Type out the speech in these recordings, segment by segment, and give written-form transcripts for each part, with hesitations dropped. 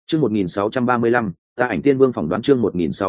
Chương 1635, Ta Ảnh Tiên Vương phỏng đoán chương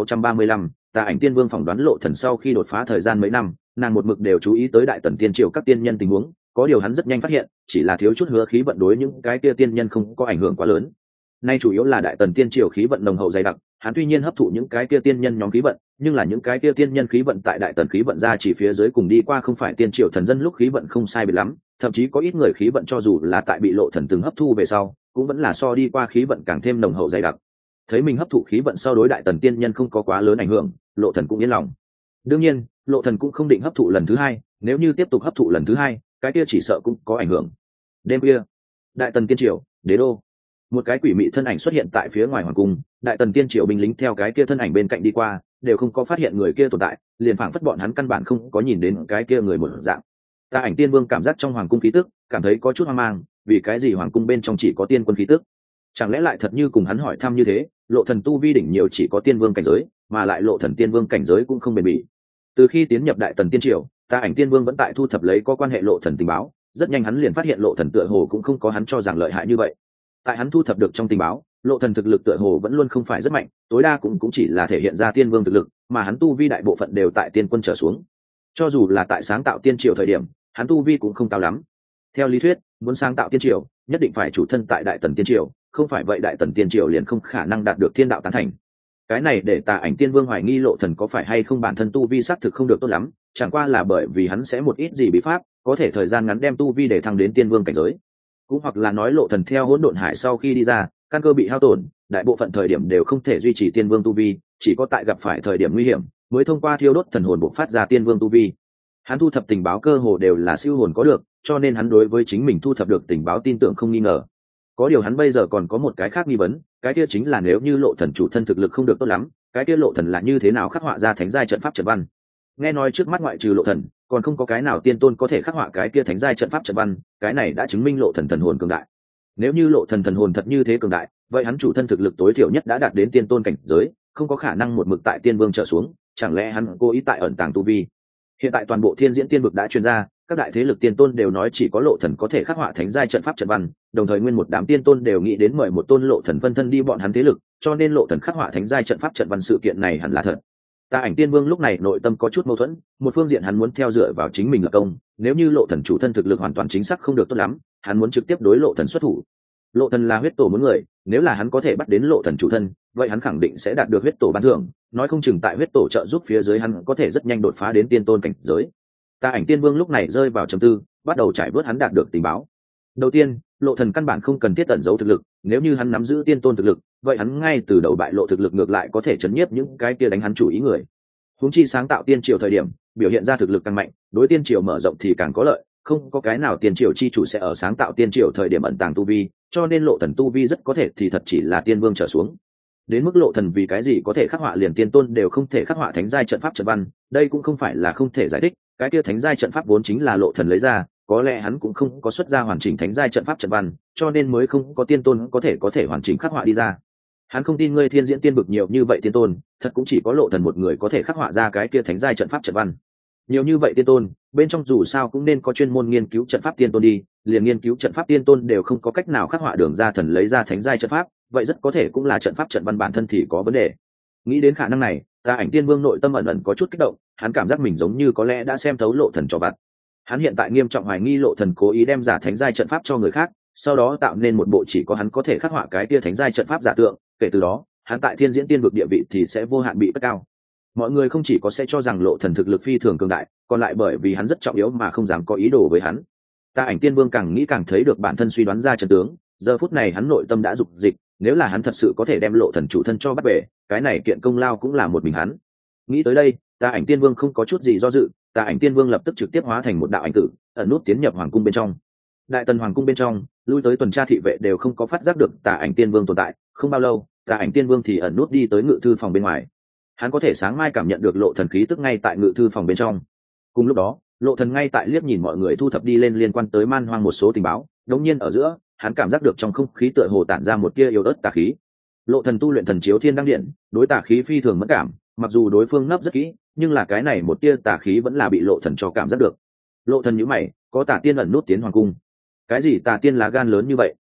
1635, Ta Ảnh Tiên Vương phỏng đoán Lộ Thần sau khi đột phá thời gian mấy năm, nàng một mực đều chú ý tới Đại Tần Tiên Triều các tiên nhân tình huống, có điều hắn rất nhanh phát hiện, chỉ là thiếu chút hứa khí vận đối những cái kia tiên nhân không có ảnh hưởng quá lớn. Nay chủ yếu là Đại Tần Tiên Triều khí vận nồng hậu dày đặc, hắn tuy nhiên hấp thụ những cái kia tiên nhân nhóm khí vận, nhưng là những cái kia tiên nhân khí vận tại Đại Tần khí vận ra chỉ phía dưới cùng đi qua không phải tiên triều thần dân lúc khí vận không sai biệt lắm, thậm chí có ít người khí vận cho dù là tại bị Lộ Thần từng hấp thu về sau, cũng vẫn là so đi qua khí vận càng thêm nồng hậu dày đặc. Thấy mình hấp thụ khí vận sau đối Đại Tần tiên nhân không có quá lớn ảnh hưởng, Lộ Thần cũng yên lòng. Đương nhiên, Lộ Thần cũng không định hấp thụ lần thứ hai, nếu như tiếp tục hấp thụ lần thứ hai, cái kia chỉ sợ cũng có ảnh hưởng. Đêm kia, Đại Tần tiên triều, đế đô, một cái quỷ mị thân ảnh xuất hiện tại phía ngoài hoàng cung. Đại Tần tiên triều binh lính theo cái kia thân ảnh bên cạnh đi qua, đều không có phát hiện người kia tồn tại, liền phảng phất bọn hắn căn bản không có nhìn đến cái kia người một dạng. Ta Ảnh Tiên Vương cảm giác trong hoàng cung khí tức, cảm thấy có chút hoang mang, vì cái gì hoàng cung bên trong chỉ có tiên quân khí tức? Chẳng lẽ lại thật như cùng hắn hỏi thăm như thế, Lộ Thần tu vi đỉnh nhiều chỉ có tiên vương cảnh giới, mà lại Lộ Thần tiên vương cảnh giới cũng không bền bỉ. Từ khi tiến nhập Đại Tần tiên triều, Ta Ảnh Tiên Vương vẫn tại thu thập lấy có quan hệ Lộ Thần tình báo, rất nhanh hắn liền phát hiện Lộ Thần tựa hồ cũng không có hắn cho rằng lợi hại như vậy. Tại hắn thu thập được trong tình báo, Lộ Thần thực lực tựa hồ vẫn luôn không phải rất mạnh, tối đa cũng chỉ là thể hiện ra tiên vương thực lực, mà hắn tu vi đại bộ phận đều tại tiên quân trở xuống. Cho dù là tại sáng tạo tiên triều thời điểm, hắn tu vi cũng không cao lắm. Theo lý thuyết, muốn sáng tạo tiên triều, nhất định phải chủ thân tại Đại Tần tiên triều, không phải vậy Đại Tần tiên triều liền không khả năng đạt được thiên đạo tán thành. Cái này để Ta Ảnh Tiên Vương hoài nghi Lộ Thần có phải hay không bản thân tu vi xác thực không được tốt lắm, chẳng qua là bởi vì hắn sẽ một ít gì bí pháp, có thể thời gian ngắn đem tu vi để thăng đến tiên vương cảnh giới. Cũng hoặc là nói Lộ Thần theo hỗn độn hải sau khi đi ra, căn cơ bị hao tổn, đại bộ phận thời điểm đều không thể duy trì tiên vương tu vi, chỉ có tại gặp phải thời điểm nguy hiểm mới thông qua thiêu đốt thần hồn bộc phát ra tiên vương tu vi. Hắn thu thập tình báo cơ hồ đều là siêu hồn có được, cho nên hắn đối với chính mình thu thập được tình báo tin tưởng không nghi ngờ. Có điều hắn bây giờ còn có một cái khác nghi vấn, cái kia chính là nếu như Lộ Thần chủ thân thực lực không được tốt lắm, cái kia Lộ Thần là như thế nào khắc họa ra thánh giai trận pháp trận văn? Nghe nói trước mắt ngoại trừ Lộ Thần, còn không có cái nào tiên tôn có thể khắc họa cái kia thánh giai trận pháp trận văn, cái này đã chứng minh Lộ Thần thần hồn cường đại. Nếu như Lộ Thần thần hồn thật như thế cường đại, vậy hắn chủ thân thực lực tối thiểu nhất đã đạt đến tiên tôn cảnh giới, không có khả năng một mực tại tiên vương trở xuống, chẳng lẽ hắn cố ý tại ẩn tàng tu vi? Hiện tại toàn bộ Thiên Diễn Tiên vực đã truyền ra, các đại thế lực tiên tôn đều nói chỉ có Lộ Thần có thể khắc họa thánh giai trận pháp trận văn, đồng thời nguyên một đám tiên tôn đều nghĩ đến mời một tôn Lộ Thần phân thân đi bọn hắn thế lực, cho nên Lộ Thần khắc họa thánh giai trận pháp trận văn sự kiện này hẳn là thật. Ta Ảnh Tiên Vương lúc này nội tâm có chút mâu thuẫn, một phương diện hắn muốn theo dựa vào chính mình lập công, nếu như Lộ Thần chủ thân thực lực hoàn toàn chính xác không được tốt lắm, hắn muốn trực tiếp đối Lộ Thần xuất thủ. Lộ Thần là huyết tổ muốn người, nếu là hắn có thể bắt đến Lộ Thần chủ thân, vậy hắn khẳng định sẽ đạt được huyết tổ ban thưởng, nói không chừng tại huyết tổ trợ giúp phía dưới hắn có thể rất nhanh đột phá đến tiên tôn cảnh giới. Ta Ảnh Tiên Vương lúc này rơi vào trầm tư, bắt đầu trải vớt hắn đạt được tình báo. Đầu tiên, Lộ Thần căn bản không cần thiết tẩn giấu thực lực, nếu như hắn nắm giữ tiên tôn thực lực, vậy hắn ngay từ đầu bại lộ thực lực ngược lại có thể chấn nhiếp những cái kia đánh hắn chủ ý người. Huống chi sáng tạo tiên triều thời điểm, biểu hiện ra thực lực càng mạnh, đối tiên triều mở rộng thì càng có lợi, không có cái nào tiên triều chi chủ sẽ ở sáng tạo tiên triều thời điểm ẩn tàng tu vi, cho nên Lộ Thần tu vi rất có thể thì thật chỉ là tiên vương trở xuống. Đến mức Lộ Thần vì cái gì có thể khắc họa liền tiên tôn đều không thể khắc họa thánh giai trận pháp trận văn, đây cũng không phải là không thể giải thích, cái kia thánh giai trận pháp vốn chính là Lộ Thần lấy ra, có lẽ hắn cũng không có xuất ra hoàn chỉnh thánh giai trận pháp trận văn, cho nên mới không có tiên tôn có thể hoàn chỉnh khắc họa đi ra. Hắn không tin ngươi Thiên Diễn Tiên vực nhiều như vậy tiên tôn, thật cũng chỉ có Lộ Thần một người có thể khắc họa ra cái kia thánh giai trận pháp trận văn. Nhiều như vậy tiên tôn, bên trong dù sao cũng nên có chuyên môn nghiên cứu trận pháp tiên tôn đi, liền nghiên cứu trận pháp tiên tôn đều không có cách nào khắc họa đường ra thần lấy ra thánh giai trận pháp, vậy rất có thể cũng là trận pháp trận văn bản thân thì có vấn đề. Nghĩ đến khả năng này, Ta Ảnh Tiên Vương nội tâm ẩn ẩn có chút kích động, hắn cảm giác mình giống như có lẽ đã xem thấu Lộ Thần trò vặt. Hắn hiện tại nghiêm trọng hoài nghi Lộ Thần cố ý đem giả thánh giai trận pháp cho người khác, sau đó tạo nên một bộ chỉ có hắn có thể khắc họa cái kia thánh giai trận pháp giả tượng, kể từ đó, hắn tại Thiên Diễn Tiên vực địa vị thì sẽ vô hạn bị cất cao. Mọi người không chỉ có sẽ cho rằng Lộ Thần thực lực phi thường cường đại, còn lại bởi vì hắn rất trọng yếu mà không dám có ý đồ với hắn. Ta Ảnh Tiên Vương càng nghĩ càng thấy được bản thân suy đoán ra trận tướng, giờ phút này hắn nội tâm đã dục dịch, nếu là hắn thật sự có thể đem Lộ Thần chủ thân cho bắt về, cái này kiện công lao cũng là một mình hắn. Nghĩ tới đây, Ta Ảnh Tiên Vương không có chút gì do dự, Ta Ảnh Tiên Vương lập tức trực tiếp hóa thành một đạo ảnh tử, ẩn nút tiến nhập hoàng cung bên trong. Đại Tần hoàng cung bên trong, lui tới tuần tra thị vệ đều không có phát giác được Ta Ảnh Tiên Vương tồn tại, không bao lâu, Ta Ảnh Tiên Vương thì ẩn nút đi tới ngự thư phòng bên ngoài. Hắn có thể sáng mai cảm nhận được Lộ Thần khí tức ngay tại ngự thư phòng bên trong. Cùng lúc đó, Lộ Thần ngay tại liếc nhìn mọi người thu thập đi lên liên quan tới Man Hoang một số tình báo, đột nhiên ở giữa, hắn cảm giác được trong không khí tựa hồ tản ra một tia yếu ớt tà khí. Lộ Thần tu luyện Thần Chiếu Thiên Đăng Điện, đối tà khí phi thường mẫn cảm, mặc dù đối phương nấp rất kỹ, nhưng là cái này một tia tà khí vẫn là bị Lộ Thần cho cảm giác được. Lộ Thần nhíu mày, có tà tiên ẩn nút tiến hoàng cung. Cái gì tà tiên lá gan lớn như vậy?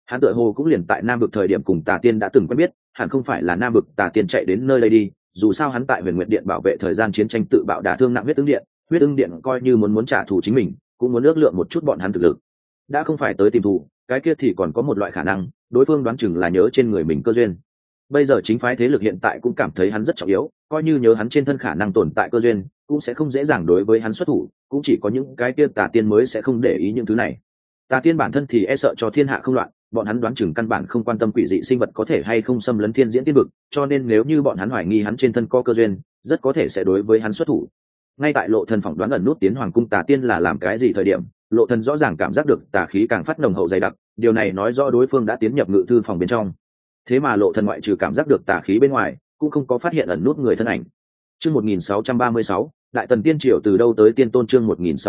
Hắn tựa hồ cũng liền tại Nam vực thời điểm cùng Tà Tiên đã từng quen biết, hẳn không phải là Nam vực Tà Tiên chạy đến nơi đây đi, dù sao hắn tại Huyền Nguyệt Điện bảo vệ thời gian chiến tranh tự bạo đả thương nặng huyết ưng điện, huyết ưng điện coi như muốn trả thù chính mình, cũng muốn ước lượng một chút bọn hắn thực lực. Đã không phải tới tìm thù, cái kia thì còn có một loại khả năng, đối phương đoán chừng là nhớ trên người mình cơ duyên. Bây giờ chính phái thế lực hiện tại cũng cảm thấy hắn rất trọng yếu, coi như nhớ hắn trên thân khả năng tồn tại cơ duyên, cũng sẽ không dễ dàng đối với hắn xuất thủ, cũng chỉ có những cái kia Tà Tiên mới sẽ không để ý những thứ này. Tà Tiên bản thân thì e sợ cho thiên hạ không loạn, bọn hắn đoán chừng căn bản không quan tâm quỷ dị sinh vật có thể hay không xâm lấn thiên diễn tiên vực, cho nên nếu như bọn hắn hoài nghi hắn trên thân có cơ duyên, rất có thể sẽ đối với hắn xuất thủ. Ngay tại Lộ Thần phỏng đoán ẩn nút tiến hoàng cung Tà Tiên là làm cái gì thời điểm, Lộ Thần rõ ràng cảm giác được tà khí càng phát nồng hậu dày đặc, điều này nói rõ đối phương đã tiến nhập ngự thư phòng bên trong. Thế mà Lộ Thần ngoại trừ cảm giác được tà khí bên ngoài, cũng không có phát hiện ẩn nút người thân ảnh. Chương 1636, Đại Tần Tiên Triều từ đâu tới Tiên Tôn. Chương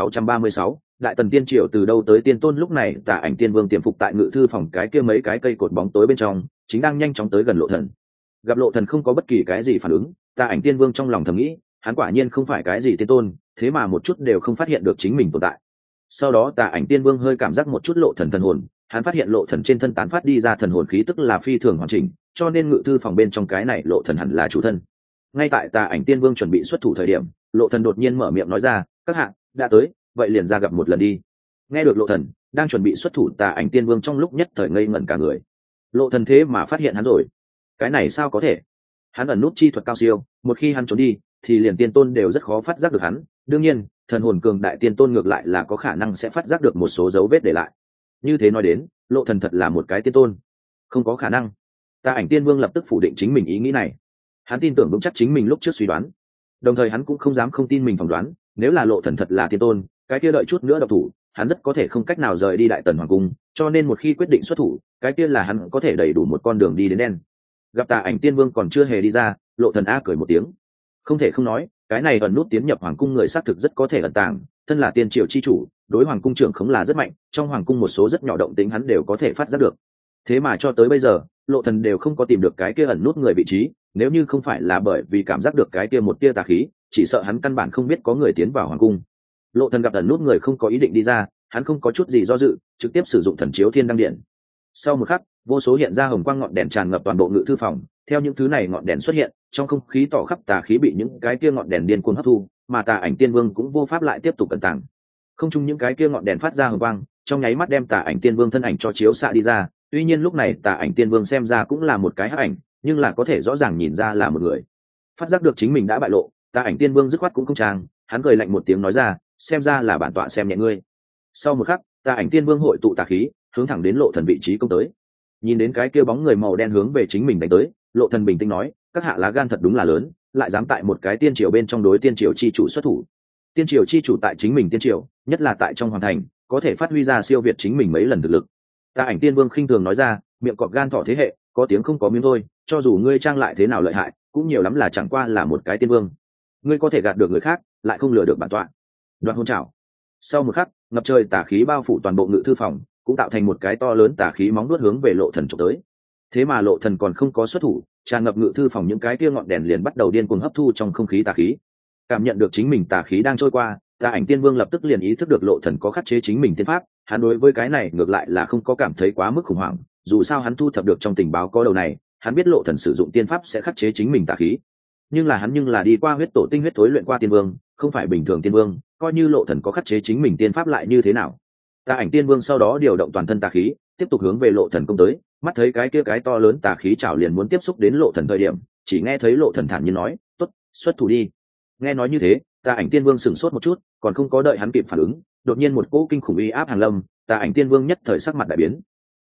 1636, Đại Tần Tiên Triều từ đâu tới Tiên Tôn. Lúc này Tà Ảnh Tiên Vương tiềm phục tại ngự thư phòng cái kia mấy cái cây cột bóng tối bên trong, chính đang nhanh chóng tới gần Lộ Thần. Gặp Lộ Thần không có bất kỳ cái gì phản ứng, Tà Ảnh Tiên Vương trong lòng thầm nghĩ, hắn quả nhiên không phải cái gì tiên tôn, thế mà một chút đều không phát hiện được chính mình tồn tại. Sau đó Tà Ảnh Tiên Vương hơi cảm giác một chút Lộ Thần thần hồn, hắn phát hiện Lộ Thần trên thân tán phát đi ra thần hồn khí tức là phi thường hoàn chỉnh, cho nên ngự thư phòng bên trong cái này Lộ Thần hẳn là chủ thân. Ngay tại Tà Ảnh Tiên Vương chuẩn bị xuất thủ thời điểm, Lộ Thần đột nhiên mở miệng nói ra, các hạ đã tới, vậy liền ra gặp một lần đi. Nghe được Lộ Thần đang chuẩn bị xuất thủ, Tà Ảnh Tiên Vương trong lúc nhất thời ngây ngẩn cả người. Lộ Thần thế mà phát hiện hắn rồi, cái này sao có thể? Hắn ẩn nút chi thuật cao siêu, một khi hắn trốn đi thì liền tiên tôn đều rất khó phát giác được hắn, đương nhiên thần hồn cường đại tiên tôn ngược lại là có khả năng sẽ phát giác được một số dấu vết để lại. Như thế nói đến, Lộ Thần thật là một cái tiên tôn? Không có khả năng. Tà Ảnh Tiên Vương lập tức phủ định chính mình ý nghĩ này. Hắn tin tưởng vững chắc chính mình lúc trước suy đoán, đồng thời hắn cũng không dám không tin mình phỏng đoán, nếu là Lộ Thần thật là tiên tôn, cái kia đợi chút nữa độc thủ, hắn rất có thể không cách nào rời đi Đại Tần hoàng cung, cho nên một khi quyết định xuất thủ, cái kia là hắn có thể đầy đủ một con đường đi đến đen. Gặp Tà Ảnh Tiên Vương còn chưa hề đi ra, Lộ Thần a cười một tiếng. Không thể không nói, cái này ẩn nút tiến nhập hoàng cung người xác thực rất có thể ẩn tàng, thân là tiên triều chi chủ, đối hoàng cung trưởng khống là rất mạnh, trong hoàng cung một số rất nhỏ động tĩnh hắn đều có thể phát giác được. Thế mà cho tới bây giờ, Lộ Thần đều không có tìm được cái kia ẩn nút người vị trí, nếu như không phải là bởi vì cảm giác được cái kia một tia tà khí, chỉ sợ hắn căn bản không biết có người tiến vào hoàng cung. Lộ Thần gặp ẩn nút người không có ý định đi ra, hắn không có chút gì do dự, trực tiếp sử dụng thần chiếu thiên đăng điện. Sau một khắc, vô số hiện ra hồng quang ngọn đèn tràn ngập toàn bộ ngự thư phòng, theo những thứ này ngọn đèn xuất hiện, trong không khí tỏ khắp tà khí bị những cái kia ngọn đèn điên cuồng hấp thu, mà Tà Ảnh Tiên Vương cũng vô pháp lại tiếp tục ẩn tàng. Không chung những cái kia ngọn đèn phát ra hồng quang, trong nháy mắt đem Tà Ảnh Tiên Vương thân ảnh cho chiếu xạ đi ra. Tuy nhiên lúc này Tà Ảnh Tiên Vương xem ra cũng là một cái hắc ảnh, nhưng là có thể rõ ràng nhìn ra là một người. Phát giác được chính mình đã bại lộ, Tà Ảnh Tiên Vương dứt khoát cũng không trang, hắn cười lạnh một tiếng nói ra, xem ra là bản tọa xem nhẹ ngươi. Sau một khắc, Tà Ảnh Tiên Vương hội tụ tà khí, hướng thẳng đến Lộ Thần vị trí công tới. Nhìn đến cái kia bóng người màu đen hướng về chính mình đánh tới, Lộ Thần bình tĩnh nói, các hạ lá gan thật đúng là lớn, lại dám tại một cái tiên triều bên trong đối tiên triều chi chủ xuất thủ. Tiên triều chi chủ tại chính mình tiên triều, nhất là tại trong hoàng thành, có thể phát huy ra siêu việt chính mình mấy lần thực lực. Tà Ảnh Tiên Vương khinh thường nói ra, miệng cọp gan thỏ thế hệ, có tiếng không có miếng thôi, cho dù ngươi trang lại thế nào lợi hại, cũng nhiều lắm là chẳng qua là một cái tiên vương. Ngươi có thể gạt được người khác, lại không lừa được bản tọa. Đoạt hôn trảo. Sau một khắc, ngập trời tà khí bao phủ toàn bộ ngự thư phòng, cũng tạo thành một cái to lớn tà khí móng nuốt hướng về Lộ Thần chụp tới. Thế mà Lộ Thần còn không có xuất thủ, tràn ngập ngự thư phòng những cái kia ngọn đèn liền bắt đầu điên cuồng hấp thu trong không khí tà khí. Cảm nhận được chính mình tà khí đang trôi qua, Tà Ảnh Tiên Vương lập tức liền ý thức được Lộ Thần có khắc chế chính mình tiên pháp, hắn đối với cái này ngược lại là không có cảm thấy quá mức khủng hoảng, dù sao hắn thu thập được trong tình báo có đầu này, hắn biết Lộ Thần sử dụng tiên pháp sẽ khắc chế chính mình tà khí. Nhưng là hắn đi qua huyết tổ tinh huyết thối luyện qua tiên vương, không phải bình thường tiên vương, coi như Lộ Thần có khắc chế chính mình tiên pháp lại như thế nào. Tà Ảnh Tiên Vương sau đó điều động toàn thân tà khí, tiếp tục hướng về Lộ Thần công tới, mắt thấy cái kia cái to lớn tà khí chảo liền muốn tiếp xúc đến Lộ Thần thời điểm, chỉ nghe thấy Lộ Thần thản nhiên nói, "Tốt, xuất thủ đi." Nghe nói như thế, Tà Ảnh Tiên Vương sửng sốt một chút, còn không có đợi hắn kịp phản ứng, đột nhiên một cỗ kinh khủng uy áp hàng lâm, Tà Ảnh Tiên Vương nhất thời sắc mặt đại biến.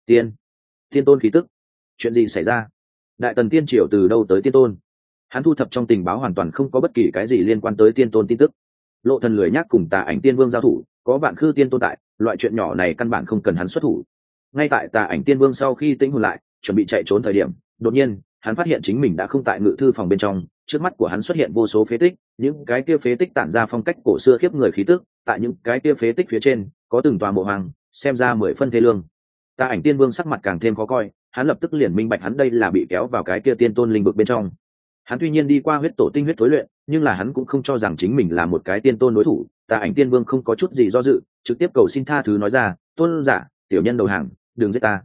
Tiên tôn khí tức, chuyện gì xảy ra? Đại Tần Tiên Triều từ đâu tới tiên tôn? Hắn thu thập trong tình báo hoàn toàn không có bất kỳ cái gì liên quan tới tiên tôn tin tức. Lộ Thần lười nhác cùng Tà Ảnh Tiên Vương giao thủ, có vạn khư tiên tôn tại, loại chuyện nhỏ này căn bản không cần hắn xuất thủ. Ngay tại Tà Ảnh Tiên Vương sau khi tĩnh hồn lại, chuẩn bị chạy trốn thời điểm, đột nhiên hắn phát hiện chính mình đã không tại ngự thư phòng bên trong, trước mắt của hắn xuất hiện vô số phế tích, những cái kia phế tích tản ra phong cách cổ xưa khiếp người khí tức, tại những cái kia phế tích phía trên có từng tòa mộ hoàng, xem ra 10 phân thê lương. Tà Ảnh Tiên Vương sắc mặt càng thêm khó coi, hắn lập tức liền minh bạch hắn đây là bị kéo vào cái kia tiên tôn linh vực bên trong. Hắn tuy nhiên đi qua huyết tổ tinh huyết thối luyện, nhưng là hắn cũng không cho rằng chính mình là một cái tiên tôn đối thủ. Tà Ảnh Tiên Vương không có chút gì do dự, trực tiếp cầu xin tha thứ nói ra, tôn giả, tiểu nhân đầu hàng, đừng giết ta.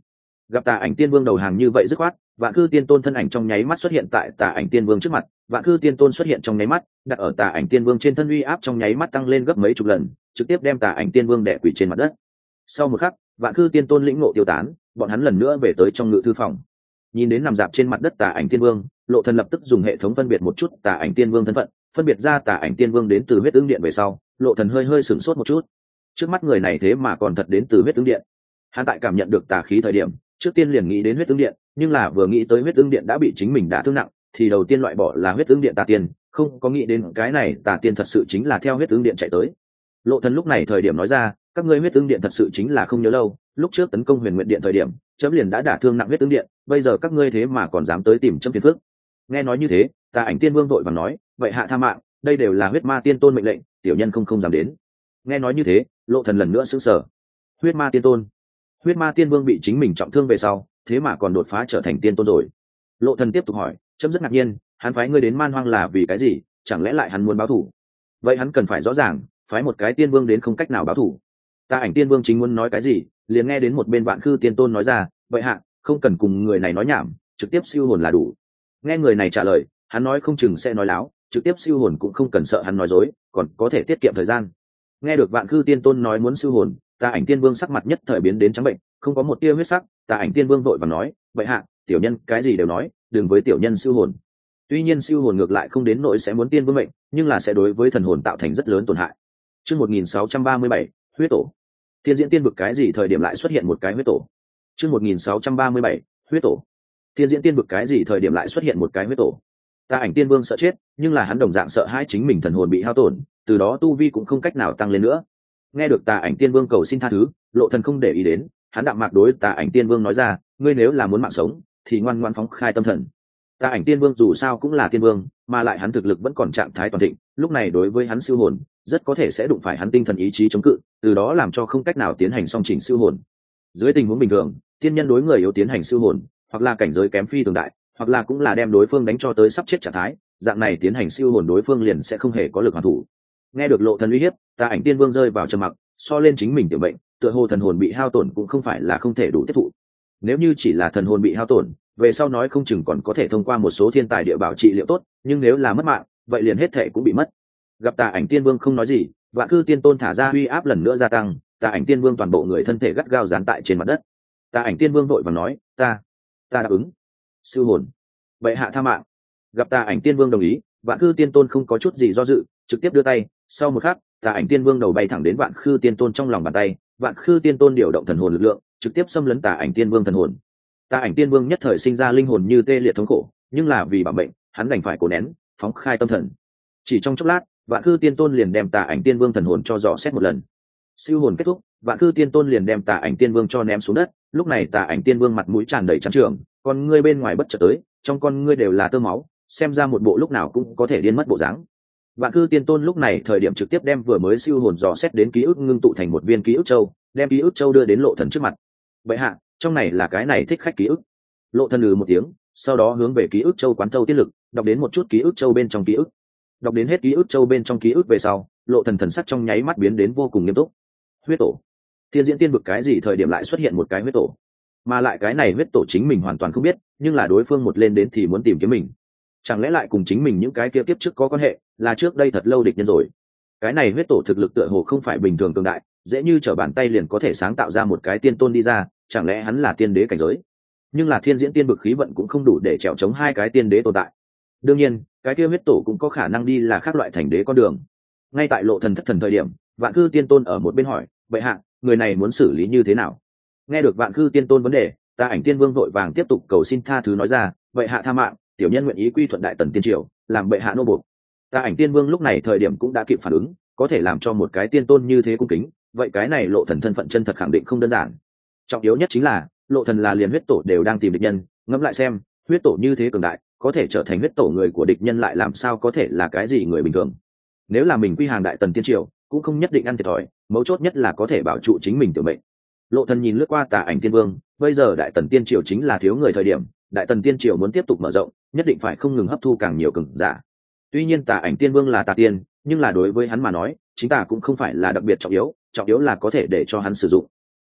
Gặp Tà Ảnh Tiên Vương đầu hàng như vậy dứt khoát, Vạn Cư Tiên Tôn thân ảnh trong nháy mắt xuất hiện tại Tà Ảnh Tiên Vương trước mặt. Vạn Cư Tiên Tôn xuất hiện trong nháy mắt, đặt ở Tà Ảnh Tiên Vương trên thân, uy áp trong nháy mắt tăng lên gấp mấy chục lần, trực tiếp đem Tà Ảnh Tiên Vương đè quỳ trên mặt đất. Sau một khắc, Vạn Cư Tiên Tôn lĩnh ngộ tiêu tán, bọn hắn lần nữa về tới trong ngự thư phòng. Nhìn đến nằm dạp trên mặt đất Tà Ảnh Tiên Vương, Lộ Thần lập tức dùng hệ thống phân biệt một chút Tà Ảnh Tiên Vương thân phận, phân biệt ra Tà Ảnh Tiên Vương đến từ huyết ứng điện về sau, Lộ Thần hơi sửng sốt một chút. Trước mắt người này thế mà còn thật đến từ huyết ứng điện. Hắn tại cảm nhận được tà khí thời điểm, trước tiên liền nghĩ đến huyết ứng điện, nhưng là vừa nghĩ tới huyết ứng điện đã bị chính mình đả thương nặng, thì đầu tiên loại bỏ là huyết ứng điện tà tiên, không có nghĩ đến cái này tà tiên thật sự chính là theo huyết ứng điện chạy tới. Lộ Thần lúc này thời điểm nói ra, các ngươi huyết ứng điện thật sự chính là không nhớ lâu, lúc trước tấn công Huyền Nguyện điện thời điểm, chấm liền đã đả thương nặng huyết ứng điện, bây giờ các ngươi thế mà còn dám tới tìm chấm phiền phức. Nghe nói như thế, Tà Ảnh Tiên Vương vội vàng nói, vậy hạ tha mạng, đây đều là huyết ma tiên tôn mệnh lệnh, tiểu nhân không dám đến. Nghe nói như thế, Lộ Thần lần nữa sững sờ. Huyết ma tiên tôn, huyết ma tiên vương bị chính mình trọng thương về sau, thế mà còn đột phá trở thành tiên tôn rồi. Lộ Thần tiếp tục hỏi, chấm rất ngạc nhiên, hắn phái ngươi đến man hoang là vì cái gì, chẳng lẽ lại hắn muốn báo thù? Vậy hắn cần phải rõ ràng, phái một cái tiên vương đến không cách nào báo thù. Tà Ảnh Tiên Vương chính muốn nói cái gì, liền nghe đến một bên Vạn Cư Tiên Tôn nói ra, vậy hạ, không cần cùng người này nói nhảm, trực tiếp siêu hồn là đủ. Nghe người này trả lời, hắn nói không chừng sẽ nói láo, trực tiếp siêu hồn cũng không cần sợ hắn nói dối, còn có thể tiết kiệm thời gian. Nghe được Vạn Cư Tiên Tôn nói muốn siêu hồn, Tà Ảnh Tiên Vương sắc mặt nhất thời biến đến trắng bệnh, không có một tia huyết sắc. Tà Ảnh Tiên Vương vội vàng nói, vậy hạ, tiểu nhân cái gì đều nói, đừng với tiểu nhân siêu hồn. Tuy nhiên siêu hồn ngược lại không đến nỗi sẽ muốn tiên vương mệnh, nhưng là sẽ đối với thần hồn tạo thành rất lớn tổn hại. Chương 1637, huyết tổ. Thiên diễn tiên vực cái gì thời điểm lại xuất hiện một cái huyết tổ? Chương 1637, huyết tổ. Thiên diễn tiên vực cái gì thời điểm lại xuất hiện một cái huyết tổ? Tà Ảnh Tiên Vương sợ chết, nhưng là hắn đồng dạng sợ hãi chính mình thần hồn bị hao tổn, từ đó tu vi cũng không cách nào tăng lên nữa. Nghe được Tà Ảnh Tiên Vương cầu xin tha thứ, Lộ Thần không để ý đến, hắn đạm mạc đối Tà Ảnh Tiên Vương nói ra, ngươi nếu là muốn mạng sống, thì ngoan ngoãn phóng khai tâm thần. Tà Ảnh Tiên Vương dù sao cũng là tiên vương, mà lại hắn thực lực vẫn còn trạng thái toàn thịnh, lúc này đối với hắn siêu hồn, rất có thể sẽ đụng phải hắn tinh thần ý chí chống cự, từ đó làm cho không cách nào tiến hành song chỉnh siêu hồn. Dưới tình huống bình thường, tiên nhân đối người yếu tiến hành siêu hồn, hoặc là cảnh giới kém phi thường đại, hoặc là cũng là đem đối phương đánh cho tới sắp chết trạng thái, dạng này tiến hành siêu hồn đối phương liền sẽ không hề có lực hoàn thủ. Nghe được Lộ Thần uy hiếp, Tà Ảnh Tiên Vương rơi vào trầm mặc, so lên chính mình tiểu bệnh, tựa hồ thần hồn bị hao tổn cũng không phải là không thể đủ tiếp thụ. Nếu như chỉ là thần hồn bị hao tổn, về sau nói không chừng còn có thể thông qua một số thiên tài địa bảo trị liệu tốt, nhưng nếu là mất mạng, vậy liền hết thể cũng bị mất. Gặp Tà Ảnh Tiên Vương không nói gì, Vạn Cư Tiên Tôn thả ra uy áp lần nữa gia tăng, Tà Ảnh Tiên Vương toàn bộ người thân thể gắt gao dán tại trên mặt đất. Tà Ảnh Tiên Vương vội vàng nói, ta đáp ứng. Siêu hồn. Vậy hạ tha mạng. Gặp Tà Ảnh Tiên Vương đồng ý, Vạn Cư Tiên Tôn không có chút gì do dự, trực tiếp đưa tay, sau một khắc, Tà Ảnh Tiên Vương đầu bay thẳng đến Vạn Cư Tiên Tôn trong lòng bàn tay, Vạn Cư Tiên Tôn điều động thần hồn lực lượng, trực tiếp xâm lấn Tà Ảnh Tiên Vương thần hồn. Tà Ảnh Tiên Vương nhất thời sinh ra linh hồn như tê liệt thống khổ, nhưng là vì bảo mệnh, hắn đành phải cố nén, phóng khai tâm thần. Chỉ trong chốc lát, Vạn Cư Tiên Tôn liền đem Tà Ảnh Tiên Vương thần hồn cho dò xét một lần. Siêu hồn kết thúc, Vạn Cư Tiên Tôn liền đem Tà Ảnh Tiên Vương cho ném xuống đất. Lúc này Tà Ảnh Tiên Vương mặt mũi tràn đầy trắng trường, con ngươi bên ngoài bất chợt tới, trong con ngươi đều là tơ máu, xem ra một bộ lúc nào cũng có thể điên mất bộ dáng. Vạn Cư Tiên Tôn lúc này thời điểm trực tiếp đem vừa mới siêu hồn dò xét đến ký ức ngưng tụ thành một viên ký ức châu, đem ký ức châu đưa đến Lộ Thần trước mặt. Vậy hạ, trong này là cái này thích khách ký ức. Lộ Thần một tiếng, sau đó hướng về ký ức châu quán thâu tiết lực, đọc đến một chút ký ức châu bên trong ký ức. Đọc đến hết ký ức châu bên trong ký ức về sau, Lộ Thần thần sắc trong nháy mắt biến đến vô cùng nghiêm túc. Huyết tổ. Thiên diễn tiên vực cái gì thời điểm lại xuất hiện một cái huyết tổ? Mà lại cái này huyết tổ chính mình hoàn toàn không biết, nhưng là đối phương một lên đến thì muốn tìm kiếm mình. Chẳng lẽ lại cùng chính mình những cái kia kiếp trước có quan hệ, là trước đây thật lâu địch nhân rồi. Cái này huyết tổ thực lực tựa hồ không phải bình thường cường đại, dễ như trở bàn tay liền có thể sáng tạo ra một cái tiên tôn đi ra, chẳng lẽ hắn là tiên đế cảnh giới? Nhưng là thiên diễn tiên vực khí vận cũng không đủ để trèo chống hai cái tiên đế tồn tại. Đương nhiên, cái kia huyết tổ cũng có khả năng đi là khác loại thành đế con đường. Ngay tại Lộ Thần thất thần thời điểm, Vạn Cư Tiên Tôn ở một bên hỏi, bệ hạ, người này muốn xử lý như thế nào? Nghe được Vạn Cư Tiên Tôn vấn đề, Tà Ảnh Tiên Vương vội vàng tiếp tục cầu xin tha thứ nói ra, bệ hạ tha mạng, tiểu nhân nguyện ý quy thuận đại tần tiên triều, làm bệ hạ nô buộc. Tà Ảnh Tiên Vương lúc này thời điểm cũng đã kịp phản ứng, có thể làm cho một cái tiên tôn như thế cung kính, vậy cái này Lộ Thần thân phận chân thật khẳng định không đơn giản. Trọng yếu nhất chính là, Lộ Thần là liền huyết tổ đều đang tìm địch nhân, ngẫm lại xem, huyết tổ như thế cường đại, có thể trở thành huyết tổ người của địch nhân lại làm sao có thể là cái gì người bình thường. Nếu là mình quy hàng đại tần tiên triều, cũng không nhất định ăn thiệt thòi, mấu chốt nhất là có thể bảo trụ chính mình tiểu mệnh. Lộ Thần nhìn lướt qua Tà Ảnh Tiên Vương, bây giờ đại tần tiên triều chính là thiếu người thời điểm, đại tần tiên triều muốn tiếp tục mở rộng, nhất định phải không ngừng hấp thu càng nhiều cường giả. Tuy nhiên Tà Ảnh Tiên Vương là tà tiên, nhưng là đối với hắn mà nói, chính tà cũng không phải là đặc biệt trọng yếu là có thể để cho hắn sử dụng.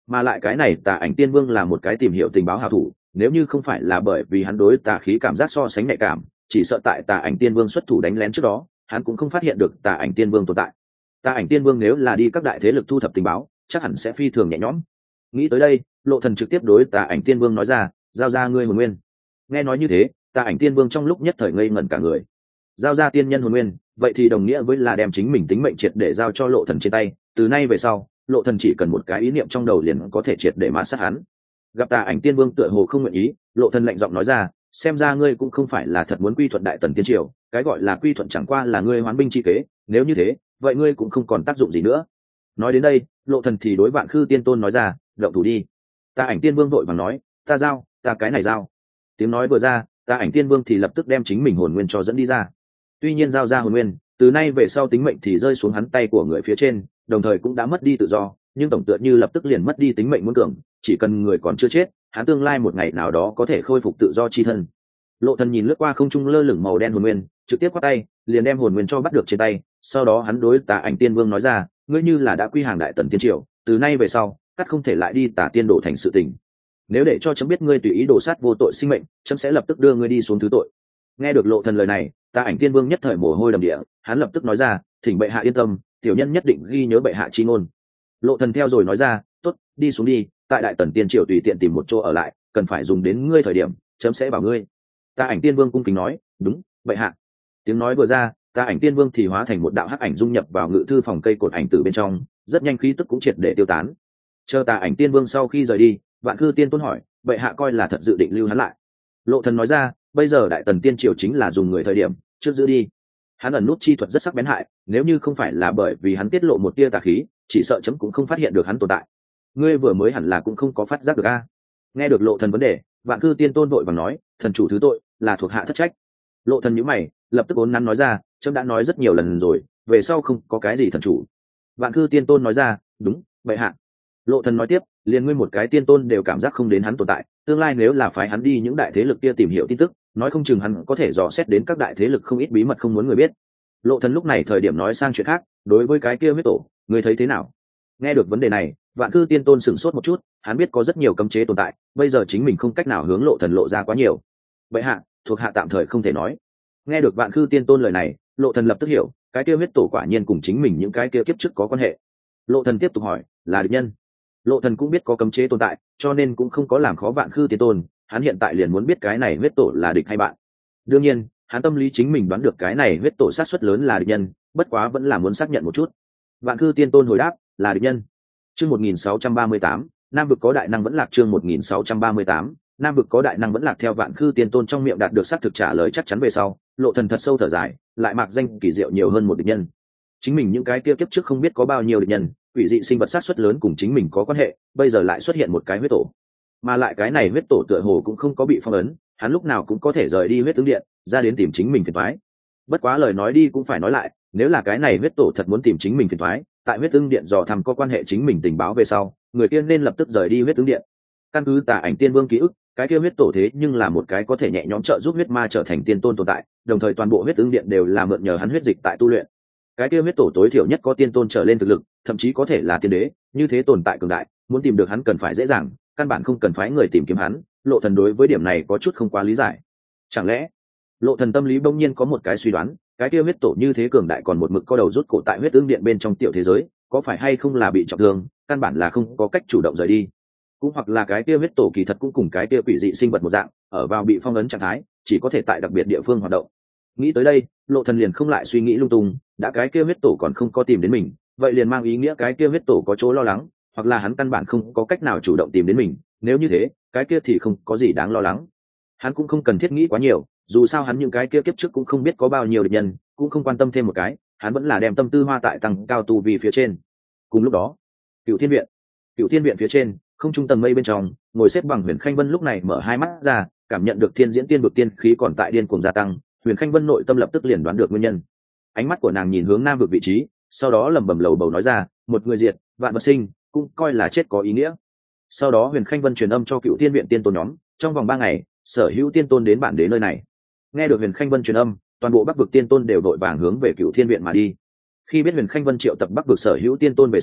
Mà lại cái này Tà Ảnh Tiên Vương là một cái tìm hiểu tình báo hảo thủ, nếu như không phải là bởi vì hắn đối tà khí cảm giác so sánh nhạy cảm, chỉ sợ tại Tà Ảnh Tiên Vương xuất thủ đánh lén trước đó, hắn cũng không phát hiện được Tà Ảnh Tiên Vương tồn tại. Tà Ảnh Tiên Vương nếu là đi các đại thế lực thu thập tình báo, chắc hẳn sẽ phi thường nhẹ nhõm. Nghĩ tới đây, Lộ Thần trực tiếp đối Tà Ảnh Tiên Vương nói ra, giao ra ngươi hồn nguyên. Nghe nói như thế, Tà Ảnh Tiên Vương trong lúc nhất thời ngây ngẩn cả người. Giao ra tiên nhân hồn nguyên, vậy thì đồng nghĩa với là đem chính mình tính mệnh triệt để giao cho Lộ Thần trên tay, từ nay về sau, Lộ Thần chỉ cần một cái ý niệm trong đầu liền có thể triệt để mạt sát hắn. Gặp Tà Ảnh Tiên Vương tựa hồ không nguyện ý, Lộ Thần lạnh giọng nói ra, xem ra ngươi cũng không phải là thật muốn quy thuận Đại Tần Tiên Triều, cái gọi là quy thuận chẳng qua là ngươi hoán binh chi kế, nếu như thế, vậy ngươi cũng không còn tác dụng gì nữa. Nói đến đây, Lộ Thần thì đối Vạn Khư Tiên Tôn nói ra, động thủ đi. Tà Ảnh Tiên Vương vội vàng nói, ta giao, ta cái này giao. Tiếng nói vừa ra, Tà Ảnh Tiên Vương thì lập tức đem chính mình hồn nguyên cho dẫn đi ra. Tuy nhiên giao ra hồn nguyên, từ nay về sau tính mệnh thì rơi xuống hắn tay của người phía trên, đồng thời cũng đã mất đi tự do, nhưng tổng tựa như lập tức liền mất đi tính mệnh muốn cường, chỉ cần người còn chưa chết, hắn tương lai một ngày nào đó có thể khôi phục tự do chi thân. Lộ Thần nhìn lướt qua không trung lơ lửng màu đen hồn nguyên, trực tiếp quát tay, liền đem hồn nguyên cho bắt được trên tay, sau đó hắn đối Tà Ảnh Tiên Vương nói ra, ngươi như là đã quy hàng Đại Tần Tiên Triều, từ nay về sau, cắt không thể lại đi Tà Tiên đổ thành sự tình. Nếu để cho chấm biết ngươi tùy ý đổ sát vô tội sinh mệnh, chấm sẽ lập tức đưa ngươi đi xuống thứ tội. Nghe được Lộ Thần lời này, Tà Ảnh Tiên Vương nhất thời mồ hôi đầm địa, hắn lập tức nói ra, thỉnh bệ hạ yên tâm, tiểu nhân nhất định ghi nhớ bệ hạ chi ngôn. Lộ Thần theo rồi nói ra, tốt, đi xuống đi, tại Đại Tần Tiên Triều tùy tiện tìm một chỗ ở lại, cần phải dùng đến ngươi thời điểm, chấm sẽ bảo ngươi. Tà Ảnh Tiên Vương cung kính nói, đúng, bệ hạ. Tiếng nói vừa ra, Tà Ảnh Tiên Vương thì hóa thành một đạo hắc ảnh dung nhập vào ngự thư phòng cây cột ảnh tử bên trong, rất nhanh khí tức cũng triệt để tiêu tán. Chờ Tà Ảnh Tiên Vương sau khi rời đi, Vạn Khư Tiên Tôn hỏi, bệ hạ coi là thật dự định lưu hắn lại. Lộ Thần nói ra, bây giờ Đại Tần Tiên Triều chính là dùng người thời điểm, trước giữ đi. Hắn ẩn nút chi thuật rất sắc bén hại, nếu như không phải là bởi vì hắn tiết lộ một tia tà khí, chỉ sợ chấm cũng không phát hiện được hắn tồn tại. Ngươi vừa mới hẳn là cũng không có phát giác được a. Nghe được Lộ Thần vấn đề, Vạn Cư Tiên Tôn vội vàng nói, thần chủ thứ tội, là thuộc hạ thất trách. Lộ Thần nhíu mày, lập tức uốn nắn nói ra, chấm đã nói rất nhiều lần rồi, về sau không có cái gì thần chủ. Vạn Cư Tiên Tôn nói ra, đúng, bệ hạ. Lộ Thần nói tiếp, liền ngươi một cái tiên tôn đều cảm giác không đến hắn tồn tại, tương lai nếu là phái hắn đi những đại thế lực kia tìm hiểu tin tức, nói không chừng hắn có thể dò xét đến các đại thế lực không ít bí mật không muốn người biết. Lộ Thần lúc này thời điểm nói sang chuyện khác, đối với cái kia huyết tổ, ngươi thấy thế nào? Nghe được vấn đề này, Vạn Cư Tiên Tôn sửng sốt một chút, hắn biết có rất nhiều cấm chế tồn tại, bây giờ chính mình không cách nào hướng Lộ Thần lộ ra quá nhiều. Bệ hạ, thuộc hạ tạm thời không thể nói. Nghe được Vạn Cư Tiên Tôn lời này, Lộ Thần lập tức hiểu, cái kia huyết tổ quả nhiên cùng chính mình những cái kia kiếp trước có quan hệ. Lộ Thần tiếp tục hỏi, là địch nhân? Lộ Thần cũng biết có cấm chế tồn tại, cho nên cũng không có làm khó Vạn Khư Tiên Tôn, hắn hiện tại liền muốn biết cái này huyết tổ là địch hay bạn. Đương nhiên, hắn tâm lý chính mình đoán được cái này huyết tổ sát suất lớn là địch nhân, bất quá vẫn là muốn xác nhận một chút. Vạn Khư Tiên Tôn hồi đáp, là địch nhân. Chương 1638, Nam vực có đại năng vẫn lạc. Chương 1638, Nam vực có đại năng vẫn lạc. Theo Vạn Khư Tiên Tôn trong miệng đạt được xác thực trả lời chắc chắn về sau, Lộ Thần thật sâu thở dài, lại mạc danh kỳ diệu nhiều hơn một địch nhân. Chính mình những cái kia kiếp trước không biết có bao nhiêu địch nhân, quỷ dị sinh vật sát suất lớn cùng chính mình có quan hệ, bây giờ lại xuất hiện một cái huyết tổ. Mà lại cái này huyết tổ tựa hồ cũng không có bị phong ấn, hắn lúc nào cũng có thể rời đi huyết tướng điện, ra đến tìm chính mình phiền toái. Bất quá lời nói đi cũng phải nói lại, nếu là cái này huyết tổ thật muốn tìm chính mình phiền toái, tại huyết tướng điện dò thăm có quan hệ chính mình tình báo về sau, người kia nên lập tức rời đi huyết tướng điện. Căn cứ Tà Ảnh Tiên Vương ký ức, cái kia huyết tổ thế nhưng là một cái có thể nhẹ nhõm trợ giúp huyết ma trở thành tiên tôn tồn tại, đồng thời toàn bộ huyết tướng điện đều là mượn nhờ hắn huyết dịch tại tu luyện. Cái kia huyết tổ tối thiểu nhất có tiên tôn trở lên thực lực, thậm chí có thể là tiên đế, như thế tồn tại cường đại, muốn tìm được hắn cần phải dễ dàng, căn bản không cần phái người tìm kiếm hắn. Lộ Thần đối với điểm này có chút không quá lý giải. Chẳng lẽ Lộ Thần tâm lý bỗng nhiên có một cái suy đoán, cái kia huyết tổ như thế cường đại còn một mực co đầu rút cổ tại huyết tương điện bên trong tiểu thế giới, có phải hay không là bị trọng thương, căn bản là không có cách chủ động rời đi. Cũng hoặc là cái kia huyết tổ kỳ thật cũng cùng cái kia quỷ dị sinh vật một dạng, ở vào bị phong ấn trạng thái, chỉ có thể tại đặc biệt địa phương hoạt động. Nghĩ tới đây, Lộ Thần liền không lại suy nghĩ lung tung, đã cái kia huyết tổ còn không có tìm đến mình, vậy liền mang ý nghĩa cái kia huyết tổ có chỗ lo lắng, hoặc là hắn căn bản không có cách nào chủ động tìm đến mình, nếu như thế, cái kia thì không có gì đáng lo lắng. Hắn cũng không cần thiết nghĩ quá nhiều, dù sao hắn những cái kia kiếp trước cũng không biết có bao nhiêu địch nhân, cũng không quan tâm thêm một cái, hắn vẫn là đem tâm tư hoa tại tăng cao tu vi phía trên. Cùng lúc đó, Cửu Thiên Viện phía trên, không trung tầng mây bên trong, ngồi xếp bằng Huyền Khanh Vân lúc này mở hai mắt ra, cảm nhận được thiên diễn tiên vực tiên khí còn tại điên cuồng gia tăng, Huyền Khanh Vân nội tâm lập tức liền đoán được nguyên nhân. Ánh mắt của nàng nhìn hướng Nam vực vị trí, sau đó lẩm bẩm lầu bầu nói ra, một người diệt, vạn vật sinh, cũng coi là chết có ý nghĩa. Sau đó Huyền Khanh Vân truyền âm cho Cựu Thiên Viện tiên tôn nhóm, trong vòng 3 ngày, sở hữu tiên tôn đến bản đế nơi này. Nghe được Huyền Khanh Vân truyền âm, toàn bộ Bắc vực tiên tôn đều đội vàng hướng về Cựu Thiên Viện mà đi. Khi biết Huyền Khanh Vân triệu tập Bắc vực sở hữu tiên tôn về sau,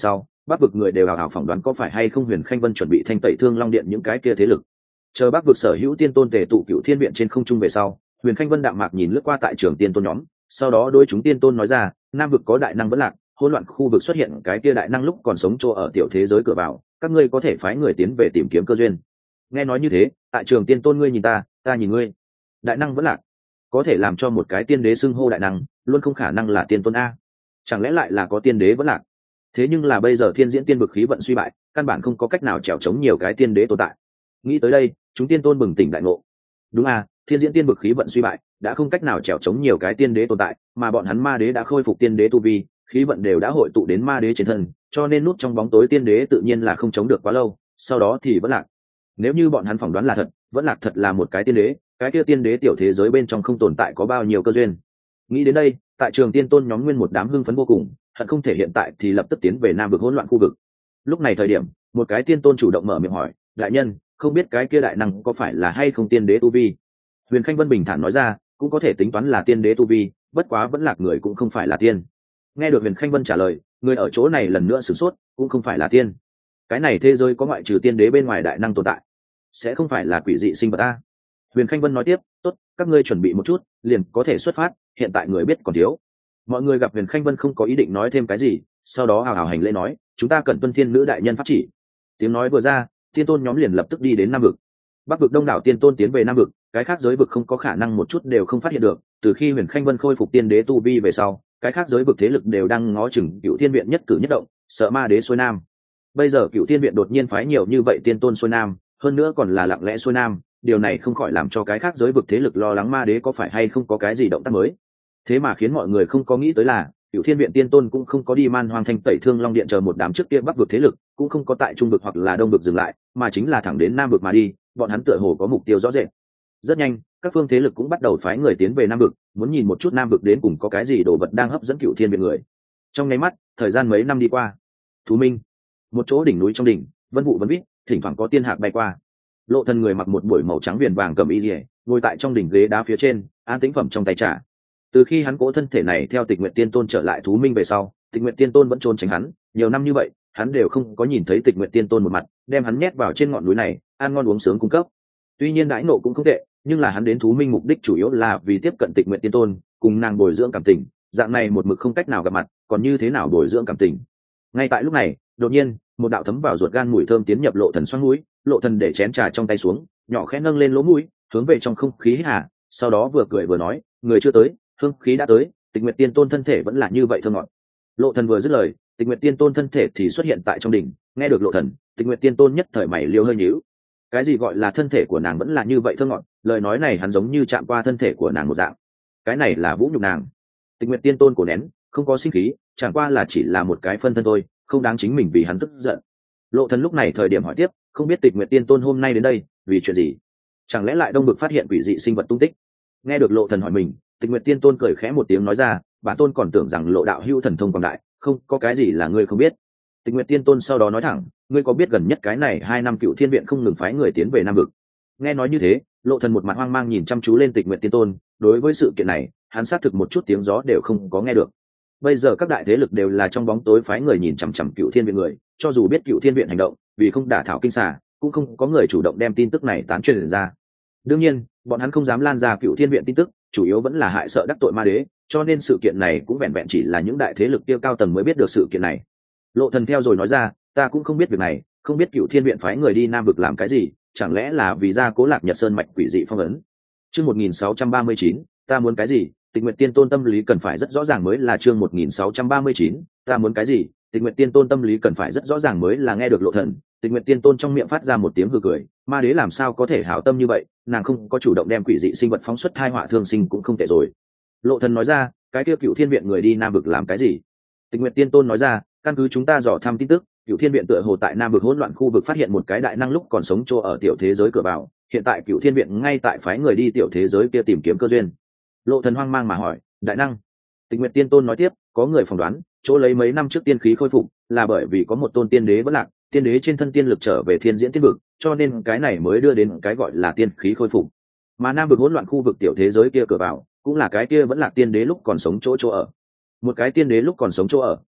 bắc vực người đều hào hào phỏng đoán có phải hay không Huyền Khanh Vân chuẩn bị thanh tẩy Thương Long Điện những cái kia thế lực. Chờ bắc vực sở hữu tiên tôn tề tụ Cựu Thiên Viện trên không trung về sau, Huyền Khanh Vân đạm mạc nhìn lướt qua tại trường tiên tôn nhóm, sau đó đôi chúng tiên tôn nói ra, nam vực có đại năng vẫn lạc, hỗn loạn khu vực xuất hiện cái kia đại năng lúc còn sống chỗ ở tiểu thế giới cửa vào, các ngươi có thể phái người tiến về tìm kiếm cơ duyên. Nghe nói như thế, tại trường tiên tôn ngươi nhìn ta, ta nhìn ngươi. Đại năng vẫn lạc, có thể làm cho một cái tiên đế xưng hô đại năng, luôn không khả năng là tiên tôn a. Chẳng lẽ lại là có tiên đế vẫn lạc? Thế nhưng là bây giờ thiên diễn tiên vực khí vận suy bại, căn bản không có cách nào trèo chống nhiều cái tiên đế tồn tại. Nghĩ tới đây, chúng tiên tôn bừng tỉnh đại ngộ. Đúng à, thiên diễn tiên vực khí vận suy bại, đã không cách nào trèo chống nhiều cái tiên đế tồn tại, mà bọn hắn ma đế đã khôi phục tiên đế tu vi, khí vận đều đã hội tụ đến ma đế trên thân, cho nên nút trong bóng tối tiên đế tự nhiên là không chống được quá lâu, sau đó thì vẫn lạc. Nếu như bọn hắn phỏng đoán là thật, vẫn lạc thật là một cái tiên đế, cái kia tiên đế tiểu thế giới bên trong không tồn tại có bao nhiêu cơ duyên. Nghĩ đến đây, tại trường tiên tôn nhóm nguyên một đám hưng phấn vô cùng, hận không thể hiện tại thì lập tức tiến về nam vực hỗn loạn khu vực. Lúc này thời điểm, một cái tiên tôn chủ động mở miệng hỏi, đại nhân, không biết cái kia đại năng có phải là hay không tiên đế tu vi? Huyền Khanh Vân bình thản nói ra, cũng có thể tính toán là tiên đế tu vi, bất quá vẫn lạc người cũng không phải là tiên. Nghe được Huyền Khanh Vân trả lời, người ở chỗ này lần nữa sửng sốt, cũng không phải là tiên. Cái này thế giới có ngoại trừ tiên đế bên ngoài đại năng tồn tại, sẽ không phải là quỷ dị sinh vật a? Huyền Khanh Vân nói tiếp, tốt, các ngươi chuẩn bị một chút, liền có thể xuất phát, hiện tại người biết còn thiếu. Mọi người gặp Huyền Khanh Vân không có ý định nói thêm cái gì, sau đó hào hào hành lễ nói, chúng ta cần tuân thiên nữ đại nhân pháp chỉ. Tiếng nói vừa ra, tiên tôn nhóm liền lập tức đi đến nam vực. Bắc vực đông đảo tiên tôn tiến về nam vực, cái khác giới vực không có khả năng một chút đều không phát hiện được. Từ khi Huyền Khanh Vân khôi phục tiên đế tu vi về sau, cái khác giới vực thế lực đều đang ngó chừng Cựu Thiên Viện nhất cử nhất động, sợ ma đế xuôi nam. Bây giờ Cựu Thiên Viện đột nhiên phái nhiều như vậy tiên tôn xuôi nam, hơn nữa còn là lặng lẽ xuôi nam, điều này không khỏi làm cho cái khác giới vực thế lực lo lắng ma đế có phải hay không có cái gì động tác mới. Thế mà khiến mọi người không có nghĩ tới là Cựu Thiên Viện tiên tôn cũng không có đi Man Hoang Thanh tẩy Thương Long Điện chờ một đám trước kia bắc vực thế lực, cũng không có tại trung vực hoặc là đông vực dừng lại, mà chính là thẳng đến nam vực mà đi. Bọn hắn tựa hồ có mục tiêu rõ rệt. Rất nhanh, các phương thế lực cũng bắt đầu phái người tiến về nam vực, muốn nhìn một chút nam vực đến cùng có cái gì đồ vật đang hấp dẫn Cựu Thiên Viện người. Trong nháy mắt, thời gian mấy năm đi qua. Thú Minh, một chỗ đỉnh núi trong đỉnh, vân vụ vân vít, thỉnh thoảng có tiên hạc bay qua. Lộ Thần người mặc một buổi màu trắng viền vàng cầm y liễu, ngồi tại trong đỉnh ghế đá phía trên, an tĩnh phẩm trong tay trà. Từ khi hắn cố thân thể này theo Tịch Nguyệt Tiên Tôn trở lại Thú Minh về sau, Tịch Nguyệt Tiên Tôn vẫn trốn tránh hắn, nhiều năm như vậy, hắn đều không có nhìn thấy Tịch Nguyệt Tiên Tôn một mặt, đem hắn nhét vào trên ngọn núi này, ăn ngon uống sướng cung cấp. Tuy nhiên đãi nộ cũng không tệ, nhưng là hắn đến Thú Minh mục đích chủ yếu là vì tiếp cận Tịch Nguyệt Tiên Tôn, cùng nàng bồi dưỡng cảm tình, dạng này một mực không cách nào gặp mặt, còn như thế nào bồi dưỡng cảm tình. Ngay tại lúc này, đột nhiên, một đạo thấm vào ruột gan mùi thơm tiến nhập Lộ Thần xoang mũi, Lộ Thần để chén trà trong tay xuống, nhỏ khẽ nâng lên lỗ mũi, hướng về trong không khí hít hà, sau đó vừa cười vừa nói, người chưa tới, hương khí đã tới. Tịch Nguyệt Tiên Tôn thân thể vẫn là như vậy thơm ngọt. Lộ Thần vừa dứt lời, Tịch Nguyệt Tiên Tôn thân thể thì xuất hiện tại trong đỉnh. Nghe được Lộ Thần, Tịch Nguyệt Tiên Tôn nhất thời mày liêu hơi nhíu. Cái gì gọi là thân thể của nàng vẫn là như vậy thơm ngọt? Lời nói này hắn giống như chạm qua thân thể của nàng một dạng. Cái này là vũ nhục nàng. Tịch Nguyệt Tiên Tôn cổ nén, không có sinh khí, chẳng qua là chỉ là một cái phân thân thôi, không đáng chính mình vì hắn tức giận. Lộ Thần lúc này thời điểm hỏi tiếp, không biết Tịch Nguyệt Tiên Tôn hôm nay đến đây vì chuyện gì? Chẳng lẽ lại đông vực phát hiện quỷ dị sinh vật tung tích? Nghe được Lộ Thần hỏi mình, Tịch Nguyệt Tiên Tôn cười khẽ một tiếng nói ra, bản tôn còn tưởng rằng Lộ đạo hữu thần thông quảng đại, không có cái gì là ngươi không biết. Tịch Nguyệt Tiên Tôn sau đó nói thẳng, ngươi có biết gần nhất cái này 2 năm Cựu Thiên Viện không ngừng phái người tiến về nam vực? Nghe nói như thế, Lộ Thần một mặt hoang mang nhìn chăm chú lên Tịch Nguyệt Tiên Tôn, đối với sự kiện này, hắn xác thực một chút tiếng gió đều không có nghe được. Bây giờ các đại thế lực đều là trong bóng tối phái người nhìn chằm chằm Cựu Thiên Viện người, cho dù biết Cựu Thiên Viện hành động, vì không đả thảo kinh xà, cũng không có người chủ động đem tin tức này tán truyền ra. Đương nhiên, bọn hắn không dám lan ra Cựu Thiên Viện tin tức, chủ yếu vẫn là hại sợ đắc tội ma đế, cho nên sự kiện này cũng vẹn vẹn chỉ là những đại thế lực tiêu cao tầng mới biết được sự kiện này. Lộ Thần theo rồi nói ra, ta cũng không biết việc này, không biết Cựu Thiên Viện phái người đi nam vực làm cái gì, chẳng lẽ là vì gia cố Lạc Nhật Sơn mạch quỷ dị phong ấn. Chương 1639, ta muốn cái gì? Tịch Nguyệt Tiên Tôn tâm lý cần phải rất rõ ràng mới là chương 1639, ta muốn cái gì? Tịch Nguyệt Tiên Tôn tâm lý cần phải rất rõ ràng mới là. Nghe được Lộ Thần, Tịch Nguyệt Tiên Tôn trong miệng phát ra một tiếng hừ cười, ma đế làm sao có thể hảo tâm như vậy, nàng không có chủ động đem quỷ dị sinh vật phóng xuất tai họa thương sinh cũng không tệ rồi. Lộ Thần nói ra, cái kia Cựu Thiên Viện người đi nam vực làm cái gì? Tịch Nguyệt Tiên Tôn nói ra, căn cứ chúng ta dò thăm tin tức, Cựu Thiên Viện tựa hồ tại nam vực hỗn loạn khu vực phát hiện một cái đại năng lúc còn sống chỗ ở tiểu thế giới cửa vào, hiện tại Cựu Thiên Viện ngay tại phái người đi tiểu thế giới kia tìm kiếm cơ duyên. Lộ Thần hoang mang mà hỏi, đại năng? Tịch Nguyệt Tiên Tôn nói tiếp, có người phỏng đoán, chỗ lấy mấy năm trước tiên khí khôi phục, là bởi vì có một tôn tiên đế vẫn lạc, tiên đế trên thân tiên lực trở về thiên diễn tiên vực, cho nên cái này mới đưa đến cái gọi là tiên khí khôi phục. Mà nam vực hỗn loạn khu vực tiểu thế giới kia cửa vào, cũng là cái kia vẫn lạc tiên đế lúc còn sống chỗ ở. Một cái tiên đế lúc còn sống chỗ ở,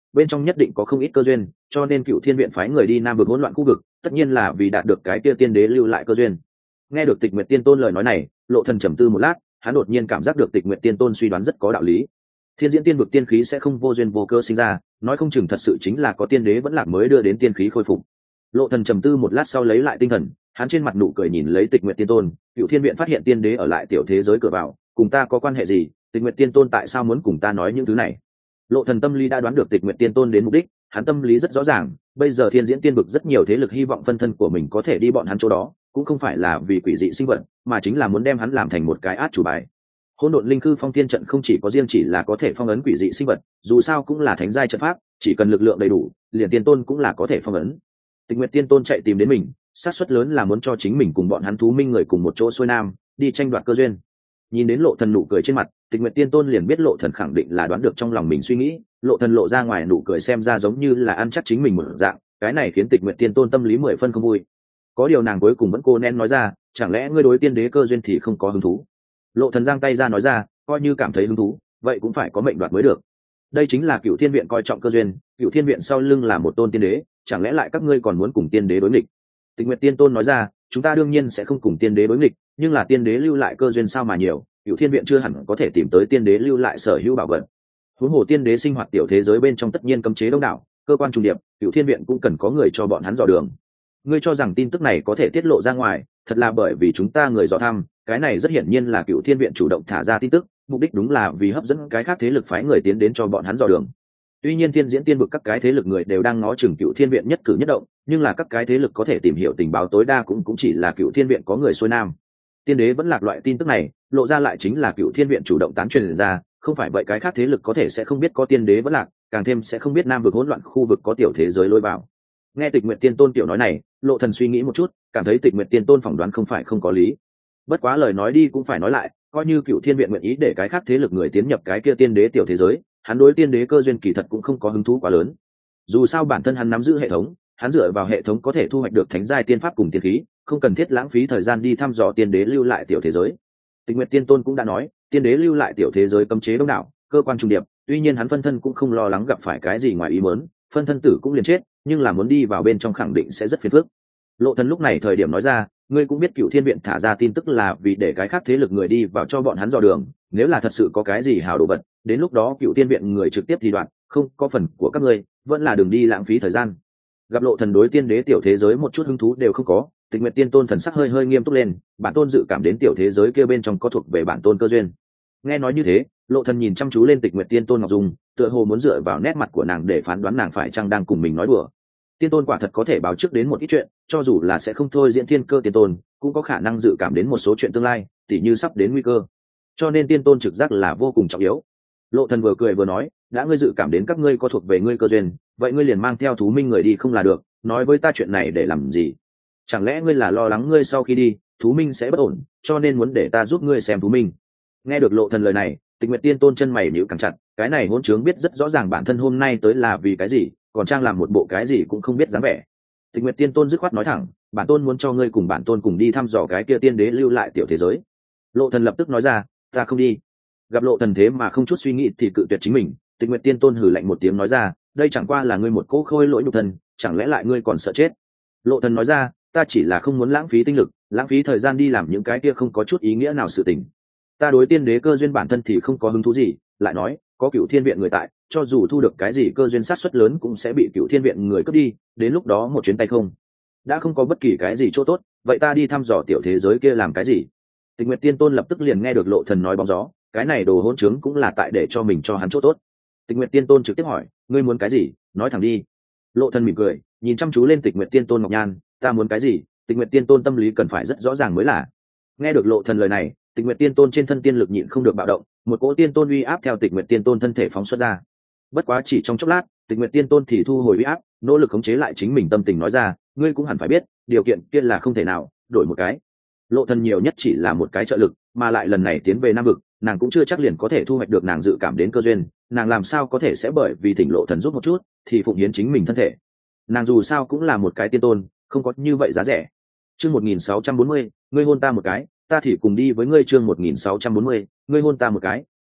bên trong nhất định có không ít cơ duyên, cho nên Cựu Thiên viện phái người đi nam vực hỗn loạn khu vực tất nhiên là vì đạt được cái kia tiên đế lưu lại cơ duyên. Nghe được Tịch Nguyệt Tiên Tôn lời nói này, Lộ Thần trầm tư một lát, hắn đột nhiên cảm giác được Tịch Nguyệt Tiên Tôn suy đoán rất có đạo lý. Thiên diễn tiên vực tiên khí sẽ không vô duyên vô cơ sinh ra, nói không chừng thật sự chính là có tiên đế vẫn lạc mới đưa đến tiên khí khôi phục. Lộ Thần trầm tư một lát sau lấy lại tinh thần, hắn trên mặt nụ cười nhìn lấy Tịch Nguyệt Tiên Tôn. Cựu Thiên viện phát hiện tiên đế ở lại tiểu thế giới cửa vào, cùng ta có quan hệ gì? Tịch Nguyệt Tiên Tôn tại sao muốn cùng ta nói những thứ này? Lộ Thần tâm lý đã đoán được Tịch Nguyệt Tiên Tôn đến mục đích, hắn tâm lý rất rõ ràng, bây giờ thiên diễn tiên vực rất nhiều thế lực hy vọng phân thân của mình có thể đi bọn hắn chỗ đó, cũng không phải là vì quỷ dị sinh vật, mà chính là muốn đem hắn làm thành một cái át chủ bài. Hỗn độn linh khư phong thiên trận không chỉ có riêng chỉ là có thể phong ấn quỷ dị sinh vật, dù sao cũng là thánh giai trận pháp, chỉ cần lực lượng đầy đủ, liền tiên tôn cũng là có thể phong ấn. Tịch Nguyệt Tiên Tôn chạy tìm đến mình, xác suất lớn là muốn cho chính mình cùng bọn hắn thú minh người cùng một chỗ xuôi nam, đi tranh đoạt cơ duyên. Nhìn đến Lộ Thần nụ cười trên mặt, Tịch Nguyệt Tiên Tôn liền biết Lộ Thần khẳng định là đoán được trong lòng mình suy nghĩ. Lộ Thần lộ ra ngoài nụ cười xem ra giống như là ăn chắc chính mình một dạng, cái này khiến Tịch Nguyệt Tiên Tôn tâm lý 10 phân không vui. Có điều nàng cuối cùng vẫn cô nén nói ra, chẳng lẽ ngươi đối tiên đế cơ duyên thì không có hứng thú? Lộ Thần giang tay ra nói ra, coi như cảm thấy hứng thú, vậy cũng phải có mệnh đoạt mới được. Đây chính là Cựu Thiên viện coi trọng cơ duyên, Cựu Thiên viện sau lưng là một tôn tiên đế, chẳng lẽ lại các ngươi còn muốn cùng tiên đế đối nghịch? Tịch Nguyệt Tiên Tôn nói ra, chúng ta đương nhiên sẽ không cùng tiên đế đối nghịch, nhưng là tiên đế lưu lại cơ duyên sao mà nhiều, Cựu Thiên viện chưa hẳn có thể tìm tới tiên đế lưu lại sở hữu bảo vật. Huống hồ tiên đế sinh hoạt tiểu thế giới bên trong tất nhiên cấm chế đông đảo, cơ quan trùng điệp, Cựu Thiên viện cũng cần có người cho bọn hắn dò đường. Ngươi cho rằng tin tức này có thể tiết lộ ra ngoài, thật là bởi vì chúng ta người dò thăm, cái này rất hiển nhiên là Cựu Thiên viện chủ động thả ra tin tức, mục đích đúng là vì hấp dẫn cái khác thế lực phái người tiến đến cho bọn hắn dò đường. Tuy nhiên thiên diễn tiên vực các cái thế lực người đều đang ngó chừng Cựu Thiên viện nhất cử nhất động, nhưng là các cái thế lực có thể tìm hiểu tình báo tối đa cũng chỉ là Cựu Thiên viện có người xuôi nam. Tiên đế vẫn lạc loại tin tức này, lộ ra lại chính là Cựu Thiên viện chủ động tán truyền ra, không phải vậy cái khác thế lực có thể sẽ không biết có tiên đế vẫn lạc, càng thêm sẽ không biết nam vực hỗn loạn khu vực có tiểu thế giới lôi vào. Nghe Tịch Nguyệt Tiên Tôn tiểu nói này, Lộ Thần suy nghĩ một chút, cảm thấy Tịch Nguyệt Tiên Tôn phỏng đoán không phải không có lý. Bất quá lời nói đi cũng phải nói lại, coi như Cựu Thiên viện nguyện ý để cái khác thế lực người tiến nhập cái kia tiên đế tiểu thế giới, hắn đối tiên đế cơ duyên kỳ thật cũng không có hứng thú quá lớn. Dù sao bản thân hắn nắm giữ hệ thống, hắn dựa vào hệ thống có thể thu hoạch được thánh giai tiên pháp cùng tiên khí, không cần thiết lãng phí thời gian đi thăm dò tiên đế lưu lại tiểu thế giới. Tịch Nguyệt Tiên Tôn cũng đã nói, tiên đế lưu lại tiểu thế giới cấm chế đông đảo, cơ quan trùng điệp, tuy nhiên hắn phân thân cũng không lo lắng gặp phải cái gì ngoài ý muốn, phân thân tử cũng liền chết, nhưng là muốn đi vào bên trong khẳng định sẽ rất phiền phức. Lộ Thần lúc này thời điểm nói ra, ngươi cũng biết Cựu Thiên viện thả ra tin tức là vì để cái khác thế lực người đi vào cho bọn hắn dò đường, nếu là thật sự có cái gì hào đồ vật, đến lúc đó Cựu Thiên viện người trực tiếp thì đoạn, không có phần của các ngươi, vẫn là đừng đi lãng phí thời gian. Gặp Lộ Thần đối tiên đế tiểu thế giới một chút hứng thú đều không có, Tịch Nguyệt Tiên Tôn thần sắc hơi hơi nghiêm túc lên, bản tôn dự cảm đến tiểu thế giới kia bên trong có thuộc về bản tôn cơ duyên. Nghe nói như thế, Lộ Thần nhìn chăm chú lên Tịch Nguyệt Tiên Tôn Ngọc Dung, tựa hồ muốn dựa vào nét mặt của nàng để phán đoán nàng phải chăng đang cùng mình nói đùa. Tiên Tôn quả thật có thể báo trước đến một ít chuyện, cho dù là sẽ không thôi diễn thiên cơ Tiên Tôn, cũng có khả năng dự cảm đến một số chuyện tương lai, tỉ như sắp đến nguy cơ. Cho nên Tiên Tôn trực giác là vô cùng trọng yếu. Lộ Thần vừa cười vừa nói, đã ngươi dự cảm đến các ngươi có thuộc về ngươi cơ duyên, vậy ngươi liền mang theo thú minh người đi không là được, nói với ta chuyện này để làm gì? Chẳng lẽ ngươi là lo lắng ngươi sau khi đi, thú minh sẽ bất ổn, cho nên muốn để ta giúp ngươi xem thú minh? Nghe được Lộ Thần lời này, Tịch Nguyệt Tiên Tôn chân mày nhíu càng chặt, cái này hỗn trướng biết rất rõ ràng bản thân hôm nay tới là vì cái gì, còn trang làm một bộ cái gì cũng không biết dáng vẻ. Tịch Nguyệt Tiên Tôn dứt khoát nói thẳng, bản tôn muốn cho ngươi cùng bản tôn cùng đi thăm dò cái kia tiên đế lưu lại tiểu thế giới. Lộ Thần lập tức nói ra, ta không đi. Gặp Lộ Thần thế mà không chút suy nghĩ thì cự tuyệt chính mình, Tịch Nguyệt Tiên Tôn hừ lạnh một tiếng nói ra, đây chẳng qua là ngươi một cỗ khôi lỗi nhục thân, chẳng lẽ lại ngươi còn sợ chết? Lộ Thần nói ra, ta chỉ là không muốn lãng phí tinh lực, lãng phí thời gian đi làm những cái kia không có chút ý nghĩa nào sự tình. Ta đối tiên đế cơ duyên bản thân thì không có hứng thú gì, lại nói, có Cựu Thiên viện người tại, cho dù thu được cái gì cơ duyên sát suất lớn cũng sẽ bị Cựu Thiên viện người cướp đi, đến lúc đó một chuyến tay không. Đã không có bất kỳ cái gì chỗ tốt, vậy ta đi thăm dò tiểu thế giới kia làm cái gì? Tịch Nguyệt Tiên Tôn lập tức liền nghe được Lộ Thần nói bóng gió, cái này đồ hỗn trướng cũng là tại để cho mình cho hắn chỗ tốt. Tịch Nguyệt Tiên Tôn trực tiếp hỏi, ngươi muốn cái gì, nói thẳng đi. Lộ Thần mỉm cười, nhìn chăm chú lên Tịch Nguyệt Tiên Tôn ngọc nhan, ta muốn cái gì? Tịch Nguyệt Tiên Tôn tâm lý cần phải rất rõ ràng mới là. Nghe được Lộ Thần lời này, Tịch Nguyệt Tiên Tôn trên thân tiên lực nhịn không được bạo động, một cỗ tiên tôn uy áp theo Tịch Nguyệt Tiên Tôn thân thể phóng xuất ra. Bất quá chỉ trong chốc lát, Tịch Nguyệt Tiên Tôn thì thu hồi uy áp, nỗ lực khống chế lại chính mình tâm tình nói ra, ngươi cũng hẳn phải biết, điều kiện kia là không thể nào, đổi một cái. Lộ Thần nhiều nhất chỉ là một cái trợ lực, mà lại lần này tiến về Nam vực, nàng cũng chưa chắc liền có thể thu hoạch được nàng dự cảm đến cơ duyên, nàng làm sao có thể sẽ bởi vì thỉnh Lộ Thần giúp một chút thì phụng hiến chính mình thân thể. Nàng dù sao cũng là một cái tiên tôn, không có như vậy giá rẻ. Chương 1640, ngươi hôn ta một cái, ta thì cùng đi với ngươi. Chương 1640, ngươi hôn ta một cái,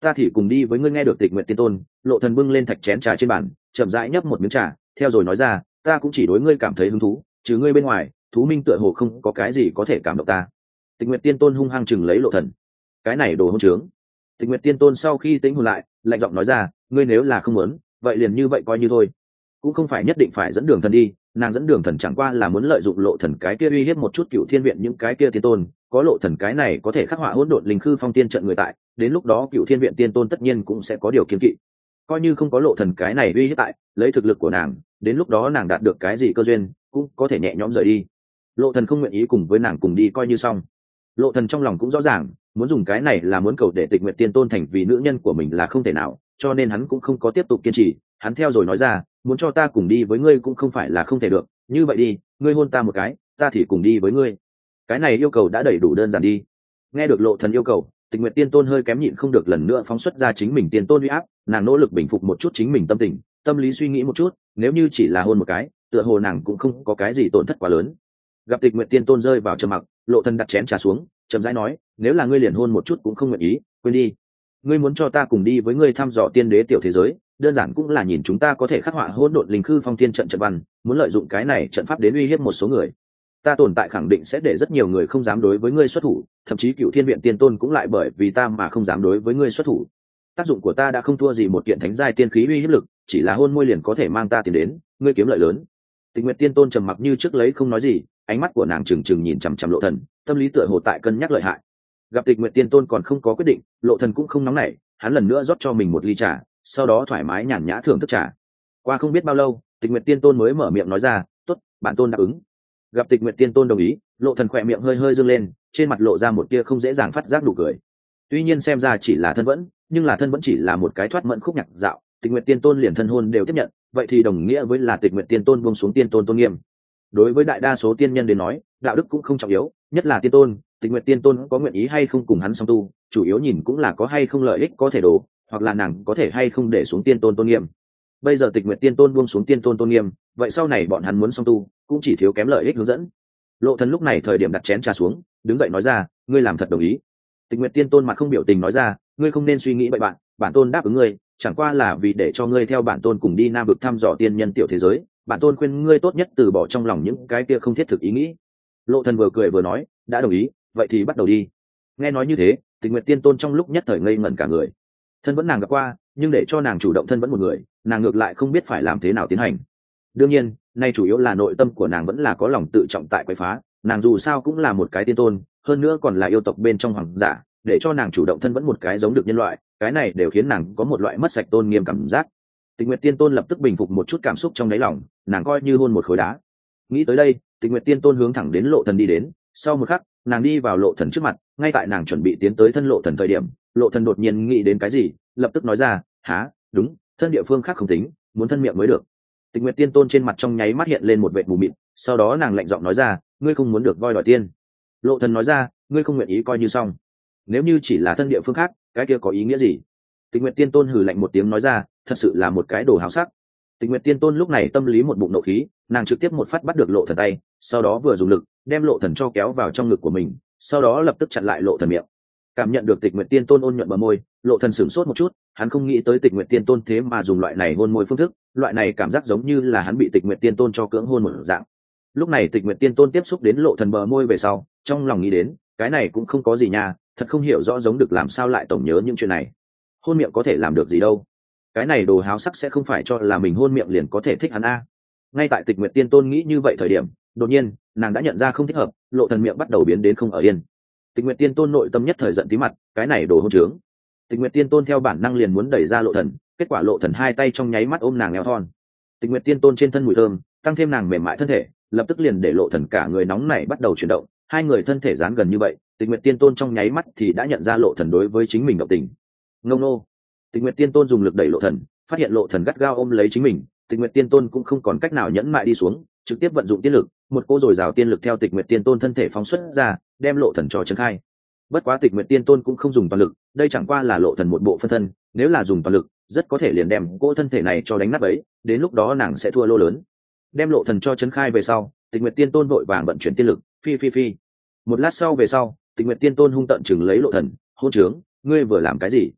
ta thì cùng đi với ngươi. Nghe được Tịch Nguyệt Tiên Tôn, Lộ Thần bưng lên thạch chén trà trên bàn, chậm rãi nhấp một miếng trà, theo rồi nói ra, ta cũng chỉ đối ngươi cảm thấy hứng thú, trừ ngươi bên ngoài, thú minh tựa hồ không có cái gì có thể cảm động ta. Tịch Nguyệt Tiên Tôn hung hăng chừng lấy Lộ Thần, cái này đồ hỗn trướng. Tịch Nguyệt Tiên Tôn sau khi tĩnh hồn lại, lạnh giọng nói ra, ngươi nếu là không muốn, vậy liền như vậy coi như thôi, cũng không phải nhất định phải dẫn đường thần đi. Nàng dẫn đường thần chẳng qua là muốn lợi dụng Lộ Thần cái kia uy hiếp một chút Cựu Thiên Viện những cái kia tiên tôn, có Lộ Thần cái này có thể khắc họa hỗn độn linh khư phong tiên trận người tại, đến lúc đó Cựu Thiên Viện tiên tôn tất nhiên cũng sẽ có điều kiêng kỵ. Coi như không có Lộ Thần cái này uy hiếp tại, lấy thực lực của nàng, đến lúc đó nàng đạt được cái gì cơ duyên, cũng có thể nhẹ nhõm rời đi. Lộ Thần không nguyện ý cùng với nàng cùng đi coi như xong. Lộ Thần trong lòng cũng rõ ràng, muốn dùng cái này là muốn cầu để Tịch Nguyệt Tiên Tôn thành vì nữ nhân của mình là không thể nào, cho nên hắn cũng không có tiếp tục kiên trì. Hắn theo rồi nói ra, muốn cho ta cùng đi với ngươi cũng không phải là không thể được, như vậy đi, ngươi hôn ta một cái, ta thì cùng đi với ngươi. Cái này yêu cầu đã đầy đủ đơn giản đi. Nghe được Lộ Thần yêu cầu, Tịch Nguyệt Tiên Tôn hơi kém nhịn không được lần nữa phóng xuất ra chính mình tiên tôn uy áp, nàng nỗ lực bình phục một chút chính mình tâm tình, tâm lý suy nghĩ một chút, nếu như chỉ là hôn một cái, tựa hồ nàng cũng không có cái gì tổn thất quá lớn. Gặp Tịch Nguyệt Tiên Tôn rơi vào trầm mặc, Lộ Thần đặt chén trà xuống, chậm rãi nói, nếu là ngươi liền hôn một chút cũng không nguyện ý, quên đi. Ngươi muốn cho ta cùng đi với ngươi thăm dò tiên đế tiểu thế giới, đơn giản cũng là nhìn chúng ta có thể khắc họa hỗn độn linh khư phong tiên trận trận văn, muốn lợi dụng cái này trận pháp đến uy hiếp một số người. Ta tồn tại khẳng định sẽ để rất nhiều người không dám đối với ngươi xuất thủ, thậm chí Cựu Thiên Viện tiên tôn cũng lại bởi vì ta mà không dám đối với ngươi xuất thủ. Tác dụng của ta đã không thua gì một kiện thánh giai tiên khí uy hiếp lực, chỉ là hôn môi liền có thể mang ta tiền đến, ngươi kiếm lợi lớn. Tịch Nguyệt Tiên Tôn trầm mặc như trước lấy không nói gì, ánh mắt của nàng trừng trừng nhìn chằm chằm Lộ Thần, tâm lý tựa hồ tại cân nhắc lợi hại. Gặp Tịch Nguyệt Tiên Tôn còn không có quyết định, Lộ Thần cũng không nóng nảy, hắn lần nữa rót cho mình một ly trà, sau đó thoải mái nhàn nhã thưởng thức trà. Qua không biết bao lâu, Tịch Nguyệt Tiên Tôn mới mở miệng nói ra, "Tốt, bản tôn đáp ứng." Gặp Tịch Nguyệt Tiên Tôn đồng ý, Lộ Thần khỏe miệng hơi hơi dương lên, trên mặt lộ ra một tia không dễ dàng phát giác nụ cười. Tuy nhiên xem ra chỉ là thân vẫn, nhưng là thân vẫn chỉ là một cái thoát mẫn khúc nhạc dạo, Tịch Nguyệt Tiên Tôn liền thân hôn đều tiếp nhận, vậy thì đồng nghĩa với là Tịch Nguyệt Tiên Tôn buông xuống tiên tôn tôn nghiêm. Đối với đại đa số tiên nhân đến nói, đạo đức cũng không trọng yếu, nhất là tiên tôn, Tịch Nguyệt Tiên Tôn có nguyện ý hay không cùng hắn song tu, chủ yếu nhìn cũng là có hay không lợi ích có thể đổ, hoặc là nàng có thể hay không để xuống tiên tôn tôn nghiêm. Bây giờ Tịch Nguyệt Tiên Tôn buông xuống tiên tôn tôn nghiêm, vậy sau này bọn hắn muốn song tu, cũng chỉ thiếu kém lợi ích hướng dẫn. Lộ Thần lúc này thời điểm đặt chén trà xuống, đứng dậy nói ra, ngươi làm thật đồng ý. Tịch Nguyệt Tiên Tôn mặt không biểu tình nói ra, ngươi không nên suy nghĩ bậy bạn, bản tôn đáp ứng ngươi, chẳng qua là vì để cho ngươi theo bản tôn cùng đi Nam vực thăm dò tiên nhân tiểu thế giới, bản tôn khuyên ngươi tốt nhất từ bỏ trong lòng những cái kia không thiết thực ý nghĩ. Lộ Thần vừa cười vừa nói, đã đồng ý, vậy thì bắt đầu đi. Nghe nói như thế, Tịch Nguyệt Tiên Tôn trong lúc nhất thời ngây ngẩn cả người. Thân vẫn nàng gặp qua, nhưng để cho nàng chủ động thân vẫn một người, nàng ngược lại không biết phải làm thế nào tiến hành. Đương nhiên, nay chủ yếu là nội tâm của nàng vẫn là có lòng tự trọng tại quấy phá, nàng dù sao cũng là một cái tiên tôn, hơn nữa còn là yêu tộc bên trong hoàng giả, để cho nàng chủ động thân vẫn một cái giống được nhân loại, cái này đều khiến nàng có một loại mất sạch tôn nghiêm cảm giác. Tịch Nguyệt Tiên Tôn lập tức bình phục một chút cảm xúc trong đáy lòng, nàng coi như hôn một khối đá. Nghĩ tới đây, Tịch Nguyệt Tiên Tôn hướng thẳng đến Lộ Thần đi đến, sau một khắc, nàng đi vào Lộ Thần trước mặt, ngay tại nàng chuẩn bị tiến tới thân Lộ Thần thời điểm, Lộ Thần đột nhiên nghĩ đến cái gì, lập tức nói ra, "Hả, đúng, thân địa phương khác không tính, muốn thân miệng mới được." Tịch Nguyệt Tiên Tôn trên mặt trong nháy mắt hiện lên một vệt mù mịt, sau đó nàng lạnh giọng nói ra, "Ngươi không muốn được voi đòi tiên." Lộ Thần nói ra, "Ngươi không nguyện ý coi như xong. Nếu như chỉ là thân địa phương khác, cái kia có ý nghĩa gì?" Tịch Nguyệt Tiên Tôn hừ lạnh một tiếng nói ra, "Thật sự là một cái đồ háo sắc." Tịch Nguyệt Tiên Tôn lúc này tâm lý một bụng nộ khí, nàng trực tiếp một phát bắt được Lộ Thần tay, sau đó vừa dùng lực đem Lộ Thần cho kéo vào trong ngực của mình, sau đó lập tức chặn lại Lộ Thần miệng. Cảm nhận được Tịch Nguyệt Tiên Tôn ôn nhuận bờ môi, Lộ Thần sửng sốt một chút, hắn không nghĩ tới Tịch Nguyệt Tiên Tôn thế mà dùng loại này hôn môi phương thức, loại này cảm giác giống như là hắn bị Tịch Nguyệt Tiên Tôn cho cưỡng hôn một dạng. Lúc này Tịch Nguyệt Tiên Tôn tiếp xúc đến Lộ Thần bờ môi về sau, trong lòng nghĩ đến, cái này cũng không có gì nha, thật không hiểu rõ giống được làm sao lại tổng nhớ những chuyện này. Hôn miệng có thể làm được gì đâu? Cái này đồ háo sắc sẽ không phải cho là mình hôn miệng liền có thể thích hắn a. Ngay tại Tịch Nguyệt Tiên Tôn nghĩ như vậy thời điểm, đột nhiên, nàng đã nhận ra không thích hợp, Lộ Thần miệng bắt đầu biến đến không ở yên. Tịch Nguyệt Tiên Tôn nội tâm nhất thời giận tí mặt, cái này đồ hỗn trướng. Tịch Nguyệt Tiên Tôn theo bản năng liền muốn đẩy ra Lộ Thần, kết quả Lộ Thần hai tay trong nháy mắt ôm nàng eo thon. Tịch Nguyệt Tiên Tôn trên thân mùi thơm, tăng thêm nàng mềm mại thân thể, lập tức liền để Lộ Thần cả người nóng nảy bắt đầu chuyển động, hai người thân thể dán gần như vậy, Tịch Nguyệt Tiên Tôn trong nháy mắt thì đã nhận ra Lộ Thần đối với chính mình động tình. Ngông nô. Tịch Nguyệt Tiên Tôn dùng lực đẩy Lộ Thần, phát hiện Lộ Thần gắt gao ôm lấy chính mình, Tịch Nguyệt Tiên Tôn cũng không còn cách nào nhẫn mại đi xuống, trực tiếp vận dụng tiên lực, một cỗ dồi dào tiên lực theo Tịch Nguyệt Tiên Tôn thân thể phóng xuất ra, đem Lộ Thần cho chấn khai. Bất quá Tịch Nguyệt Tiên Tôn cũng không dùng toàn lực, đây chẳng qua là Lộ Thần một bộ phân thân, nếu là dùng toàn lực, rất có thể liền đem cỗ thân thể này cho đánh nát bấy, đến lúc đó nàng sẽ thua lô lớn. Đem Lộ Thần cho chấn khai về sau, Tịch Nguyệt Tiên Tôn vội vàng vận chuyển tiên lực, phi phi phi. Một lát sau về sau, Tịch Nguyệt Tiên Tôn hung tợn chừng lấy Lộ Thần, hỗn trướng, ngươi vừa làm cái gì?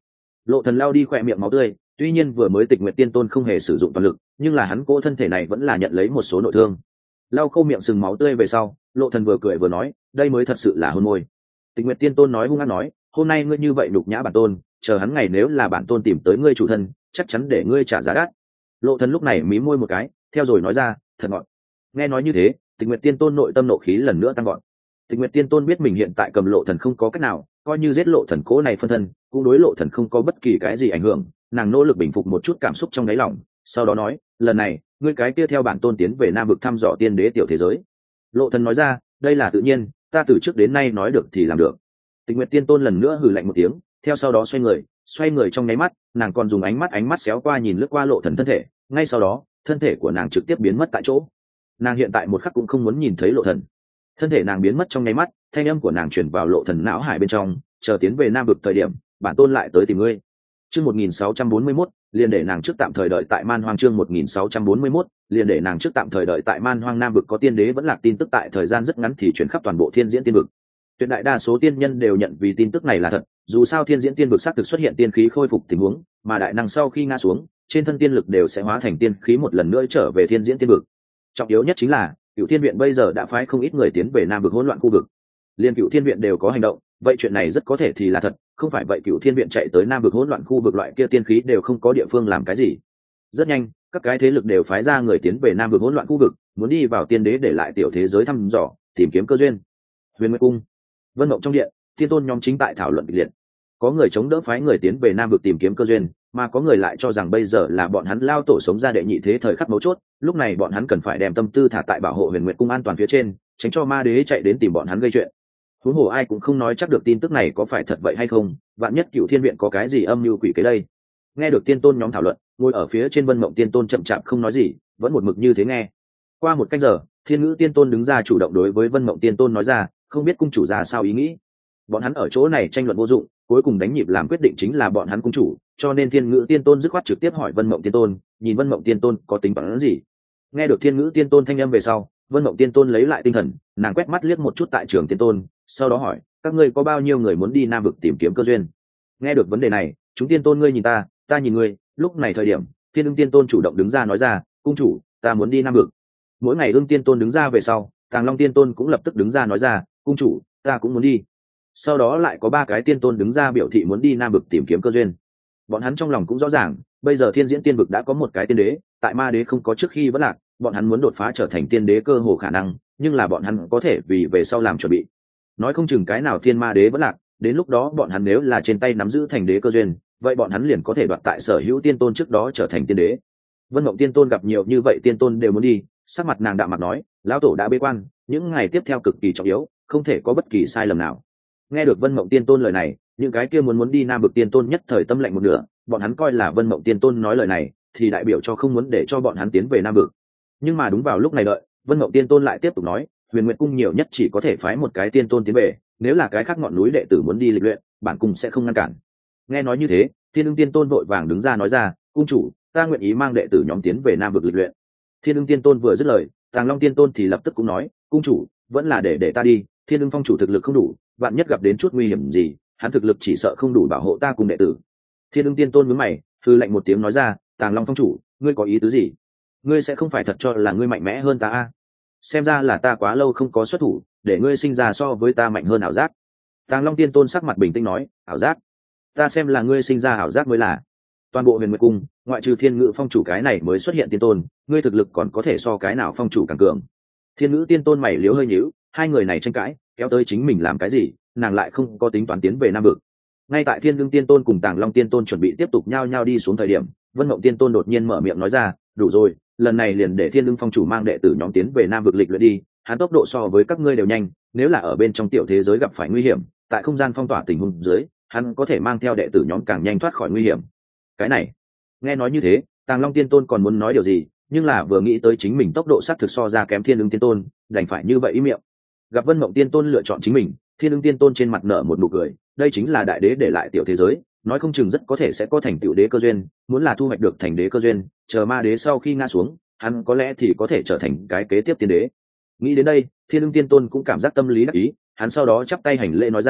Lộ Thần lao đi khỏe miệng máu tươi, tuy nhiên vừa mới Tịch Nguyệt Tiên Tôn không hề sử dụng toàn lực, nhưng là hắn cỗ thân thể này vẫn là nhận lấy một số nội thương. Lau khô miệng sừng máu tươi về sau, Lộ Thần vừa cười vừa nói, đây mới thật sự là hôn môi. Tịch Nguyệt Tiên Tôn nói hung hăng nói, hôm nay ngươi như vậy nhục nhã bản tôn, chờ hắn ngày nếu là bản tôn tìm tới ngươi chủ thân, chắc chắn để ngươi trả giá đắt. Lộ Thần lúc này mím môi một cái, theo rồi nói ra, thật ngọn. Nghe nói như thế, Tịch Nguyệt Tiên Tôn nội tâm nộ khí lần nữa tăng gọn. Tịch Nguyệt Tiên Tôn biết mình hiện tại cầm Lộ Thần không có cách nào, coi như giết Lộ Thần cố này phân thân, cũng đối Lộ Thần không có bất kỳ cái gì ảnh hưởng, nàng nỗ lực bình phục một chút cảm xúc trong đáy lòng, sau đó nói, lần này, ngươi cái kia theo bản tôn tiến về Nam vực thăm dò tiên đế tiểu thế giới. Lộ Thần nói ra, đây là tự nhiên, ta từ trước đến nay nói được thì làm được. Tịch Nguyệt Tiên Tôn lần nữa hừ lạnh một tiếng, theo sau đó xoay người trong nháy mắt, nàng còn dùng ánh mắt xéo qua nhìn lướt qua Lộ Thần thân thể, ngay sau đó, thân thể của nàng trực tiếp biến mất tại chỗ. Nàng hiện tại một khắc cũng không muốn nhìn thấy Lộ Thần. Thân thể nàng biến mất trong nháy mắt, thanh âm của nàng truyền vào Lộ Thần não hải bên trong, chờ tiến về Nam vực thời điểm, bản tôn lại tới tìm ngươi. Chương 1641, liền để nàng trước tạm thời đợi tại Man Hoang. Chương 1641, liền để nàng trước tạm thời đợi tại Man Hoang. Nam vực có tiên đế vẫn lạc tin tức tại thời gian rất ngắn thì truyền khắp toàn bộ Thiên Diễn Tiên vực. Tuyệt đại đa số tiên nhân đều nhận vì tin tức này là thật, dù sao Thiên Diễn Tiên vực xác thực xuất hiện tiên khí khôi phục tình huống, mà đại năng sau khi ngã xuống, trên thân tiên lực đều sẽ hóa thành tiên khí một lần nữa trở về Thiên Diễn Tiên vực. Trọng yếu nhất chính là, Cửu Thiên Viện bây giờ đã phái không ít người tiến về Nam vực hỗn loạn khu vực. Liên Cửu Thiên Viện đều có hành động, vậy chuyện này rất có thể thì là thật, không phải vậy Cửu Thiên Viện chạy tới Nam vực hỗn loạn khu vực loại kia tiên khí đều không có địa phương làm cái gì. Rất nhanh, các cái thế lực đều phái ra người tiến về Nam vực hỗn loạn khu vực, muốn đi vào tiên đế để lại tiểu thế giới thăm dò, tìm kiếm cơ duyên. Huyền Nguyệt Cung, Vân Mộng trong điện, tiên tôn nhóm chính tại thảo luận kịch liệt. Có người chống đỡ phái người tiến về Nam vực tìm kiếm cơ duyên, mà có người lại cho rằng bây giờ là bọn hắn lao tổ sống ra đệ nhị thế thời khắc mấu chốt, lúc này bọn hắn cần phải đem tâm tư thả tại bảo hộ Huyền Nguyệt Cung an toàn phía trên, tránh cho ma đế chạy đến tìm bọn hắn gây chuyện. Huống hồ ai cũng không nói chắc được tin tức này có phải thật vậy hay không, vạn nhất Cửu Thiên Viện có cái gì âm mưu quỷ kế đây. Nghe được tiên tôn nhóm thảo luận, ngồi ở phía trên Vân Mộng tiên tôn chậm chạp không nói gì, vẫn một mực như thế nghe. Qua một canh giờ, Thiên Ngữ tiên tôn đứng ra chủ động đối với Vân Mộng tiên tôn nói ra, không biết cung chủ ra sao ý nghĩ. Bọn hắn ở chỗ này tranh luận vô dụng, cuối cùng đánh nhịp làm quyết định chính là bọn hắn cung chủ, cho nên Thiên Ngữ tiên tôn dứt khoát trực tiếp hỏi Vân Mộng tiên tôn, nhìn Vân Mộng tiên tôn có tính toán gì. Nghe được Thiên Ngữ tiên tôn thanh âm về sau, Vân Mộng tiên tôn lấy lại tinh thần, nàng quét mắt liếc một chút tại trường tiên tôn, sau đó hỏi, các ngươi có bao nhiêu người muốn đi Nam vực tìm kiếm cơ duyên? Nghe được vấn đề này, chúng tiên tôn ngươi nhìn ta, ta nhìn ngươi, lúc này thời điểm, Thiên Ưng tiên tôn chủ động đứng ra nói ra, cung chủ, ta muốn đi Nam vực. Mỗi ngày Ưng tiên tôn đứng ra về sau, Tàng Long tiên tôn cũng lập tức đứng ra nói ra, cung chủ, ta cũng muốn đi. Sau đó lại có 3 cái tiên tôn đứng ra biểu thị muốn đi Nam vực tìm kiếm cơ duyên. Bọn hắn trong lòng cũng rõ ràng, bây giờ Thiên Diễn Tiên vực đã có một cái tiên đế, tại ma đế không có trước khi vẫn lạc, bọn hắn muốn đột phá trở thành tiên đế cơ hồ khả năng, nhưng là bọn hắn có thể vì về sau làm chuẩn bị. Nói không chừng cái nào thiên ma đế vẫn lạc, đến lúc đó bọn hắn nếu là trên tay nắm giữ thành đế cơ duyên, vậy bọn hắn liền có thể đoạt tại sở hữu tiên tôn trước đó trở thành tiên đế. Vân Mộng tiên tôn gặp nhiều như vậy tiên tôn đều muốn đi, sắc mặt nàng đạm mặt nói, lão tổ đã bế quan, những ngày tiếp theo cực kỳ trọng yếu, không thể có bất kỳ sai lầm nào. Nghe được Vân Mộng tiên tôn lời này, những cái kia muốn đi Nam vực tiên tôn nhất thời tâm lạnh một nửa, bọn hắn coi là Vân Mộng tiên tôn nói lời này thì đại biểu cho không muốn để cho bọn hắn tiến về Nam vực. Nhưng mà đúng vào lúc này đợi, Vân Mộng tiên tôn lại tiếp tục nói, Huyền Nguyệt cung nhiều nhất chỉ có thể phái một cái tiên tôn tiến về, nếu là cái khác ngọn núi đệ tử muốn đi lịch luyện, bản cung sẽ không ngăn cản. Nghe nói như thế, Thiên Ưng tiên tôn vội vàng đứng ra nói ra, cung chủ, ta nguyện ý mang đệ tử nhóm tiến về Nam vực lịch luyện. Thiên Ưng tiên tôn vừa dứt lời, Tàng Long tiên tôn thì lập tức cũng nói, cung chủ, vẫn là để ta đi, Thiên Ưng phong chủ thực lực không đủ, vạn nhất gặp đến chút nguy hiểm gì, hắn thực lực chỉ sợ không đủ bảo hộ ta cùng đệ tử. Thiên Ưng tiên tôn nhướng mày, hừ lạnh một tiếng nói ra, Tàng Long phong chủ, ngươi có ý tứ gì? Ngươi sẽ không phải thật cho là ngươi mạnh mẽ hơn ta à? Xem ra là ta quá lâu không có xuất thủ, để ngươi sinh ra so với ta mạnh hơn ảo giác. Tàng Long tiên tôn sắc mặt bình tĩnh nói, ảo giác? Ta xem là ngươi sinh ra ảo giác mới là. Toàn bộ Huyền Nguyệt cung, ngoại trừ Thiên Ngữ phong chủ cái này mới xuất hiện tiên tôn, ngươi thực lực còn có thể so cái nào phong chủ càng cường? Thiên Ngữ tiên tôn mày liếu hơi nhíu, hai người này tranh cãi, kéo tới chính mình làm cái gì, nàng lại không có tính toán tiến về Nam vực. Ngay tại Thiên Lương tiên tôn cùng Tàng Long tiên tôn chuẩn bị tiếp tục nhao nhao đi xuống thời điểm, Vân Mộng tiên tôn đột nhiên mở miệng nói ra, đủ rồi, lần này liền để Thiên Lương phong chủ mang đệ tử nhóm tiến về Nam vực lịch luyện đi, hắn tốc độ so với các ngươi đều nhanh, nếu là ở bên trong tiểu thế giới gặp phải nguy hiểm, tại không gian phong tỏa tình huống dưới, hắn có thể mang theo đệ tử nhóm càng nhanh thoát khỏi nguy hiểm. Cái này, nghe nói như thế, Tàng Long tiên tôn còn muốn nói điều gì, nhưng là vừa nghĩ tới chính mình tốc độ xác thực so ra kém Thiên Lương tiên tôn, đành phải như vậy ý miệng. Gặp Vân Mộng tiên tôn lựa chọn chính mình, Thiên Lương tiên tôn trên mặt nở một nụ cười, đây chính là đại đế để lại tiểu thế giới, nói không chừng rất có thể sẽ có thành tựu đế cơ duyên, muốn là thu hoạch được thành đế cơ duyên, chờ ma đế sau khi ngã xuống, hắn có lẽ thì có thể trở thành cái kế tiếp tiên đế. Nghĩ đến đây, Thiên Lương tiên tôn cũng cảm giác tâm lý đắc ý, hắn sau đó chắp tay hành lễ nói ra,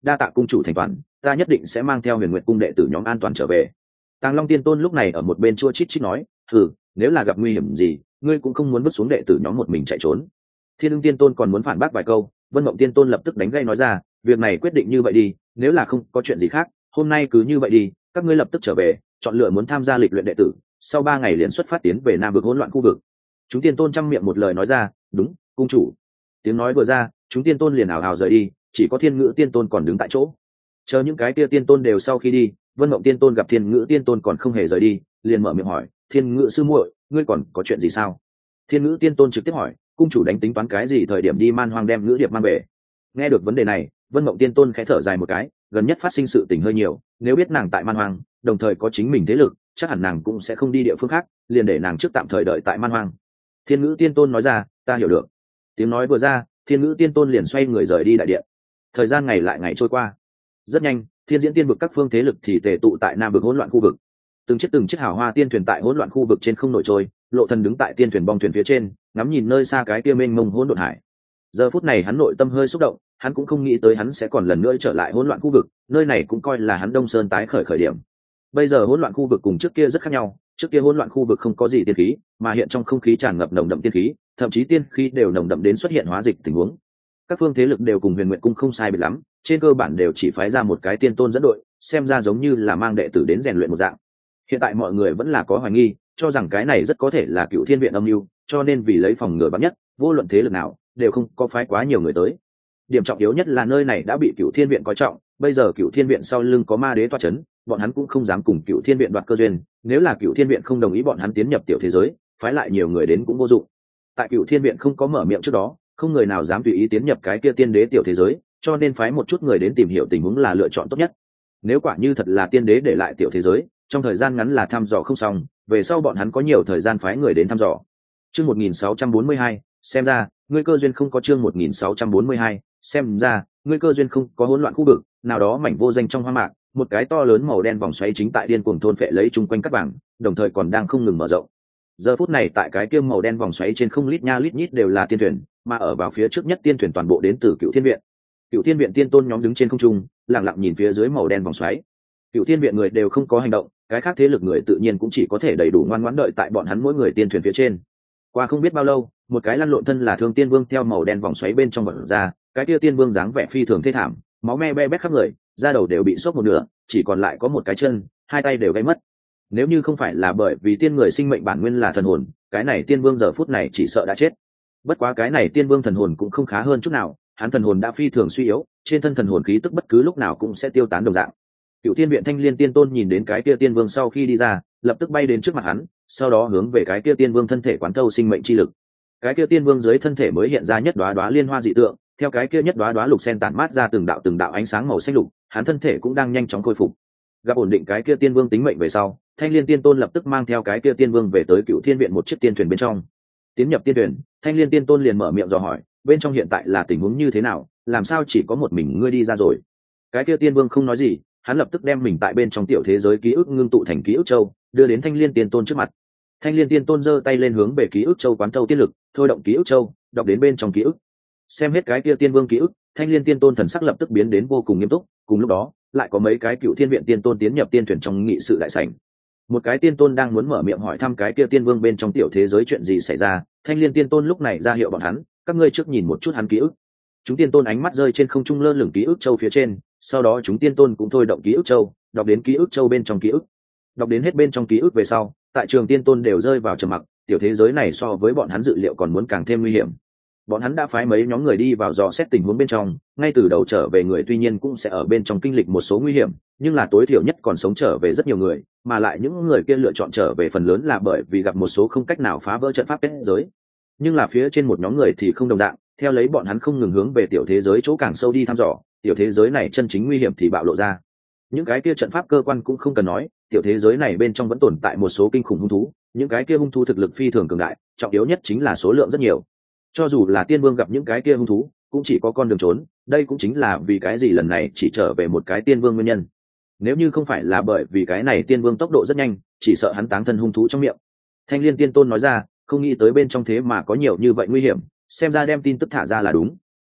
đa tạ cung chủ thành toàn, ta nhất định sẽ mang theo Huyền Nguyệt cung đệ tử nhóm an toàn trở về. Tàng Long Tiên Tôn lúc này ở một bên chua chít chít nói, nếu là gặp nguy hiểm gì, ngươi cũng không muốn vứt xuống đệ tử nhóm một mình chạy trốn. Thiên Ưng Tiên Tôn còn muốn phản bác vài câu, Vân Mộng Tiên Tôn lập tức đánh gây nói ra, việc này quyết định như vậy đi, nếu là không có chuyện gì khác, hôm nay cứ như vậy đi, các ngươi lập tức trở về, chọn lựa muốn tham gia lịch luyện đệ tử, sau 3 ngày liền xuất phát tiến về Nam vực hỗn loạn khu vực. Chúng tiên tôn trăm miệng một lời nói ra, đúng, cung chủ. Tiếng nói vừa ra, chúng tiên tôn liền ảo ảo rời đi, chỉ có Thiên Ngữ Tiên Tôn còn đứng tại chỗ. Chờ những cái kia tiên tôn đều sau khi đi, Vân Mộng Tiên Tôn gặp Thiên Ngữ Tiên Tôn còn không hề rời đi, liền mở miệng hỏi, Thiên Ngữ sư muội, ngươi còn có chuyện gì sao? Thiên Ngữ Tiên Tôn trực tiếp hỏi, cung chủ đánh tính toán cái gì thời điểm đi Man Hoang đem Ngữ Điệp mang về? Nghe được vấn đề này, Vân Mộng Tiên Tôn khẽ thở dài một cái, gần nhất phát sinh sự tình hơi nhiều, nếu biết nàng tại Man Hoang, đồng thời có chính mình thế lực, chắc hẳn nàng cũng sẽ không đi địa phương khác, liền để nàng trước tạm thời đợi tại Man Hoang. Thiên Ngữ Tiên Tôn nói ra, ta hiểu được. Tiếng nói vừa ra, Thiên Ngữ Tiên Tôn liền xoay người rời đi đại điện. Thời gian ngày lại ngày trôi qua, rất nhanh, Thiên Diễn Tiên vực các phương thế lực thì tề tụ tại Nam vực hỗn loạn khu vực. Từng chiếc hào hoa tiên thuyền tại hỗn loạn khu vực trên không nổi trôi, Lộ Thần đứng tại tiên thuyền bong thuyền phía trên, ngắm nhìn nơi xa cái kia mênh mông hỗn độn hải. Giờ phút này hắn nội tâm hơi xúc động, hắn cũng không nghĩ tới hắn sẽ còn lần nữa trở lại hỗn loạn khu vực, nơi này cũng coi là hắn Đông Sơn tái khởi điểm. Bây giờ hỗn loạn khu vực cùng trước kia rất khác nhau, trước kia hỗn loạn khu vực không có gì tiên khí, mà hiện trong không khí tràn ngập nồng đậm tiên khí, thậm chí tiên khí đều nồng đậm đến xuất hiện hóa dịch tình huống. Các phương thế lực đều cùng Huyền Nguyệt cung không sai biệt lắm, trên cơ bản đều chỉ phái ra một cái tiên tôn dẫn đội, xem ra giống như là mang đệ tử đến rèn luyện một dạng. Hiện tại mọi người vẫn là có hoài nghi, cho rằng cái này rất có thể là Cựu Thiên viện âm mưu, cho nên vì lấy phòng ngừa vắn nhất, vô luận thế lực nào đều không có phái quá nhiều người tới. Điểm trọng yếu nhất là nơi này đã bị Cựu Thiên viện coi trọng, bây giờ Cựu Thiên viện sau lưng có ma đế toa chấn, bọn hắn cũng không dám cùng Cựu Thiên viện đoạt cơ duyên, nếu là Cựu Thiên viện không đồng ý bọn hắn tiến nhập tiểu thế giới, phái lại nhiều người đến cũng vô dụng. Tại Cựu Thiên viện không có mở miệng trước đó, không người nào dám tùy ý tiến nhập cái kia tiên đế tiểu thế giới, cho nên phái một chút người đến tìm hiểu tình huống là lựa chọn tốt nhất. Nếu quả như thật là tiên đế để lại tiểu thế giới, trong thời gian ngắn là thăm dò không xong, về sau bọn hắn có nhiều thời gian phái người đến thăm dò. Chương 1642, xem ra ngươi cơ duyên không có. Chương 1642, xem ra ngươi cơ duyên không có. Hỗn loạn khu vực nào đó mảnh vô danh trong hoang mạc, một cái to lớn màu đen vòng xoáy chính tại điên cuồng thôn phệ lấy chung quanh các vàng, đồng thời còn đang không ngừng mở rộng. Giờ phút này tại cái kia màu đen vòng xoáy trên không lít nha lít nhít đều là tiên thuyền, mà ở vào phía trước nhất tiên thuyền toàn bộ đến từ Cựu Thiên viện. Cựu Thiên viện tiên tôn nhóm đứng trên không trung, lặng lặng nhìn phía dưới màu đen vòng xoáy. Cựu Thiên viện người đều không có hành động, cái khác thế lực người tự nhiên cũng chỉ có thể đầy đủ ngoan ngoãn đợi tại bọn hắn mỗi người tiên thuyền phía trên. Qua không biết bao lâu, một cái lăn lộn thân là Thương Tiên Vương theo màu đen vòng xoáy bên trong bật ra, cái kia Tiên Vương dáng vẻ phi thường thê thảm, máu me be bét khắp người, da đầu đều bị xốc một nửa, chỉ còn lại có một cái chân, hai tay đều gãy mất. Nếu như không phải là bởi vì tiên người sinh mệnh bản nguyên là thần hồn, cái này Tiên Vương giờ phút này chỉ sợ đã chết. Bất quá cái này Tiên Vương thần hồn cũng không khá hơn chút nào, hắn thần hồn đã phi thường suy yếu, trên thân thần hồn khí tức bất cứ lúc nào cũng sẽ tiêu tán đồng dạng. Cựu Thiên viện Thanh Liên Tiên Tôn nhìn đến cái kia Tiên Vương sau khi đi ra, lập tức bay đến trước mặt hắn, sau đó hướng về cái kia Tiên Vương thân thể quán thâu sinh mệnh chi lực. Cái kia Tiên Vương dưới thân thể mới hiện ra nhất đóa đóa liên hoa dị tượng, theo cái kia nhất đóa đóa lục sen tản mát ra từng đạo ánh sáng màu xanh lục, hắn thân thể cũng đang nhanh chóng khôi phục. Gặp ổn định cái kia Tiên Vương tính mệnh về sau, Thanh Liên Tiên Tôn lập tức mang theo cái kia Tiên Vương về tới Cựu Thiên viện một chiếc tiên thuyền bên trong. Tiến nhập tiên thuyền, Thanh Liên Tiên Tôn liền mở miệng dò hỏi, bên trong hiện tại là tình huống như thế nào, làm sao chỉ có một mình ngươi đi ra rồi? Cái kia Tiên Vương không nói gì, hắn lập tức đem mình tại bên trong tiểu thế giới ký ức ngưng tụ thành ký ức châu, đưa đến Thanh Liên Tiên Tôn trước mặt. Thanh Liên Tiên Tôn giơ tay lên hướng về ký ức châu quán thâu tiên lực, thôi động ký ức châu, đọc đến bên trong ký ức. Xem hết cái kia Tiên Vương ký ức, Thanh Liên Tiên Tôn thần sắc lập tức biến đến vô cùng nghiêm túc, cùng lúc đó, lại có mấy cái Cựu Thiên viện tiên tôn tiến nhập tiên thuyền trong nghị sự đại sảnh. Một cái tiên tôn đang muốn mở miệng hỏi thăm cái kia Tiên Vương bên trong tiểu thế giới chuyện gì xảy ra, Thanh Liên Tiên Tôn lúc này ra hiệu bọn hắn, các ngươi trước nhìn một chút hắn ký ức. Chúng tiên tôn ánh mắt rơi trên không trung lơ lửng ký ức châu phía trên, sau đó chúng tiên tôn cũng thôi động ký ức châu, đọc đến ký ức châu bên trong ký ức. Đọc đến hết bên trong ký ức về sau, tại trường tiên tôn đều rơi vào trầm mặc, tiểu thế giới này so với bọn hắn dự liệu còn muốn càng thêm nguy hiểm. Bọn hắn đã phái mấy nhóm người đi vào dò xét tình huống bên trong, ngay từ đầu trở về người tuy nhiên cũng sẽ ở bên trong kinh lịch một số nguy hiểm, nhưng là tối thiểu nhất còn sống trở về rất nhiều người, mà lại những người kia lựa chọn trở về phần lớn là bởi vì gặp một số không cách nào phá vỡ trận pháp kết giới. Nhưng là phía trên một nhóm người thì không đồng dạng, theo lấy bọn hắn không ngừng hướng về tiểu thế giới chỗ càng sâu đi thăm dò, tiểu thế giới này chân chính nguy hiểm thì bạo lộ ra. Những cái kia trận pháp cơ quan cũng không cần nói, tiểu thế giới này bên trong vẫn tồn tại một số kinh khủng hung thú, những cái kia hung thú thực lực phi thường cường đại, trọng yếu nhất chính là số lượng rất nhiều. Cho dù là Tiên Vương gặp những cái kia hung thú, cũng chỉ có con đường trốn, đây cũng chính là vì cái gì lần này chỉ trở về một cái Tiên Vương nguyên nhân. Nếu như không phải là bởi vì cái này Tiên Vương tốc độ rất nhanh, chỉ sợ hắn táng thân hung thú trong miệng. Thanh Liên Tiên Tôn nói ra, không nghĩ tới bên trong thế mà có nhiều như vậy nguy hiểm, xem ra đem tin tức thả ra là đúng.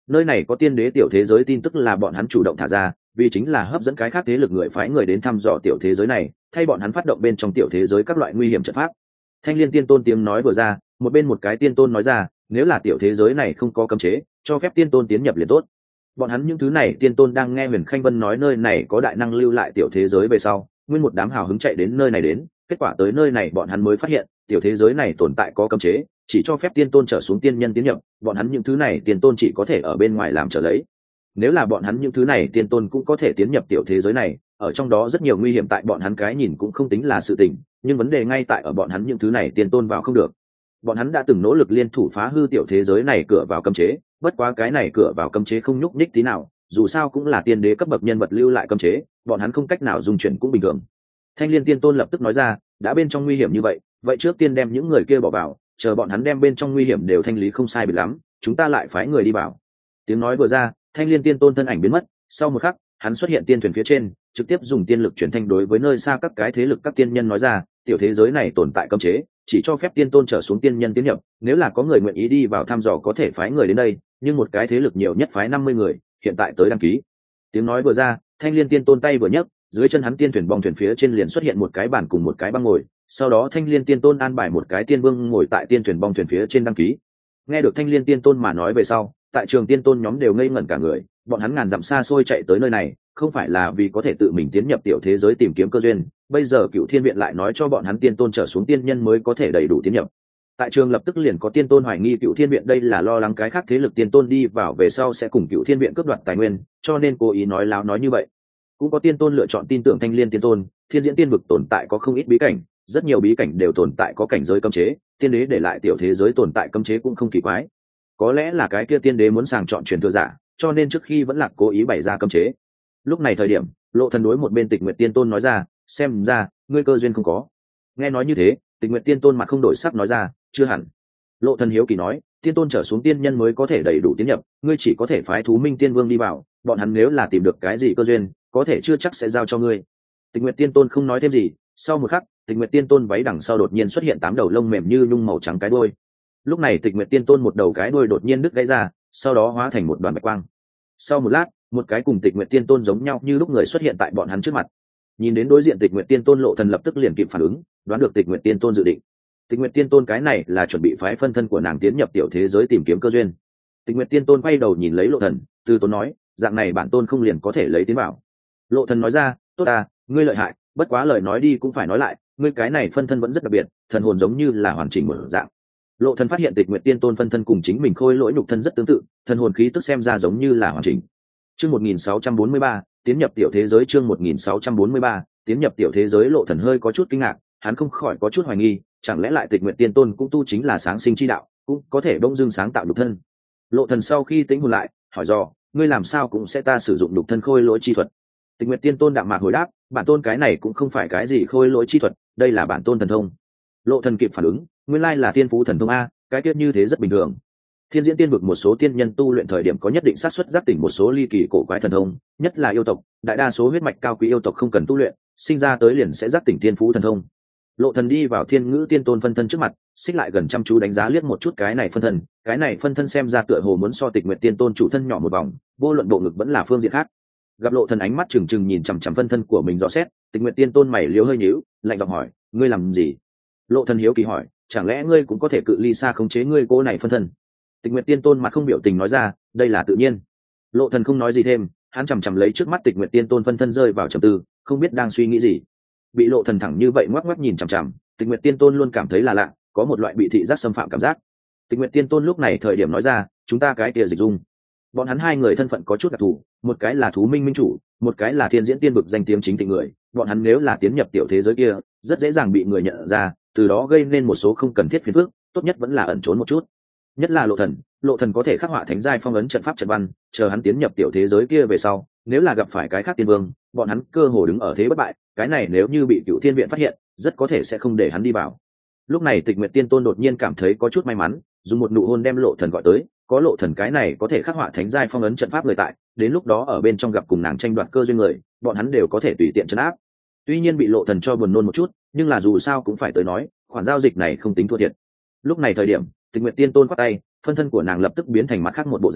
nơi này có tiên đế tiểu thế giới tin tức là bọn hắn chủ động thả ra, vì chính là hấp dẫn cái khác thế lực người phái người đến thăm dò tiểu thế giới này, thay bọn hắn phát động bên trong tiểu thế giới các loại nguy hiểm trận pháp. Thanh Liên Tiên Tôn tiếng nói vừa ra, một bên một cái tiên tôn nói ra, nếu là tiểu thế giới này không có cấm chế, cho phép tiên tôn tiến nhập liền tốt. Bọn hắn những thứ này tiên tôn đang nghe Huyền Khanh Vân nói nơi này có đại năng lưu lại tiểu thế giới về sau, nguyên một đám hào hứng chạy đến nơi này đến, kết quả tới nơi này bọn hắn mới phát hiện, tiểu thế giới này tồn tại có cấm chế, chỉ cho phép tiên tôn trở xuống tiên nhân tiến nhập, bọn hắn những thứ này tiên tôn chỉ có thể ở bên ngoài làm trở lấy. Nếu là bọn hắn những thứ này tiên tôn cũng có thể tiến nhập tiểu thế giới này, ở trong đó rất nhiều nguy hiểm tại bọn hắn cái nhìn cũng không tính là sự tình, nhưng vấn đề ngay tại ở bọn hắn những thứ này tiên tôn vào không được. Bọn hắn đã từng nỗ lực liên thủ phá hư tiểu thế giới này cửa vào cấm chế, bất quá cái này cửa vào cấm chế không nhúc nhích tí nào, dù sao cũng là tiên đế cấp bậc nhân vật lưu lại cấm chế, bọn hắn không cách nào dung chuyển cũng bình thường. Thanh Liên Tiên Tôn lập tức nói ra, đã bên trong nguy hiểm như vậy trước tiên đem những người kia bỏ vào, chờ bọn hắn đem bên trong nguy hiểm đều thanh lý không sai biệt lắm, chúng ta lại phái người đi vào. Tiếng nói vừa ra, Thanh Liên Tiên Tôn thân ảnh biến mất, sau một khắc, hắn xuất hiện tiên thuyền phía trên, trực tiếp dùng tiên lực truyền thanh đối với nơi xa các cái thế lực các tiên nhân nói ra, tiểu thế giới này tồn tại cấm chế, chỉ cho phép tiên tôn trở xuống tiên nhân tiến nhập, nếu là có người nguyện ý đi vào thăm dò có thể phái người đến đây, nhưng một cái thế lực nhiều nhất phái 50 người, hiện tại tới đăng ký. Tiếng nói vừa ra, Thanh Liên Tiên Tôn tay vừa nhấc, dưới chân hắn tiên thuyền bong thuyền phía trên liền xuất hiện một cái bàn cùng một cái băng ngồi, sau đó Thanh Liên Tiên Tôn an bài một cái tiên vương ngồi tại tiên thuyền bong thuyền phía trên đăng ký. Nghe được Thanh Liên Tiên Tôn mà nói về sau, tại trường tiên tôn nhóm đều ngây ngẩn cả người, bọn hắn ngàn dặm xa xôi chạy tới nơi này, không phải là vì có thể tự mình tiến nhập tiểu thế giới tìm kiếm cơ duyên, bây giờ Cựu Thiên Viện lại nói cho bọn hắn tiên tôn trở xuống tiên nhân mới có thể đầy đủ tiến nhập. Tại trường lập tức liền có tiên tôn hoài nghi Cựu Thiên Viện đây là lo lắng cái khác thế lực tiên tôn đi vào về sau sẽ cùng Cựu Thiên Viện cướp đoạt tài nguyên, cho nên cố ý nói láo nói như vậy. Cũng có tiên tôn lựa chọn tin tưởng Thanh Liên Tiên Tôn, Thiên Diễn Tiên vực tồn tại có không ít bí cảnh, rất nhiều bí cảnh đều tồn tại có cảnh giới cấm chế, tiên đế để lại tiểu thế giới tồn tại cấm chế cũng không kỳ quái. Có lẽ là cái kia tiên đế muốn sàng chọn truyền thừa giả, cho nên trước khi vẫn là cố ý bày ra cấm chế. Lúc này thời điểm, Lộ Thần đối một bên Tịch Nguyệt Tiên Tôn nói ra, xem ra ngươi cơ duyên không có. Nghe nói như thế, Tịch Nguyệt Tiên Tôn mặt không đổi sắc nói ra, chưa hẳn. Lộ Thần hiếu kỳ nói, tiên tôn trở xuống tiên nhân mới có thể đầy đủ tiến nhập, ngươi chỉ có thể phái Thú Minh Tiên Vương đi vào, bọn hắn nếu là tìm được cái gì cơ duyên, có thể chưa chắc sẽ giao cho ngươi. Tịch Nguyệt Tiên Tôn không nói thêm gì, sau một khắc, Tịch Nguyệt Tiên Tôn váy đằng sau đột nhiên xuất hiện 8 đầu lông mềm như nhung màu trắng cái đuôi. Lúc này Tịch Nguyệt Tiên Tôn một đầu cái đuôi đột nhiên đứt gãy ra, sau đó hóa thành một đoàn bạch quang. Sau một lát, một cái cùng Tịch Nguyệt Tiên Tôn giống nhau như lúc người xuất hiện tại bọn hắn trước mặt. Nhìn đến đối diện Tịch Nguyệt Tiên Tôn, Lộ Thần lập tức liền kịp phản ứng, đoán được Tịch Nguyệt Tiên Tôn dự định. Tịch Nguyệt Tiên Tôn cái này là chuẩn bị phái phân thân của nàng tiến nhập tiểu thế giới tìm kiếm cơ duyên. Tịch Nguyệt Tiên Tôn quay đầu nhìn lấy Lộ Thần, từ tốn nói, dạng này bản tôn không liền có thể lấy tiến vào. Lộ Thần nói ra, tốt à, ngươi lợi hại, bất quá lời nói đi cũng phải nói lại, ngươi cái này phân thân vẫn rất đặc biệt, thần hồn giống như là hoàn chỉnh một dạng. Lộ Thần phát hiện Tịch Nguyệt Tiên Tôn phân thân cùng chính mình khôi lỗi nhục thân rất tương tự, thần hồn khí tức xem ra giống như là hoàn chỉnh. Chương 1643, tiến nhập tiểu thế giới. Chương 1643, tiến nhập tiểu thế giới. Lộ Thần hơi có chút kinh ngạc, hắn không khỏi có chút hoài nghi, chẳng lẽ lại Tịch Nguyệt Tiên Tôn cũng tu chính là sáng sinh chi đạo, cũng có thể bỗng dưng sáng tạo nhục thân. Lộ Thần sau khi tĩnh hồn lại, hỏi dò, ngươi làm sao cũng sẽ ta sử dụng nhục thân khôi lỗi chi thuật? Tịch Nguyệt Tiên Tôn đạm mạc hồi đáp, bản tôn cái này cũng không phải cái gì khôi lỗi chi thuật, đây là bản tôn thần thông. Lộ Thần kịp phản ứng, nguyên lai là tiên phú thần thông a, cái tiết như thế rất bình thường. Thiên Diễn Tiên vực một số tiên nhân tu luyện thời điểm có nhất định xác suất giác tỉnh một số ly kỳ cổ quái thần thông, nhất là yêu tộc, đại đa số huyết mạch cao quý yêu tộc không cần tu luyện, sinh ra tới liền sẽ giác tỉnh tiên phú thần thông. Lộ Thần đi vào Thiên Ngữ Tiên Tôn phân thân trước mặt, xích lại gần chăm chú đánh giá liếc một chút cái này phân thân xem ra tựa hồ muốn so Tịch Nguyệt Tiên Tôn chủ thân nhỏ một vòng, vô luận bộ ngực vẫn là phương diện khác. Gặp Lộ Thần ánh mắt trừng trừng nhìn chằm chằm phân thân của mình dò xét, Tịch Nguyệt Tiên Tôn mày liếu hơi nhíu, lạnh giọng hỏi, ngươi làm gì? Lộ Thần hiếu kỳ hỏi, chẳng lẽ ngươi cũng có thể cự ly xa khống chế ngươi cô này phân thân? Tịch Nguyệt Tiên Tôn mặt không biểu tình nói ra, đây là tự nhiên. Lộ Thần không nói gì thêm, hắn chằm chằm lấy trước mắt Tịch Nguyệt Tiên Tôn phân thân rơi vào trầm tư, không biết đang suy nghĩ gì. Bị Lộ Thần thẳng như vậy ngoắc ngoắc nhìn chằm chằm, Tịch Nguyệt Tiên Tôn luôn cảm thấy là lạ, có một loại bị thị giác xâm phạm cảm giác. Tịch Nguyệt Tiên Tôn lúc này thời điểm nói ra, chúng ta cái kia Dịch Dung. Bọn hắn hai người thân phận có chút đặc thù, một cái là Thú Minh minh chủ, một cái là Thiên Diễn Tiên vực danh tiếng chính thịnh người, bọn hắn nếu là tiến nhập tiểu thế giới kia, rất dễ dàng bị người nhận ra, từ đó gây nên một số không cần thiết phiền phức, tốt nhất vẫn là ẩn trốn một chút. Nhất là Lộ Thần có thể khắc họa thánh giai phong ấn trận pháp trận văn, chờ hắn tiến nhập tiểu thế giới kia về sau, nếu là gặp phải cái khác tiên vương, bọn hắn cơ hồ đứng ở thế bất bại, cái này nếu như bị Cựu Thiên Viện phát hiện, rất có thể sẽ không để hắn đi vào. Lúc này Tịch Nguyệt Tiên Tôn đột nhiên cảm thấy có chút may mắn, dùng một nụ hôn đem Lộ Thần gọi tới, có Lộ Thần cái này có thể khắc họa thánh giai phong ấn trận pháp người tại, đến lúc đó ở bên trong gặp cùng nàng tranh đoạt cơ duyên người, bọn hắn đều có thể tùy tiện trấn áp. Tuy nhiên bị Lộ Thần cho buồn nôn một chút, nhưng là dù sao cũng phải tới nói, khoản giao dịch này không tính thua thiệt. Lúc này thời điểm, Tịch Nguyệt Tiên Tôn quát tay, phân thân của nàng lập tức biến thành mặt khác một bộ dáng,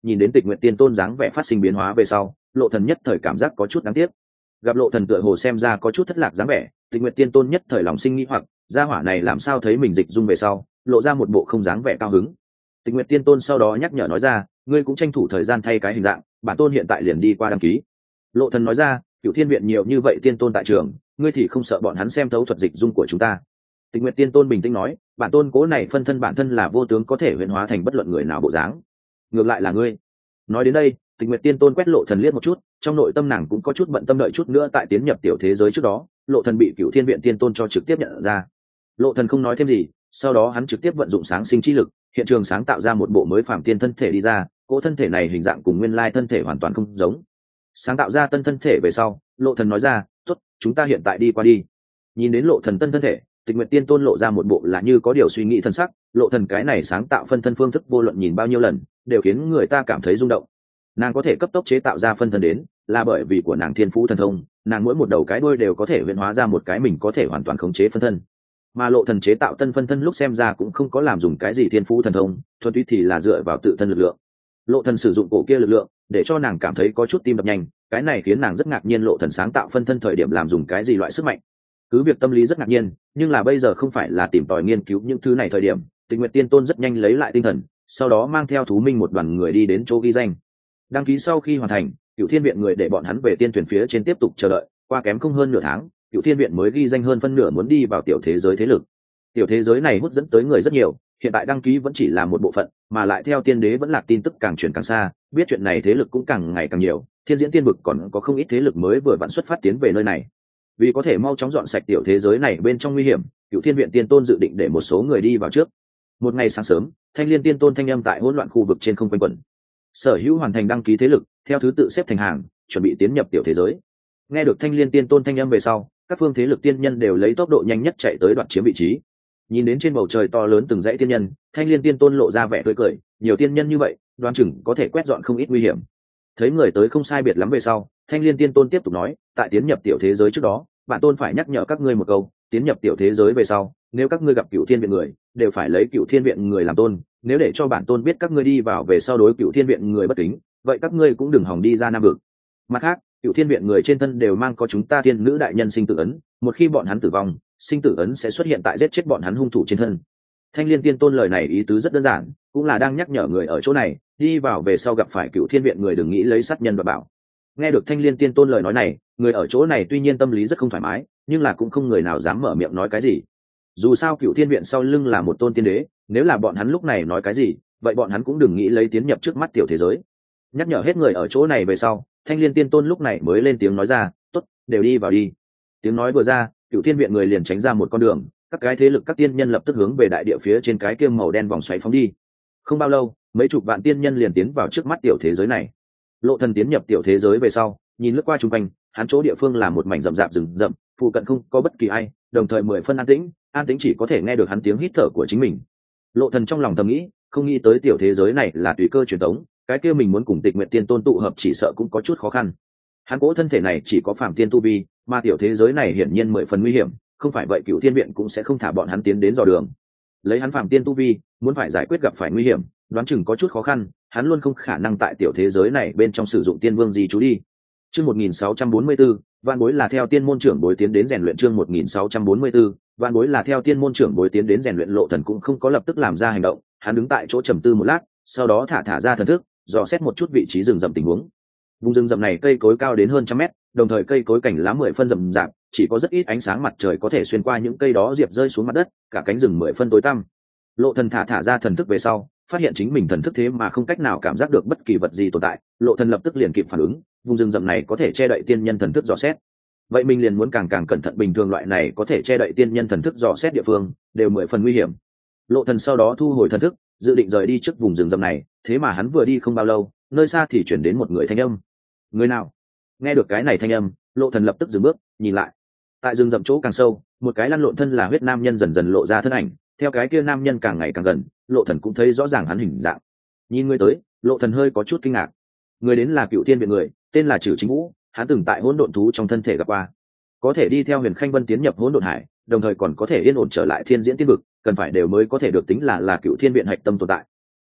nhìn đến Tịch Nguyệt Tiên Tôn dáng vẻ phát sinh biến hóa về sau, Lộ Thần nhất thời cảm giác có chút đáng tiếc. Gặp Lộ Thần tựa hồ xem ra có chút thất lạc dáng vẻ, Tịch Nguyệt Tiên Tôn nhất thời lòng sinh nghi hoặc, gia hỏa này làm sao thấy mình dịch dung về sau, lộ ra một bộ không dáng vẻ cao hứng. Tịch Nguyệt Tiên Tôn sau đó nhắc nhở nói ra, ngươi cũng tranh thủ thời gian thay cái hình dạng, bản tôn hiện tại liền đi qua đăng ký. Lộ Thần nói ra, Cửu Thiên viện nhiều như vậy tiên tôn tại trường, ngươi thì không sợ bọn hắn xem thấu thuật dịch dung của chúng ta? Tịch Nguyệt Tiên Tôn bình tĩnh nói, bản tôn cố này phân thân bản thân là vô tướng có thể huyễn hóa thành bất luận người nào bộ dáng. Ngược lại là ngươi. Nói đến đây, Tịch Nguyệt Tiên Tôn quét Lộ Thần liếc một chút, trong nội tâm nàng cũng có chút bận tâm đợi chút nữa tại tiến nhập tiểu thế giới trước đó, Lộ Thần bị Cửu Thiên viện tiên tôn cho trực tiếp nhận ra. Lộ Thần không nói thêm gì, sau đó hắn trực tiếp vận dụng sáng sinh chi lực, hiện trường sáng tạo ra một bộ mới phàm tiên thân thể đi ra, cỗ thân thể này hình dạng cùng nguyên lai thân thể hoàn toàn không giống. Sáng tạo ra tân thân thể về sau, Lộ Thần nói ra, "Tốt, chúng ta hiện tại đi qua đi." Nhìn đến Lộ Thần tân thân thể, Tịch Nguyệt Tiên Tôn lộ ra một bộ là như có điều suy nghĩ thân sắc, Lộ Thần cái này sáng tạo phân thân phương thức vô luận nhìn bao nhiêu lần, đều khiến người ta cảm thấy rung động. Nàng có thể cấp tốc chế tạo ra phân thân đến, là bởi vì của nàng thiên phú thần thông, nàng mỗi một đầu cái đuôi đều có thể huyễn hóa ra một cái mình có thể hoàn toàn khống chế phân thân. Mà Lộ Thần chế tạo tân phân thân lúc xem ra cũng không có làm dùng cái gì thiên phú thần thông, thuần túy thì là dựa vào tự thân lực lượng. Lộ Thần sử dụng cổ kia lực lượng, để cho nàng cảm thấy có chút tim đập nhanh, cái này khiến nàng rất ngạc nhiên Lộ Thần sáng tạo phân thân thời điểm làm dùng cái gì loại sức mạnh. Cứ việc tâm lý rất ngạc nhiên, nhưng là bây giờ không phải là tìm tòi nghiên cứu những thứ này thời điểm. Tịch Nguyệt Tiên Tôn rất nhanh lấy lại tinh thần, sau đó mang theo Thú Minh một đoàn người đi đến chỗ ghi danh. Đăng ký sau khi hoàn thành, Cửu Thiên viện người để bọn hắn về tiên thuyền phía trên tiếp tục chờ đợi, qua kém không hơn nửa tháng, Cửu Thiên viện mới ghi danh hơn phân nửa muốn đi vào tiểu thế giới thế lực. Tiểu thế giới này hút dẫn tới người rất nhiều, hiện tại đăng ký vẫn chỉ là một bộ phận, mà lại theo tiên đế vẫn là tin tức càng truyền càng xa, biết chuyện này thế lực cũng càng ngày càng nhiều, thiên diễn tiên vực còn có không ít thế lực mới vừa vặn xuất phát tiến về nơi này. Vì có thể mau chóng dọn sạch tiểu thế giới này bên trong nguy hiểm, Cửu Thiên viện tiên tôn dự định để một số người đi vào trước. Một ngày sáng sớm, Thanh Liên tiên tôn thanh âm tại hỗn loạn khu vực trên không quanh quẩn. Sở hữu hoàn thành đăng ký thế lực, theo thứ tự xếp thành hàng, chuẩn bị tiến nhập tiểu thế giới. Nghe được Thanh Liên tiên tôn thanh âm về sau, các phương thế lực tiên nhân đều lấy tốc độ nhanh nhất chạy tới đoạt chiếm vị trí. Nhìn đến trên bầu trời to lớn từng dãy tiên nhân, Thanh Liên tiên tôn lộ ra vẻ tươi cười, nhiều tiên nhân như vậy, đoán chừng có thể quét dọn không ít nguy hiểm. Thấy người tới không sai biệt lắm về sau, Thanh Liên tiên tôn tiếp tục nói, tại tiến nhập tiểu thế giới trước đó, bản tôn phải nhắc nhở các ngươi một câu, tiến nhập tiểu thế giới về sau, nếu các ngươi gặp Cửu Thiên viện người, đều phải lấy Cửu Thiên viện người làm tôn, nếu để cho bản tôn biết các ngươi đi vào về sau đối Cửu Thiên viện người bất kính, vậy các ngươi cũng đừng hòng đi ra Nam vực. Mặt khác, Cửu Thiên viện người trên thân đều mang có chúng ta thiên nữ đại nhân sinh tử ấn, một khi bọn hắn tử vong, sinh tử ấn sẽ xuất hiện tại giết chết bọn hắn hung thủ trên thân. Thanh Liên tiên tôn lời này ý tứ rất đơn giản, cũng là đang nhắc nhở người ở chỗ này, đi vào về sau gặp phải Cửu Thiên viện người đừng nghĩ lấy sát nhân và bảo. Nghe được Thanh Liên tiên tôn lời nói này, người ở chỗ này tuy nhiên tâm lý rất không thoải mái, nhưng là cũng không người nào dám mở miệng nói cái gì. Dù sao Cửu Thiên viện sau lưng là một tôn tiên đế, nếu là bọn hắn lúc này nói cái gì, vậy bọn hắn cũng đừng nghĩ lấy tiến nhập trước mắt tiểu thế giới. Nhắc nhở hết người ở chỗ này về sau, Thanh Liên tiên tôn lúc này mới lên tiếng nói ra, tốt, đều đi vào đi. Tiếng nói vừa ra, Cửu Thiên viện người liền tránh ra một con đường, các cái thế lực các tiên nhân lập tức hướng về đại địa phía trên cái kia màu đen vòng xoáy phóng đi. Không bao lâu, mấy chục vạn tiên nhân liền tiến vào trước mắt tiểu thế giới này. Lộ Thần tiến nhập tiểu thế giới về sau, nhìn lướt qua xung quanh, hắn chỗ địa phương là một mảnh rậm rạp rừng rậm, phụ cận không có bất kỳ ai, đồng thời 10 phân an tĩnh chỉ có thể nghe được hắn tiếng hít thở của chính mình. Lộ Thần trong lòng thầm nghĩ, không nghĩ tới tiểu thế giới này là tùy cơ truyền tống, cái kia mình muốn cùng Tịch Nguyệt Tiên Tôn tụ hợp chỉ sợ cũng có chút khó khăn. Hắn cố thân thể này chỉ có phàm tiên tu vi, mà tiểu thế giới này hiển nhiên 10 phần nguy hiểm, không phải vậy Cửu Thiên viện cũng sẽ không thả bọn hắn tiến đến dò đường. Lấy hắn phàm tiên tu vi, muốn phải giải quyết gặp phải nguy hiểm, đoán chừng có chút khó khăn, hắn luôn không khả năng tại tiểu thế giới này bên trong sử dụng tiên vương gì chú đi. Chương 1644, Vạn Bối là theo tiên môn trưởng bối tiến đến rèn luyện. Chương 1644, Vạn Bối là theo tiên môn trưởng bối tiến đến rèn luyện. Lộ Thần cũng không có lập tức làm ra hành động, hắn đứng tại chỗ trầm tư một lát, sau đó thả ra thần thức, dò xét một chút vị trí rừng rậm tình huống. Vùng rừng rậm này cây cối cao đến hơn 100 mét, đồng thời cây cối cảnh lá 10 phân rậm rạp, chỉ có rất ít ánh sáng mặt trời có thể xuyên qua những cây đó diệp rơi xuống mặt đất, cả cánh rừng 10 phân tối tăm. Lộ Thần thả ra thần thức về sau, phát hiện chính mình thần thức thế mà không cách nào cảm giác được bất kỳ vật gì tồn tại. Lộ Thần lập tức liền kịp phản ứng, vùng rừng rậm này có thể che đậy tiên nhân thần thức dò xét, vậy mình liền muốn càng cẩn thận. Bình thường loại này có thể che đậy tiên nhân thần thức dò xét địa phương đều 10 phần nguy hiểm. Lộ Thần sau đó thu hồi thần thức, dự định rời đi trước vùng rừng rậm này, thế mà hắn vừa đi không bao lâu, nơi xa thì chuyển đến một người thanh âm. Người nào? Nghe được cái này thanh âm, Lộ Thần lập tức dừng bước, nhìn lại. Tại rừng rậm chỗ càng sâu, một cái lăn lộn thân là huyết nam nhân dần dần lộ ra thân ảnh, theo cái kia nam nhân càng ngày càng gần, Lộ Thần cũng thấy rõ ràng hắn hình dạng. Nhìn người tới, Lộ Thần hơi có chút kinh ngạc. Người đến là Cửu Thiên viện người, tên là Trử Chính Vũ, hắn từng tại hỗn độn thú trong thân thể gặp qua, có thể đi theo Huyền Khanh Vân tiến nhập hỗn độn hải, đồng thời còn có thể yên ổn trở lại thiên diễn tiên vực, cần phải đều mới có thể được tính là Cửu Thiên viện hạch tâm tồn tại.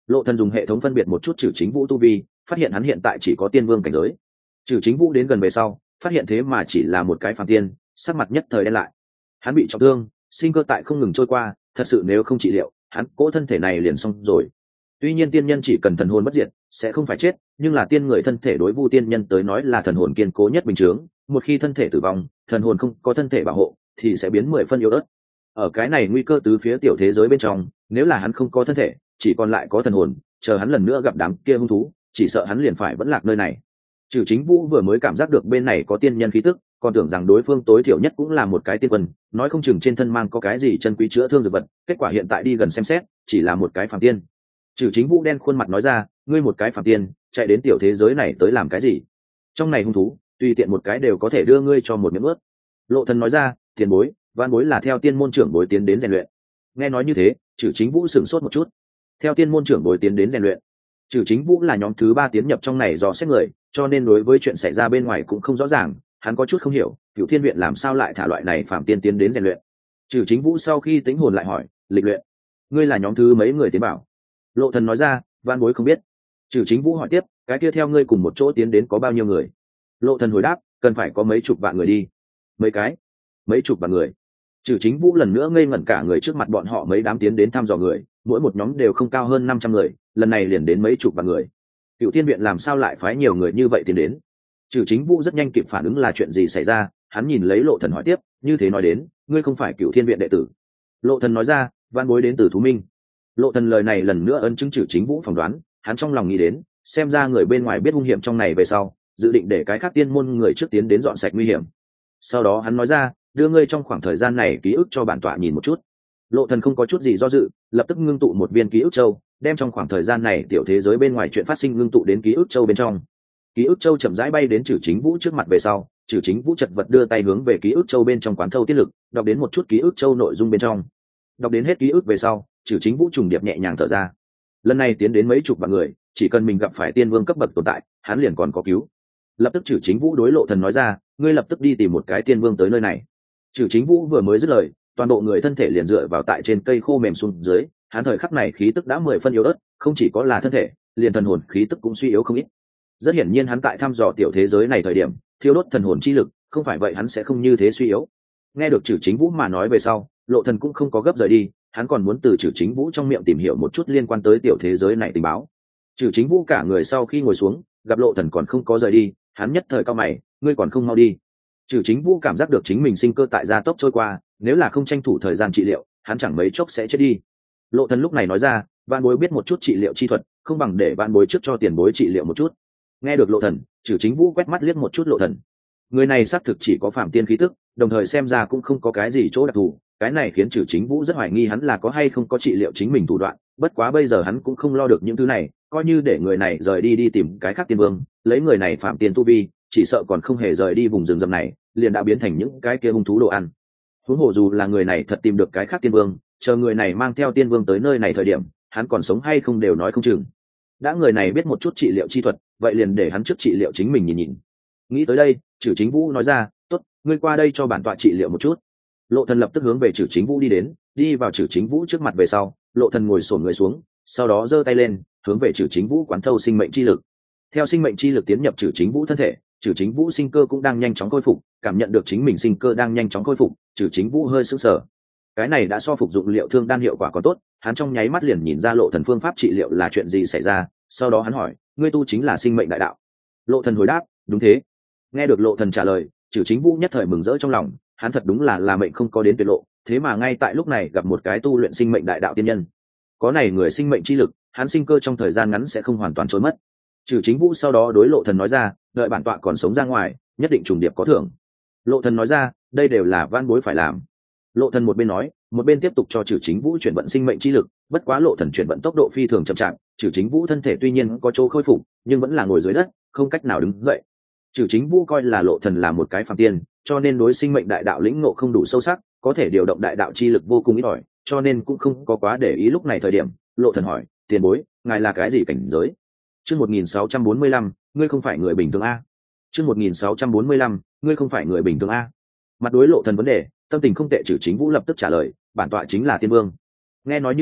Lộ Thần dùng hệ thống phân biệt một chút Trử Chính Vũ tu vi, phát hiện hắn hiện tại chỉ có tiên vương cảnh giới. Trử Chính Vũ đến gần về sau, phát hiện thế mà chỉ là một cái phàm tiên, sắc mặt nhất thời đen lại. Hắn bị trọng thương, sinh cơ tại không ngừng trôi qua, thật sự nếu không trị liệu, hắn cỗ thân thể này liền xong rồi. Tuy nhiên tiên nhân chỉ cần thần hồn bất diệt, sẽ không phải chết, nhưng là tiên người thân thể đối vu tiên nhân tới nói là thần hồn kiên cố nhất bình thường, một khi thân thể tử vong, thần hồn không có thân thể bảo hộ, thì sẽ biến 10 phân yếu ớt. Ở cái này nguy cơ tứ phía tiểu thế giới bên trong, nếu là hắn không có thân thể, chỉ còn lại có thần hồn, chờ hắn lần nữa gặp đám kia hung thú, chỉ sợ hắn liền phải vẫn lạc nơi này. Trừ Chính Vũ vừa mới cảm giác được bên này có tiên nhân khí tức, còn tưởng rằng đối phương tối thiểu nhất cũng là một cái tiên quân, nói không chừng trên thân mang có cái gì chân quý chữa thương dược vật, kết quả hiện tại đi gần xem xét, chỉ là một cái phàm tiên. Trừ Chính Vũ đen khuôn mặt nói ra, ngươi một cái phàm tiên, chạy đến tiểu thế giới này tới làm cái gì? Trong này hung thú, tùy tiện một cái đều có thể đưa ngươi cho một miếng ướt. Lộ Thần nói ra, tiền bối, vạn bối là theo tiên môn trưởng bối tiến đến rèn luyện. Nghe nói như thế, Trừ Chính Vũ sửng sốt một chút. Theo tiên môn trưởng bối tiến đến rèn luyện. Trừ Chính Vũ là nhóm thứ 3 tiến nhập trong này dò xét người, cho nên đối với chuyện xảy ra bên ngoài cũng không rõ ràng, hắn có chút không hiểu, Cửu Thiên viện làm sao lại thả loại này phạm tiên tiến đến rèn luyện. Trừ Chính Vũ sau khi tính hồn lại hỏi, lịch luyện, ngươi là nhóm thứ mấy người tiến bảo? Lộ Thần nói ra, van bối không biết. Trừ Chính Vũ hỏi tiếp, cái kia theo ngươi cùng một chỗ tiến đến có bao nhiêu người? Lộ Thần hồi đáp, cần phải có mấy chục vạn người đi. Mấy cái? Mấy chục vạn người? Trừ Chính Vũ lần nữa ngây ngẩn cả người trước mặt bọn họ mấy đám tiến đến thăm dò người, mỗi một nhóm đều không cao hơn 500 người, lần này liền đến mấy chục vạn người. Cựu Thiên viện làm sao lại phái nhiều người như vậy tiến đến? Trừ Chính Vũ rất nhanh kịp phản ứng là chuyện gì xảy ra, hắn nhìn lấy Lộ Thần hỏi tiếp, như thế nói đến, ngươi không phải Cựu Thiên viện đệ tử? Lộ Thần nói ra, van bối đến từ Thú Minh. Lộ Thần lời này lần nữa ấn chứng Trừ Chính Vũ phỏng đoán, hắn trong lòng nghĩ đến, xem ra người bên ngoài biết hung hiểm trong này về sau, dự định để cái khác tiên môn người trước tiến đến dọn sạch nguy hiểm. Sau đó hắn nói ra, đưa ngươi trong khoảng thời gian này ký ức cho bản tọa nhìn một chút. Lộ Thần không có chút gì do dự, lập tức ngưng tụ một viên ký ức châu, đem trong khoảng thời gian này tiểu thế giới bên ngoài chuyện phát sinh ngưng tụ đến ký ức châu bên trong. Ký ức châu chậm rãi bay đến Trừ Chính Vũ trước mặt về sau, Trừ Chính Vũ chật vật đưa tay hướng về ký ức châu bên trong quán thâu tiết lực, đọc đến một chút ký ức châu nội dung bên trong. Đọc đến hết ký ức về sau, Trừ Chính Vũ trùng điệp nhẹ nhàng thở ra. Lần này tiến đến mấy chục vạn người, chỉ cần mình gặp phải tiên vương cấp bậc tồn tại, hắn liền còn có cứu. Lập tức Trừ Chính Vũ đối Lộ Thần nói ra, ngươi lập tức đi tìm một cái tiên vương tới nơi này. Trừ Chính Vũ vừa mới dứt lời, toàn bộ người thân thể liền dựa vào tại trên cây khô mềm xuống dưới, hắn thời khắc này khí tức đã 10 phân yếu ớt, không chỉ có là thân thể, liền thần hồn khí tức cũng suy yếu không ít. Rất hiển nhiên hắn tại thăm dò tiểu thế giới này thời điểm, thiêu đốt thần hồn chi lực, không phải vậy hắn sẽ không như thế suy yếu. Nghe được Trừ Chính Vũ mà nói về sau, Lộ Thần cũng không có gấp rời đi, hắn còn muốn từ Trừ Chính Vũ trong miệng tìm hiểu một chút liên quan tới tiểu thế giới này tình báo. Trừ Chính Vũ cả người sau khi ngồi xuống, gặp Lộ Thần còn không có rời đi, hắn nhất thời cau mày, ngươi còn không mau đi. Trừ Chính Vũ cảm giác được chính mình sinh cơ tại gia tốc trôi qua, nếu là không tranh thủ thời gian trị liệu, hắn chẳng mấy chốc sẽ chết đi. Lộ Thần lúc này nói ra, vạn bối biết một chút trị liệu chi thuật, không bằng để vạn bối trước cho tiền bối trị liệu một chút. Nghe được Lộ Thần, Trừ Chính Vũ quét mắt liếc một chút Lộ Thần. Người này xác thực chỉ có phạm tiên khí tức, đồng thời xem ra cũng không có cái gì chỗ đặc thù, cái này khiến Trừ Chính Vũ rất hoài nghi hắn là có hay không có trị liệu chính mình thủ đoạn, bất quá bây giờ hắn cũng không lo được những thứ này, coi như để người này rời đi đi tìm cái khác tiên vương, lấy người này phạm tiên tu vi, chỉ sợ còn không hề rời đi vùng rừng rậm này, liền đã biến thành những cái kia hung thú đồ ăn. Huống hồ dù là người này thật tìm được cái khác tiên vương, chờ người này mang theo tiên vương tới nơi này thời điểm, hắn còn sống hay không đều nói không chừng. Đã người này biết một chút trị liệu chi thuật, vậy liền để hắn trước trị liệu chính mình nhìn nhìn. Nghĩ tới đây, Trừ Chính Vũ nói ra, tốt, ngươi qua đây cho bản tọa trị liệu một chút. Lộ Thần lập tức hướng về Trừ Chính Vũ đi đến, đi vào Trừ Chính Vũ trước mặt về sau, Lộ Thần ngồi xổm người xuống, sau đó giơ tay lên, hướng về Trừ Chính Vũ quán thâu sinh mệnh chi lực. Theo sinh mệnh chi lực tiến nhập Trừ Chính Vũ thân thể, Trừ Chính Vũ sinh cơ cũng đang nhanh chóng khôi phục, cảm nhận được chính mình sinh cơ đang nhanh chóng khôi phục, Trừ Chính Vũ hơi sững sờ. Cái này đã so phục dụng liệu thương đan hiệu quả còn tốt, hắn trong nháy mắt liền nhìn ra Lộ Thần phương pháp trị liệu là chuyện gì xảy ra, sau đó hắn hỏi, ngươi tu chính là sinh mệnh đại đạo? Lộ Thần hồi đáp, đúng thế. Nghe được Lộ Thần trả lời, Trừ Chính Vũ nhất thời mừng rỡ trong lòng, hắn thật đúng là mệnh không có đến tuyệt lộ, thế mà ngay tại lúc này gặp một cái tu luyện sinh mệnh đại đạo tiên nhân. Có này người sinh mệnh chi lực, hắn sinh cơ trong thời gian ngắn sẽ không hoàn toàn trôi mất. Trừ Chính Vũ sau đó đối Lộ Thần nói ra, đợi bản tọa còn sống ra ngoài, nhất định trùng điệp có thưởng. Lộ Thần nói ra, đây đều là van bối phải làm. Lộ Thần một bên nói, một bên tiếp tục cho Trừ Chính Vũ chuyển vận sinh mệnh chi lực, bất quá Lộ Thần chuyển vận tốc độ phi thường chậm chạp, Trừ Chính Vũ thân thể tuy nhiên có chỗ khôi phục, nhưng vẫn là ngồi dưới đất, không cách nào đứng dậy. Trừ Chính Vũ coi là Lộ Thần là một cái phàm tiên, cho nên đối sinh mệnh đại đạo lĩnh ngộ không đủ sâu sắc, có thể điều động đại đạo chi lực vô cùng ít ỏi, cho nên cũng không có quá để ý. Lúc này thời điểm, Lộ Thần hỏi, tiền bối, ngài là cái gì cảnh giới? Chương 1645, ngươi không phải người bình thường a. Chương 1645, ngươi không phải người bình thường a. Mặt đối Lộ Thần vấn đề, tâm tình không tệ, Trừ Chính Vũ lập tức trả lời, bản tọa chính là tiên vương. Nghe nói như thế,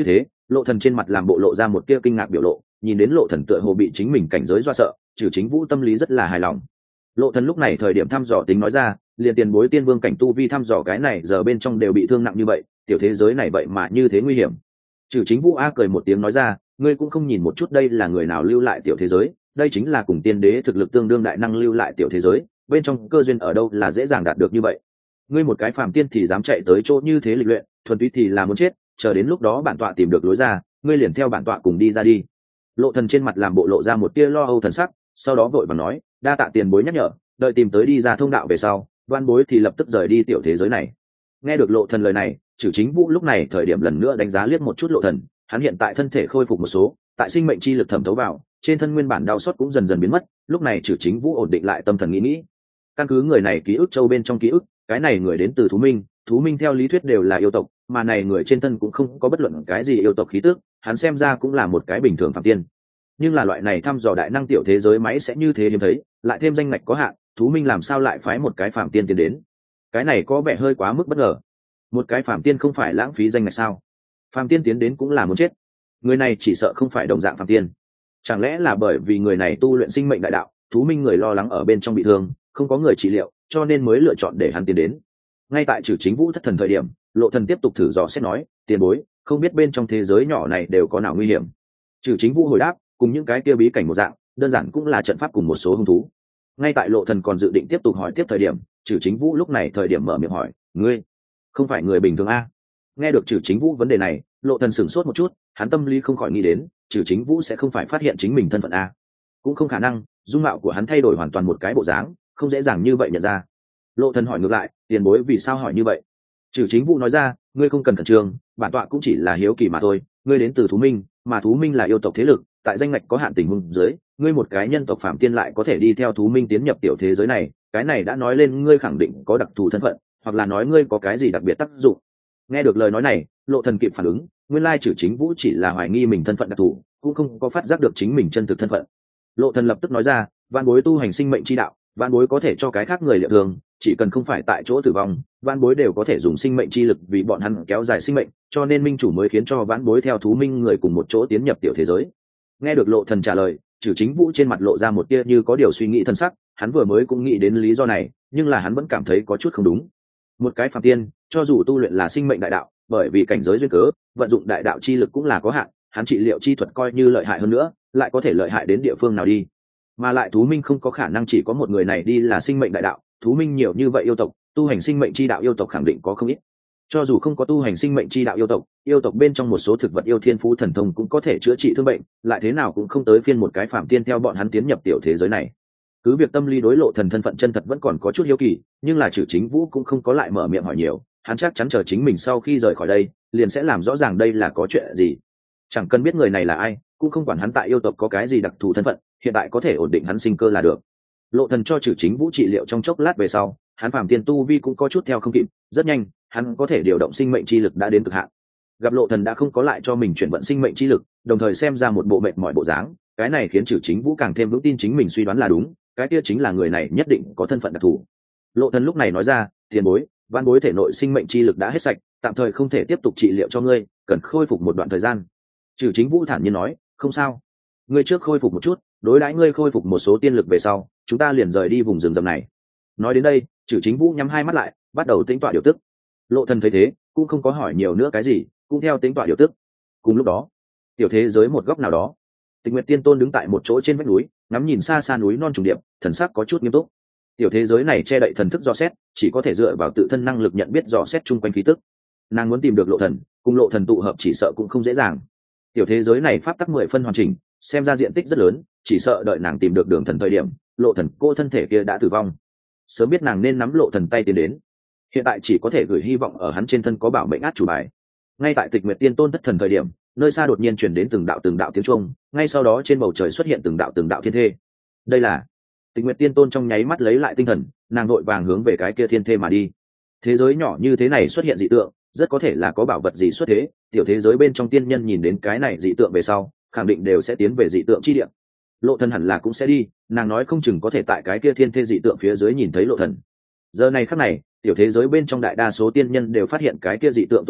Lộ Thần trên mặt làm bộ lộ ra một tia kinh ngạc biểu lộ, nhìn đến Lộ Thần tựa hồ bị chính mình cảnh giới dọa sợ, Trừ Chính Vũ tâm lý rất là hài lòng. Lộ Thần lúc này thời điểm thăm dò tính nói ra, liền tiền bối tiên vương cảnh tu vi thăm dò cái này giờ bên trong đều bị thương nặng như vậy, tiểu thế giới này vậy mà như thế nguy hiểm. Trừ Chính Vũ a cười một tiếng nói ra, ngươi cũng không nhìn một chút đây là người nào lưu lại tiểu thế giới, đây chính là cùng tiên đế thực lực tương đương đại năng lưu lại tiểu thế giới, bên trong cơ duyên ở đâu là dễ dàng đạt được như vậy. Ngươi một cái phàm tiên thì dám chạy tới chỗ như thế lịch luyện, thuần túy thì là muốn chết, chờ đến lúc đó bản tọa tìm được lối ra, ngươi liền theo bản tọa cùng đi ra đi. Lộ Thần trên mặt làm bộ lộ ra một tia lo âu thần sắc, sau đó vội vàng nói, đa tạ tiền bối nhắc nhở, đợi tìm tới đi ra thông đạo về sau, Văn bối thì lập tức rời đi tiểu thế giới này. Nghe được Lộ Thần lời này, Trừ Chính Vũ lúc này thời điểm lần nữa đánh giá liếc một chút Lộ Thần, hắn hiện tại thân thể khôi phục một số, tại sinh mệnh chi lực thẩm thấu vào, trên thân nguyên bản đau sót cũng dần dần biến mất, lúc này Trừ Chính Vũ ổn định lại tâm thần nghĩ. Căn cứ người này ký ức châu bên trong ký ức, cái này người đến từ Thú Minh theo lý thuyết đều là yêu tộc, mà này người trên thân cũng không có bất luận cái gì yêu tộc khí tức, hắn xem ra cũng là một cái bình thường phàm tiên. Nhưng là loại này thăm dò đại năng tiểu thế giới máy sẽ như thế hiếm thấy, lại thêm danh ngạch có hạn, Thú Minh làm sao lại phái một cái phàm tiên tiến đến? Cái này có vẻ hơi quá mức bất ngờ. Một cái phàm tiên không phải lãng phí danh ngạch sao? Phàm tiên tiến đến cũng là muốn chết. Người này chỉ sợ không phải đồng dạng phàm tiên. Chẳng lẽ là bởi vì người này tu luyện sinh mệnh đại đạo, Thú Minh người lo lắng ở bên trong bị thương, không có người trị liệu, cho nên mới lựa chọn để hắn tiến đến. Ngay tại Trừ Chính Vũ thất thần thời điểm, Lộ Thần tiếp tục thử dò xét nói, tiền bối, không biết bên trong thế giới nhỏ này đều có nào nguy hiểm. Trừ Chính Vũ hồi đáp, cùng những cái kia bí cảnh một dạng, đơn giản cũng là trận pháp cùng một số hung thú. Ngay tại Lộ Thần còn dự định tiếp tục hỏi tiếp thời điểm, Trừ Chính Vũ lúc này thời điểm mở miệng hỏi, ngươi không phải người bình thường a? Nghe được Trừ Chính Vũ vấn đề này, Lộ Thần sửng sốt một chút, hắn tâm lý không khỏi nghĩ đến, Trừ Chính Vũ sẽ không phải phát hiện chính mình thân phận a? Cũng không khả năng, dung mạo của hắn thay đổi hoàn toàn một cái bộ dáng, không dễ dàng như vậy nhận ra. Lộ Thần hỏi ngược lại, tiền bối vì sao hỏi như vậy? Trừ Chính Vũ nói ra, ngươi không cần khẩn trương, bản tọa cũng chỉ là hiếu kỳ mà thôi, ngươi đến từ Thú Minh, mà Thú Minh là yêu tộc thế lực, tại danh ngạch có hạn tình huống dưới, ngươi một cái nhân tộc phạm tiên lại có thể đi theo Thú Minh tiến nhập tiểu thế giới này, cái này đã nói lên ngươi khẳng định có đặc thù thân phận, hoặc là nói ngươi có cái gì đặc biệt tác dụng. Nghe được lời nói này, Lộ Thần kịp phản ứng, nguyên lai Trừ Chính Vũ chỉ là hoài nghi mình thân phận đặc thù, cũng không có phát giác được chính mình chân thực thân phận. Lộ Thần lập tức nói ra, vạn bối tu hành sinh mệnh chi đạo, vạn bối có thể cho cái khác người liệu thường, chỉ cần không phải tại chỗ tử vong, vạn bối đều có thể dùng sinh mệnh chi lực vì bọn hắn kéo dài sinh mệnh, cho nên minh chủ mới khiến cho vạn bối theo Thú Minh người cùng một chỗ tiến nhập tiểu thế giới. Nghe được Lộ Thần trả lời, Trừ Chính Vũ trên mặt lộ ra một tia như có điều suy nghĩ thân sắc, hắn vừa mới cũng nghĩ đến lý do này, nhưng là hắn vẫn cảm thấy có chút không đúng. Một cái phàm tiên, cho dù tu luyện là sinh mệnh đại đạo, bởi vì cảnh giới duyên cớ, vận dụng đại đạo chi lực cũng là có hạn, hắn trị liệu chi thuật coi như lợi hại hơn nữa, lại có thể lợi hại đến địa phương nào đi? Mà lại Thú Minh không có khả năng chỉ có một người này đi là sinh mệnh đại đạo, Thú Minh nhiều như vậy yêu tộc, tu hành sinh mệnh chi đạo yêu tộc khẳng định có không ít. Cho dù không có tu hành sinh mệnh chi đạo yêu tộc bên trong một số thực vật yêu thiên phú thần thông cũng có thể chữa trị thương bệnh, lại thế nào cũng không tới phiên một cái phạm tiên theo bọn hắn tiến nhập tiểu thế giới này. Cứ việc tâm lý đối Lộ Thần thân phận chân thật vẫn còn có chút hiếu kỳ, nhưng là Trừ Chính Vũ cũng không có lại mở miệng hỏi nhiều, hắn chắc chắn chờ chính mình sau khi rời khỏi đây, liền sẽ làm rõ ràng đây là có chuyện gì. Chẳng cần biết người này là ai, cũng không quản hắn tại yêu tộc có cái gì đặc thù thân phận, hiện tại có thể ổn định hắn sinh cơ là được. Lộ Thần cho Trừ Chính Vũ trị liệu trong chốc lát về sau, hắn phàm tiên tu vi cũng có chút theo không kịp, rất nhanh, hắn có thể điều động sinh mệnh chi lực đã đến cực hạn. Gặp Lộ Thần đã không có lại cho mình chuyển vận sinh mệnh chi lực, đồng thời xem ra một bộ mệt mỏi bộ dáng, cái này khiến Trừ Chính Vũ càng thêm vững tin chính mình suy đoán là đúng, cái kia chính là người này nhất định có thân phận đặc thù. Lộ Thần lúc này nói ra, tiền bối, văn bối thể nội sinh mệnh chi lực đã hết sạch, tạm thời không thể tiếp tục trị liệu cho ngươi, cần khôi phục một đoạn thời gian. Trừ Chính Vũ thản nhiên nói, không sao, ngươi trước khôi phục một chút, đối đãi ngươi khôi phục một số tiên lực về sau, chúng ta liền rời đi vùng rừng rậm này. Nói đến đây, Trừ Chính Vũ nhắm hai mắt lại, bắt đầu tĩnh tọa điều tức. Lộ Thần thấy thế, cũng không có hỏi nhiều nữa cái gì, cũng theo tĩnh tọa điều tức. Cùng lúc đó, tiểu thế giới một góc nào đó, Tịch Nguyệt Tiên Tôn đứng tại một chỗ trên vách núi, ngắm nhìn xa xa núi non trùng điệp, thần sắc có chút nghiêm túc. Tiểu thế giới này che đậy thần thức dò xét, chỉ có thể dựa vào tự thân năng lực nhận biết dò xét chung quanh khí tức. Nàng muốn tìm được Lộ Thần, cùng Lộ Thần tụ hợp chỉ sợ cũng không dễ dàng. Tiểu thế giới này pháp tắc 10 phân hoàn chỉnh, xem ra diện tích rất lớn, chỉ sợ đợi nàng tìm được Đường Thần thời điểm, Lộ Thần cô thân thể kia đã tử vong. Sớm biết nàng nên nắm Lộ Thần tay tiến đến, hiện tại chỉ có thể gửi hy vọng ở hắn trên thân có bảo mệnh át chủ bài. Ngay tại Tịch Nguyệt Tiên Tôn thất thần thời điểm, nơi xa đột nhiên truyền đến từng đạo tiếng chuông, ngay sau đó trên bầu trời xuất hiện từng đạo thiên thê. Đây là Tịch Nguyệt Tiên Tôn trong nháy mắt lấy lại tinh thần, nàng vội vàng hướng về cái kia thiên thê mà đi. Thế giới nhỏ như thế này xuất hiện dị tượng, rất có thể là có bảo vật gì xuất thế, tiểu thế giới bên trong tiên nhân nhìn đến cái này dị tượng về sau, khẳng định đều sẽ tiến về dị tượng chi địa. Lộ Thần hẳn là cũng sẽ đi, nàng nói không chừng có thể tại cái kia thiên thê dị tượng phía dưới nhìn thấy Lộ Thần. Giờ này khắc này, tiểu thế giới bên trong đại đa số tiên nhân đều phát hiện cái kia dị tượng tồn tại,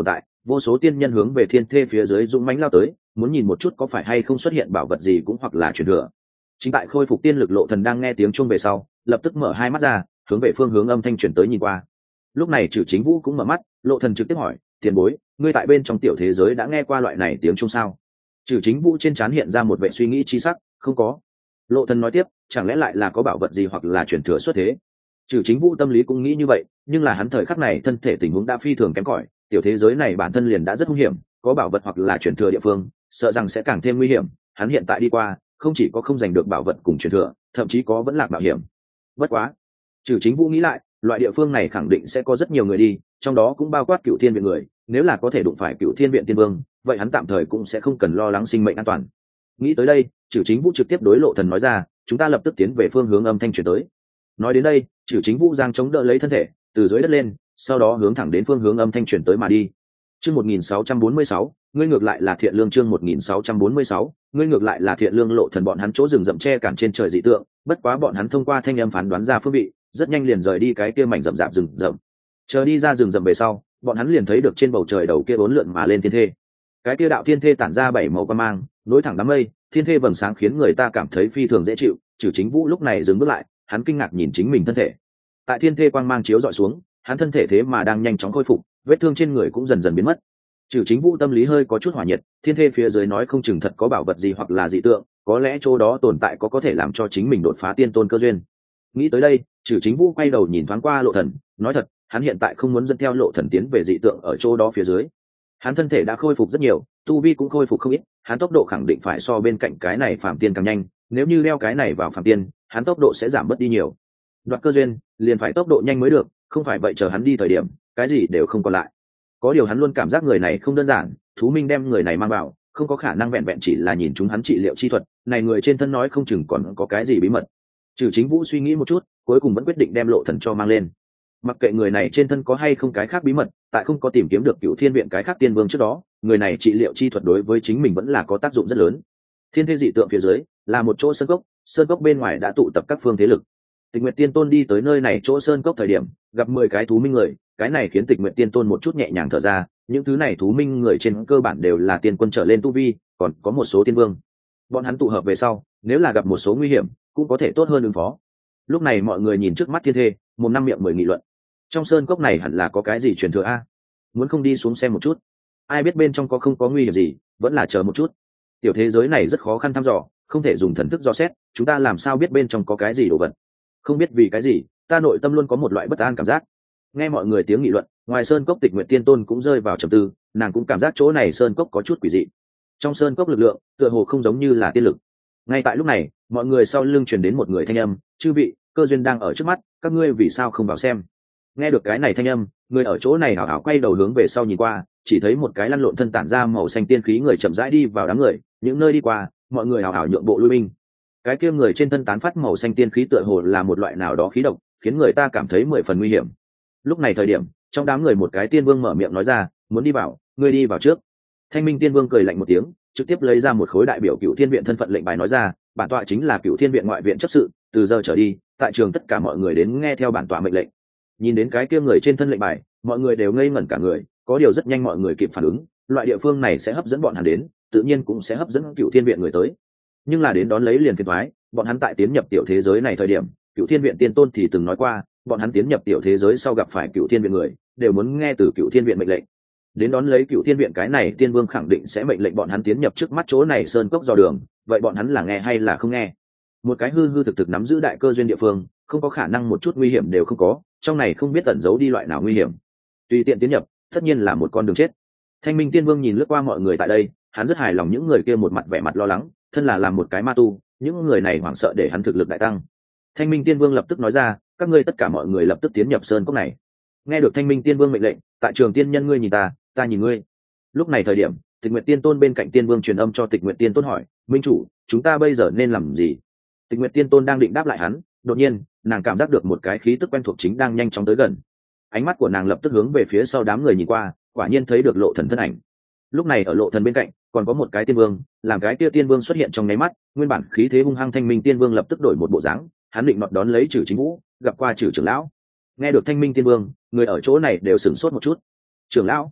vô số tiên nhân hướng về thiên thê phía dưới dũng mãnh lao tới, muốn nhìn một chút có phải hay không xuất hiện bảo vật gì cũng hoặc là truyền thừa. Chính tại khôi phục tiên lực Lộ Thần đang nghe tiếng chuông về sau, lập tức mở hai mắt ra, hướng về phương hướng âm thanh truyền tới nhìn qua. Lúc này Trử Chính Vũ cũng mở mắt, Lộ Thần trực tiếp hỏi: "Tiền bối, ngươi tại bên trong tiểu thế giới đã nghe qua loại này tiếng chuông sao?" Trử Chính Vũ trên trán hiện ra một vẻ suy nghĩ chi sắc: "Không có." Lộ Thần nói tiếp: "Chẳng lẽ lại là có bảo vật gì hoặc là truyền thừa xuất thế?" Trừ Chính Vũ tâm lý cũng nghĩ như vậy, nhưng là hắn thời khắc này thân thể tình huống đã phi thường kém cỏi, tiểu thế giới này bản thân liền đã rất nguy hiểm, có bảo vật hoặc là truyền thừa địa phương, sợ rằng sẽ càng thêm nguy hiểm. Hắn hiện tại đi qua, không chỉ có không giành được bảo vật cùng truyền thừa, thậm chí có vẫn lạc mạo hiểm. Bất quá, Trừ Chính Vũ nghĩ lại, loại địa phương này khẳng định sẽ có rất nhiều người đi, trong đó cũng bao quát Cựu Thiên viện người, nếu là có thể đụng phải Cựu Thiên viện tiên vương, vậy hắn tạm thời cũng sẽ không cần lo lắng sinh mệnh an toàn. Nghĩ tới đây, Trừ Chính Vũ trực tiếp đối Lộ Thần nói ra: "Chúng ta lập tức tiến về phương hướng âm thanh truyền tới." Nói đến đây, Trử Chính Vũ giang chống đỡ lấy thân thể từ dưới đất lên, sau đó hướng thẳng đến phương hướng âm thanh truyền tới mà đi. Chương 1646, ngươi ngược lại là thiện lương. Chương 1646, ngươi ngược lại là thiện lương. Lộ Thần bọn hắn chỗ rừng rậm che cản trên trời dị tượng, bất quá bọn hắn thông qua thanh âm phán đoán ra phương vị, rất nhanh liền rời đi cái kia mảnh rậm rạp rừng rậm. Chờ đi ra rừng rậm về sau, bọn hắn liền thấy được trên bầu trời đầu kia bốn lượn mà lên thiên thê. Cái kia đạo thiên thê tản ra bảy màu quang mang, nối thẳng đám mây, thiên thê vầng sáng khiến người ta cảm thấy phi thường dễ chịu. Trử Chính Vũ lúc này dừng bước lại, hắn kinh ngạc nhìn chính mình thân thể. Tại thiên thê quang mang chiếu dọi xuống, hắn thân thể thế mà đang nhanh chóng khôi phục, vết thương trên người cũng dần dần biến mất. Trừ Chính Vũ tâm lý hơi có chút hỏa nhiệt, thiên thê phía dưới nói không chừng thật có bảo vật gì hoặc là dị tượng, có lẽ chỗ đó tồn tại có thể làm cho chính mình đột phá tiên tôn cơ duyên. Nghĩ tới đây, Trừ Chính Vũ quay đầu nhìn thoáng qua Lộ Thần, nói thật, hắn hiện tại không muốn dẫn theo Lộ Thần tiến về dị tượng ở chỗ đó phía dưới. Hắn thân thể đã khôi phục rất nhiều, tu vi cũng khôi phục không ít, hắn tốc độ khẳng định phải so bên cạnh cái này phàm tiên càng nhanh, nếu như đeo cái này vào phàm tiên, hắn tốc độ sẽ giảm bớt đi nhiều. Đoạt cơ duyên liền phải tốc độ nhanh mới được, không phải vậy chờ hắn đi thời điểm cái gì đều không còn lại. Có điều hắn luôn cảm giác người này không đơn giản, thú minh đem người này mang vào không có khả năng vẹn vẹn chỉ là nhìn chúng hắn trị liệu chi thuật này, người trên thân nói không chừng còn có cái gì bí mật. Trừ Chính Vũ suy nghĩ một chút, cuối cùng vẫn quyết định đem Lộ Thần cho mang lên. Mặc kệ người này trên thân có hay không cái khác bí mật, tại không có tìm kiếm được Cựu Thiên viện cái khác tiên vương trước đó, người này trị liệu chi thuật đối với chính mình vẫn là có tác dụng rất lớn. Thiên thê dị tượng phía dưới là một chỗ sơn cốc bên ngoài đã tụ tập các phương thế lực. Tịch Nguyệt Tiên Tôn đi tới nơi này chỗ sơn cốc thời điểm, gặp 10 cái thú minh người, cái này khiến Tịch Nguyệt Tiên Tôn một chút nhẹ nhàng thở ra, những thứ này thú minh người trên cơ bản đều là tiên quân trở lên tu vi, còn có một số tiên vương. Bọn hắn tụ hợp về sau, nếu là gặp một số nguy hiểm, cũng có thể tốt hơn ứng phó. Lúc này mọi người nhìn trước mắt thiên thê, mồm năm miệng mười nghị luận. Trong sơn cốc này hẳn là có cái gì truyền thừa a? Muốn không đi xuống xem một chút? Ai biết bên trong có không có nguy hiểm gì, vẫn là chờ một chút. Tiểu thế giới này rất khó khăn thăm dò, không thể dùng thần thức dò xét, chúng ta làm sao biết bên trong có cái gì đồ vật? Không biết vì cái gì, ta nội tâm luôn có một loại bất an cảm giác. Nghe mọi người tiếng nghị luận, ngoài sơn cốc Tịch Nguyệt Tiên Tôn cũng rơi vào trầm tư, nàng cũng cảm giác chỗ này sơn cốc có chút quỷ dị. Trong sơn cốc lực lượng tựa hồ không giống như là tiên lực. Ngay tại lúc này, mọi người sau lưng truyền đến một người thanh âm: "Chư vị, cơ duyên đang ở trước mắt, các ngươi vì sao không vào xem?" Nghe được cái này thanh âm, người ở chỗ này hào hào quay đầu hướng về sau nhìn qua, chỉ thấy một cái lăn lộn thân tản ra màu xanh tiên khí người chậm rãi đi vào đám người, những nơi đi qua, mọi người hào hào nhượng bộ lui binh. Cái kia người trên thân tán phát màu xanh tiên khí tựa hồ là một loại nào đó khí độc, khiến người ta cảm thấy 10 phần nguy hiểm. Lúc này thời điểm, trong đám người một cái tiên vương mở miệng nói ra: "Muốn đi vào, ngươi đi vào trước." Thanh Minh Tiên Vương cười lạnh một tiếng, trực tiếp lấy ra một khối đại biểu Cựu Thiên viện thân phận lệnh bài nói ra: "Bản tọa chính là Cựu Thiên viện ngoại viện chấp sự, từ giờ trở đi, tại trường tất cả mọi người đến nghe theo bản tọa mệnh lệnh." Nhìn đến cái kia người trên thân lệnh bài, mọi người đều ngây ngẩn cả người, có điều rất nhanh mọi người kịp phản ứng, loại địa phương này sẽ hấp dẫn bọn hắn đến, tự nhiên cũng sẽ hấp dẫn Cựu Thiên viện người tới. Nhưng là đến đón lấy liền phiền toái, bọn hắn tại tiến nhập tiểu thế giới này thời điểm, Cựu Thiên viện tiên tôn thì từng nói qua, bọn hắn tiến nhập tiểu thế giới sau gặp phải Cựu Thiên viện người, đều muốn nghe từ Cựu Thiên viện mệnh lệnh. Đến đón lấy Cựu Thiên viện cái này tiên vương khẳng định sẽ mệnh lệnh bọn hắn tiến nhập trước mắt chỗ này sơn cốc dò đường, vậy bọn hắn là nghe hay là không nghe? Một cái hư hư thực thực nắm giữ đại cơ duyên địa phương, không có khả năng một chút nguy hiểm đều không có, trong này không biết ẩn giấu đi loại nào nguy hiểm. Tùy tiện tiến nhập, tất nhiên là một con đường chết. Thanh Minh Tiên Vương nhìn lướt qua mọi người tại đây, hắn rất hài lòng những người kia một mặt vẻ mặt lo lắng, thân là làm một cái ma tu, những người này hoảng sợ để hắn thực lực đại tăng. Thanh Minh Tiên Vương lập tức nói ra: "Các ngươi tất cả mọi người lập tức tiến nhập sơn cốc này." Nghe được Thanh Minh Tiên Vương mệnh lệnh, tại trường tiên nhân ngươi nhìn ta, ta nhìn ngươi. Lúc này thời điểm, Tịch Nguyệt Tiên Tôn bên cạnh Tiên Vương truyền âm cho Tịch Nguyệt Tiên Tôn hỏi: "Minh chủ, chúng ta bây giờ nên làm gì?" Tịch Nguyệt Tiên Tôn đang định đáp lại hắn, đột nhiên, nàng cảm giác được một cái khí tức quen thuộc chính đang nhanh chóng tới gần. Ánh mắt của nàng lập tức hướng về phía sau đám người nhìn qua, quả nhiên thấy được Lộ Thần thân ảnh. Lúc này ở Lộ Thần bên cạnh, còn có một cái tiên vương, làm cái kia tiên vương xuất hiện trong nháy mắt, nguyên bản khí thế hung hăng Thanh Minh Tiên Vương lập tức đổi một bộ dáng, hắn định nọt đón lấy Trử Chính Vũ, gặp qua Trử trưởng lão. Nghe được Thanh Minh Tiên Vương, người ở chỗ này đều sửng sốt một chút. "Trưởng lão?"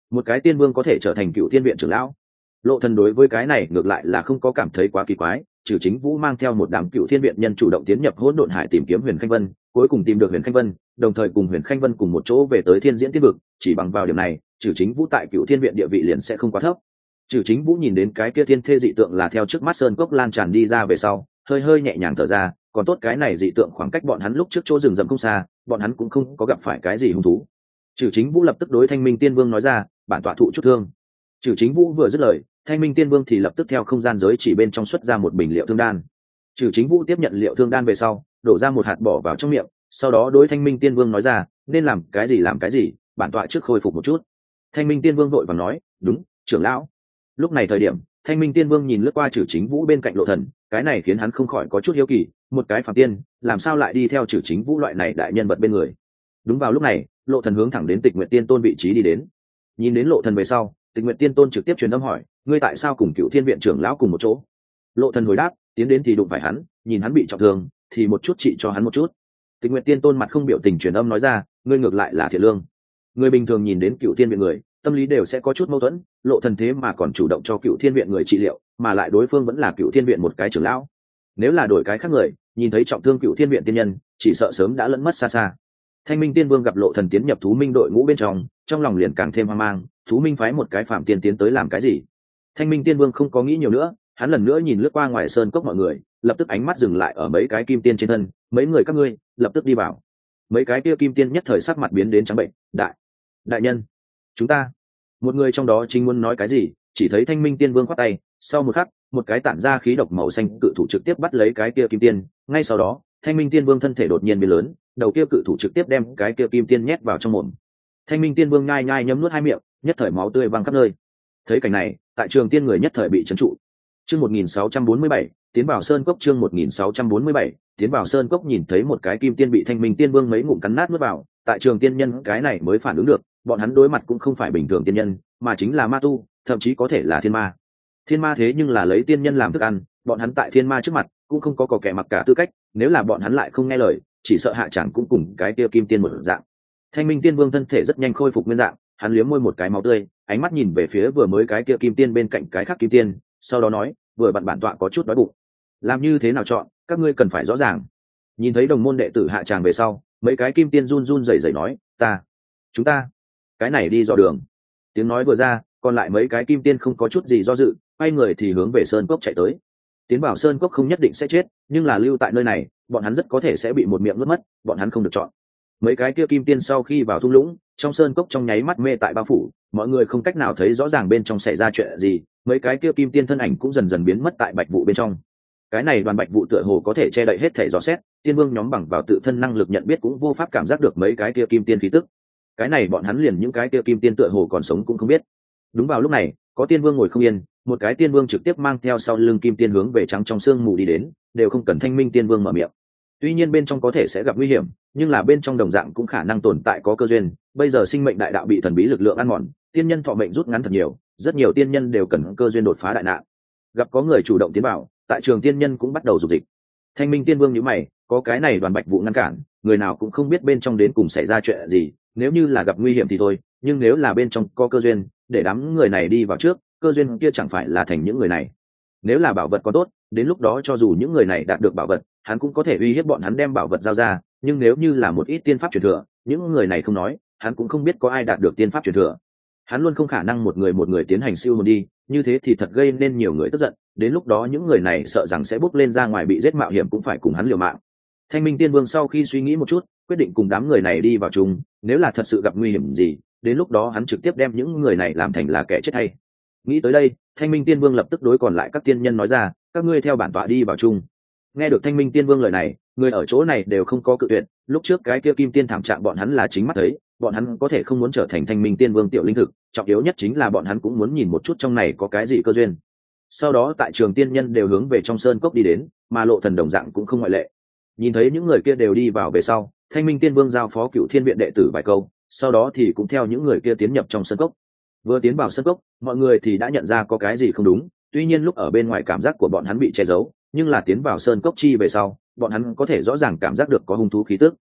một cái tiên vương có thể trở thành cựu thiên viện trưởng lão. Lộ Thần đối với cái này ngược lại là không có cảm thấy quá kỳ quái, trừ chính Vũ mang theo một đám cựu thiên viện nhân chủ động tiến nhập hỗn độn hải tìm kiếm Huyền Khanh Vân, cuối cùng tìm được Huyền Khanh Vân, đồng thời cùng Huyền Khanh Vân cùng một chỗ về tới Thiên Diễn Tiên vực, chỉ bằng vào điểm này, trừ chính Vũ tại cựu thiên viện địa vị liền sẽ không quá thấp. Trừ chính Vũ nhìn đến cái kia thiên thê dị tượng là theo trước mắt sơn cốc lan tràn đi ra về sau, hơi hơi nhẹ nhàng thở ra, còn tốt cái này dị tượng khoảng cách bọn hắn lúc trước chỗ rừng rậm không xa, bọn hắn cũng không có gặp phải cái gì hung thú. Trừ chính Vũ lập tức đối Thanh Minh Tiên Vương nói ra, bản tọa thụ chút thương. Trừ chính Vũ vừa dứt lời, Thanh Minh Tiên Vương thì lập tức theo không gian giới chỉ bên trong xuất ra một bình liệu thương đan. Trừ chính Vũ tiếp nhận liệu thương đan về sau, đổ ra một hạt bỏ vào trong miệng, sau đó đối Thanh Minh Tiên Vương nói ra, nên làm cái gì, bản tọa trước khôi phục một chút. Thanh Minh Tiên Vương vội vàng nói, đúng, trưởng lão. Lúc này thời điểm, Thanh Minh Tiên Vương nhìn lướt qua Trừ chính Vũ bên cạnh Lộ Thần, cái này khiến hắn không khỏi có chút hiếu kỳ, một cái phàm tiên, làm sao lại đi theo Trừ chính Vũ loại này đại nhân vật bên người. Đúng vào lúc này, Lộ Thần hướng thẳng đến Tịch Nguyệt Tiên Tôn vị trí đi đến. Nhìn đến Lộ Thần về sau, Tịch Nguyệt Tiên Tôn trực tiếp truyền âm hỏi, ngươi tại sao cùng Cựu Thiên viện trưởng lão cùng một chỗ? Lộ Thần hồi đáp, tiến đến thì đụng phải hắn, nhìn hắn bị trọng thương, thì một chút trị cho hắn một chút. Tịch Nguyệt Tiên Tôn mặt không biểu tình truyền âm nói ra, ngươi ngược lại là thiện lương. Người bình thường nhìn đến Cựu Thiên viện người, tâm lý đều sẽ có chút mâu thuẫn, Lộ Thần thế mà còn chủ động cho Cựu Thiên viện người trị liệu, mà lại đối phương vẫn là Cựu Thiên viện một cái trưởng lão. Nếu là đổi cái khác người, nhìn thấy trọng thương Cựu Thiên viện tiên nhân, chỉ sợ sớm đã lẫn mất xa xa. Thanh Minh Tiên Vương gặp Lộ Thần tiến nhập thú minh đội ngũ bên trong lòng liền càng thêm hoang mang, thú minh phái một cái phạm tiên tiến tới làm cái gì? Thanh Minh Tiên Vương không có nghĩ nhiều nữa, hắn lần nữa nhìn lướt qua ngoài sơn cốc mọi người, lập tức ánh mắt dừng lại ở mấy cái kim tiên trên thân, mấy người các ngươi, lập tức đi vào. Mấy cái kia kim tiên nhất thời sắc mặt biến đến trắng bệnh, đại nhân, chúng ta. Một người trong đó chính muốn nói cái gì, chỉ thấy Thanh Minh Tiên Vương khoát tay, sau một khắc, một cái tản ra khí độc màu xanh cự thủ trực tiếp bắt lấy cái kia kim tiên, ngay sau đó, Thanh Minh Tiên Vương thân thể đột nhiên biến lớn, đầu kia cự thủ trực tiếp đem cái kia kim tiên nhét vào trong mồm. Thanh Minh Tiên Vương nhai nhai nhấm nuốt hai miệng, nhất thời máu tươi văng khắp nơi. Thấy cảnh này, tại Trường Tiên người nhất thời bị trấn trụ. Chương 1647, tiến vào sơn cốc. Chương 1647, tiến vào sơn cốc. Nhìn thấy một cái kim tiên bị Thanh Minh Tiên Vương mấy ngụm cắn nát nuốt vào, tại Trường Tiên nhân cái này mới phản ứng được, bọn hắn đối mặt cũng không phải bình thường tiên nhân, mà chính là ma tu, thậm chí có thể là thiên ma. Thiên ma thế nhưng là lấy tiên nhân làm thức ăn, bọn hắn tại thiên ma trước mặt cũng không có kẻ mặc cả tư cách, nếu là bọn hắn lại không nghe lời, chỉ sợ hạ chẳng cũng cùng cái kia kim tiên một dạng. Thanh Minh Tiên Vương thân thể rất nhanh khôi phục nguyên dạng, hắn liếm môi một cái máu tươi, ánh mắt nhìn về phía vừa mới cái kia kim tiên bên cạnh cái khác kim tiên, sau đó nói, vừa bạn bản tọa có chút đói bụng, làm như thế nào chọn, các ngươi cần phải rõ ràng. Nhìn thấy đồng môn đệ tử hạ tràng về sau, mấy cái kim tiên run run rẩy rẩy nói, chúng ta, cái này đi dò đường. Tiếng nói vừa ra, còn lại mấy cái kim tiên không có chút gì do dự, quay người thì hướng về sơn cốc chạy tới. Tiến vào sơn cốc không nhất định sẽ chết, nhưng là lưu tại nơi này, bọn hắn rất có thể sẽ bị một miệng nuốt mất, bọn hắn không được chọn. Mấy cái kia kim tiên sau khi vào thung lũng, trong sơn cốc trong nháy mắt mê tại bao phủ, mọi người không cách nào thấy rõ ràng bên trong xảy ra chuyện gì, mấy cái kia kim tiên thân ảnh cũng dần dần biến mất tại bạch vụ bên trong. Cái này đoàn bạch vụ tựa hồ có thể che đậy hết thể dò xét, tiên vương nhóm bằng vào tự thân năng lực nhận biết cũng vô pháp cảm giác được mấy cái kia kim tiên khí tức. Cái này bọn hắn liền những cái kia kim tiên tựa hồ còn sống cũng không biết. Đúng vào lúc này, có tiên vương ngồi không yên, một cái tiên vương trực tiếp mang theo sau lưng kim tiên hướng về trắng trong sương mù đi đến, đều không cần Thanh Minh Tiên Vương mở miệng. Tuy nhiên bên trong có thể sẽ gặp nguy hiểm, nhưng là bên trong đồng dạng cũng khả năng tồn tại có cơ duyên. Bây giờ sinh mệnh đại đạo bị thần bí lực lượng ăn mòn, tiên nhân thọ mệnh rút ngắn thật nhiều, rất nhiều tiên nhân đều cần cơ duyên đột phá đại nạn. Gặp có người chủ động tiến vào, tại trường tiên nhân cũng bắt đầu dục dịch. Thanh Minh Tiên Vương nhíu mày, có cái này đoàn bạch vụ ngăn cản, người nào cũng không biết bên trong đến cùng xảy ra chuyện gì, nếu như là gặp nguy hiểm thì thôi, nhưng nếu là bên trong có cơ duyên, để đám người này đi vào trước, cơ duyên kia chẳng phải là thành những người này. Nếu là bảo vật có tốt, đến lúc đó cho dù những người này đạt được bảo vật, hắn cũng có thể uy hiếp bọn hắn đem bảo vật giao ra, nhưng nếu như là một ít tiên pháp truyền thừa, những người này không nói, hắn cũng không biết có ai đạt được tiên pháp truyền thừa. Hắn luôn không khả năng một người tiến hành siêu hồn đi, như thế thì thật gây nên nhiều người tức giận, đến lúc đó những người này sợ rằng sẽ bước lên ra ngoài bị giết mạo hiểm cũng phải cùng hắn liều mạng. Thanh Minh Tiên Vương sau khi suy nghĩ một chút, quyết định cùng đám người này đi vào chung, nếu là thật sự gặp nguy hiểm gì, đến lúc đó hắn trực tiếp đem những người này làm thành là kẻ chết hay. Nghĩ tới đây, Thanh Minh Tiên Vương lập tức đối còn lại các tiên nhân nói ra, các ngươi theo bản tọa đi vào chung. Nghe được Thanh Minh Tiên Vương lời này, người ở chỗ này đều không có cự tuyệt, lúc trước cái kia kim tiên thảm trạng bọn hắn là chính mắt thấy, bọn hắn có thể không muốn trở thành Thanh Minh Tiên Vương tiểu linh thực, trọng yếu nhất chính là bọn hắn cũng muốn nhìn một chút trong này có cái gì cơ duyên. Sau đó tại trường tiên nhân đều hướng về trong sơn cốc đi đến, mà Lộ Thần đồng dạng cũng không ngoại lệ. Nhìn thấy những người kia đều đi vào về sau, Thanh Minh Tiên Vương giao phó Cựu Thiên viện đệ tử vài câu, sau đó thì cũng theo những người kia tiến nhập trong sơn cốc. Vừa tiến vào sơn cốc, mọi người thì đã nhận ra có cái gì không đúng, tuy nhiên lúc ở bên ngoài cảm giác của bọn hắn bị che giấu, nhưng là tiến vào sơn cốc chi về sau, bọn hắn có thể rõ ràng cảm giác được có hung thú khí tức.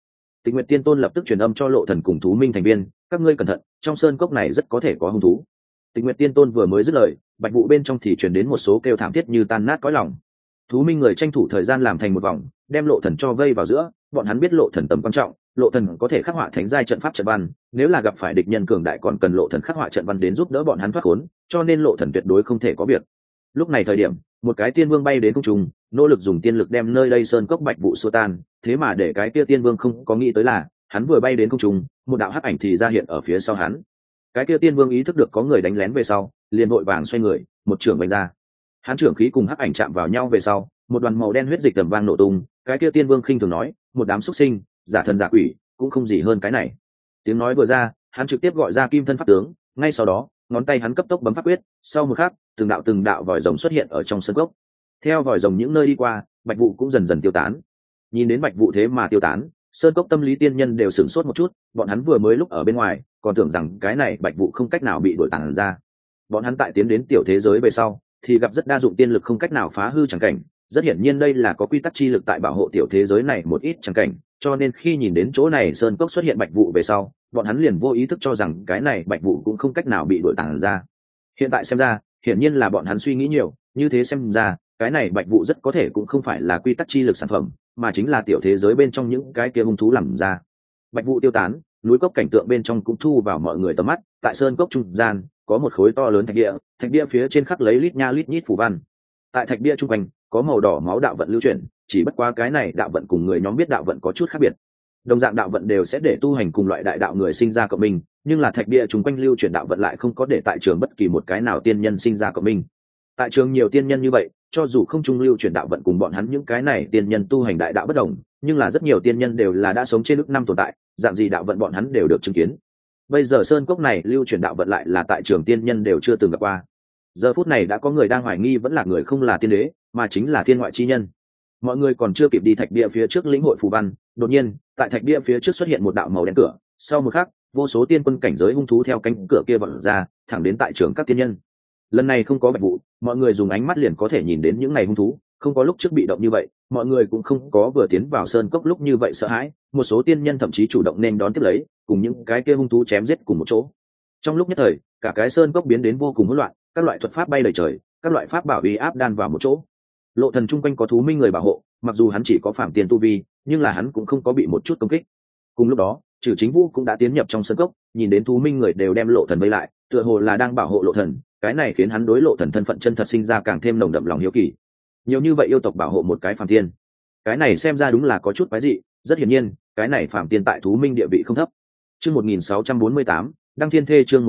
Tịch Nguyệt Tiên Tôn lập tức truyền âm cho Lộ Thần cùng thú minh thành viên, các ngươi cẩn thận, trong sơn cốc này rất có thể có hung thú. Tịch Nguyệt Tiên Tôn vừa mới dứt lời, bạch vụ bên trong thì truyền đến một số kêu thảm thiết như tan nát cõi lòng. Thú minh người tranh thủ thời gian làm thành một vòng, đem Lộ Thần cho vây vào giữa. Bọn hắn biết Lộ Thần tầm quan trọng, Lộ Thần có thể khắc họa thánh giai trận pháp trận văn, nếu là gặp phải địch nhân cường đại còn cần Lộ Thần khắc họa trận văn đến giúp đỡ bọn hắn thoát khốn, cho nên Lộ Thần tuyệt đối không thể có việc. Lúc này thời điểm, một cái tiên vương bay đến không trung, nỗ lực dùng tiên lực đem nơi đây sơn cốc bạch vụ xua tan, thế mà để cái kia tiên vương không có nghĩ tới là, hắn vừa bay đến không trung, một đạo hắc ảnh thì ra hiện ở phía sau hắn. Cái kia tiên vương ý thức được có người đánh lén về sau, liền vội vàng xoay người, một trường vung ra. Hắn trưởng khí cùng hắc ảnh chạm vào nhau về sau, một đoàn màu đen huyết dịch tầm vang nổ tung. Cái kia tiên vương khinh thường nói, một đám xuất sinh, giả thần giả quỷ, cũng không gì hơn cái này. Tiếng nói vừa ra, hắn trực tiếp gọi ra kim thân pháp tướng, ngay sau đó, ngón tay hắn cấp tốc bấm pháp quyết, sau một khắc, từng đạo vòi rồng xuất hiện ở trong sân gốc. Theo vòi rồng những nơi đi qua, bạch vụ cũng dần dần tiêu tán. Nhìn đến bạch vụ thế mà tiêu tán, sơn cốc tâm lý tiên nhân đều sửng sốt một chút, bọn hắn vừa mới lúc ở bên ngoài, còn tưởng rằng cái này bạch vụ không cách nào bị đuổi tản ra. Bọn hắn tại tiến đến tiểu thế giới về sau, thì gặp rất đa dụng tiên lực không cách nào phá hư chẳng cảnh, rất hiển nhiên đây là có quy tắc chi lực tại bảo hộ tiểu thế giới này một ít chẳng cảnh, cho nên khi nhìn đến chỗ này sơn cốc xuất hiện bạch vụ về sau, bọn hắn liền vô ý thức cho rằng cái này bạch vụ cũng không cách nào bị đuổi tản ra. Hiện tại xem ra, hiển nhiên là bọn hắn suy nghĩ nhiều, như thế xem ra, cái này bạch vụ rất có thể cũng không phải là quy tắc chi lực sản phẩm, mà chính là tiểu thế giới bên trong những cái kia hung thú làm ra. Bạch vụ tiêu tán, núi cốc cảnh tượng bên trong cũng thu vào mọi người tầm mắt, tại sơn cốc trung gian có một khối to lớn thạch bia phía trên khắc lấy lít nha lít nhít phù văn. Tại thạch bia trung quanh có màu đỏ máu đạo vận lưu chuyển, chỉ bất quá cái này đạo vận cùng người nhóm biết đạo vận có chút khác biệt. Đồng dạng đạo vận đều sẽ để tu hành cùng loại đại đạo người sinh ra cộng minh, nhưng là thạch bia trung quanh lưu chuyển đạo vận lại không có để tại trường bất kỳ một cái nào tiên nhân sinh ra cộng minh. Tại trường nhiều tiên nhân như vậy, cho dù không trung lưu chuyển đạo vận cùng bọn hắn những cái này tiên nhân tu hành đại đạo bất đồng, nhưng là rất nhiều tiên nhân đều là đã sống trên ức năm tồn tại, dạng gì đạo vận bọn hắn đều được chứng kiến. Bây giờ sơn cốc này lưu chuyển đạo vận lại là tại trường tiên nhân đều chưa từng gặp qua. Giờ phút này đã có người đang hoài nghi vẫn là người không là tiên đế, mà chính là thiên ngoại chi nhân. Mọi người còn chưa kịp đi thạch bia phía trước lĩnh hội phù văn, đột nhiên tại thạch bia phía trước xuất hiện một đạo màu đen cửa, sau một khắc vô số tiên quân cảnh giới hung thú theo cánh cửa kia vọt ra, thẳng đến tại trường các tiên nhân. Lần này không có bạch vụ, mọi người dùng ánh mắt liền có thể nhìn đến những ngày hung thú, không có lúc trước bị động như vậy, mọi người cũng không có vừa tiến vào sơn cốc lúc như vậy sợ hãi, một số tiên nhân thậm chí chủ động nên đón tiếp lấy, cùng những cái kia hung thú chém giết cùng một chỗ. Trong lúc nhất thời, cả cái sơn cốc biến đến vô cùng hỗn loạn, các loại thuật pháp bay đầy trời, các loại pháp bảo uy áp đan vào một chỗ. Lộ Thần chung quanh có thú minh người bảo hộ, mặc dù hắn chỉ có phạm tiền tu vi, nhưng là hắn cũng không có bị một chút công kích. Cùng lúc đó, Trử Chính Vũ cũng đã tiến nhập trong sơn cốc, nhìn đến thú minh người đều đem Lộ Thần vây lại, tựa hồ là đang bảo hộ Lộ Thần, cái này khiến hắn đối Lộ Thần thân phận chân thật sinh ra càng thêm nồng đậm lòng hiếu kỳ. Nhiều như vậy yêu tộc bảo hộ một cái phàm tiên, cái này xem ra đúng là có chút quái dị, rất hiển nhiên, cái này phàm tiên tại thú minh địa vị không thấp. Chương 1648, Đăng Thiên Thê chương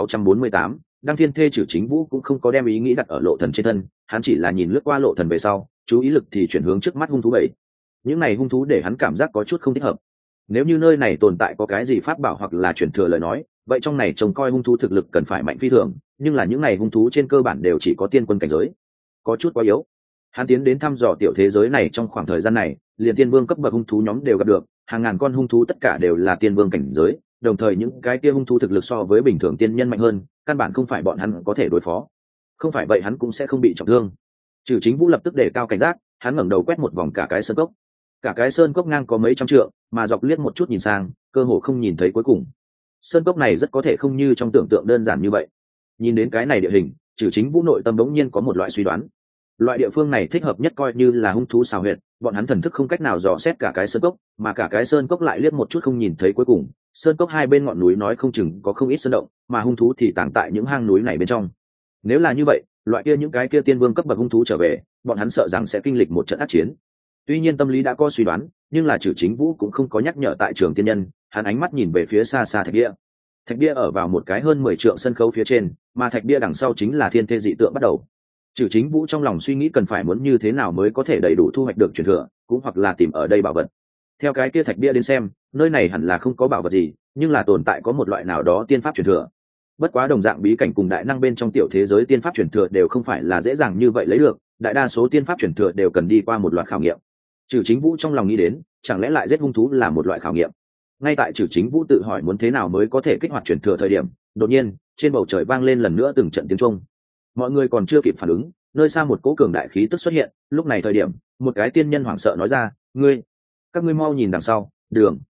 1648, Đăng Thiên Thê. Trử Chính Vũ cũng không có đem ý nghĩ đặt ở Lộ Thần trên thân, hắn chỉ là nhìn lướt qua Lộ Thần về sau, chú ý lực thì chuyển hướng trước mắt hung thú bảy. Những này hung thú để hắn cảm giác có chút không thích hợp. Nếu như nơi này tồn tại có cái gì pháp bảo hoặc là truyền thừa lời nói, vậy trong này trông coi hung thú thực lực cần phải mạnh phi thường, nhưng là những này hung thú trên cơ bản đều chỉ có tiên quân cảnh giới, có chút quá yếu. Hắn tiến đến thăm dò tiểu thế giới này trong khoảng thời gian này, liền tiên vương cấp bậc hung thú nhóm đều gặp được, hàng ngàn con hung thú tất cả đều là tiên vương cảnh giới, đồng thời những cái kia hung thú thực lực so với bình thường tiên nhân mạnh hơn, căn bản không phải bọn hắn có thể đối phó. Không phải vậy hắn cũng sẽ không bị trọng thương. Trử Chính Vũ lập tức đề cao cảnh giác, hắn ngẩng đầu quét một vòng cả cái sơn cốc. Cả cái sơn cốc ngang có mấy trăm trượng, mà dọc liếc một chút nhìn sang, cơ hồ không nhìn thấy cuối cùng. Sơn cốc này rất có thể không như trong tưởng tượng đơn giản như vậy. Nhìn đến cái này địa hình, Trử Chính Vũ nội tâm đống nhiên có một loại suy đoán. Loại địa phương này thích hợp nhất coi như là hung thú xào huyệt, bọn hắn thần thức không cách nào dò xét cả cái sơn cốc, mà cả cái sơn cốc lại liếc một chút không nhìn thấy cuối cùng. Sơn cốc hai bên ngọn núi nói không chừng có không ít sơn động, mà hung thú thì tàng tại những hang núi này bên trong. Nếu là như vậy, loại kia những cái kia tiên vương cấp bậc hung thú trở về, bọn hắn sợ rằng sẽ kinh lịch một trận ác chiến. Tuy nhiên tâm lý đã có suy đoán, nhưng là Trử Chính Vũ cũng không có nhắc nhở tại trường tiên nhân, hắn ánh mắt nhìn về phía xa xa thạch bia. Thạch bia ở vào một cái hơn 10 trượng sân khấu phía trên, mà thạch bia đằng sau chính là thiên thê dị tượng bắt đầu. Trử Chính Vũ trong lòng suy nghĩ cần phải muốn như thế nào mới có thể đầy đủ thu hoạch được truyền thừa, cũng hoặc là tìm ở đây bảo vật. Theo cái kia thạch bia đến xem, nơi này hẳn là không có bảo vật gì, nhưng là tồn tại có một loại nào đó tiên pháp truyền thừa. Bất quá đồng dạng bí cảnh cùng đại năng bên trong tiểu thế giới tiên pháp truyền thừa đều không phải là dễ dàng như vậy lấy được, đại đa số tiên pháp truyền thừa đều cần đi qua một loạt khảo nghiệm. Trử Chính Vũ trong lòng nghĩ đến, chẳng lẽ lại giết hung thú là một loại khảo nghiệm? Ngay tại Trử Chính Vũ tự hỏi muốn thế nào mới có thể kích hoạt truyền thừa thời điểm, đột nhiên, trên bầu trời vang lên lần nữa từng trận tiếng chuông. Mọi người còn chưa kịp phản ứng, nơi xa một cỗ cường đại khí tức xuất hiện, lúc này thời điểm, một cái tiên nhân hoảng sợ nói ra, các ngươi mau nhìn đằng sau, đường.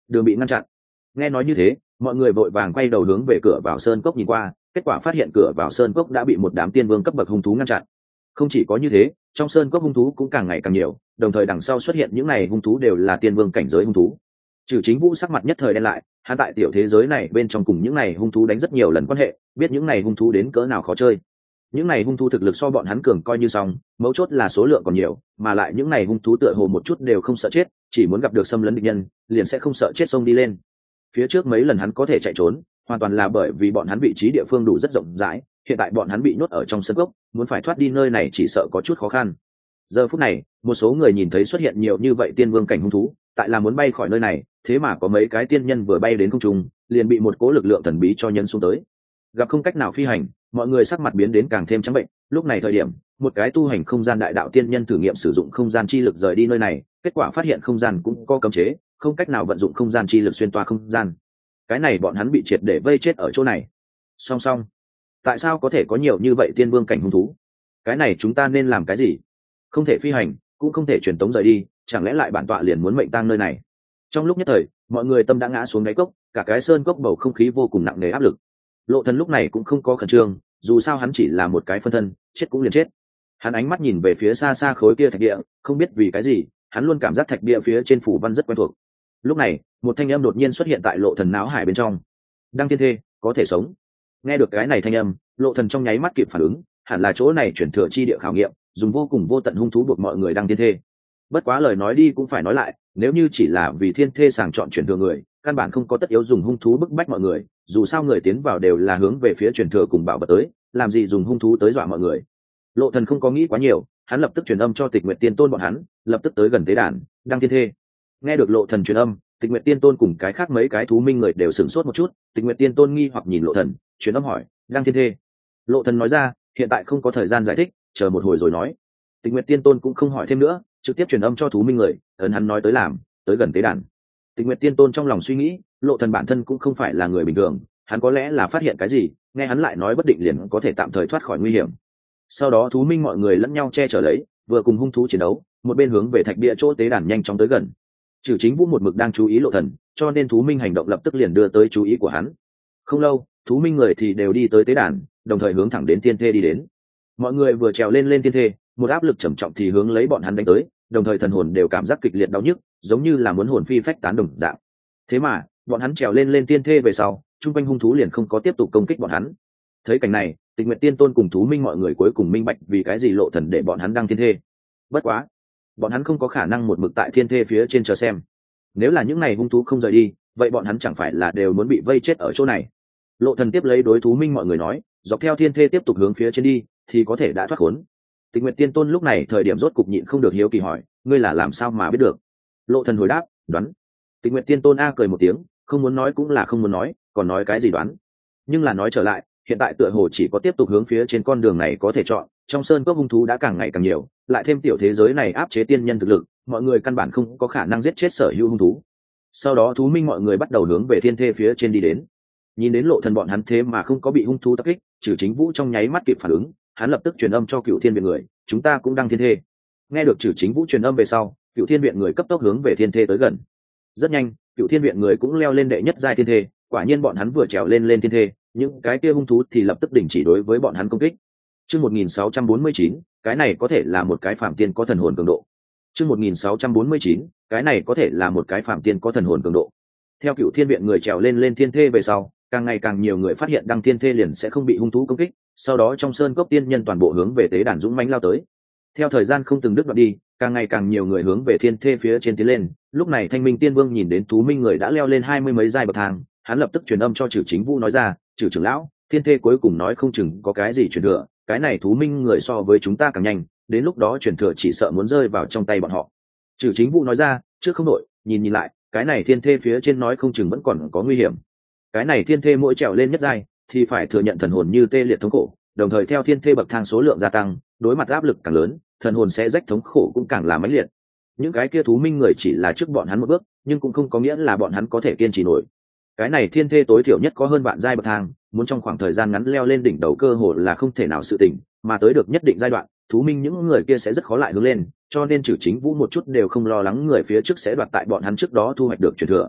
đường bị ngăn chặn. Nghe nói như thế, mọi người vội vàng quay đầu hướng về cửa vào sơn cốc nhìn qua, kết quả phát hiện cửa vào sơn cốc đã bị một đám tiên vương cấp bậc hung thú ngăn chặn. Không chỉ có như thế, trong sơn cốc hung thú cũng càng ngày càng nhiều, đồng thời đằng sau xuất hiện những này hung thú đều là tiên vương cảnh giới hung thú. Trừ Chính Vũ sắc mặt nhất thời đen lại, hắn tại tiểu thế giới này bên trong cùng những này hung thú đánh rất nhiều lần quan hệ, biết những này hung thú đến cỡ nào khó chơi. Những này hung thú thực lực so bọn hắn cường coi như xong, mấu chốt là số lượng còn nhiều, mà lại những này hung thú tựa hồ một chút đều không sợ chết, chỉ muốn gặp được xâm lấn địch nhân, liền sẽ không sợ chết xông đi lên. Phía trước mấy lần hắn có thể chạy trốn, hoàn toàn là bởi vì bọn hắn vị trí địa phương đủ rất rộng rãi, hiện tại bọn hắn bị nhốt ở trong sân cốc, muốn phải thoát đi nơi này chỉ sợ có chút khó khăn. Giờ phút này, một số người nhìn thấy xuất hiện nhiều như vậy tiên vương cảnh hung thú, tại là muốn bay khỏi nơi này, thế mà có mấy cái tiên nhân vừa bay đến không trung, liền bị một cỗ lực lượng thần bí cho nhân xuống tới. Gặp không cách nào phi hành, mọi người sắc mặt biến đến càng thêm trắng bệnh. Lúc này thời điểm, một cái tu hành không gian đại đạo tiên nhân thử nghiệm sử dụng không gian chi lực rời đi nơi này, kết quả phát hiện không gian cũng có cấm chế, không cách nào vận dụng không gian chi lực xuyên toa không gian. Cái này bọn hắn bị triệt để vây chết ở chỗ này. Song song, tại sao có thể có nhiều như vậy tiên vương cảnh hung thú? Cái này chúng ta nên làm cái gì? Không thể phi hành, cũng không thể truyền tống rời đi, chẳng lẽ lại bản tọa liền muốn mệnh tang nơi này? Trong lúc nhất thời, mọi người tâm đã ngã xuống đáy cốc, cả cái sơn cốc bầu không khí vô cùng nặng nề áp lực. Lộ Thần lúc này cũng không có khẩn trương, dù sao hắn chỉ là một cái phân thân, chết cũng liền chết. Hắn ánh mắt nhìn về phía xa xa khối kia thạch địa, không biết vì cái gì, hắn luôn cảm giác thạch địa phía trên phủ văn rất quen thuộc. Lúc này, một thanh âm đột nhiên xuất hiện tại Lộ Thần não hải bên trong. Đăng Thiên Thê, có thể sống. Nghe được cái này thanh âm, Lộ Thần trong nháy mắt kịp phản ứng, hẳn là chỗ này chuyển thừa chi địa khảo nghiệm, dùng vô cùng vô tận hung thú buộc mọi người đăng thiên thê. Bất quá lời nói đi cũng phải nói lại, nếu như chỉ là vì thiên thê sàng chọn chuyển thừa người, căn bản không có tất yếu dùng hung thú bức bách mọi người, dù sao người tiến vào đều là hướng về phía chuyển thừa cùng bảo vật tới, làm gì dùng hung thú tới dọa mọi người. Lộ Thần không có nghĩ quá nhiều, hắn lập tức truyền âm cho Tịch Nguyệt Tiên Tôn bọn hắn, lập tức tới gần tế đàn, đăng thiên thê. Nghe được Lộ Thần truyền âm, Tịch Nguyệt Tiên Tôn cùng cái khác mấy cái thú minh người đều sửng sốt một chút. Tịch Nguyệt Tiên Tôn nghi hoặc nhìn Lộ Thần, truyền âm hỏi, đăng thiên thê. Lộ Thần nói ra, hiện tại không có thời gian giải thích, chờ một hồi rồi nói. Tịch Nguyệt Tiên Tôn cũng không hỏi thêm nữa, trực tiếp truyền âm cho thú minh người, ấn hắn nói tới làm, tới gần tế đàn. Tịch Nguyệt Tiên Tôn trong lòng suy nghĩ, Lộ Thần bản thân cũng không phải là người bình thường, hắn có lẽ là phát hiện cái gì, nghe hắn lại nói bất định liền có thể tạm thời thoát khỏi nguy hiểm. Sau đó thú minh mọi người lẫn nhau che chở lấy, vừa cùng hung thú chiến đấu, một bên hướng về thạch bia chỗ tế đàn nhanh chóng tới gần. Trừ Chính Vũ một mực đang chú ý Lộ Thần, cho nên thú minh hành động lập tức liền đưa tới chú ý của hắn. Không lâu, thú minh người thì đều đi tới tế đàn, đồng thời hướng thẳng đến tiên thê đi đến. Mọi người vừa trèo lên tiên thê, một áp lực trầm trọng thì hướng lấy bọn hắn đánh tới, đồng thời thần hồn đều cảm giác kịch liệt đau nhức, giống như là muốn hồn phi phách tán đồng dạng. Thế mà, bọn hắn trèo lên tiên thê về sau, trung quanh hung thú liền không có tiếp tục công kích bọn hắn. Thấy cảnh này, Tịch Nguyệt Tiên Tôn cùng thú minh mọi người cuối cùng minh bạch vì cái gì Lộ Thần để bọn hắn đăng thiên thê. Bất quá, bọn hắn không có khả năng một mực tại thiên thê phía trên chờ xem. Nếu là những này hung thú không rời đi, vậy bọn hắn chẳng phải là đều muốn bị vây chết ở chỗ này. Lộ Thần tiếp lấy đối thú minh mọi người nói, dọc theo thiên thê tiếp tục hướng phía trên đi, thì có thể đã thoát khốn. Tịch Nguyệt Tiên Tôn lúc này thời điểm rốt cục nhịn không được hiếu kỳ hỏi, ngươi là làm sao mà biết được? Lộ Thần hồi đáp, đoán. Tịch Nguyệt Tiên Tôn a cười một tiếng, không muốn nói cũng là không muốn nói, còn nói cái gì đoán? Nhưng là nói trở lại, hiện tại tựa hồ chỉ có tiếp tục hướng phía trên con đường này có thể chọn, trong sơn cốc hung thú đã càng ngày càng nhiều, lại thêm tiểu thế giới này áp chế tiên nhân thực lực, mọi người căn bản không có khả năng giết chết sở hữu hung thú. Sau đó thú minh mọi người bắt đầu hướng về thiên thê phía trên đi đến. Nhìn đến Lộ Thần bọn hắn thế mà không có bị hung thú tập kích, Trừ Chính Vũ trong nháy mắt kịp phản ứng, hắn lập tức truyền âm cho Cửu Thiên viện người, chúng ta cũng đăng thiên thê. Nghe được Trừ Chính Vũ truyền âm về sau, Cửu Thiên viện người cấp tốc hướng về thiên thê tới gần. Rất nhanh, Cửu Thiên viện người cũng leo lên đệ nhất giai thiên thê, quả nhiên bọn hắn vừa trèo lên thiên thê, những cái kia hung thú thì lập tức đình chỉ đối với bọn hắn công kích. Chương 1649, cái này có thể là một cái phàm tiên có thần hồn cường độ. Chương 1649, cái này có thể là một cái phàm tiên có thần hồn cường độ. Theo Cửu Thiên viện người trèo lên thiên thê về sau, càng ngày càng nhiều người phát hiện đăng thiên thê liền sẽ không bị hung thú công kích, sau đó trong sơn cốc tiên nhân toàn bộ hướng về tế đàn dũng mãnh lao tới. Theo thời gian không từng đứt đoạn đi, càng ngày càng nhiều người hướng về thiên thê phía trên tiến lên. Lúc này Thanh Minh Tiên Vương nhìn đến thú minh người đã leo lên 20 mấy giai bậc thang, hắn lập tức truyền âm cho Trừ Chính Vũ nói ra, Trừ trưởng lão, thiên thê cuối cùng nói không chừng có cái gì truyền thừa, cái này thú minh người so với chúng ta càng nhanh, đến lúc đó truyền thừa chỉ sợ muốn rơi vào trong tay bọn họ. Trừ Chính Vũ nói ra, trước không đội, nhìn lại, cái này thiên thê phía trên nói không chừng vẫn còn có nguy hiểm. Cái này thiên thê mỗi trèo lên nhất giai thì phải thừa nhận thần hồn như tê liệt thống khổ, đồng thời theo thiên thê bậc thang số lượng gia tăng, đối mặt áp lực càng lớn, thần hồn sẽ rách thống khổ cũng càng là mãnh liệt. Những cái kia thú minh người chỉ là trước bọn hắn một bước, nhưng cũng không có nghĩa là bọn hắn có thể kiên trì nổi. Cái này thiên thê tối thiểu nhất có hơn vạn giai bậc thang, muốn trong khoảng thời gian ngắn leo lên đỉnh đầu cơ hội là không thể nào sự tình, mà tới được nhất định giai đoạn, thú minh những người kia sẽ rất khó lại hướng lên, cho nên Trừ Chính Vũ một chút đều không lo lắng người phía trước sẽ đoạt tại bọn hắn trước đó thu hoạch được truyền thừa.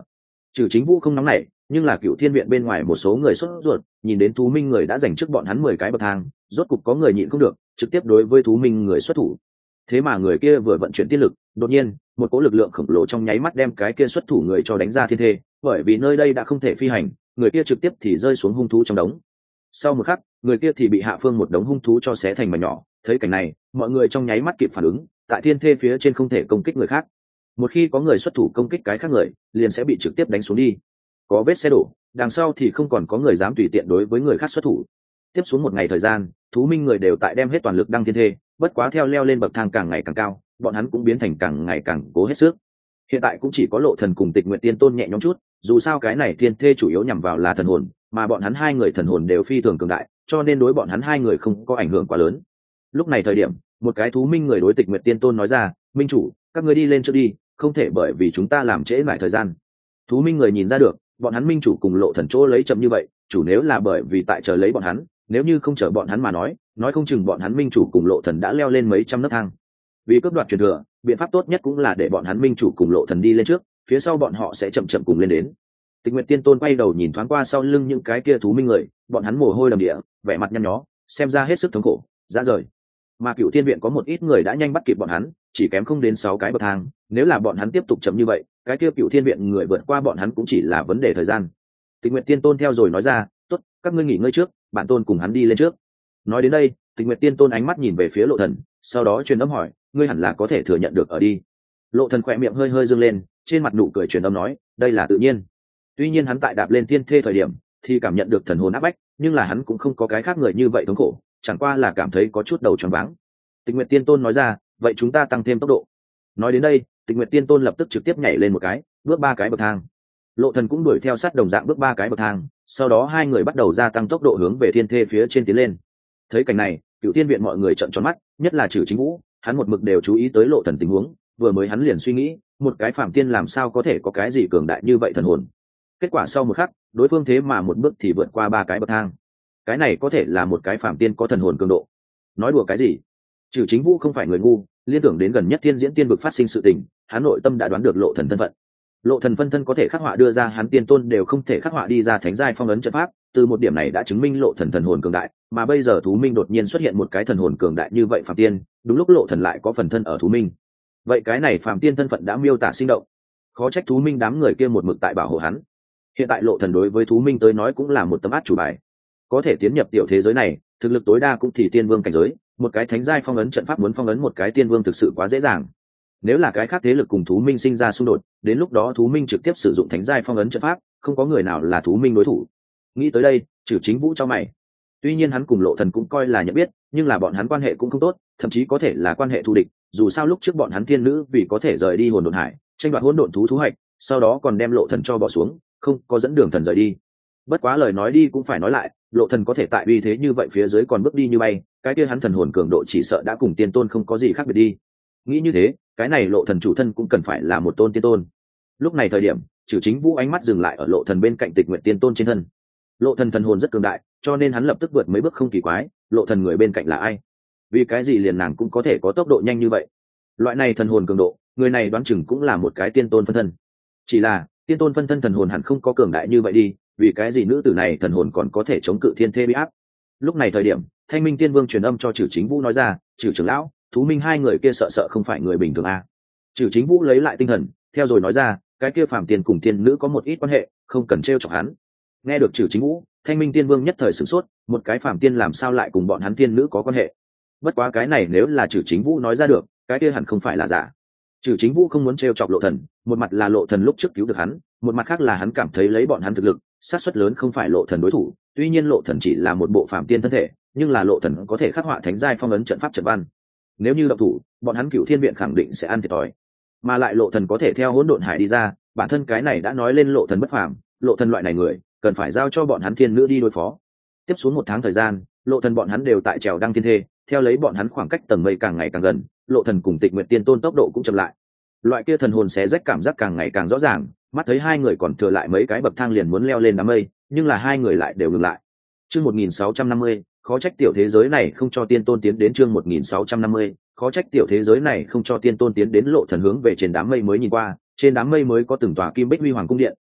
Trừ Chính Vũ không nóng nảy, nhưng là Cựu Thiên viện bên ngoài một số người sốt ruột, nhìn đến thú minh người đã giành trước bọn hắn 10 cái bậc thang, rốt cục có người nhịn không được, trực tiếp đối với thú minh người xuất thủ. Thế mà người kia vừa vận chuyển tiên lực, đột nhiên, một cỗ lực lượng khổng lồ trong nháy mắt đem cái kia xuất thủ người cho đánh ra thiên thê, bởi vì nơi đây đã không thể phi hành, người kia trực tiếp thì rơi xuống hung thú trong đống. Sau một khắc, người kia thì bị hạ phương một đống hung thú cho xé thành mảnh nhỏ. Thấy cảnh này, mọi người trong nháy mắt kịp phản ứng, tại thiên thê phía trên không thể công kích người khác. Một khi có người xuất thủ công kích cái khác người, liền sẽ bị trực tiếp đánh xuống đi. Có vết xe đổ, đằng sau thì không còn có người dám tùy tiện đối với người khác xuất thủ. Tiếp xuống một ngày thời gian, thú minh người đều tại đem hết toàn lực đăng thiên thê, bất quá theo leo lên bậc thang càng ngày càng cao, bọn hắn cũng biến thành càng ngày càng cố hết sức. Hiện tại cũng chỉ có Lộ Thần cùng Tịch Nguyệt Tiên Tôn nhẹ nhõm chút, dù sao cái này thiên thê chủ yếu nhằm vào là thần hồn, mà bọn hắn hai người thần hồn đều phi thường cường đại, cho nên đối bọn hắn hai người không có ảnh hưởng quá lớn. Lúc này thời điểm, một cái thú minh người đối Tịch Nguyệt Tiên Tôn nói ra, minh chủ, các ngươi đi lên trước đi, không thể bởi vì chúng ta làm trễ lại thời gian. Thú minh người nhìn ra được, bọn hắn minh chủ cùng Lộ Thần chỗ lấy chậm như vậy, chủ nếu là bởi vì tại chờ lấy bọn hắn, nếu như không chờ bọn hắn mà nói không chừng bọn hắn minh chủ cùng Lộ Thần đã leo lên mấy trăm nấc thang. Vì cướp đoạt truyền thừa, biện pháp tốt nhất cũng là để bọn hắn minh chủ cùng Lộ Thần đi lên trước, phía sau bọn họ sẽ chậm chậm cùng lên đến. Tịch Nguyệt Tiên Tôn quay đầu nhìn thoáng qua sau lưng những cái kia thú minh người, bọn hắn mồ hôi đầm địa, vẻ mặt nhăn nhó, xem ra hết sức thống khổ, dã rời. Mà Cựu Thiên viện có một ít người đã nhanh bắt kịp bọn hắn, chỉ kém không đến 6 cái bậc thang, nếu là bọn hắn tiếp tục chậm như vậy, cái kia Cựu Thiên viện người vượt qua bọn hắn cũng chỉ là vấn đề thời gian. Tịch Nguyệt Tiên Tôn theo rồi nói ra, tốt, các ngươi nghỉ ngơi trước, bản tôn cùng hắn đi lên trước. Nói đến đây, Tịch Nguyệt Tiên Tôn ánh mắt nhìn về phía Lộ Thần, sau đó truyền âm hỏi, ngươi hẳn là có thể thừa nhận được ở đi. Lộ Thần khỏe miệng hơi hơi dương lên, trên mặt nụ cười truyền âm nói, đây là tự nhiên. Tuy nhiên hắn tại đạp lên thiên thê thời điểm thì cảm nhận được thần hồn áp bách, nhưng là hắn cũng không có cái khác người như vậy thống khổ, chẳng qua là cảm thấy có chút đầu choáng váng. Tịch Nguyệt Tiên Tôn nói ra, vậy chúng ta tăng thêm tốc độ. Nói đến đây, Tịch Nguyệt Tiên Tôn lập tức trực tiếp nhảy lên một cái, bước 3 cái bậc thang. Lộ Thần cũng đuổi theo sát đồng dạng bước 3 cái bậc thang, sau đó hai người bắt đầu gia tăng tốc độ hướng về thiên thê phía trên tiến lên. Thấy cảnh này, Cựu Thiên viện mọi người trợn tròn mắt, nhất là Trử Chính Vũ, hắn một mực đều chú ý tới Lộ Thần tình huống, vừa mới hắn liền suy nghĩ, một cái phàm tiên làm sao có thể có cái gì cường đại như vậy thần hồn. Kết quả sau một khắc, đối phương thế mà một bước thì vượt qua 3 cái bậc thang. Cái này có thể là một cái phàm tiên có thần hồn cường độ. Nói đùa cái gì? Trử Chính Vũ không phải người ngu, liên tưởng đến gần nhất thiên diễn tiên vực phát sinh sự tình, hắn nội tâm đã đoán được Lộ Thần thân phận. Lộ Thần phân thân có thể khắc họa đưa ra hắn tiên tôn đều không thể khắc họa đi ra thánh giai phong ấn trận pháp, từ một điểm này đã chứng minh Lộ Thần thần hồn cường đại, mà bây giờ thú minh đột nhiên xuất hiện một cái thần hồn cường đại như vậy phàm tiên, đúng lúc Lộ Thần lại có phần thân ở thú minh. Vậy cái này phàm tiên thân phận đã miêu tả sinh động, khó trách thú minh đám người kia một mực tại bảo hộ hắn. Hiện tại Lộ Thần đối với thú minh tới nói cũng là một tấm át chủ bài, có thể tiến nhập tiểu thế giới này, thực lực tối đa cũng thì tiên vương cảnh giới, một cái thánh giai phong ấn trận pháp muốn phong ấn một cái tiên vương thực sự quá dễ dàng. Nếu là cái khác thế lực cùng thú minh sinh ra xung đột, đến lúc đó thú minh trực tiếp sử dụng thánh giai phong ấn trận pháp, không có người nào là thú minh đối thủ. Nghĩ tới đây, Trử Chính Vũ cho mày. Tuy nhiên hắn cùng Lộ Thần cũng coi là nhận biết, nhưng là bọn hắn quan hệ cũng không tốt, thậm chí có thể là quan hệ thù địch, dù sao lúc trước bọn hắn thiên nữ vì có thể rời đi hồn độn hải, tranh đoạt hỗn độn thú thú hạch, sau đó còn đem Lộ Thần cho bỏ xuống, không có dẫn đường thần rời đi. Bất quá lời nói đi cũng phải nói lại, Lộ Thần có thể tại uy thế như vậy phía dưới còn bước đi như bay, cái kia hắn thần hồn cường độ chỉ sợ đã cùng tiên tôn không có gì khác biệt đi. Nghĩ như thế, cái này Lộ Thần chủ thân cũng cần phải là một tôn tiên tôn. Lúc này thời điểm, Trử Chính Vũ ánh mắt dừng lại ở Lộ Thần bên cạnh Tịch Nguyệt Tiên Tôn trên thân. Lộ Thần thần hồn rất cường đại, cho nên hắn lập tức vượt mấy bước không kỳ quái, Lộ Thần người bên cạnh là ai? Vì cái gì liền nàng cũng có thể có tốc độ nhanh như vậy? Loại này thần hồn cường độ, người này đoán chừng cũng là một cái tiên tôn phân thân. Chỉ là, tiên tôn phân thân thần hồn hẳn không có cường đại như vậy đi, vì cái gì nữ tử này thần hồn còn có thể chống cự thiên thê bị áp? Lúc này thời điểm, Thanh Minh Tiên Vương truyền âm cho Trử Chính Vũ nói ra, Trử trưởng lão, thú minh hai người kia sợ sợ không phải người bình thường à? Trử Chính Vũ lấy lại tinh thần, theo rồi nói ra, cái kia phàm tiên cùng tiên nữ có một ít quan hệ, không cần trêu chọc hắn. Nghe được Trử Chính Vũ, Thanh Minh Tiên Vương nhất thời sửng sốt, một cái phàm tiên làm sao lại cùng bọn hắn tiên nữ có quan hệ? Bất quá cái này nếu là Trử Chính Vũ nói ra được, cái kia hẳn không phải là giả. Trử Chính Vũ không muốn trêu chọc Lộ Thần, một mặt là Lộ Thần lúc trước cứu được hắn, một mặt khác là hắn cảm thấy lấy bọn hắn thực lực, xác suất lớn không phải Lộ Thần đối thủ. Tuy nhiên Lộ Thần chỉ là một bộ phàm tiên thân thể, nhưng là Lộ Thần có thể khắc họa thánh giai phong ấn trận pháp trận văn. Nếu như động thủ, bọn hắn Cửu Thiên viện khẳng định sẽ ăn thiệt thòi. Mà lại Lộ Thần có thể theo hỗn độn hải đi ra, bản thân cái này đã nói lên Lộ Thần bất phàm, Lộ Thần loại này người, cần phải giao cho bọn hắn thiên nữ đi đối phó. Tiếp xuống 1 tháng thời gian, Lộ Thần bọn hắn đều tại trèo đăng thiên thê, theo lấy bọn hắn khoảng cách tầng mây càng ngày càng gần, Lộ Thần cùng Tịch Nguyệt Tiên Tôn tốc độ cũng chậm lại. Loại kia thần hồn xé rách cảm giác càng ngày càng rõ ràng, mắt thấy hai người còn thừa lại mấy cái bậc thang liền muốn leo lên đám mây, nhưng là hai người lại đều ngừng lại. Chương 1650, khó trách tiểu thế giới này không cho tiên tôn tiến đến. Chương 1650, khó trách tiểu thế giới này không cho tiên tôn tiến đến. Lộ Thần hướng về trên đám mây mới nhìn qua, trên đám mây mới có từng tòa kim bích huy hoàng cung điện,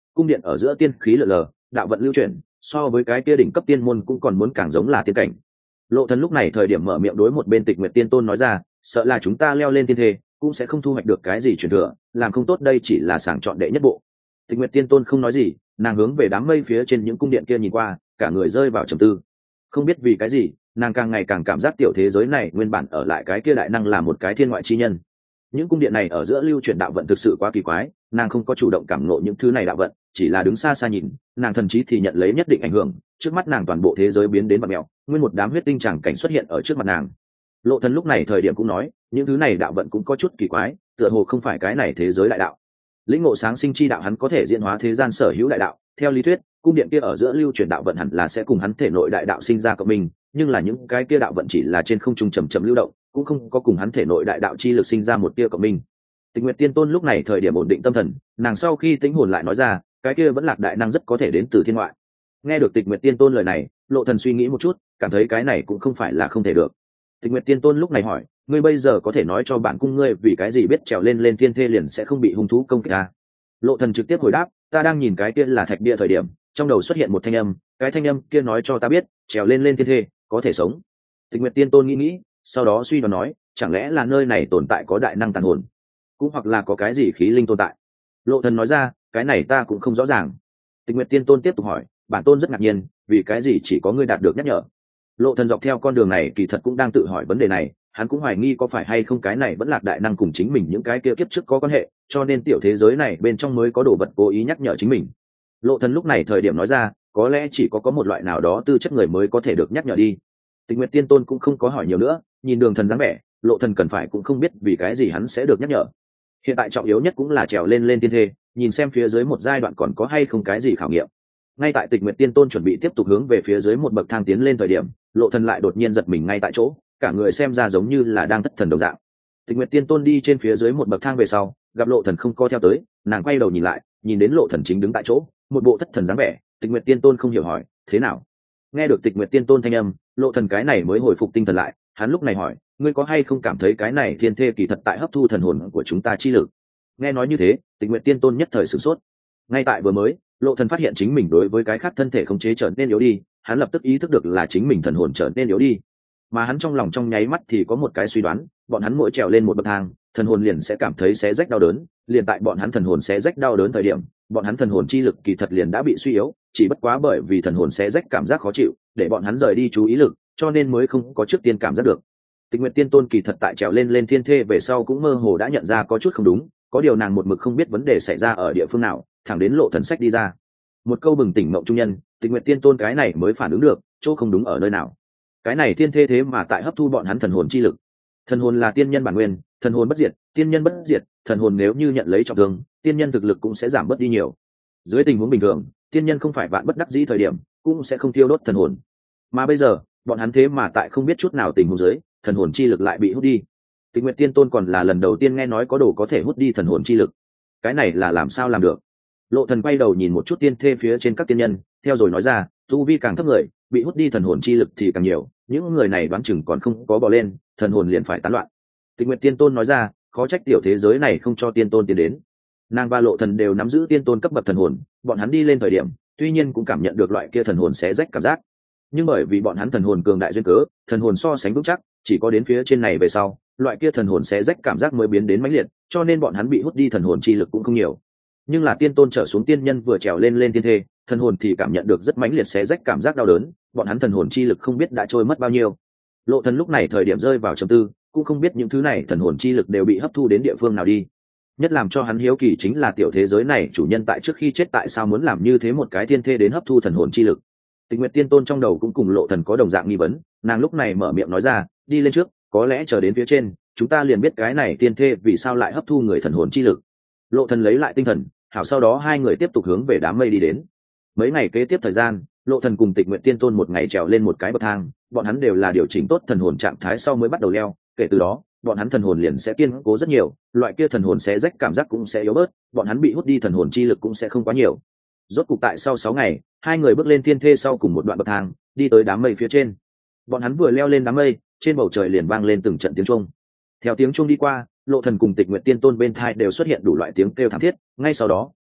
cung điện ở giữa tiên khí lờ lờ, đạo vận lưu chuyển, so với cái kia đỉnh cấp tiên môn cũng còn muốn càng giống là tiên cảnh. Lộ Thần lúc này thời điểm mở miệng đối một bên Tịch Nguyệt Tiên Tôn nói ra, sợ là chúng ta leo lên tiên thê cũng sẽ không thu hoạch được cái gì truyền thừa, làm không tốt đây chỉ là sàng chọn đệ nhất bộ. Tịch Nguyệt Tiên Tôn không nói gì, nàng hướng về đám mây phía trên những cung điện kia nhìn qua, cả người rơi vào trầm tư. Không biết vì cái gì, nàng càng ngày càng cảm giác tiểu thế giới này nguyên bản ở lại cái kia đại năng là một cái thiên ngoại chi nhân. Những cung điện này ở giữa lưu chuyển đạo vận thực sự quá kỳ quái, nàng không có chủ động cảm ngộ những thứ này đạo vận, chỉ là đứng xa xa nhìn, nàng thần trí thì nhận lấy nhất định ảnh hưởng, trước mắt nàng toàn bộ thế giới biến đến bặm mèo, nguyên một đám huyết tinh chẳng cảnh xuất hiện ở trước mặt nàng. Lộ Thần lúc này thời điểm cũng nói, những thứ này đạo vận cũng có chút kỳ quái, tựa hồ không phải cái này thế giới đại đạo. Lĩnh ngộ sáng sinh chi đạo hắn có thể diễn hóa thế gian sở hữu đại đạo, theo lý thuyết, cung điện kia ở giữa lưu chuyển đạo vận hẳn là sẽ cùng hắn thể nội đại đạo sinh ra cộng minh, nhưng là những cái kia đạo vận chỉ là trên không trung chậm chậm lưu động, cũng không có cùng hắn thể nội đại đạo chi lực sinh ra một tia cộng minh. Tịch Nguyệt Tiên Tôn lúc này thời điểm ổn định tâm thần, nàng sau khi tĩnh hồn lại nói ra, cái kia vẫn lạc đại năng rất có thể đến từ thiên ngoại. Nghe được Tịch Nguyệt Tiên Tôn lời này, Lộ Thần suy nghĩ một chút, cảm thấy cái này cũng không phải là không thể được. Tịch Nguyệt Tiên Tôn lúc này hỏi, ngươi bây giờ có thể nói cho bản cung ngươi vì cái gì biết trèo lên thiên thê liền sẽ không bị hung thú công kích à? Lộ Thần trực tiếp hồi đáp, ta đang nhìn cái kia là thạch bia thời điểm, trong đầu xuất hiện một thanh âm, cái thanh âm kia nói cho ta biết, trèo lên thiên thê có thể sống. Tịch Nguyệt Tiên Tôn nghĩ, sau đó suy đoán nói, chẳng lẽ là nơi này tồn tại có đại năng tàn hồn, cũng hoặc là có cái gì khí linh tồn tại. Lộ Thần nói ra, cái này ta cũng không rõ ràng. Tịch Nguyệt Tiên Tôn tiếp tục hỏi, bản tôn rất ngạc nhiên, vì cái gì chỉ có ngươi đạt được nhắc nhở. Lộ Thần dọc theo con đường này kỳ thật cũng đang tự hỏi vấn đề này, hắn cũng hoài nghi có phải hay không cái này vẫn lạc đại năng cùng chính mình những cái kia kiếp trước có quan hệ, cho nên tiểu thế giới này bên trong mới có đồ vật cố ý nhắc nhở chính mình. Lộ Thần lúc này thời điểm nói ra, có lẽ chỉ có một loại nào đó tư chất người mới có thể được nhắc nhở đi. Tịch Nguyệt Tiên Tôn cũng không có hỏi nhiều nữa, nhìn Đường Thần dáng vẻ, Lộ Thần cần phải cũng không biết vì cái gì hắn sẽ được nhắc nhở. Hiện tại trọng yếu nhất cũng là trèo lên tiên thê, nhìn xem phía dưới một giai đoạn còn có hay không cái gì khảo nghiệm. Ngay tại Tịch Nguyệt Tiên Tôn chuẩn bị tiếp tục hướng về phía dưới một bậc thang tiến lên thời điểm, Lộ Thần lại đột nhiên giật mình ngay tại chỗ, cả người xem ra giống như là đang thất thần đồng dạng. Tịch Nguyệt Tiên Tôn đi trên phía dưới một bậc thang về sau, gặp Lộ Thần không co theo tới, nàng quay đầu nhìn lại, nhìn đến Lộ Thần chính đứng tại chỗ, một bộ thất thần dáng vẻ. Tịch Nguyệt Tiên Tôn không hiểu hỏi, thế nào? Nghe được Tịch Nguyệt Tiên Tôn thanh âm, Lộ Thần cái này mới hồi phục tinh thần lại, hắn lúc này hỏi, ngươi có hay không cảm thấy cái này thiên thê kỳ thật tại hấp thu thần hồn của chúng ta chi lực? Nghe nói như thế, Tịch Nguyệt Tiên Tôn nhất thời sửng sốt. Ngay tại vừa mới, Lộ Thần phát hiện chính mình đối với cái khác thân thể khống chế trở nên yếu đi, hắn lập tức ý thức được là chính mình thần hồn trở nên yếu đi. Mà hắn trong lòng trong nháy mắt thì có một cái suy đoán, bọn hắn mỗi trèo lên một bậc thang, thần hồn liền sẽ cảm thấy xé rách đau đớn, liền tại bọn hắn thần hồn xé rách đau đớn thời điểm, bọn hắn thần hồn chi lực kỳ thật liền đã bị suy yếu, chỉ bất quá bởi vì thần hồn xé rách cảm giác khó chịu, để bọn hắn rời đi chú ý lực, cho nên mới không có trước tiên cảm giác được. Tịch Nguyệt Tiên Tôn kỳ thật tại trèo lên thiên thê về sau cũng mơ hồ đã nhận ra có chút không đúng, có điều nàng một mực không biết vấn đề xảy ra ở địa phương nào, thẳng đến Lộ Thần sách đi ra một câu bừng tỉnh mộng trung nhân, Tịch Nguyệt Tiên Tôn cái này mới phản ứng được chỗ không đúng ở nơi nào. Cái này thiên thê thế mà tại hấp thu bọn hắn thần hồn chi lực. Thần hồn là tiên nhân bản nguyên, thần hồn bất diệt, tiên nhân bất diệt, thần hồn nếu như nhận lấy trọng thương, tiên nhân thực lực cũng sẽ giảm bớt đi nhiều. Dưới tình huống bình thường, tiên nhân không phải vạn bất đắc dĩ thời điểm, cũng sẽ không tiêu đốt thần hồn. Mà bây giờ, bọn hắn thế mà tại không biết chút nào tình huống dưới, thần hồn chi lực lại bị hút đi. Tịch Nguyệt Tiên Tôn còn là lần đầu tiên nghe nói có đồ có thể hút đi thần hồn chi lực. Cái này là làm sao làm được? Lộ Thần quay đầu nhìn một chút tiên thê phía trên các tiên nhân, theo rồi nói ra, tu vi càng thấp người, bị hút đi thần hồn chi lực thì càng nhiều, những người này đoán chừng còn không có bò lên, thần hồn liền phải tán loạn. Tịch Nguyệt Tiên Tôn nói ra, khó trách tiểu thế giới này không cho tiên tôn tiến đến. Nàng và Lộ Thần đều nắm giữ tiên tôn cấp bậc thần hồn, bọn hắn đi lên thời điểm, tuy nhiên cũng cảm nhận được loại kia thần hồn xé rách cảm giác, nhưng bởi vì bọn hắn thần hồn cường đại duyên cớ, thần hồn so sánh vững chắc, chỉ có đến phía trên này về sau, loại kia thần hồn xé rách cảm giác mới biến đến mãnh liệt, cho nên bọn hắn bị hút đi thần hồn chi lực cũng không nhiều. Nhưng là tiên tôn trở xuống tiên nhân vừa trèo lên thiên thê, thần hồn thì cảm nhận được rất mãnh liệt xé rách cảm giác đau đớn, bọn hắn thần hồn chi lực không biết đã trôi mất bao nhiêu. Lộ Thần lúc này thời điểm rơi vào trầm tư, cũng không biết những thứ này thần hồn chi lực đều bị hấp thu đến địa phương nào đi. Nhất làm cho hắn hiếu kỳ chính là tiểu thế giới này chủ nhân tại trước khi chết tại sao muốn làm như thế một cái thiên thê đến hấp thu thần hồn chi lực. Tịch Nguyệt Tiên Tôn trong đầu cũng cùng Lộ Thần có đồng dạng nghi vấn, nàng lúc này mở miệng nói ra, đi lên trước, có lẽ chờ đến phía trên, chúng ta liền biết cái này thiên thê vì sao lại hấp thu người thần hồn chi lực. Lộ Thần lấy lại tinh thần, hảo sau đó hai người tiếp tục hướng về đám mây đi đến. Mấy ngày kế tiếp thời gian, Lộ Thần cùng Tịch Nguyệt Tiên Tôn một ngày trèo lên một cái bậc thang, bọn hắn đều là điều chỉnh tốt thần hồn trạng thái sau mới bắt đầu leo, kể từ đó, bọn hắn thần hồn liền sẽ kiên cố rất nhiều, loại kia thần hồn sẽ rách cảm giác cũng sẽ yếu bớt, bọn hắn bị hút đi thần hồn chi lực cũng sẽ không quá nhiều. Rốt cục tại sau 6 ngày, hai người bước lên thiên thê sau cùng một đoạn bậc thang, đi tới đám mây phía trên. Bọn hắn vừa leo lên đám mây, trên bầu trời liền vang lên từng trận tiếng chuông. Theo tiếng chuông đi qua, Lộ Thần cùng Tịch Nguyệt Tiên Tôn bên tai đều xuất hiện đủ loại tiếng kêu thảm thiết, ngay sau đó,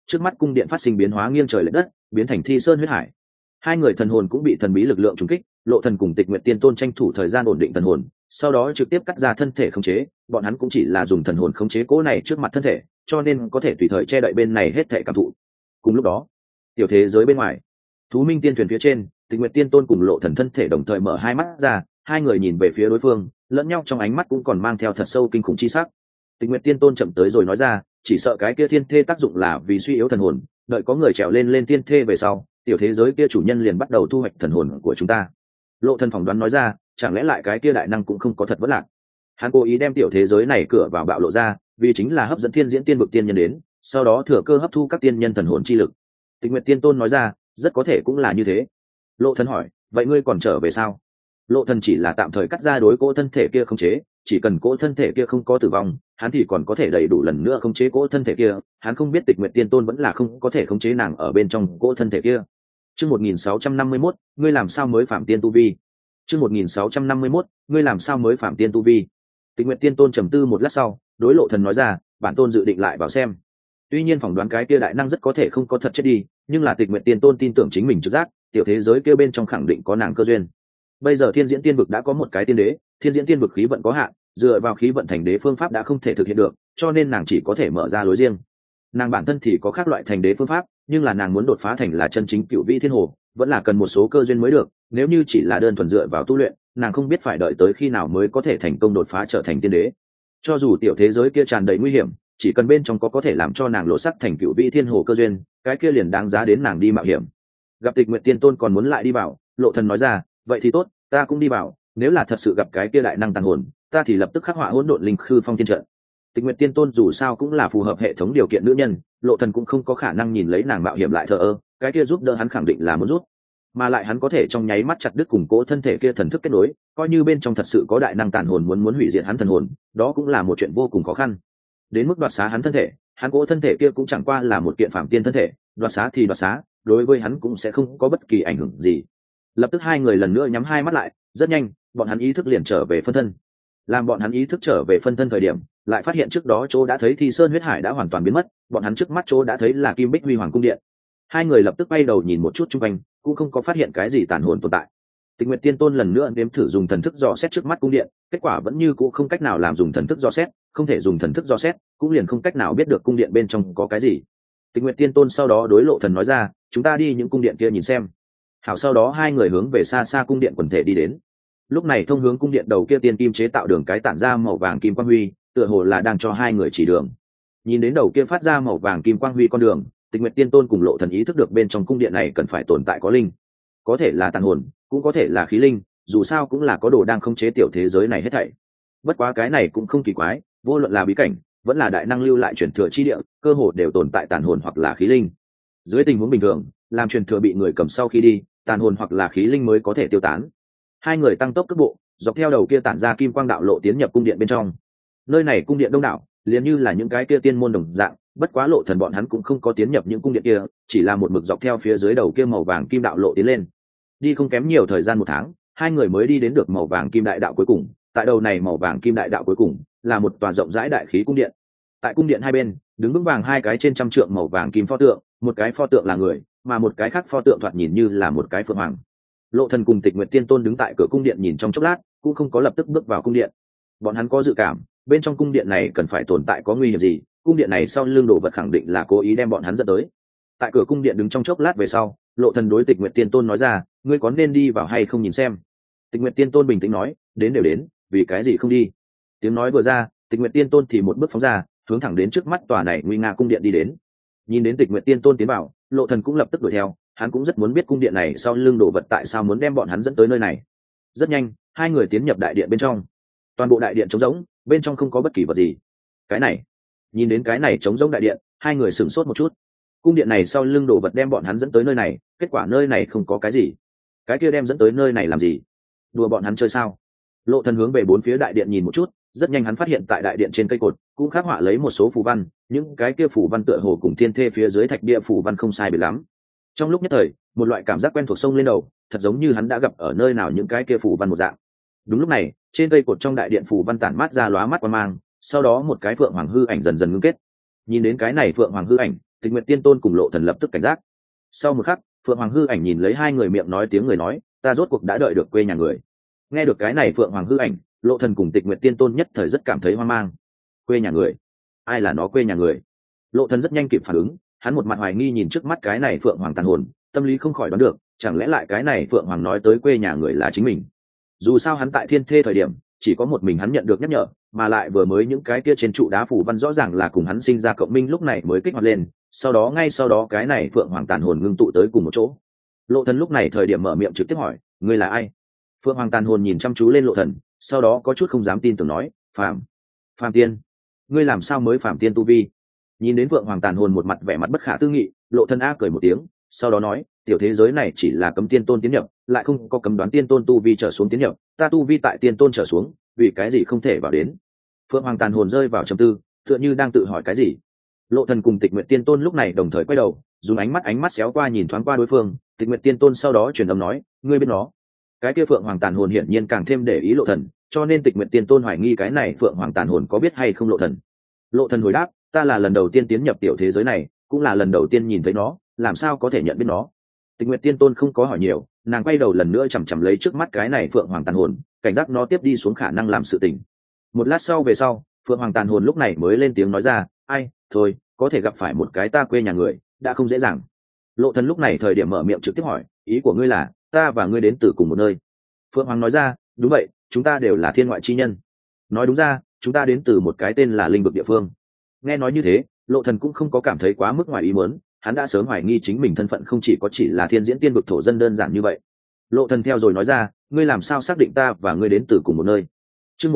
trước mắt cung điện phát sinh biến hóa nghiêng trời lệch đất, biến thành thi sơn huyết hải. Hai người thần hồn cũng bị thần bí lực lượng trùng kích, Lộ Thần cùng Tịch Nguyệt Tiên Tôn tranh thủ thời gian ổn định thần hồn, sau đó trực tiếp cắt ra thân thể khống chế. Bọn hắn cũng chỉ là dùng thần hồn khống chế cỗ này trước mặt thân thể, cho nên có thể tùy thời che đậy bên này hết thảy cảm thụ. Cùng lúc đó, tiểu thế giới bên ngoài, Thú Minh Tiên thuyền phía trên, Tịch Nguyệt Tiên Tôn cùng Lộ Thần thân thể đồng thời mở hai mắt ra, hai người nhìn về phía đối phương, lẫn nhau trong ánh mắt cũng còn mang theo thật sâu kinh khủng chi sắc. Tịch Nguyệt Tiên Tôn chậm tới rồi nói ra, chỉ sợ cái kia thiên thê tác dụng là vì suy yếu thần hồn, đợi có người trèo lên thiên thê về sau, tiểu thế giới kia chủ nhân liền bắt đầu thu hoạch thần hồn của chúng ta. Lộ Thần phỏng đoán nói ra, chẳng lẽ lại cái kia đại năng cũng không có thật vất lạc. Hắn cố ý đem tiểu thế giới này cửa vào bạo lộ ra, vì chính là hấp dẫn thiên diễn tiên vực tiên nhân đến, sau đó thừa cơ hấp thu các tiên nhân thần hồn chi lực. Tịch Nguyệt Tiên Tôn nói ra, rất có thể cũng là như thế. Lộ Thần hỏi, vậy ngươi còn trở về sao? Lộ Thần chỉ là tạm thời cắt ra đối cỗ thân thể kia không chế, chỉ cần cỗ thân thể kia không có tử vong, hắn thì còn có thể đầy đủ lần nữa khống chế cỗ thân thể kia. Hắn không biết Tịch Nguyệt Tiên Tôn vẫn là không có thể khống chế nàng ở bên trong cỗ thân thể kia. Chương 1651, ngươi làm sao mới phạm tiên tu vi? Chương 1651, ngươi làm sao mới phạm tiên tu vi? Tịch Nguyệt Tiên Tôn trầm tư một lát sau, đối Lộ Thần nói ra, bản tôn dự định lại vào xem. Tuy nhiên phỏng đoán cái kia đại năng rất có thể không có thật chết đi, nhưng là Tịch Nguyệt Tiên Tôn tin tưởng chính mình trực giác, tiểu thế giới kia bên trong khẳng định có nàng cơ duyên. Bây giờ Thiên Diễn Tiên vực đã có một cái tiên đế, Thiên Diễn Tiên vực khí vận có hạn, dựa vào khí vận thành đế phương pháp đã không thể thực hiện được, cho nên nàng chỉ có thể mở ra lối riêng. Nàng bản thân thì có khác loại thành đế phương pháp, nhưng là nàng muốn đột phá thành là chân chính cựu vị thiên hồ, vẫn là cần một số cơ duyên mới được. Nếu như chỉ là đơn thuần dựa vào tu luyện, nàng không biết phải đợi tới khi nào mới có thể thành công đột phá trở thành tiên đế. Cho dù tiểu thế giới kia tràn đầy nguy hiểm, chỉ cần bên trong có thể làm cho nàng lộ sắc thành cựu vị thiên hồ cơ duyên, cái kia liền đáng giá đến nàng đi mạo hiểm. Gặp Tịch Nguyệt Tiên Tôn còn muốn lại đi vào, Lộ Thần nói ra, vậy thì tốt, ta cũng đi vào. Nếu là thật sự gặp cái kia đại năng tàn hồn, ta thì lập tức khắc họa hỗn độn linh khư phong thiên trận. Tịch Nguyệt Tiên Tôn dù sao cũng là phù hợp hệ thống điều kiện nữ nhân, Lộ Thần cũng không có khả năng nhìn lấy nàng mạo hiểm lại thờ ơ, cái kia giúp đỡ hắn khẳng định là muốn rút, mà lại hắn có thể trong nháy mắt chặt đứt cùng cố thân thể kia thần thức kết nối, coi như bên trong thật sự có đại năng tàn hồn muốn hủy diệt hắn thần hồn, đó cũng là một chuyện vô cùng khó khăn. Đến mức đoạt xá hắn thân thể, hắn cố thân thể kia cũng chẳng qua là một kiện phạm tiên thân thể, đoạt xá thì đoạt xá, đối với hắn cũng sẽ không có bất kỳ ảnh hưởng gì. Lập tức hai người lần nữa nhắm hai mắt lại, rất nhanh, bọn hắn ý thức liền trở về phân thân. Làm bọn hắn ý thức trở về phân thân thời điểm, lại phát hiện trước đó chỗ đã thấy Thi Sơn huyết hải đã hoàn toàn biến mất, bọn hắn trước mắt chỗ đã thấy là Kim Bích Huy Hoàng cung điện. Hai người lập tức bay đầu nhìn một chút xung quanh, cũng không có phát hiện cái gì tàn hồn tồn tại. Tịch Nguyệt Tiên Tôn lần nữa nếm thử dùng thần thức dò xét trước mắt cung điện, kết quả vẫn như cũ không cách nào làm dùng thần thức dò xét, không thể dùng thần thức dò xét, cũng liền không cách nào biết được cung điện bên trong có cái gì. Tịch Nguyệt Tiên Tôn sau đó đối Lộ Thần nói ra, chúng ta đi những cung điện kia nhìn xem. Hảo, sau đó hai người hướng về xa xa cung điện quần thể đi đến. Lúc này thông hướng cung điện đầu kia tiên kim chế tạo đường cái tản ra màu vàng kim quang huy, tựa hồ là đang cho hai người chỉ đường. Nhìn đến đầu kia phát ra màu vàng kim quang huy con đường, Tịch Nguyệt Tiên Tôn cùng Lộ Thần ý thức được bên trong cung điện này cần phải tồn tại có linh, có thể là tàn hồn, cũng có thể là khí linh, dù sao cũng là có đồ đang khống chế tiểu thế giới này hết thảy. Bất quá cái này cũng không kỳ quái, vô luận là bí cảnh, vẫn là đại năng lưu lại truyền thừa chi địa, cơ hồ đều tồn tại tàn hồn hoặc là khí linh. Dưới tình huống bình thường, làm truyền thừa bị người cầm sau khi đi, tàn hồn hoặc là khí linh mới có thể tiêu tán. Hai người tăng tốc cước bộ, dọc theo đầu kia tản ra kim quang đạo lộ tiến nhập cung điện bên trong. Nơi này cung điện đông đảo, liền như là những cái kia tiên môn đồng dạng, bất quá Lộ Thần bọn hắn cũng không có tiến nhập những cung điện kia, chỉ là một mực dọc theo phía dưới đầu kia màu vàng kim đạo lộ tiến lên. Đi không kém nhiều thời gian một tháng, hai người mới đi đến được màu vàng kim đại đạo cuối cùng. Tại đầu này màu vàng kim đại đạo cuối cùng là một tòa rộng rãi đại khí cung điện. Tại cung điện hai bên, đứng vững vàng hai cái trên trăm trượng màu vàng kim pho tượng, một cái pho tượng là người, mà một cái khác pho tượng thoạt nhìn như là một cái phượng hoàng. Lộ Thần cùng Tịch Nguyệt Tiên Tôn đứng tại cửa cung điện nhìn trong chốc lát, cũng không có lập tức bước vào cung điện. Bọn hắn có dự cảm, bên trong cung điện này cần phải tồn tại có nguy hiểm gì, cung điện này sau lưng đồ vật khẳng định là cố ý đem bọn hắn dẫn tới. Tại cửa cung điện đứng trong chốc lát về sau, Lộ Thần đối Tịch Nguyệt Tiên Tôn nói ra, ngươi có nên đi vào hay không nhìn xem. Tịch Nguyệt Tiên Tôn bình tĩnh nói, đến đều đến, vì cái gì không đi. Tiếng nói vừa ra, Tịch Nguyệt Tiên Tôn thì một bước phóng ra, hướng thẳng đến trước mắt tòa này nguy nga cung điện đi đến. Nhìn đến Tịch Nguyệt Tiên Tôn tiến vào, Lộ Thần cũng lập tức đuổi theo, hắn cũng rất muốn biết cung điện này sau lưng đồ vật tại sao muốn đem bọn hắn dẫn tới nơi này. Rất nhanh, hai người tiến nhập đại điện bên trong. Toàn bộ đại điện trống rỗng, bên trong không có bất kỳ vật gì. Cái này, nhìn đến cái này trống rỗng đại điện, hai người sửng sốt một chút. Cung điện này sau lưng đồ vật đem bọn hắn dẫn tới nơi này, kết quả nơi này không có cái gì. Cái kia đem dẫn tới nơi này làm gì? Đùa bọn hắn chơi sao? Lộ Thần hướng về bốn phía đại điện nhìn một chút, rất nhanh hắn phát hiện tại đại điện trên cây cột cũng khắc họa lấy một số phù văn, những cái kia phù văn tựa hồ cùng thiên thê phía dưới thạch bia phù văn không sai biệt lắm. Trong lúc nhất thời, một loại cảm giác quen thuộc xông lên đầu, thật giống như hắn đã gặp ở nơi nào những cái kia phù văn một dạng. Đúng lúc này, trên cây cột trong đại điện phù văn tản mát ra lóa mắt quang mang, sau đó một cái phượng hoàng hư ảnh dần dần ngưng kết. Nhìn đến cái này phượng hoàng hư ảnh, Tịch Nguyệt Tiên Tôn cùng Lộ Thần lập tức cảnh giác. Sau một khắc, Phượng Hoàng hư ảnh nhìn lấy hai người miệng nói tiếng người nói, ta rốt cuộc đã đợi được quê nhà người. Nghe được cái này Phượng Hoàng hư ảnh, Lộ Thần cùng Tịch Nguyệt Tiên Tôn nhất thời rất cảm thấy hoang mang. Quê nhà người? Ai là nó quê nhà người? Lộ Thần rất nhanh kịp phản ứng, hắn một mặt hoài nghi nhìn trước mắt cái này Phượng Hoàng tàn hồn, tâm lý không khỏi đoán được, chẳng lẽ lại cái này Phượng Hoàng nói tới quê nhà người là chính mình. Dù sao hắn tại Thiên Thê thời điểm, chỉ có một mình hắn nhận được nhắc nhở, mà lại vừa mới những cái kia trên trụ đá phủ văn rõ ràng là cùng hắn sinh ra cộng minh lúc này mới kích hoạt lên, ngay sau đó cái này Phượng Hoàng tàn hồn ngưng tụ tới cùng một chỗ. Lộ Thần lúc này thời điểm mở miệng trực tiếp hỏi, ngươi là ai? Phượng Hoàng tàn hồn nhìn chăm chú lên Lộ Thần, sau đó có chút không dám tin tưởng nói, Phàm Tiên, ngươi làm sao mới Phàm Tiên tu vi? Nhìn đến Phượng Hoàng tàn hồn một mặt vẻ mặt bất khả tư nghị, Lộ Thần a cười một tiếng, sau đó nói, tiểu thế giới này chỉ là cấm tiên tôn tiến nhập, lại không có cấm đoán tiên tôn tu vi trở xuống tiến nhập, ta tu vi tại tiên tôn trở xuống, vì cái gì không thể vào đến? Phượng Hoàng tàn hồn rơi vào trầm tư, tựa như đang tự hỏi cái gì. Lộ Thần cùng Tịch Nguyệt Tiên Tôn lúc này đồng thời quay đầu, dùng ánh mắt xéo qua nhìn thoáng qua đối phương. Tịch Nguyệt Tiên Tôn sau đó truyền âm nói, ngươi biết nó? Cái kia Phượng Hoàng tàn hồn hiển nhiên càng thêm để ý Lộ Thần, cho nên Tịch Nguyệt Tiên Tôn hoài nghi cái này Phượng Hoàng tàn hồn có biết hay không Lộ Thần. Lộ Thần hồi đáp, ta là lần đầu tiên tiến nhập tiểu thế giới này, cũng là lần đầu tiên nhìn thấy nó, làm sao có thể nhận biết nó? Tịch Nguyệt Tiên Tôn không có hỏi nhiều, nàng quay đầu lần nữa chằm chằm lấy trước mắt cái này Phượng Hoàng tàn hồn, cảnh giác nó tiếp đi xuống khả năng làm sự tình. Một lát sau về sau, Phượng Hoàng tàn hồn lúc này mới lên tiếng nói ra, ai, thôi, có thể gặp phải một cái ta quê nhà người, đã không dễ dàng. Lộ Thần lúc này thời điểm mở miệng trực tiếp hỏi, ý của ngươi là, ta và ngươi đến từ cùng một nơi? Phượng Hoàng nói ra, đúng vậy, chúng ta đều là thiên ngoại chi nhân. Nói đúng ra, chúng ta đến từ một cái tên là Linh Vực địa phương. Nghe nói như thế, Lộ Thần cũng không có cảm thấy quá mức ngoài ý muốn, hắn đã sớm hoài nghi chính mình thân phận không chỉ là thiên diễn tiên vực thổ dân đơn giản như vậy. Lộ Thần theo rồi nói ra, ngươi làm sao xác định ta và ngươi đến từ cùng một nơi? Chương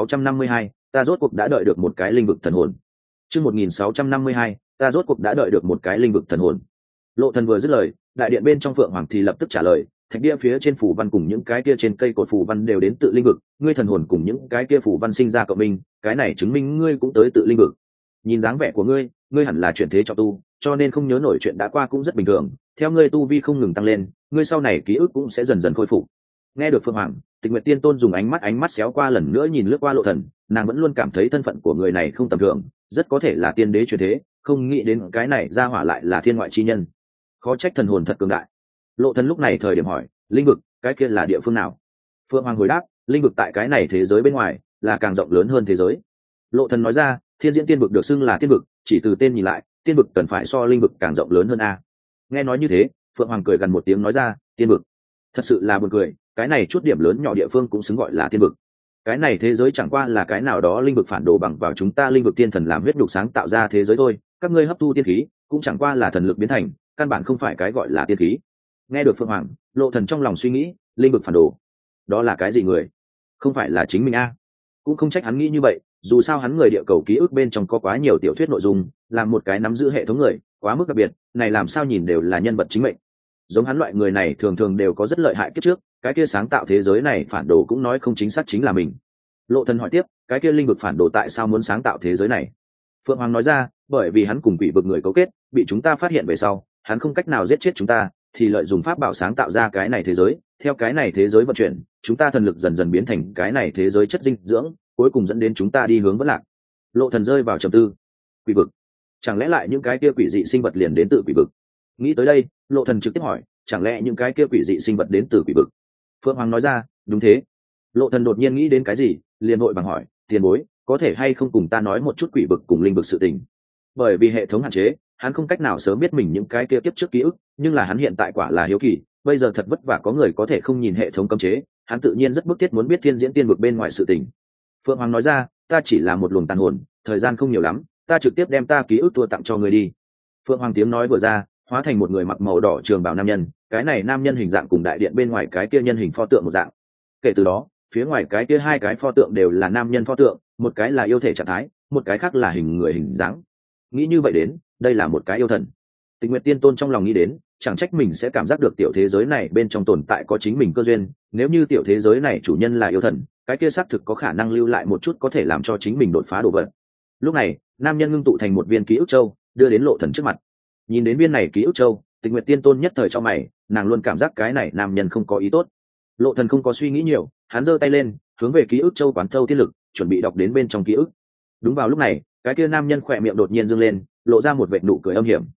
1652, ta rốt cuộc đã đợi được một cái linh vực thần hồn. Chương 1652, ta rốt cuộc đã đợi được một cái linh vực thần hồn. Lộ Thần vừa dứt lời, đại điện bên trong Phượng Hoàng thì lập tức trả lời, thạch bia phía trên phù văn cùng những cái kia trên cây cột phù văn đều đến tự linh vực, ngươi thần hồn cùng những cái kia phù văn sinh ra cộng minh, cái này chứng minh ngươi cũng tới tự linh vực. Nhìn dáng vẻ của ngươi hẳn là chuyển thế trọng tu, cho nên không nhớ nổi chuyện đã qua cũng rất bình thường. Theo ngươi tu vi không ngừng tăng lên, ngươi sau này ký ức cũng sẽ dần dần khôi phục. Nghe được Phượng Hoàng, Tịch Nguyệt Tiên Tôn dùng ánh mắt xéo qua lần nữa nhìn lướt qua Lộ Thần, nàng vẫn luôn cảm thấy thân phận của người này không tầm thường, rất có thể là tiên đế truyền thế, không nghĩ đến cái này ra hỏa lại là thiên ngoại chi nhân. Khó trách thần hồn thật cường đại. Lộ Thần lúc này thời điểm hỏi, linh vực, cái kia là địa phương nào? Phượng Hoàng hồi đáp, linh vực tại cái này thế giới bên ngoài, là càng rộng lớn hơn thế giới. Lộ Thần nói ra, thiên diễn tiên vực được xưng là tiên vực, chỉ từ tên nhìn lại, tiên vực cần phải so linh vực càng rộng lớn hơn a. Nghe nói như thế, Phượng Hoàng cười gần một tiếng nói ra, tiên vực, thật sự là buồn cười, cái này chút điểm lớn nhỏ địa phương cũng xứng gọi là tiên vực. Cái này thế giới chẳng qua là cái nào đó linh vực phản đồ bằng vào chúng ta linh vực tiên thần làm huyết nhục sáng tạo ra thế giới thôi, các ngươi hấp thu tiên khí cũng chẳng qua là thần lực biến thành, căn bản không phải cái gọi là tiên khí. Nghe được Phượng Hoàng, Lộ Thần trong lòng suy nghĩ, linh vực phản đồ, đó là cái gì người? Không phải là chính mình a? Cũng không trách hắn nghĩ như vậy, dù sao hắn người địa cầu ký ức bên trong có quá nhiều tiểu thuyết nội dung, làm một cái nắm giữ hệ thống người quá mức đặc biệt, này làm sao nhìn đều là nhân vật chính mệnh. Giống hắn loại người này thường thường đều có rất lợi hại kiếp trước, cái kia sáng tạo thế giới này phản đồ cũng nói không chính xác chính là mình. Lộ Thần hỏi tiếp, cái kia linh vực phản đồ tại sao muốn sáng tạo thế giới này? Phượng Hoàng nói ra, bởi vì hắn cùng quỷ vực người cấu kết, bị chúng ta phát hiện về sau, hắn không cách nào giết chết chúng ta, thì lợi dụng pháp bảo sáng tạo ra cái này thế giới, theo cái này thế giới vận chuyển, chúng ta thần lực dần dần biến thành cái này thế giới chất dinh dưỡng, cuối cùng dẫn đến chúng ta đi hướng vỡ lạc. Lộ Thần rơi vào trầm tư. Quỷ vực, chẳng lẽ lại những cái kia quỷ dị sinh vật liền đến từ quỷ vực? Nghĩ tới đây, Lộ Thần trực tiếp hỏi, chẳng lẽ những cái kia quỷ dị sinh vật đến từ quỷ vực? Phượng Hoàng nói ra, đúng thế. Lộ Thần đột nhiên nghĩ đến cái gì, liền vội vàng hỏi, tiền bối, có thể hay không cùng ta nói một chút quỷ vực cùng linh vực sự tình? Bởi vì hệ thống hạn chế, hắn không cách nào sớm biết mình những cái kia kiếp trước ký ức, nhưng là hắn hiện tại quả là hiếu kỳ, bây giờ thật vất vả có người có thể không nhìn hệ thống cấm chế, hắn tự nhiên rất bức thiết muốn biết thiên diễn tiên vực bên ngoài sự tình. Phượng Hoàng nói ra, ta chỉ là một luồng tàn hồn, thời gian không nhiều lắm, ta trực tiếp đem ta ký ức tua tặng cho người đi. Phượng Hoàng tiếng nói vừa ra, hóa thành một người mặc màu đỏ trường bào nam nhân, cái này nam nhân hình dạng cùng đại điện bên ngoài cái kia nhân hình pho tượng một dạng. Kể từ đó, phía ngoài cái kia hai cái pho tượng đều là nam nhân pho tượng, một cái là yêu thể trạng thái, một cái khác là hình người hình dáng. Nghĩ như vậy đến, đây là một cái yêu thần. Tịch Nguyệt Tiên Tôn trong lòng nghĩ đến, chẳng trách mình sẽ cảm giác được tiểu thế giới này bên trong tồn tại có chính mình cơ duyên, nếu như tiểu thế giới này chủ nhân là yêu thần, cái kia xác thực có khả năng lưu lại một chút có thể làm cho chính mình đột phá đồ vật. Lúc này, nam nhân ngưng tụ thành một viên ký ức châu, đưa đến Lộ Thần trước mặt. Nhìn đến viên này ký ức châu, Tịch Nguyệt Tiên Tôn nhất thời cho mày, nàng luôn cảm giác cái này nam nhân không có ý tốt. Lộ Thần không có suy nghĩ nhiều, hắn giơ tay lên, hướng về ký ức châu quán thâu tiên lực, chuẩn bị đọc đến bên trong ký ức. Đúng vào lúc này, cái kia nam nhân khỏe miệng đột nhiên dương lên, lộ ra một vệt nụ cười âm hiểm,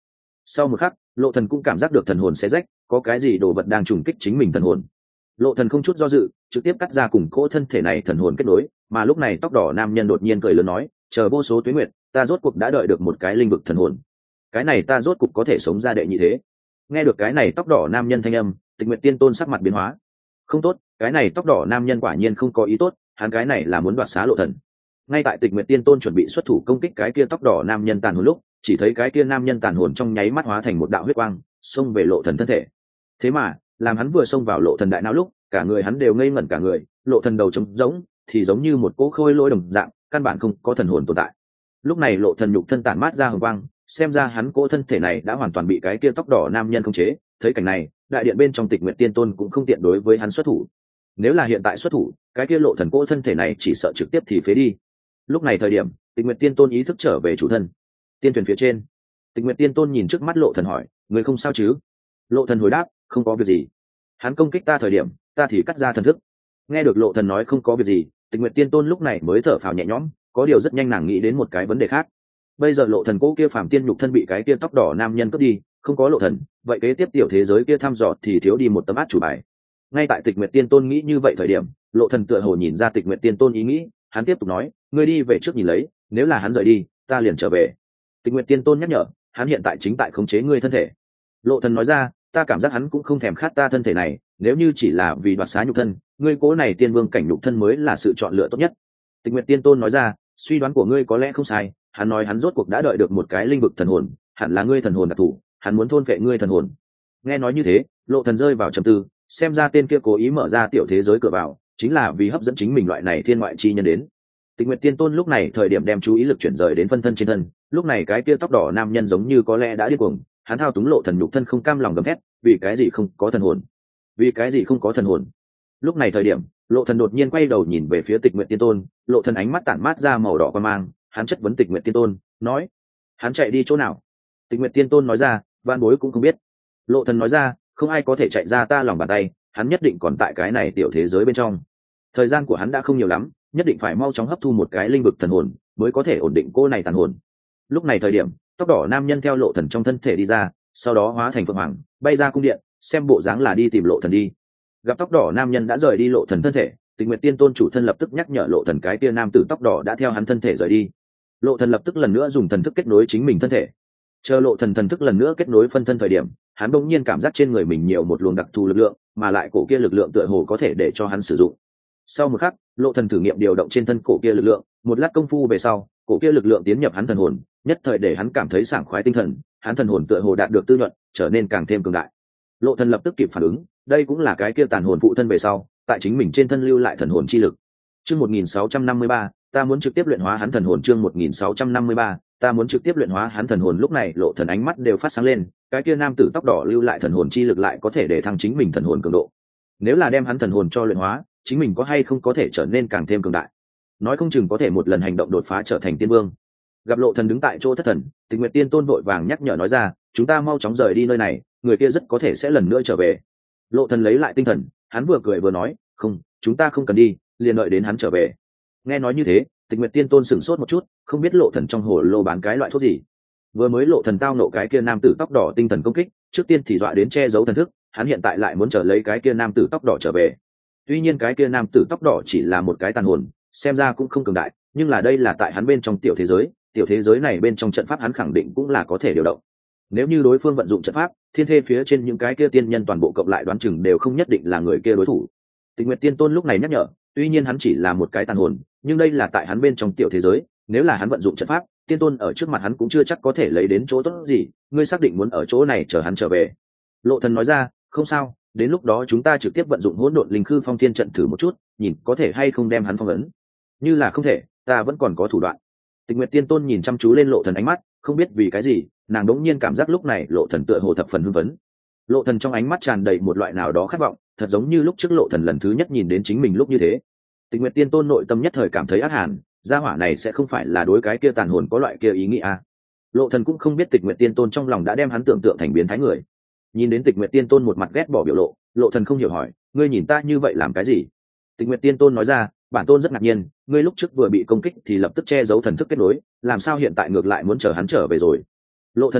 Sau một khắc, lộ thần cũng cảm giác được thần hồn xé rách, có cái gì đồ vật đang trùng kích chính mình thần hồn. Lộ thần không chút do dự, trực tiếp cắt ra cùng cỗ thân thể này thần hồn kết nối, mà lúc này tóc đỏ nam nhân đột nhiên cười lớn nói, chờ vô số tuế nguyệt, ta rốt cuộc đã đợi được một cái linh vực thần hồn. Cái này ta rốt cuộc có thể sống ra đệ nhị thế. Nghe được cái này tóc đỏ nam nhân thanh âm, Tịch Nguyệt Tiên Tôn sắc mặt biến hóa. Không tốt, cái này tóc đỏ nam nhân quả nhiên không có ý tốt, hắn cái này là muốn đoạt xá lộ thần. Ngay tại Tịch Nguyệt Tiên Tôn chuẩn bị xuất thủ công kích cái kia tóc đỏ nam nhân tàn hồn lúc, chỉ thấy cái kia nam nhân tàn hồn trong nháy mắt hóa thành một đạo huyết quang, xông về lộ thần thân thể. Thế mà, làm hắn vừa xông vào lộ thần đại não lúc, cả người hắn đều ngây ngẩn cả người, lộ thần đầu trống rỗng, thì giống như một cỗ khôi lỗi đồng dạng, căn bản không có thần hồn tồn tại. Lúc này lộ thần nhục thân tản mát ra hồng quang, xem ra hắn cỗ thân thể này đã hoàn toàn bị cái kia tóc đỏ nam nhân khống chế. Thấy cảnh này, đại điện bên trong Tịch Nguyệt Tiên Tôn cũng không tiện đối với hắn xuất thủ. Nếu là hiện tại xuất thủ, cái kia lộ thần cỗ thân thể này chỉ sợ trực tiếp thì phế đi. Lúc này thời điểm, Tịch Nguyệt Tiên Tôn ý thức trở về chủ thân. Tiên thuyền phía trên, Tịch Nguyệt Tiên Tôn nhìn trước mắt lộ thần hỏi, người không sao chứ? Lộ thần hồi đáp, không có việc gì. Hắn công kích ta thời điểm, ta thì cắt ra thần thức. Nghe được lộ thần nói không có việc gì, Tịch Nguyệt Tiên Tôn lúc này mới thở phào nhẹ nhõm, có điều rất nhanh nàng nghĩ đến một cái vấn đề khác. Bây giờ lộ thần cỗ kia phàm tiên nhục thân bị cái kia tóc đỏ nam nhân cướp đi, không có lộ thần, vậy kế tiếp tiểu thế giới kia thăm dò thì thiếu đi một tấm át chủ bài. Ngay tại Tịch Nguyệt Tiên Tôn nghĩ như vậy thời điểm, lộ thần tựa hồ nhìn ra Tịch Nguyệt Tiên Tôn ý nghĩ, hắn tiếp tục nói, ngươi đi về trước nhìn lấy, nếu là hắn rời đi, ta liền trở về. Tịch Nguyệt Tiên Tôn nhắc nhở, hắn hiện tại chính tại khống chế ngươi thân thể. Lộ thần nói ra, ta cảm giác hắn cũng không thèm khát ta thân thể này, nếu như chỉ là vì đoạt xá nhục thân, ngươi cố này tiên vương cảnh nhục thân mới là sự chọn lựa tốt nhất. Tịch Nguyệt Tiên Tôn nói ra, suy đoán của ngươi có lẽ không sai, hắn nói hắn rốt cuộc đã đợi được một cái linh vực thần hồn, hẳn là ngươi thần hồn đặc thù, hắn muốn thôn phệ ngươi thần hồn. Nghe nói như thế, lộ thần rơi vào trầm tư, xem ra tên kia cố ý mở ra tiểu thế giới cửa vào, chính là vì hấp dẫn chính mình loại này thiên ngoại chi nhân đến. Tịch Nguyệt Tiên Tôn lúc này thời điểm đem chú ý lực chuyển rời đến phân thân trên thân, lúc này cái kia tóc đỏ nam nhân giống như có lẽ đã điên cuồng, hắn thao túng lộ thần nhục thân không cam lòng gầm thét, vì cái gì không có thần hồn? Vì cái gì không có thần hồn? Lúc này thời điểm, lộ thần đột nhiên quay đầu nhìn về phía Tịch Nguyệt Tiên Tôn, lộ thần ánh mắt tản mát ra màu đỏ quan mang, hắn chất vấn Tịch Nguyệt Tiên Tôn, nói: hắn chạy đi chỗ nào? Tịch Nguyệt Tiên Tôn nói ra, vạn bối cũng không biết. Lộ thần nói ra, không ai có thể chạy ra ta lòng bàn tay, hắn nhất định còn tại cái này tiểu thế giới bên trong. Thời gian của hắn đã không nhiều lắm, nhất định phải mau chóng hấp thu một cái linh vực thần hồn mới có thể ổn định cô này tàn hồn. Lúc này thời điểm, tóc đỏ nam nhân theo lộ thần trong thân thể đi ra, sau đó hóa thành phượng hoàng bay ra cung điện, xem bộ dáng là đi tìm lộ thần đi. Gặp tóc đỏ nam nhân đã rời đi lộ thần thân thể, Tịch Nguyệt Tiên Tôn chủ thân lập tức nhắc nhở lộ thần cái kia nam tử tóc đỏ đã theo hắn thân thể rời đi. Lộ thần lập tức lần nữa dùng thần thức kết nối chính mình thân thể. Chờ lộ thần thần thức lần nữa kết nối phân thân thời điểm, hắn đột nhiên cảm giác trên người mình nhiều một luồng đặc thù lực lượng, mà lại cổ kia lực lượng tựa hồ có thể để cho hắn sử dụng. Sau một khắc, lộ thần thử nghiệm điều động trên thân cổ kia lực lượng, một lát công phu về sau, cổ kia lực lượng tiến nhập hắn thần hồn, nhất thời để hắn cảm thấy sảng khoái tinh thần, hắn thần hồn tựa hồ đạt được tư nhuận, trở nên càng thêm cường đại. Lộ thần lập tức kịp phản ứng, đây cũng là cái kia tàn hồn phụ thân về sau, tại chính mình trên thân lưu lại thần hồn chi lực. Chương 1653, ta muốn trực tiếp luyện hóa hắn thần hồn. Chương 1653, ta muốn trực tiếp luyện hóa hắn thần hồn. Lúc này lộ thần ánh mắt đều phát sáng lên, cái kia nam tử tóc đỏ lưu lại thần hồn chi lực lại có thể để thăng chính mình thần hồn cường độ. Nếu là đem hắn thần hồn cho luyện hóa, chính mình có hay không có thể trở nên càng thêm cường đại, nói không chừng có thể một lần hành động đột phá trở thành tiên vương. Gặp lộ thần đứng tại chỗ thất thần, Tịch Nguyệt Tiên Tôn vội vàng nhắc nhở nói ra, chúng ta mau chóng rời đi nơi này, người kia rất có thể sẽ lần nữa trở về. Lộ thần lấy lại tinh thần, hắn vừa cười vừa nói, không, chúng ta không cần đi, liền đợi đến hắn trở về. Nghe nói như thế, Tịch Nguyệt Tiên Tôn sửng sốt một chút, không biết lộ thần trong hồ lô bán cái loại thuốc gì. Vừa mới lộ thần tao nộ cái kia nam tử tóc đỏ tinh thần công kích, trước tiên thì dọa đến che giấu thần thức, hắn hiện tại lại muốn chờ lấy cái kia nam tử tóc đỏ trở về. Tuy nhiên cái kia nam tử tóc đỏ chỉ là một cái tàn hồn, xem ra cũng không cường đại, nhưng là đây là tại hắn bên trong tiểu thế giới này bên trong trận pháp hắn khẳng định cũng là có thể điều động. Nếu như đối phương vận dụng trận pháp, thiên thê phía trên những cái kia tiên nhân toàn bộ cộng lại đoán chừng đều không nhất định là người kia đối thủ. Tịch Nguyệt Tiên Tôn lúc này nhắc nhở, tuy nhiên hắn chỉ là một cái tàn hồn, nhưng đây là tại hắn bên trong tiểu thế giới, nếu là hắn vận dụng trận pháp, tiên tôn ở trước mặt hắn cũng chưa chắc có thể lấy đến chỗ tốt gì, ngươi xác định muốn ở chỗ này chờ hắn trở về. Lộ thần nói ra, không sao, đến lúc đó chúng ta trực tiếp vận dụng hỗn độn linh khư phong thiên trận thử một chút, nhìn có thể hay không đem hắn phong ấn. Như là không thể, ta vẫn còn có thủ đoạn. Tịch Nguyệt Tiên Tôn nhìn chăm chú lên lộ thần ánh mắt, không biết vì cái gì, nàng đống nhiên cảm giác lúc này lộ thần tựa hồ thập phần hưng phấn. Lộ thần trong ánh mắt tràn đầy một loại nào đó khát vọng, thật giống như lúc trước lộ thần lần thứ nhất nhìn đến chính mình lúc như thế. Tịch Nguyệt Tiên Tôn nội tâm nhất thời cảm thấy ác hàn, gia hỏa này sẽ không phải là đối cái kia tàn hồn có loại kia ý nghĩ à? Lộ thần cũng không biết Tịch Nguyệt Tiên Tôn trong lòng đã đem hắn tưởng tượng thành biến thái người. Nhìn đến Tịch Nguyệt Tiên Tôn một mặt ghét bỏ biểu lộ, lộ thần không hiểu hỏi, ngươi nhìn ta như vậy làm cái gì? Tịch Nguyệt Tiên Tôn nói ra, bản tôn rất ngạc nhiên, ngươi lúc trước vừa bị công kích thì lập tức che giấu thần thức kết nối, làm sao hiện tại ngược lại muốn chờ hắn trở về rồi? Lộ thần hỏi,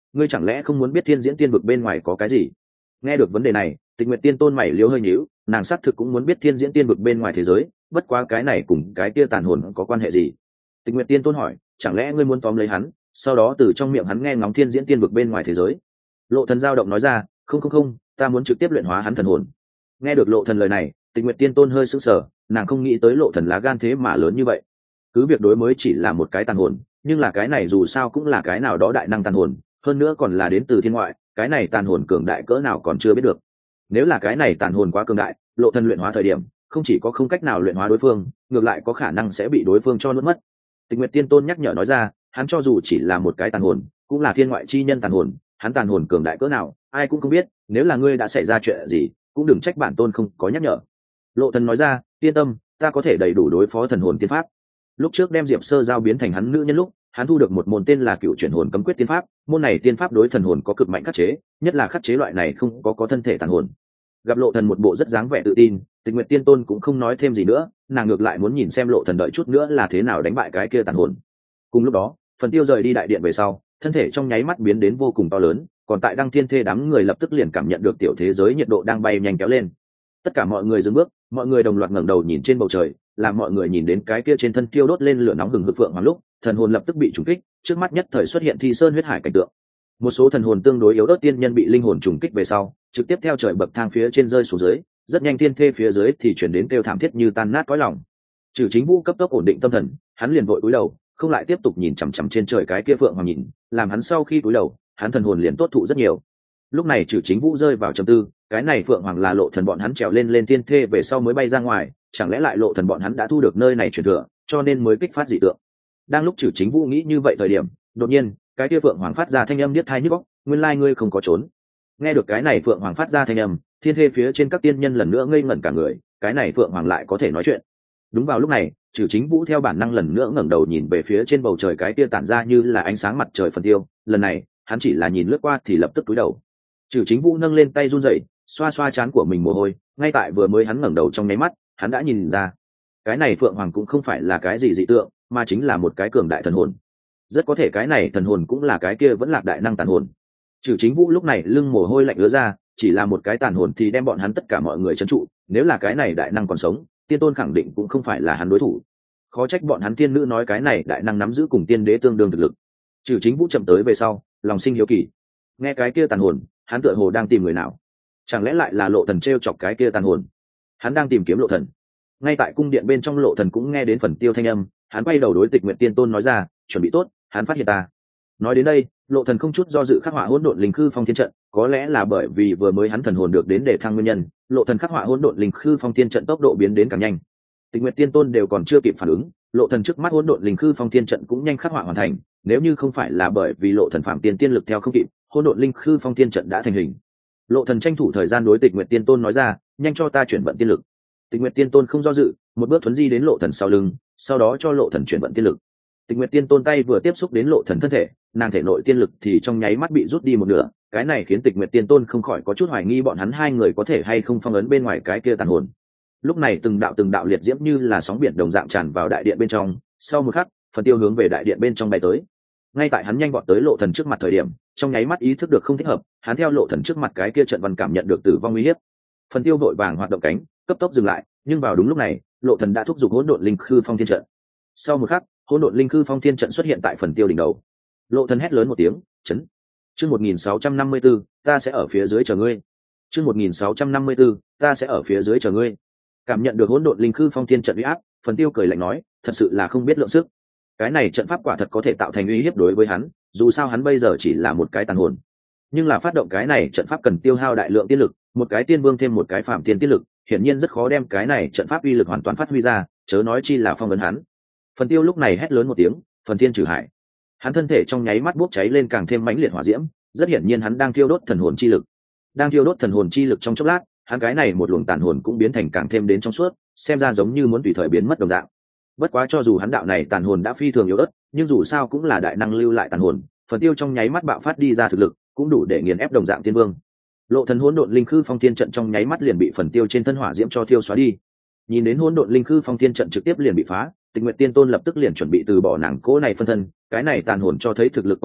ngươi chẳng lẽ không muốn biết thiên diễn tiên vực bên ngoài có cái gì? Nghe được vấn đề này, Tịch Nguyệt Tiên Tôn mày liếu hơi nhíu, nàng xác thực cũng muốn biết thiên diễn tiên vực bên ngoài thế giới, bất quá cái này cùng cái kia tàn hồn có quan hệ gì? Tịch Nguyệt Tiên Tôn hỏi, chẳng lẽ ngươi muốn tóm lấy hắn, sau đó từ trong miệng hắn nghe ngóng thiên diễn tiên vực bên ngoài thế giới? Lộ Thần dao động nói ra, không, ta muốn trực tiếp luyện hóa hắn thần hồn. Nghe được Lộ Thần lời này, Tịch Nguyệt Tiên Tôn hơi sững sờ, nàng không nghĩ tới Lộ Thần lá gan thế mà lớn như vậy. Cứ việc đối mới chỉ là một cái tàn hồn, nhưng là cái này dù sao cũng là cái nào đó đại năng tàn hồn, hơn nữa còn là đến từ thiên ngoại, cái này tàn hồn cường đại cỡ nào còn chưa biết được. Nếu là cái này tàn hồn quá cường đại, Lộ Thần luyện hóa thời điểm không chỉ có không cách nào luyện hóa đối phương, ngược lại có khả năng sẽ bị đối phương cho nuốt mất. Tịch Nguyệt Tiên Tôn nhắc nhở nói ra, hắn cho dù chỉ là một cái tàn hồn, cũng là thiên ngoại chi nhân tàn hồn, hắn tàn hồn cường đại cỡ nào, ai cũng không biết, nếu là ngươi đã xảy ra chuyện gì, cũng đừng trách bản tôn không có nhắc nhở. Lộ Thần nói ra, yên tâm, ta có thể đầy đủ đối phó thần hồn tiên pháp. Lúc trước đem Diệp Sơ giao biến thành hắn nữ nhân lúc, hắn thu được một môn tên là Cựu Chuyển Hồn Cấm Quyết tiên pháp, môn này tiên pháp đối thần hồn có cực mạnh khắc chế, nhất là khắc chế loại này không có thân thể tàn hồn. Gặp Lộ Thần một bộ rất dáng vẻ tự tin, Tịch Nguyệt Tiên Tôn cũng không nói thêm gì nữa, nàng ngược lại muốn nhìn xem Lộ Thần đợi chút nữa là thế nào đánh bại cái kia tàn hồn. Cùng lúc đó, Phần Tiêu rời đi đại điện về sau, thân thể trong nháy mắt biến đến vô cùng to lớn, còn tại Đăng Thiên Thê đám người lập tức liền cảm nhận được tiểu thế giới nhiệt độ đang bay nhanh kéo lên. Tất cả mọi người dừng bước, mọi người đồng loạt ngẩng đầu nhìn trên bầu trời, làm mọi người nhìn đến cái kia trên thân tiêu đốt lên lửa nóng hừng hực phượng hoàng lúc, thần hồn lập tức bị trùng kích, trước mắt nhất thời xuất hiện Thi Sơn huyết hải cảnh tượng. Một số thần hồn tương đối yếu ớt tiên nhân bị linh hồn trùng kích về sau, trực tiếp theo trời bậc thang phía trên rơi xuống dưới, rất nhanh thiên thê phía dưới thì chuyển đến kêu thảm thiết như tan nát cõi lòng. Trừ Chính Vũ cấp tốc ổn định tâm thần, hắn liền vội cúi đầu, không lại tiếp tục nhìn chằm chằm trên trời cái kia phượng hoàng nhìn, làm hắn sau khi cúi đầu, hắn thần hồn liền tốt thụ rất nhiều. Lúc này Trừ Chính Vũ rơi vào trầm tư, cái này phượng hoàng là Lộ Thần bọn hắn trèo lên thiên thê về sau mới bay ra ngoài, chẳng lẽ lại Lộ Thần bọn hắn đã thu được nơi này truyền thừa, cho nên mới kích phát dị tượng. Đang lúc Trừ Chính Vũ nghĩ như vậy thời điểm, đột nhiên cái kia phượng hoàng phát ra thanh âm điếc tai nhức óc, nguyên lai ngươi không có trốn. Nghe được cái này phượng hoàng phát ra thanh âm, thiên thê phía trên các tiên nhân lần nữa ngây ngẩn cả người, cái này phượng hoàng lại có thể nói chuyện. Đúng vào lúc này, Trừ Chính Vũ theo bản năng lần nữa ngẩng đầu nhìn về phía trên bầu trời cái kia tản ra như là ánh sáng mặt trời Phần Tiêu, lần này hắn chỉ là nhìn lướt qua thì lập tức cúi đầu. Trừ Chính Vũ nâng lên tay run rẩy, xoa xoa trán của mình mồ hôi, ngay tại vừa mới hắn ngẩng đầu trong nháy mắt, hắn đã nhìn ra, cái này phượng hoàng cũng không phải là cái gì dị tượng, mà chính là một cái cường đại thần hồn. Rất có thể cái này thần hồn cũng là cái kia vẫn lạc đại năng tàn hồn. Trừ Chính Vũ lúc này lưng mồ hôi lạnh ứa ra, chỉ là một cái tàn hồn thì đem bọn hắn tất cả mọi người trấn trụ, nếu là cái này đại năng còn sống, tiên tôn khẳng định cũng không phải là hắn đối thủ. Khó trách bọn hắn tiên nữ nói cái này đại năng nắm giữ cùng tiên đế tương đương thực lực. Trừ Chính Vũ chậm tới về sau, lòng sinh hiếu kỳ. Nghe cái kia tàn hồn, hắn tựa hồ đang tìm người nào? Chẳng lẽ lại là Lộ Thần trêu chọc cái kia tàn hồn? Hắn đang tìm kiếm Lộ Thần. Ngay tại cung điện bên trong, Lộ Thần cũng nghe đến Phần Tiêu thanh âm, hắn quay đầu đối Tịch Nguyệt Tiên Tôn nói ra, chuẩn bị tốt, hắn phát hiện ta. Nói đến đây, Lộ Thần không chút do dự khắc họa hỗn độn linh khư phong thiên trận, có lẽ là bởi vì vừa mới hắn thần hồn được đến để thăng nguyên nhân, Lộ Thần khắc họa hỗn độn linh khư phong thiên trận tốc độ biến đến càng nhanh. Tịch Nguyệt Tiên Tôn đều còn chưa kịp phản ứng, Lộ Thần trước mắt hỗn độn linh khư phong thiên trận cũng nhanh khắc họa hoàn thành, nếu như không phải là bởi vì Lộ Thần phạm tiên tiên lực theo không kịp, hỗn độn linh khư phong thiên trận đã thành hình. Lộ Thần tranh thủ thời gian đối Tịch Nguyệt Tiên Tôn nói ra, nhanh cho ta chuyển vận tiên lực. Tịch Nguyệt Tiên Tôn không do dự, một bước thuấn di đến Lộ Thần sau lưng, sau đó cho Lộ Thần chuyển vận tiên lực. Tịch Nguyệt Tiên Tôn tay vừa tiếp xúc đến Lộ Thần thân thể, nàng thể nội tiên lực thì trong nháy mắt bị rút đi một nửa, cái này khiến Tịch Nguyệt Tiên Tôn không khỏi có chút hoài nghi bọn hắn hai người có thể hay không phong ấn bên ngoài cái kia tàn hồn. Lúc này từng đạo liệt diễm như là sóng biển đồng dạng tràn vào đại điện bên trong, sau một khắc, Phần Tiêu hướng về đại điện bên trong bay tới. Ngay tại hắn nhanh vọt tới Lộ Thần trước mặt thời điểm, trong nháy mắt ý thức được không thích hợp, hắn theo Lộ Thần trước mặt cái kia trận văn cảm nhận được tử vong uy hiếp. Phần Tiêu vội vàng hoạt động cánh, cấp tốc dừng lại, nhưng vào đúng lúc này, Lộ Thần đã thúc giục hỗn độn linh khư phong thiên trận. Sau một khắc, hỗn độn linh khư phong thiên trận xuất hiện tại Phần Tiêu đỉnh đầu. Lộ Thần hét lớn một tiếng, chấn. Chương 1654, ta sẽ ở phía dưới chờ ngươi. Chương 1654, ta sẽ ở phía dưới chờ ngươi. Cảm nhận được hỗn độn linh khư phong thiên trận uy áp, Phần Tiêu cười lạnh nói, thật sự là không biết lượng sức. Cái này trận pháp quả thật có thể tạo thành uy hiếp đối với hắn, dù sao hắn bây giờ chỉ là một cái tàn hồn. Nhưng là phát động cái này trận pháp cần tiêu hao đại lượng tiên lực, một cái tiên vương thêm một cái phạm tiên tiên lực, hiển nhiên rất khó đem cái này trận pháp uy lực hoàn toàn phát huy ra, chớ nói chi là phong ấn hắn. Phần Tiêu lúc này hét lớn một tiếng, phần thiên trừ hải. Hắn thân thể trong nháy mắt bốc cháy lên càng thêm mãnh liệt hỏa diễm, rất hiển nhiên hắn đang thiêu đốt thần hồn chi lực. Đang thiêu đốt thần hồn chi lực trong chốc lát, hắn cái này một luồng tàn hồn cũng biến thành càng thêm đến trong suốt, xem ra giống như muốn tùy thời biến mất đồng dạng. Bất quá cho dù hắn đạo này tàn hồn đã phi thường yếu ớt, nhưng dù sao cũng là đại năng lưu lại tàn hồn, Phần Tiêu trong nháy mắt bạo phát đi ra thực lực, cũng đủ để nghiền ép đồng dạng tiên vương. Lộ Thần hỗn độn linh khư phong thiên trận trong nháy mắt liền bị Phần Tiêu trên thân hỏa diễm cho thiêu xóa đi. Nhìn đến hỗn độn linh khư phong thiên trận trực tiếp liền bị phá, Tịch Nguyệt Tiên Tôn lập tức liền chuẩn bị từ bỏ nàng cố này phân thân, cái này tàn hồn cho thấy thực lực quá mạnh,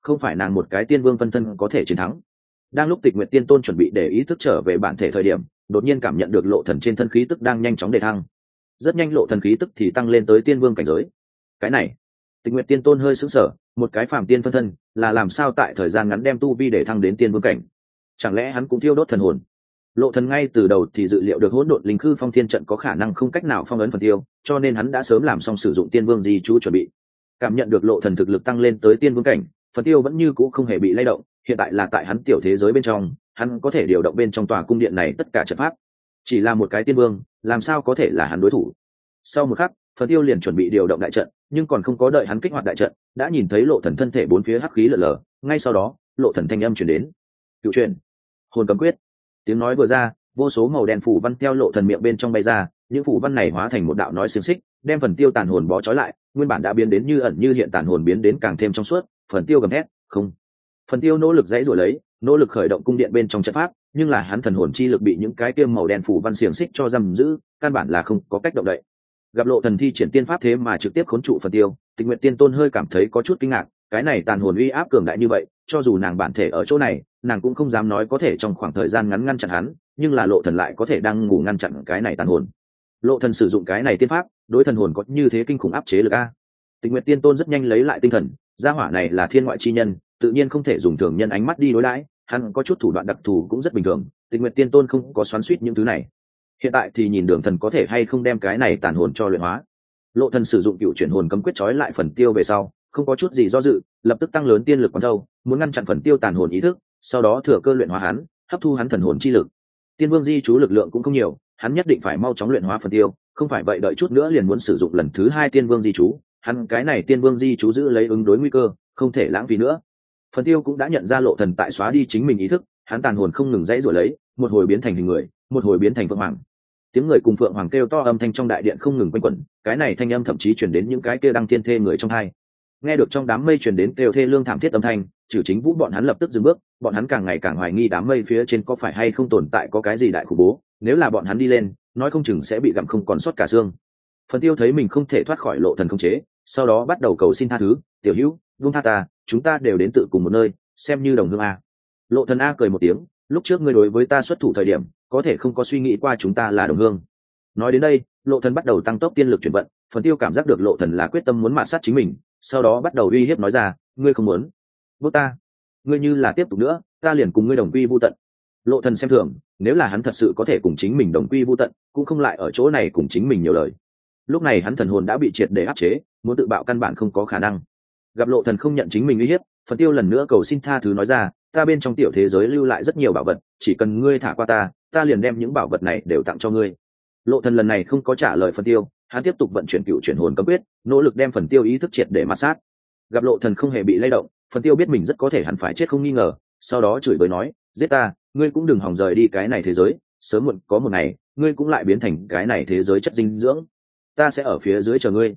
không phải nàng một cái tiên vương phân thân có thể chiến thắng. Đang lúc Tịch Nguyệt Tiên Tôn chuẩn bị để ý thức trở về bản thể thời điểm, đột nhiên cảm nhận được lộ thần trên thân khí tức đang nhanh chóng đề thăng. Rất nhanh lộ thần khí tức thì tăng lên tới tiên vương cảnh giới. Cái này, Tịch Nguyệt Tiên Tôn hơi sững sờ, một cái phàm tiên phân thân, là làm sao tại thời gian ngắn đem tu vi để thăng đến tiên vương cảnh? Chẳng lẽ hắn cũng thiêu đốt thần hồn? Lộ thần ngay từ đầu thì dự liệu được hỗn độn linh khư phong thiên trận có khả năng không cách nào phong ấn phần tiêu, cho nên hắn đã sớm làm xong sử dụng tiên vương di chú chuẩn bị. Cảm nhận được lộ thần thực lực tăng lên tới tiên vương cảnh, phần tiêu vẫn như cũ không hề bị lay động. Hiện tại là tại hắn tiểu thế giới bên trong, hắn có thể điều động bên trong tòa cung điện này tất cả trận pháp. Chỉ là một cái tiên vương, làm sao có thể là hắn đối thủ? Sau một khắc, phần tiêu liền chuẩn bị điều động đại trận, nhưng còn không có đợi hắn kích hoạt đại trận, đã nhìn thấy lộ thần thân thể bốn phía hắc khí lờ lờ. Ngay sau đó, lộ thần thanh âm truyền đến: cựu truyền hồn cấm quyết. Tiếng nói vừa ra, vô số màu đen phủ văn theo lộ thần miệng bên trong bay ra, những phủ văn này hóa thành một đạo nói xiềng xích, đem phần tiêu tàn hồn bó trói lại. Nguyên bản đã biến đến như ẩn như hiện tàn hồn biến đến càng thêm trong suốt. Phần tiêu gầm thét: không! Phần tiêu nỗ lực dãy rồi lấy, nỗ lực khởi động cung điện bên trong trận pháp, nhưng là hắn thần hồn chi lực bị những cái tiêm màu đen phủ văn xiềng xích cho giam giữ, căn bản là không có cách động đậy. Gặp lộ thần thi triển tiên pháp thế mà trực tiếp khốn trụ phần tiêu, Tịch Nguyệt Tiên Tôn hơi cảm thấy có chút kinh ngạc. Cái này tàn hồn uy áp cường đại như vậy, cho dù nàng bản thể ở chỗ này, nàng cũng không dám nói có thể trong khoảng thời gian ngắn ngăn chặn hắn, nhưng là lộ thần lại có thể đang ngủ ngăn chặn cái này tàn hồn. Lộ thần sử dụng cái này tiên pháp, đối thần hồn có như thế kinh khủng áp chế lực a. Tịch Nguyệt Tiên Tôn rất nhanh lấy lại tinh thần, gia hỏa này là thiên ngoại chi nhân, tự nhiên không thể dùng thường nhân ánh mắt đi đối đãi, hắn có chút thủ đoạn đặc thù cũng rất bình thường. Tịch Nguyệt Tiên Tôn không có xoắn xuýt những thứ này. Hiện tại thì nhìn Đường Thần có thể hay không đem cái này tàn hồn cho luyện hóa. Lộ thần sử dụng cựu chuyển hồn cấm quyết trói lại phần tiêu về sau, không có chút gì do dự, lập tức tăng lớn tiên lực quán thâu, muốn ngăn chặn phần tiêu tàn hồn ý thức, sau đó thừa cơ luyện hóa hắn, hấp thu hắn thần hồn chi lực. Tiên vương di chú lực lượng cũng không nhiều, hắn nhất định phải mau chóng luyện hóa phần tiêu, không phải vậy đợi chút nữa liền muốn sử dụng lần thứ hai tiên vương di chú, hắn cái này tiên vương di chú giữ lấy ứng đối nguy cơ, không thể lãng phí nữa. Phần tiêu cũng đã nhận ra lộ thần tại xóa đi chính mình ý thức, hắn tàn hồn không ngừng dãy rủa lấy, một hồi biến thành hình người, một hồi biến thành phượng hoàng. Tiếng người cùng phượng hoàng kêu to âm thanh trong đại điện không ngừng quanh quẩn, cái này thanh âm thậm chí truyền đến những cái kia đang thiên thê người trong hai. Nghe được trong đám mây truyền đến kêu thê lương thảm thiết âm thanh, Trử Chính Vũ bọn hắn lập tức dừng bước, bọn hắn càng ngày càng hoài nghi đám mây phía trên có phải hay không tồn tại có cái gì đại khủng bố, nếu là bọn hắn đi lên, nói không chừng sẽ bị gặm không còn sót cả xương. Phần tiêu thấy mình không thể thoát khỏi lộ thần khống chế, sau đó bắt đầu cầu xin tha thứ: tiểu hữu, buông tha ta, chúng ta đều đến tự cùng một nơi, xem như đồng hương a. Lộ thần a cười một tiếng: lúc trước ngươi đối với ta xuất thủ thời điểm, có thể không có suy nghĩ qua chúng ta là đồng hương. Nói đến đây, lộ thần bắt đầu tăng tốc tiên lực chuyển vận. Phần tiêu cảm giác được lộ thần là quyết tâm muốn mạt sát chính mình, sau đó bắt đầu uy hiếp nói ra: ngươi không muốn bước ta, ngươi như là tiếp tục nữa, ta liền cùng ngươi đồng quy vu tận. Lộ thần xem thường, nếu là hắn thật sự có thể cùng chính mình đồng quy vu tận, cũng không lại ở chỗ này cùng chính mình nhiều lời. Lúc này hắn thần hồn đã bị triệt để áp chế, muốn tự bạo căn bản không có khả năng. Gặp lộ thần không nhận chính mình uy hiếp, Phần tiêu lần nữa cầu xin tha thứ nói ra: ta bên trong tiểu thế giới lưu lại rất nhiều bảo vật, chỉ cần ngươi thả qua ta, ta liền đem những bảo vật này đều tặng cho ngươi. Lộ thần lần này không có trả lời Phần tiêu, hắn tiếp tục vận chuyển cựu chuyển hồn cấm quyết, nỗ lực đem Phần tiêu ý thức triệt để mạt sát. Gặp lộ thần không hề bị lay động, Phần tiêu biết mình rất có thể hẳn phải chết không nghi ngờ, sau đó chửi bới nói: giết ta, ngươi cũng đừng hòng rời đi cái này thế giới, sớm muộn có một ngày ngươi cũng lại biến thành cái này thế giới chất dinh dưỡng, ta sẽ ở phía dưới chờ ngươi.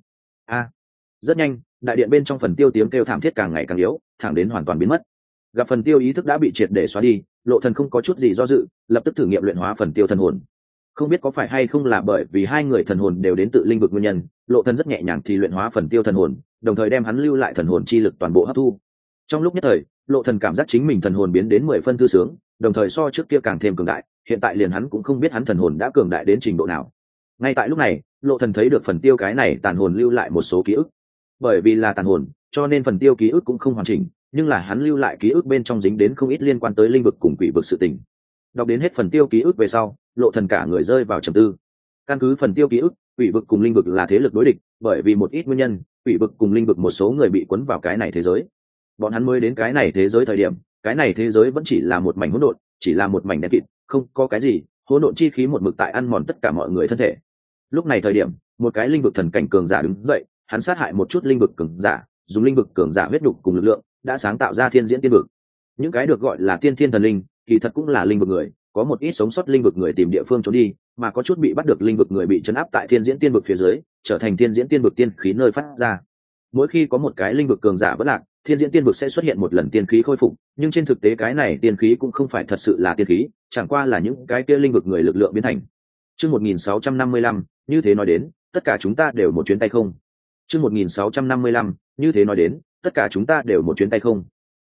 Rất nhanh, đại điện bên trong Phần tiêu tiếng kêu thảm thiết càng ngày càng yếu, thẳng đến hoàn toàn biến mất. Gặp Phần tiêu ý thức đã bị triệt để xóa đi, lộ thần không có chút gì do dự, lập tức thử nghiệm luyện hóa Phần tiêu thần hồn. Không biết có phải hay không là bởi vì hai người thần hồn đều đến tự linh vực nguyên nhân, lộ thần rất nhẹ nhàng thì luyện hóa Phần tiêu thần hồn, đồng thời đem hắn lưu lại thần hồn chi lực toàn bộ hấp thu. Trong lúc nhất thời, lộ thần cảm giác chính mình thần hồn biến đến 10 phân thư sướng, đồng thời so trước kia càng thêm cường đại, hiện tại liền hắn cũng không biết hắn thần hồn đã cường đại đến trình độ nào. Ngay tại lúc này, lộ thần thấy được Phần tiêu cái này tàn hồn lưu lại một số ký ức. Bởi vì là tàn hồn, cho nên Phần tiêu ký ức cũng không hoàn chỉnh, nhưng là hắn lưu lại ký ức bên trong dính đến không ít liên quan tới linh vực cùng quỷ vực sự tình. Đọc đến hết Phần tiêu ký ức về sau, lộ thần cả người rơi vào trầm tư. Căn cứ Phần tiêu ký ức, quỷ vực cùng linh vực là thế lực đối địch, bởi vì một ít nguyên nhân, quỷ vực cùng linh vực một số người bị cuốn vào cái này thế giới. Bọn hắn mới đến cái này thế giới thời điểm, cái này thế giới vẫn chỉ là một mảnh hỗn độn, chỉ là một mảnh đen kịt, không có cái gì, hỗn độn chi khí một mực tại ăn mòn tất cả mọi người thân thể. Lúc này thời điểm, một cái linh vực thần cảnh cường giả đứng dậy, hắn sát hại một chút linh vực cường giả, dùng linh vực cường giả huyết nhục cùng lực lượng, đã sáng tạo ra thiên diễn tiên vực. Những cái được gọi là tiên thiên thần linh, kỳ thật cũng là linh vực người, có một ít sống sót linh vực người tìm địa phương trốn đi, mà có chút bị bắt được linh vực người bị trấn áp tại thiên diễn tiên vực phía dưới, trở thành thiên diễn tiên vực tiên khí nơi phát ra. Mỗi khi có một cái linh vực cường giả vỡ lạc, thiên diễn tiên vực sẽ xuất hiện một lần tiên khí khôi phục, nhưng trên thực tế cái này tiên khí cũng không phải thật sự là tiên khí, chẳng qua là những cái kia linh vực người lực lượng biến thành. Chương 1655, như thế nói đến, tất cả chúng ta đều một chuyến tay không. Chương 1655, như thế nói đến, tất cả chúng ta đều một chuyến tay không.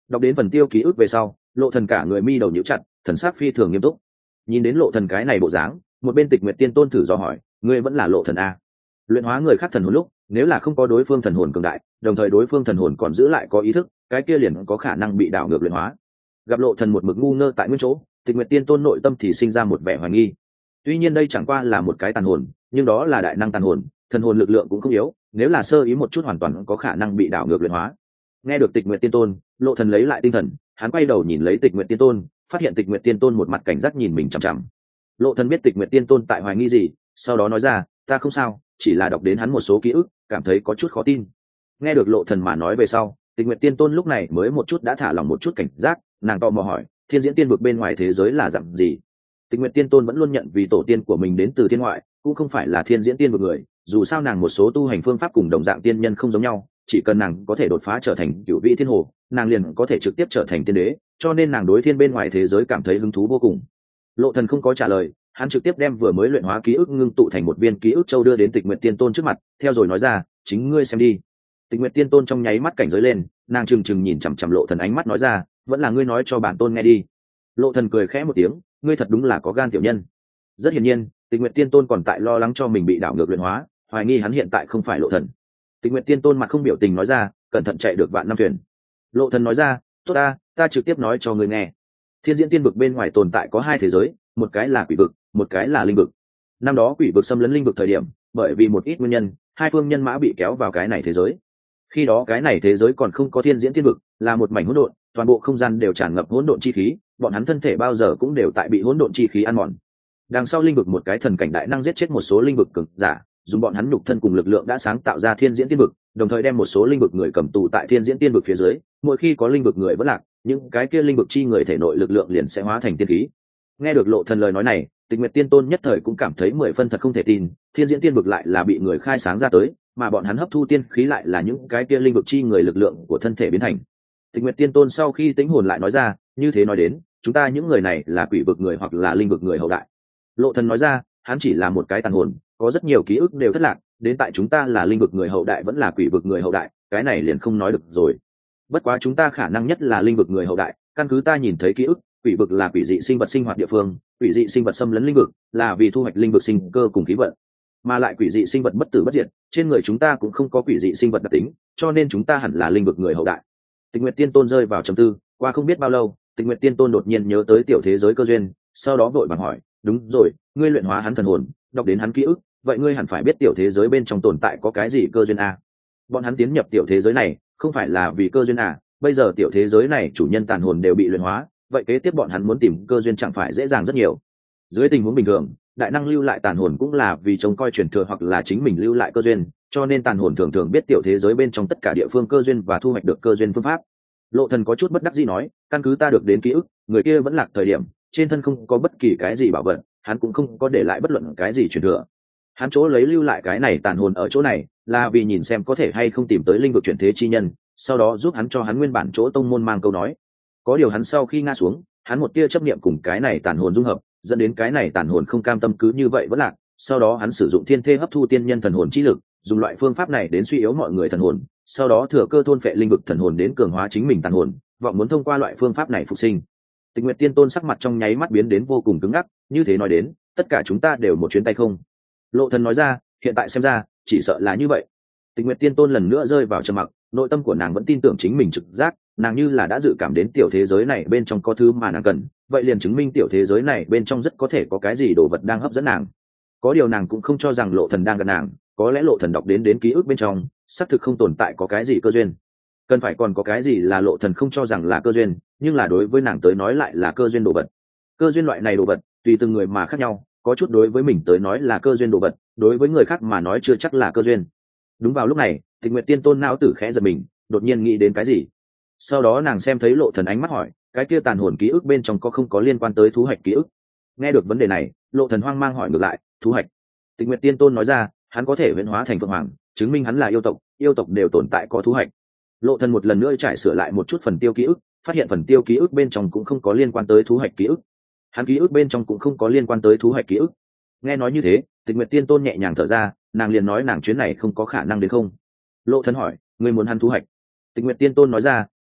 Đọc đến phần tiêu ký ức về sau, Lộ Thần cả người mi đầu nhíu chặt, thần sắc phi thường nghiêm túc. Nhìn đến Lộ Thần cái này bộ dáng, một bên Tịch Nguyệt Tiên Tôn thử dò hỏi, ngươi vẫn là Lộ Thần a? Luyện hóa người khác thần hồn lúc, nếu là không có đối phương thần hồn cường đại, đồng thời đối phương thần hồn còn giữ lại có ý thức, cái kia liền có khả năng bị đảo ngược luyện hóa. Gặp Lộ Thần một mực ngu ngơ tại nguyên chỗ, Tịch Nguyệt Tiên Tôn nội tâm thì sinh ra một vẻ hoài nghi. Tuy nhiên đây chẳng qua là một cái tàn hồn, nhưng đó là đại năng tàn hồn, thần hồn lực lượng cũng không yếu, nếu là sơ ý một chút hoàn toàn có khả năng bị đảo ngược luyện hóa. Nghe được Tịch Nguyệt Tiên Tôn, Lộ Thần lấy lại tinh thần, hắn quay đầu nhìn lấy Tịch Nguyệt Tiên Tôn, phát hiện Tịch Nguyệt Tiên Tôn một mặt cảnh giác nhìn mình chằm chằm. Lộ Thần biết Tịch Nguyệt Tiên Tôn tại hoài nghi gì, sau đó nói ra, ta không sao, chỉ là đọc đến hắn một số ký ức, cảm thấy có chút khó tin. Nghe được Lộ Thần mà nói về sau, Tịch Nguyệt Tiên Tôn lúc này mới một chút đã thả lỏng một chút cảnh giác, nàng tò mò hỏi, thiên diễn tiên vực bên ngoài thế giới là dạng gì? Tịch Nguyệt Tiên Tôn vẫn luôn nhận vì tổ tiên của mình đến từ thiên ngoại, cũng không phải là thiên diễn tiên vực người, dù sao nàng một số tu hành phương pháp cùng đồng dạng tiên nhân không giống nhau, chỉ cần nàng có thể đột phá trở thành cửu vị thiên hồ, nàng liền có thể trực tiếp trở thành tiên đế, cho nên nàng đối thiên bên ngoài thế giới cảm thấy hứng thú vô cùng. Lộ Thần không có trả lời, hắn trực tiếp đem vừa mới luyện hóa ký ức ngưng tụ thành một viên ký ức châu đưa đến Tịch Nguyệt Tiên Tôn trước mặt, theo rồi nói ra, chính ngươi xem đi. Tịch Nguyệt Tiên Tôn trong nháy mắt cảnh giới lên, nàng trừng trừng nhìn chằm chằm Lộ Thần ánh mắt nói ra, vẫn là ngươi nói cho bản tôn nghe đi. Lộ Thần cười khẽ một tiếng, ngươi thật đúng là có gan tiểu nhân. Rất hiển nhiên, Tịch Nguyệt Tiên Tôn còn tại lo lắng cho mình bị đảo ngược luyện hóa, hoài nghi hắn hiện tại không phải Lộ Thần. Tịch Nguyệt Tiên Tôn mặt không biểu tình nói ra, cẩn thận chạy được vạn năm thuyền. Lộ Thần nói ra, tốt ta trực tiếp nói cho ngươi nghe. Thiên diễn tiên vực bên ngoài tồn tại có hai thế giới, một cái là quỷ vực, một cái là linh vực. Năm đó quỷ vực xâm lấn linh vực thời điểm, bởi vì một ít nguyên nhân, hai phương nhân mã bị kéo vào cái này thế giới. Khi đó cái này thế giới còn không có thiên diễn tiên vực, là một mảnh hỗn độn, toàn bộ không gian đều tràn ngập hỗn độn chi khí, bọn hắn thân thể bao giờ cũng đều tại bị hỗn độn chi khí ăn mòn. Đằng sau linh vực một cái thần cảnh đại năng giết chết một số linh vực cường giả, dùng bọn hắn nhục thân cùng lực lượng đã sáng tạo ra thiên diễn tiên vực, đồng thời đem một số linh vực người cầm tù tại thiên diễn tiên vực phía dưới, mỗi khi có linh vực người vỡ lạc, những cái kia linh vực chi người thể nội lực lượng liền sẽ hóa thành tiên khí. Nghe được Lộ Thần lời nói này, Tịch Nguyệt Tiên Tôn nhất thời cũng cảm thấy 10 phân thật không thể tin, thiên diễn tiên vực lại là bị người khai sáng ra tới, mà bọn hắn hấp thu tiên khí lại là những cái kia linh vực chi người lực lượng của thân thể biến thành. Tịch Nguyệt Tiên Tôn sau khi tĩnh hồn lại nói ra, như thế nói đến, chúng ta những người này là quỷ vực người hoặc là linh vực người hậu đại. Lộ Thần nói ra, hắn chỉ là một cái tàn hồn, có rất nhiều ký ức đều thất lạc, đến tại chúng ta là linh vực người hậu đại vẫn là quỷ vực người hậu đại, cái này liền không nói được rồi. Bất quá chúng ta khả năng nhất là linh vực người hậu đại, căn cứ ta nhìn thấy ký ức, quỷ vực là quỷ dị sinh vật sinh hoạt địa phương, quỷ dị sinh vật xâm lấn linh vực là vì thu hoạch linh vực sinh cơ cùng khí vận, mà lại quỷ dị sinh vật bất tử bất diệt, trên người chúng ta cũng không có quỷ dị sinh vật đặc tính, cho nên chúng ta hẳn là linh vực người hậu đại. Tịch Nguyệt Tiên Tôn rơi vào trầm tư, qua không biết bao lâu, Tịch Nguyệt Tiên Tôn đột nhiên nhớ tới tiểu thế giới cơ duyên, sau đó vội vàng hỏi, đúng rồi, ngươi luyện hóa hắn thần hồn, đọc đến hắn ký ức, vậy ngươi hẳn phải biết tiểu thế giới bên trong tồn tại có cái gì cơ duyên à? Bọn hắn tiến nhập tiểu thế giới này không phải là vì cơ duyên à? Bây giờ tiểu thế giới này chủ nhân tàn hồn đều bị luyện hóa, vậy kế tiếp bọn hắn muốn tìm cơ duyên chẳng phải dễ dàng rất nhiều. Dưới tình huống bình thường, đại năng lưu lại tàn hồn cũng là vì trông coi truyền thừa hoặc là chính mình lưu lại cơ duyên, cho nên tàn hồn thường thường biết tiểu thế giới bên trong tất cả địa phương cơ duyên và thu hoạch được cơ duyên phương pháp. Lộ Thần có chút bất đắc dĩ nói, căn cứ ta được đến ký ức, người kia vẫn lạc thời điểm trên thân không có bất kỳ cái gì bảo vật, hắn cũng không có để lại bất luận cái gì truyền thừa. Hắn chỗ lấy lưu lại cái này tàn hồn ở chỗ này là vì nhìn xem có thể hay không tìm tới linh vực chuyển thế chi nhân, sau đó giúp hắn cho hắn nguyên bản chỗ tông môn mang câu nói. Có điều hắn sau khi ngã xuống, hắn một tia chấp niệm cùng cái này tàn hồn dung hợp, dẫn đến cái này tàn hồn không cam tâm cứ như vậy vẫn lạc, sau đó hắn sử dụng thiên thê hấp thu tiên nhân thần hồn chi lực, dùng loại phương pháp này đến suy yếu mọi người thần hồn, sau đó thừa cơ thôn phệ linh vực thần hồn đến cường hóa chính mình tàn hồn, vọng muốn thông qua loại phương pháp này phục sinh. Tịch Nguyệt Tiên Tôn sắc mặt trong nháy mắt biến đến vô cùng cứng ngắc, như thế nói đến, tất cả chúng ta đều một chuyến tay không. Lộ Thần nói ra, hiện tại xem ra, chỉ sợ là như vậy. Tịch Nguyệt Tiên Tôn lần nữa rơi vào trầm mặc, nội tâm của nàng vẫn tin tưởng chính mình trực giác, nàng như là đã dự cảm đến tiểu thế giới này bên trong có thứ mà nàng cần, vậy liền chứng minh tiểu thế giới này bên trong rất có thể có cái gì đồ vật đang hấp dẫn nàng. Có điều nàng cũng không cho rằng Lộ Thần đang gần nàng, có lẽ Lộ Thần đọc đến ký ức bên trong, xác thực không tồn tại có cái gì cơ duyên. Cần phải còn có cái gì là Lộ Thần không cho rằng là cơ duyên, nhưng là đối với nàng tới nói lại là cơ duyên đồ vật. Cơ duyên loại này đồ vật, tùy từng người mà khác nhau, có chút đối với mình tới nói là cơ duyên đồ vật, đối với người khác mà nói chưa chắc là cơ duyên. Đúng vào lúc này, Tịch Nguyệt Tiên Tôn não tử khẽ giật mình, đột nhiên nghĩ đến cái gì. Sau đó nàng xem thấy Lộ Thần ánh mắt hỏi, cái kia tàn hồn ký ức bên trong có không có liên quan tới thú hạch ký ức? Nghe được vấn đề này, Lộ Thần hoang mang hỏi ngược lại, thú hạch? Tịch Nguyệt Tiên Tôn nói ra, hắn có thể huyễn hóa thành phượng hoàng, chứng minh hắn là yêu tộc đều tồn tại có thú hạch. Lộ Thần một lần nữa trải sửa lại một chút phần tiêu ký ức, phát hiện phần tiêu ký ức bên trong cũng không có liên quan tới thú hạch ký ức. Hắn ký ức bên trong cũng không có liên quan tới thú hạch ký ức. Nghe nói như thế, Tịch Nguyệt Tiên Tôn nhẹ nhàng thở ra, nàng liền nói nàng chuyến này không có khả năng đến không. Lộ Thần hỏi, ngươi muốn hắn thú hạch? Tịch Nguyệt Tiên Tôn nói ra,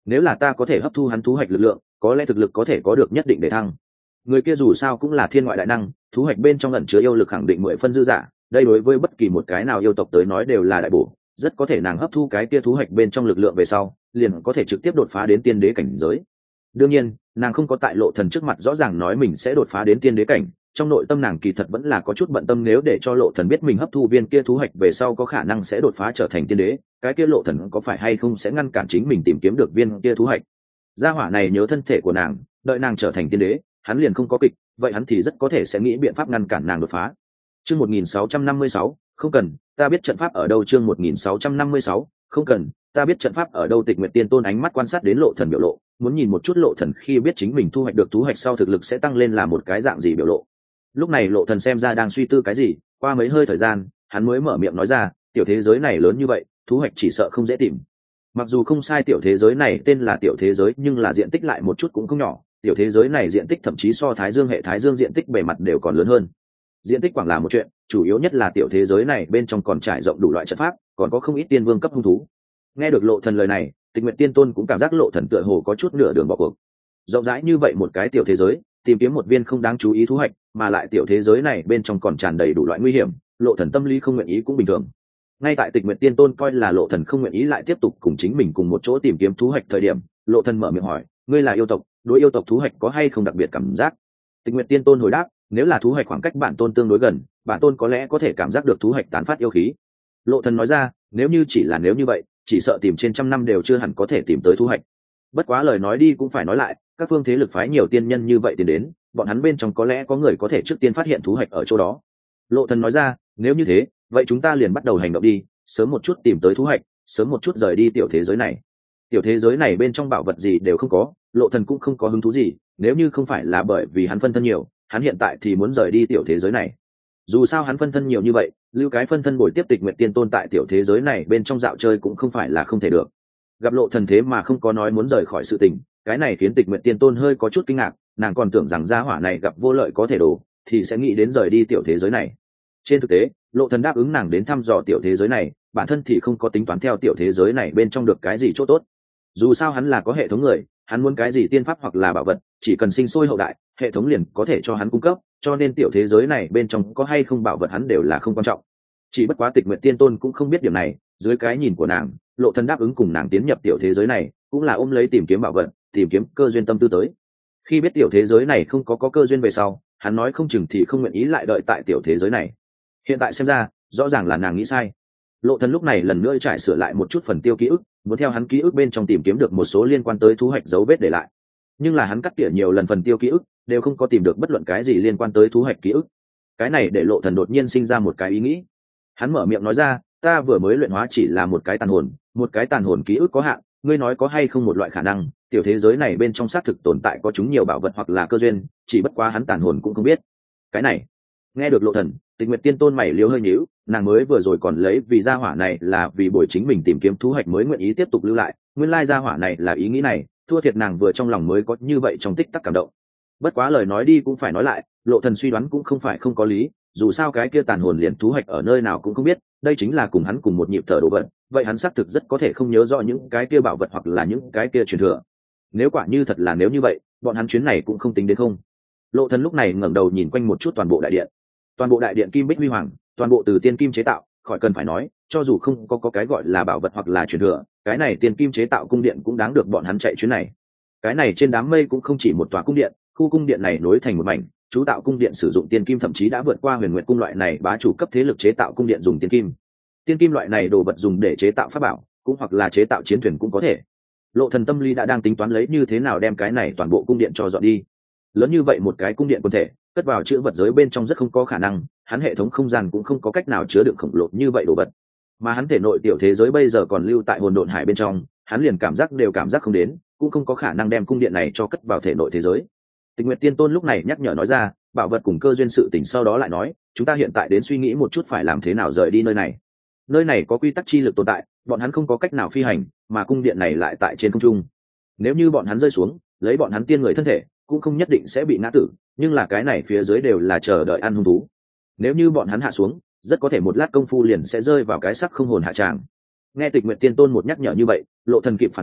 nếu là ta có thể hấp thu hắn thu hoạch lực lượng, có lẽ thực lực có thể có được nhất định để thăng. Người kia dù sao cũng là thiên ngoại đại năng, thu hoạch bên trong ẩn chứa yêu lực khẳng định 10 phân dư giả, đây đối với bất kỳ một cái nào yêu tộc tới nói đều là đại bổ, rất có thể nàng hấp thu cái kia thu hoạch bên trong lực lượng về sau, liền có thể trực tiếp đột phá đến tiên đế cảnh giới. Đương nhiên, nàng không có tại Lộ Thần trước mặt rõ ràng nói mình sẽ đột phá đến tiên đế cảnh, trong nội tâm nàng kỳ thật vẫn là có chút bận tâm, nếu để cho Lộ Thần biết mình hấp thu viên kia thu hoạch về sau có khả năng sẽ đột phá trở thành tiên đế, cái kia Lộ Thần có phải hay không sẽ ngăn cản chính mình tìm kiếm được viên kia thu hoạch. Gia hỏa này nhớ thân thể của nàng, đợi nàng trở thành tiên đế, hắn liền không có kịch, vậy hắn thì rất có thể sẽ nghĩ biện pháp ngăn cản nàng đột phá. Chương 1656, không cần, ta biết trận pháp ở đâu. Chương 1656, không cần, ta biết trận pháp ở đâu. Tịch Nguyệt Tiên Tôn ánh mắt quan sát đến Lộ Thần biểu lộ, muốn nhìn một chút Lộ Thần khi biết chính mình thu hoạch được thu hoạch sau thực lực sẽ tăng lên là một cái dạng gì biểu lộ. Lúc này Lộ Thần xem ra đang suy tư cái gì, qua mấy hơi thời gian, hắn mới mở miệng nói ra, tiểu thế giới này lớn như vậy, thu hoạch chỉ sợ không dễ tìm. Mặc dù không sai, tiểu thế giới này tên là tiểu thế giới, nhưng là diện tích lại một chút cũng không nhỏ, tiểu thế giới này diện tích thậm chí so Thái Dương hệ Thái Dương diện tích bề mặt đều còn lớn hơn. Diện tích quảng là một chuyện, chủ yếu nhất là tiểu thế giới này bên trong còn trải rộng đủ loại trận pháp, còn có không ít tiên vương cấp hung thú. Nghe được Lộ Thần lời này, Tịch Nguyệt Tiên Tôn cũng cảm giác Lộ Thần tựa hồ có chút nửa đường bỏ cuộc. Rộng rãi như vậy một cái tiểu thế giới, tìm kiếm một viên không đáng chú ý thu hoạch, mà lại tiểu thế giới này bên trong còn tràn đầy đủ loại nguy hiểm, Lộ Thần tâm lý không nguyện ý cũng bình thường. Ngay tại Tịch Nguyệt Tiên Tôn coi là Lộ Thần không nguyện ý lại tiếp tục cùng chính mình cùng một chỗ tìm kiếm thu hoạch thời điểm, Lộ Thần mở miệng hỏi, ngươi là yêu tộc, đối yêu tộc thu hoạch có hay không đặc biệt cảm giác? Tịch Nguyệt Tiên Tôn hồi đáp, nếu là thu hoạch khoảng cách bản tôn tương đối gần, bản tôn có lẽ có thể cảm giác được thu hoạch tán phát yêu khí. Lộ Thần nói ra, nếu như chỉ là nếu như vậy, chỉ sợ tìm trên 100 năm đều chưa hẳn có thể tìm tới thu hoạch. Bất quá lời nói đi cũng phải nói lại, các phương thế lực phái nhiều tiên nhân như vậy tiến đến, bọn hắn bên trong có lẽ có người có thể trước tiên phát hiện thu hoạch ở chỗ đó. Lộ Thần nói ra, nếu như thế, vậy chúng ta liền bắt đầu hành động đi, sớm một chút tìm tới thu hoạch, sớm một chút rời đi tiểu thế giới này. Tiểu thế giới này bên trong bảo vật gì đều không có, Lộ Thần cũng không có hứng thú gì, nếu như không phải là bởi vì hắn phân thân nhiều, hắn hiện tại thì muốn rời đi tiểu thế giới này. Dù sao hắn phân thân nhiều như vậy, lưu cái phân thân bồi tiếp Tịch Nguyệt Tiên Tôn tại tiểu thế giới này bên trong dạo chơi cũng không phải là không thể được. Gặp Lộ Thần thế mà không có nói muốn rời khỏi sự tình, cái này khiến Tịch Nguyệt Tiên Tôn hơi có chút kinh ngạc, nàng còn tưởng rằng gia hỏa này gặp vô lợi có thể đổ, thì sẽ nghĩ đến rời đi tiểu thế giới này. Trên thực tế, Lộ Thần đáp ứng nàng đến thăm dò tiểu thế giới này, bản thân thì không có tính toán theo tiểu thế giới này bên trong được cái gì chỗ tốt. Dù sao hắn là có hệ thống người, hắn muốn cái gì tiên pháp hoặc là bảo vật, chỉ cần sinh sôi hậu đại, hệ thống liền có thể cho hắn cung cấp, cho nên tiểu thế giới này bên trong có hay không bảo vật hắn đều là không quan trọng. Chỉ bất quá Tịch Nguyệt Tiên Tôn cũng không biết điểm này, dưới cái nhìn của nàng, Lộ Thần đáp ứng cùng nàng tiến nhập tiểu thế giới này, cũng là ôm lấy tìm kiếm bảo vật, tìm kiếm cơ duyên tâm tư tới. Khi biết tiểu thế giới này không có cơ duyên về sau, hắn nói không chừng thì không nguyện ý lại đợi tại tiểu thế giới này. Hiện tại xem ra, rõ ràng là nàng nghĩ sai. Lộ Thần lúc này lần nữa trải sửa lại một chút phần tiêu ký ức, muốn theo hắn ký ức bên trong tìm kiếm được một số liên quan tới thu hoạch dấu vết để lại. Nhưng là hắn cắt tỉa nhiều lần phần tiêu ký ức, đều không có tìm được bất luận cái gì liên quan tới thu hoạch ký ức. Cái này để Lộ Thần đột nhiên sinh ra một cái ý nghĩ. Hắn mở miệng nói ra, ta vừa mới luyện hóa chỉ là một cái tàn hồn ký ức có hạn, ngươi nói có hay không một loại khả năng, tiểu thế giới này bên trong xác thực tồn tại có chúng nhiều bảo vật hoặc là cơ duyên, chỉ bất quá hắn tàn hồn cũng không biết. Cái này, nghe được Lộ Thần, Tịch Nguyệt Tiên Tôn mày liếu hơi nhíu, nàng mới vừa rồi còn lấy vì gia hỏa này là vì bồi chính mình tìm kiếm thu hoạch mới nguyện ý tiếp tục lưu lại, nguyên lai gia hỏa này là ý nghĩ này, thua thiệt nàng vừa trong lòng mới có như vậy trong tích tắc cảm động. Bất quá lời nói đi cũng phải nói lại, Lộ Thần suy đoán cũng không phải không có lý, dù sao cái kia tàn hồn liền thu hoạch ở nơi nào cũng không biết, đây chính là cùng hắn cùng một nhịp thở đồ vật, vậy hắn xác thực rất có thể không nhớ rõ những cái kia bảo vật hoặc là những cái kia truyền thừa. Nếu quả như thật là nếu như vậy, bọn hắn chuyến này cũng không tính đến không. Lộ Thần lúc này ngẩng đầu nhìn quanh một chút toàn bộ đại điện. Toàn bộ đại điện kim bích huy hoàng, toàn bộ từ tiên kim chế tạo, khỏi cần phải nói, cho dù không có cái gọi là bảo vật hoặc là truyền thừa, cái này tiên kim chế tạo cung điện cũng đáng được bọn hắn chạy chuyến này. Cái này trên đám mây cũng không chỉ một tòa cung điện, khu cung điện này nối thành một mảnh, chú tạo cung điện sử dụng tiên kim thậm chí đã vượt qua Huyền Nguyệt cung loại này bá chủ cấp thế lực chế tạo cung điện dùng tiên kim. Tiên kim loại này đồ vật dùng để chế tạo pháp bảo, cũng hoặc là chế tạo chiến thuyền cũng có thể. Lộ Thần tâm lý đã đang tính toán lấy như thế nào đem cái này toàn bộ cung điện cho dọn đi. Lớn như vậy một cái cung điện quân thể, cất vào chữ vật giới bên trong rất không có khả năng, hắn hệ thống không gian cũng không có cách nào chứa đựng khổng lồ như vậy đồ vật. Mà hắn thể nội tiểu thế giới bây giờ còn lưu tại hồn độn hải bên trong, hắn liền cảm giác không đến, cũng không có khả năng đem cung điện này cho cất vào thể nội thế giới. Tịch Nguyệt Tiên Tôn lúc này nhắc nhở nói ra, bảo vật cùng cơ duyên sự tình sau đó lại nói, chúng ta hiện tại đến suy nghĩ một chút phải làm thế nào rời đi nơi này. Nơi này có quy tắc chi lực tồn tại, bọn hắn không có cách nào phi hành, mà cung điện này lại tại trên không trung. Nếu như bọn hắn rơi xuống, lấy bọn hắn tiên người thân thể, cũng không nhất định sẽ bị ngã tử, nhưng là cái này phía dưới đều là chờ đợi ăn hung thú. Nếu như bọn hắn hạ xuống, rất có thể một lát công phu liền sẽ rơi vào cái sắc không hồn hạ tràng. Nghe Tịch Nguyệt Tiên Tôn một nhắc nhở như vậy, Lộ Thần kịp phản ứng,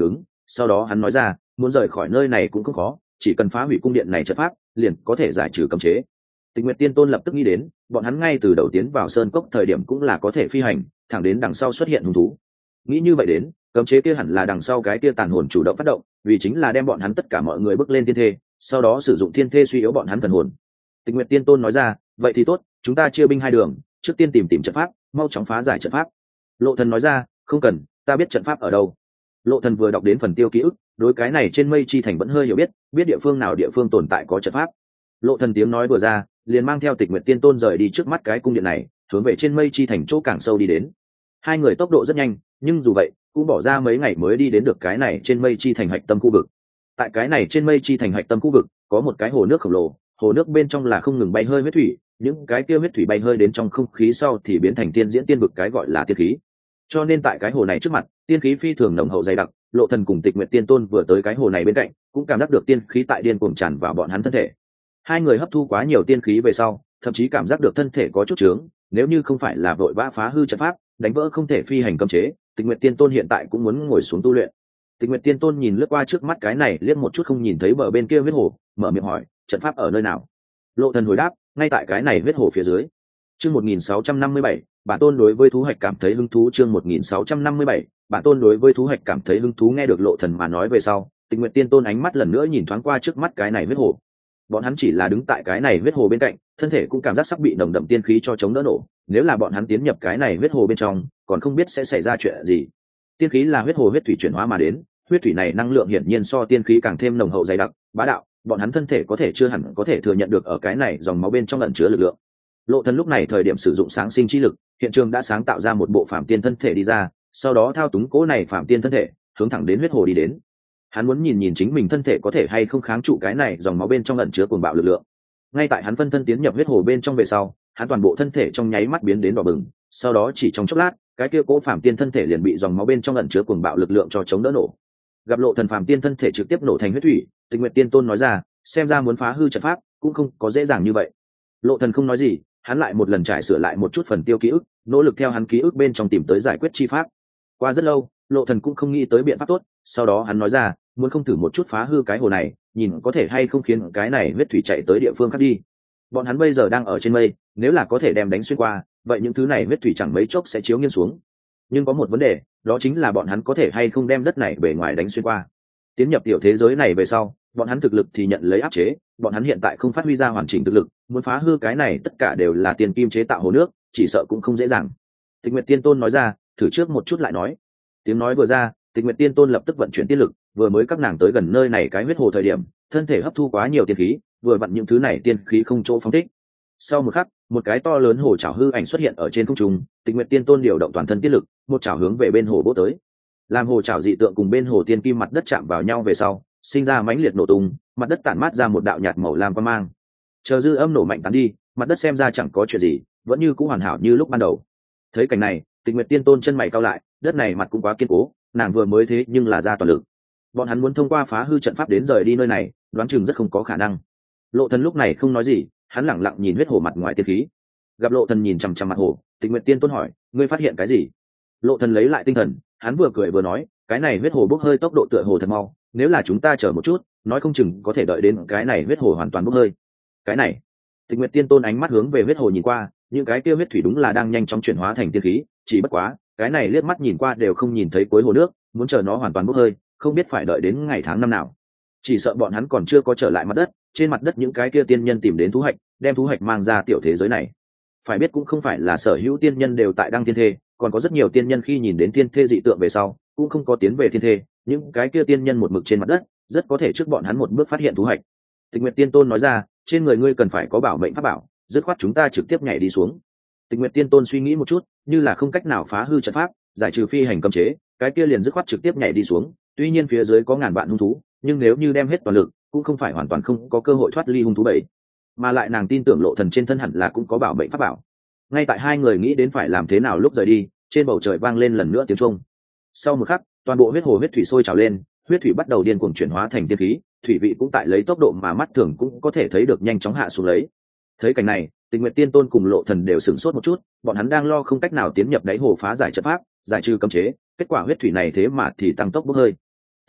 sau đó hắn nói ra muốn rời khỏi nơi này cũng không khó, chỉ cần phá hủy cung điện này trận pháp liền có thể giải trừ cấm chế. Tịch Nguyệt Tiên Tôn lập tức nghĩ đến bọn hắn ngay từ đầu tiến vào sơn cốc thời điểm cũng là có thể phi hành thẳng đến đằng sau xuất hiện hung thú. Nghĩ như vậy đến cấm chế kia hẳn là đằng sau cái kia tàn hồn chủ động phát động, vì chính là đem bọn hắn tất cả mọi người bước lên thiên thê, sau đó sử dụng thiên thê suy yếu bọn hắn thần hồn. Tịch Nguyệt Tiên Tôn nói ra vậy thì tốt, chúng ta chia binh hai đường, trước tiên tìm trận pháp, mau chóng phá giải trận pháp. Lộ Thần nói ra không cần, ta biết trận pháp ở đâu. Lộ Thần vừa đọc đến phần tiêu ký ức, đối cái này trên mây chi thành vẫn hơi hiểu biết địa phương nào địa phương tồn tại có trận pháp. Lộ Thần tiếng nói vừa ra liền mang theo Tịch Nguyệt Tiên Tôn rời đi trước mắt cái cung điện này, hướng về trên mây chi thành chỗ càng sâu đi đến. Hai người tốc độ rất nhanh, nhưng dù vậy cũng bỏ ra mấy ngày mới đi đến được cái này trên mây chi thành hạch tâm khu vực. Tại cái này trên mây chi thành hạch tâm khu vực có một cái hồ nước khổng lồ, hồ nước bên trong là không ngừng bay hơi huyết thủy, những cái kia huyết thủy bay hơi đến trong không khí sau thì biến thành tiên diễn tiên vực, cái gọi là tiên khí. Cho nên tại cái hồ này trước mặt tiên khí phi thường nồng hậu dày đặc. Lộ Thần cùng Tịch Nguyệt Tiên Tôn vừa tới cái hồ này bên cạnh cũng cảm giác được tiên khí tại điên cuồng tràn vào bọn hắn thân thể. Hai người hấp thu quá nhiều tiên khí về sau thậm chí cảm giác được thân thể có chút trướng, nếu như không phải là vội vã phá hư trận pháp đánh vỡ không thể phi hành cấm chế, Tịch Nguyệt Tiên Tôn hiện tại cũng muốn ngồi xuống tu luyện. Tịch Nguyệt Tiên Tôn nhìn lướt qua trước mắt cái này liếc một chút không nhìn thấy bờ bên kia huyết hồ, mở miệng hỏi trận pháp ở nơi nào. Lộ Thần hồi đáp ngay tại cái này huyết hồ phía dưới. Chương 1657, bản tôn đối với thú hạch cảm thấy hứng thú. Chương 1657, bản tôn đối với thú hạch cảm thấy hứng thú. Nghe được Lộ Thần mà nói về sau, Tịch Nguyệt Tiên Tôn ánh mắt lần nữa nhìn thoáng qua trước mắt cái này huyết hồ. Bọn hắn chỉ là đứng tại cái này huyết hồ bên cạnh, thân thể cũng cảm giác sắp bị nồng đậm tiên khí cho chống đỡ nổ. Nếu là bọn hắn tiến nhập cái này huyết hồ bên trong, còn không biết sẽ xảy ra chuyện gì. Tiên khí là huyết hồ huyết thủy chuyển hóa mà đến, huyết thủy này năng lượng hiển nhiên so tiên khí càng thêm nồng hậu dày đặc, bá đạo, bọn hắn thân thể có thể chưa hẳn có thể thừa nhận được ở cái này dòng máu bên trong ẩn chứa lực lượng. Lộ Thần lúc này thời điểm sử dụng sáng sinh chi lực, hiện trường đã sáng tạo ra một bộ phàm tiên thân thể đi ra, sau đó thao túng cố này phàm tiên thân thể, hướng thẳng đến huyết hồ đi đến. Hắn muốn nhìn chính mình thân thể có thể hay không kháng trụ cái này dòng máu bên trong ẩn chứa cuồng bạo lực lượng. Ngay tại hắn phân thân tiến nhập huyết hồ bên trong về sau, hắn toàn bộ thân thể trong nháy mắt biến đến đỏ bừng, sau đó chỉ trong chốc lát, cái kia cố phàm tiên thân thể liền bị dòng máu bên trong ẩn chứa cuồng bạo lực lượng cho chống đỡ nổ. Gặp Lộ Thần phàm tiên thân thể trực tiếp nổ thành huyết thủy, Tịch Nguyệt Tiên Tôn nói ra, xem ra muốn phá hư trận pháp cũng không có dễ dàng như vậy. Lộ Thần không nói gì, hắn lại một lần trải sửa lại một chút phần tiêu ký ức, nỗ lực theo hắn ký ức bên trong tìm tới giải quyết chi pháp. Qua rất lâu, Lộ Thần cũng không nghĩ tới biện pháp tốt, sau đó hắn nói ra, muốn không thử một chút phá hư cái hồ này, nhìn có thể hay không khiến cái này huyết thủy chạy tới địa phương khác đi. Bọn hắn bây giờ đang ở trên mây, nếu là có thể đem đánh xuyên qua, vậy những thứ này huyết thủy chẳng mấy chốc sẽ chiếu nghiêng xuống. Nhưng có một vấn đề, đó chính là bọn hắn có thể hay không đem đất này bề ngoài đánh xuyên qua. Tiến nhập tiểu thế giới này về sau, bọn hắn thực lực thì nhận lấy áp chế, bọn hắn hiện tại không phát huy ra hoàn chỉnh thực lực, muốn phá hư cái này tất cả đều là tiền kim chế tạo hồ nước, chỉ sợ cũng không dễ dàng. Tịch Nguyệt Tiên Tôn nói ra, thử trước một chút lại nói. Tiếng nói vừa ra, Tịch Nguyệt Tiên Tôn lập tức vận chuyển tiên lực, vừa mới các nàng tới gần nơi này cái huyết hồ thời điểm, thân thể hấp thu quá nhiều tiên khí, vừa vặn những thứ này tiên khí không chỗ phóng thích. Sau một khắc, một cái to lớn hồ chảo hư ảnh xuất hiện ở trên không trung, Tịch Nguyệt Tiên Tôn điều động toàn thân tiên lực, một chảo hướng về bên hồ bổ tới. Làm hồ chảo dị tượng cùng bên hồ tiên kim mặt đất chạm vào nhau về sau, sinh ra mãnh liệt nổ tung, mặt đất tản mát ra một đạo nhạt màu lam quang mang. Chờ dư âm nổ mạnh tán đi, mặt đất xem ra chẳng có chuyện gì, vẫn như cũ hoàn hảo như lúc ban đầu. Thấy cảnh này, Tịch Nguyệt Tiên Tôn chân mày cau lại, đất này mặt cũng quá kiên cố, nàng vừa mới thế nhưng là ra toàn lực. Bọn hắn muốn thông qua phá hư trận pháp đến rời đi nơi này, đoán chừng rất không có khả năng. Lộ Thần lúc này không nói gì, hắn lẳng lặng nhìn huyết hồ mặt ngoài tiên khí. Gặp Lộ Thần nhìn chằm chằm mặt hồ, Tịch Nguyệt Tiên Tôn hỏi, ngươi phát hiện cái gì? Lộ Thần lấy lại tinh thần, hắn vừa cười vừa nói, cái này huyết hồ bốc hơi tốc độ tựa hồ thật mau, nếu là chúng ta chờ một chút, nói không chừng có thể đợi đến cái này huyết hồ hoàn toàn bốc hơi. Cái này, Tịch Nguyệt Tiên Tôn ánh mắt hướng về huyết hồ nhìn qua, những cái kia huyết thủy đúng là đang nhanh chóng chuyển hóa thành tiên khí, chỉ bất quá, cái này liếc mắt nhìn qua đều không nhìn thấy cuối hồ nước, muốn chờ nó hoàn toàn bốc hơi, không biết phải đợi đến ngày tháng năm nào. Chỉ sợ bọn hắn còn chưa có trở lại mặt đất, trên mặt đất những cái kia tiên nhân tìm đến thú hạch, đem thú hạch mang ra tiểu thế giới này. Phải biết cũng không phải là sở hữu tiên nhân đều tại đăng thiên thê, còn có rất nhiều tiên nhân khi nhìn đến thiên thê dị tượng về sau, cũng không có tiến về thiên thê, những cái kia tiên nhân một mực trên mặt đất, rất có thể trước bọn hắn một bước phát hiện thú hạch. Tịch Nguyệt Tiên Tôn nói ra, trên người ngươi cần phải có bảo mệnh pháp bảo, dứt khoát chúng ta trực tiếp nhảy đi xuống. Tịch Nguyệt Tiên Tôn suy nghĩ một chút, như là không cách nào phá hư trận pháp, giải trừ phi hành cấm chế, cái kia liền dứt khoát trực tiếp nhảy đi xuống. Tuy nhiên phía dưới có ngàn vạn hung thú, nhưng nếu như đem hết toàn lực, cũng không phải hoàn toàn không có cơ hội thoát ly hung thú bầy. Mà lại nàng tin tưởng Lộ Thần trên thân hẳn là cũng có bảo mệnh pháp bảo. Ngay tại hai người nghĩ đến phải làm thế nào lúc rời đi, trên bầu trời vang lên lần nữa tiếng chuông. Sau một khắc, toàn bộ huyết hồ huyết thủy sôi trào lên, huyết thủy bắt đầu điên cuồng chuyển hóa thành tiên khí, thủy vị cũng tại lấy tốc độ mà mắt thường cũng có thể thấy được nhanh chóng hạ xuống lấy. Thấy cảnh này, Tịch Nguyệt Tiên Tôn cùng Lộ Thần đều sửng sốt một chút, bọn hắn đang lo không cách nào tiến nhập đáy hồ phá giải trận pháp, giải trừ cấm chế, kết quả huyết thủy này thế mà thì tăng tốc bốc hơi.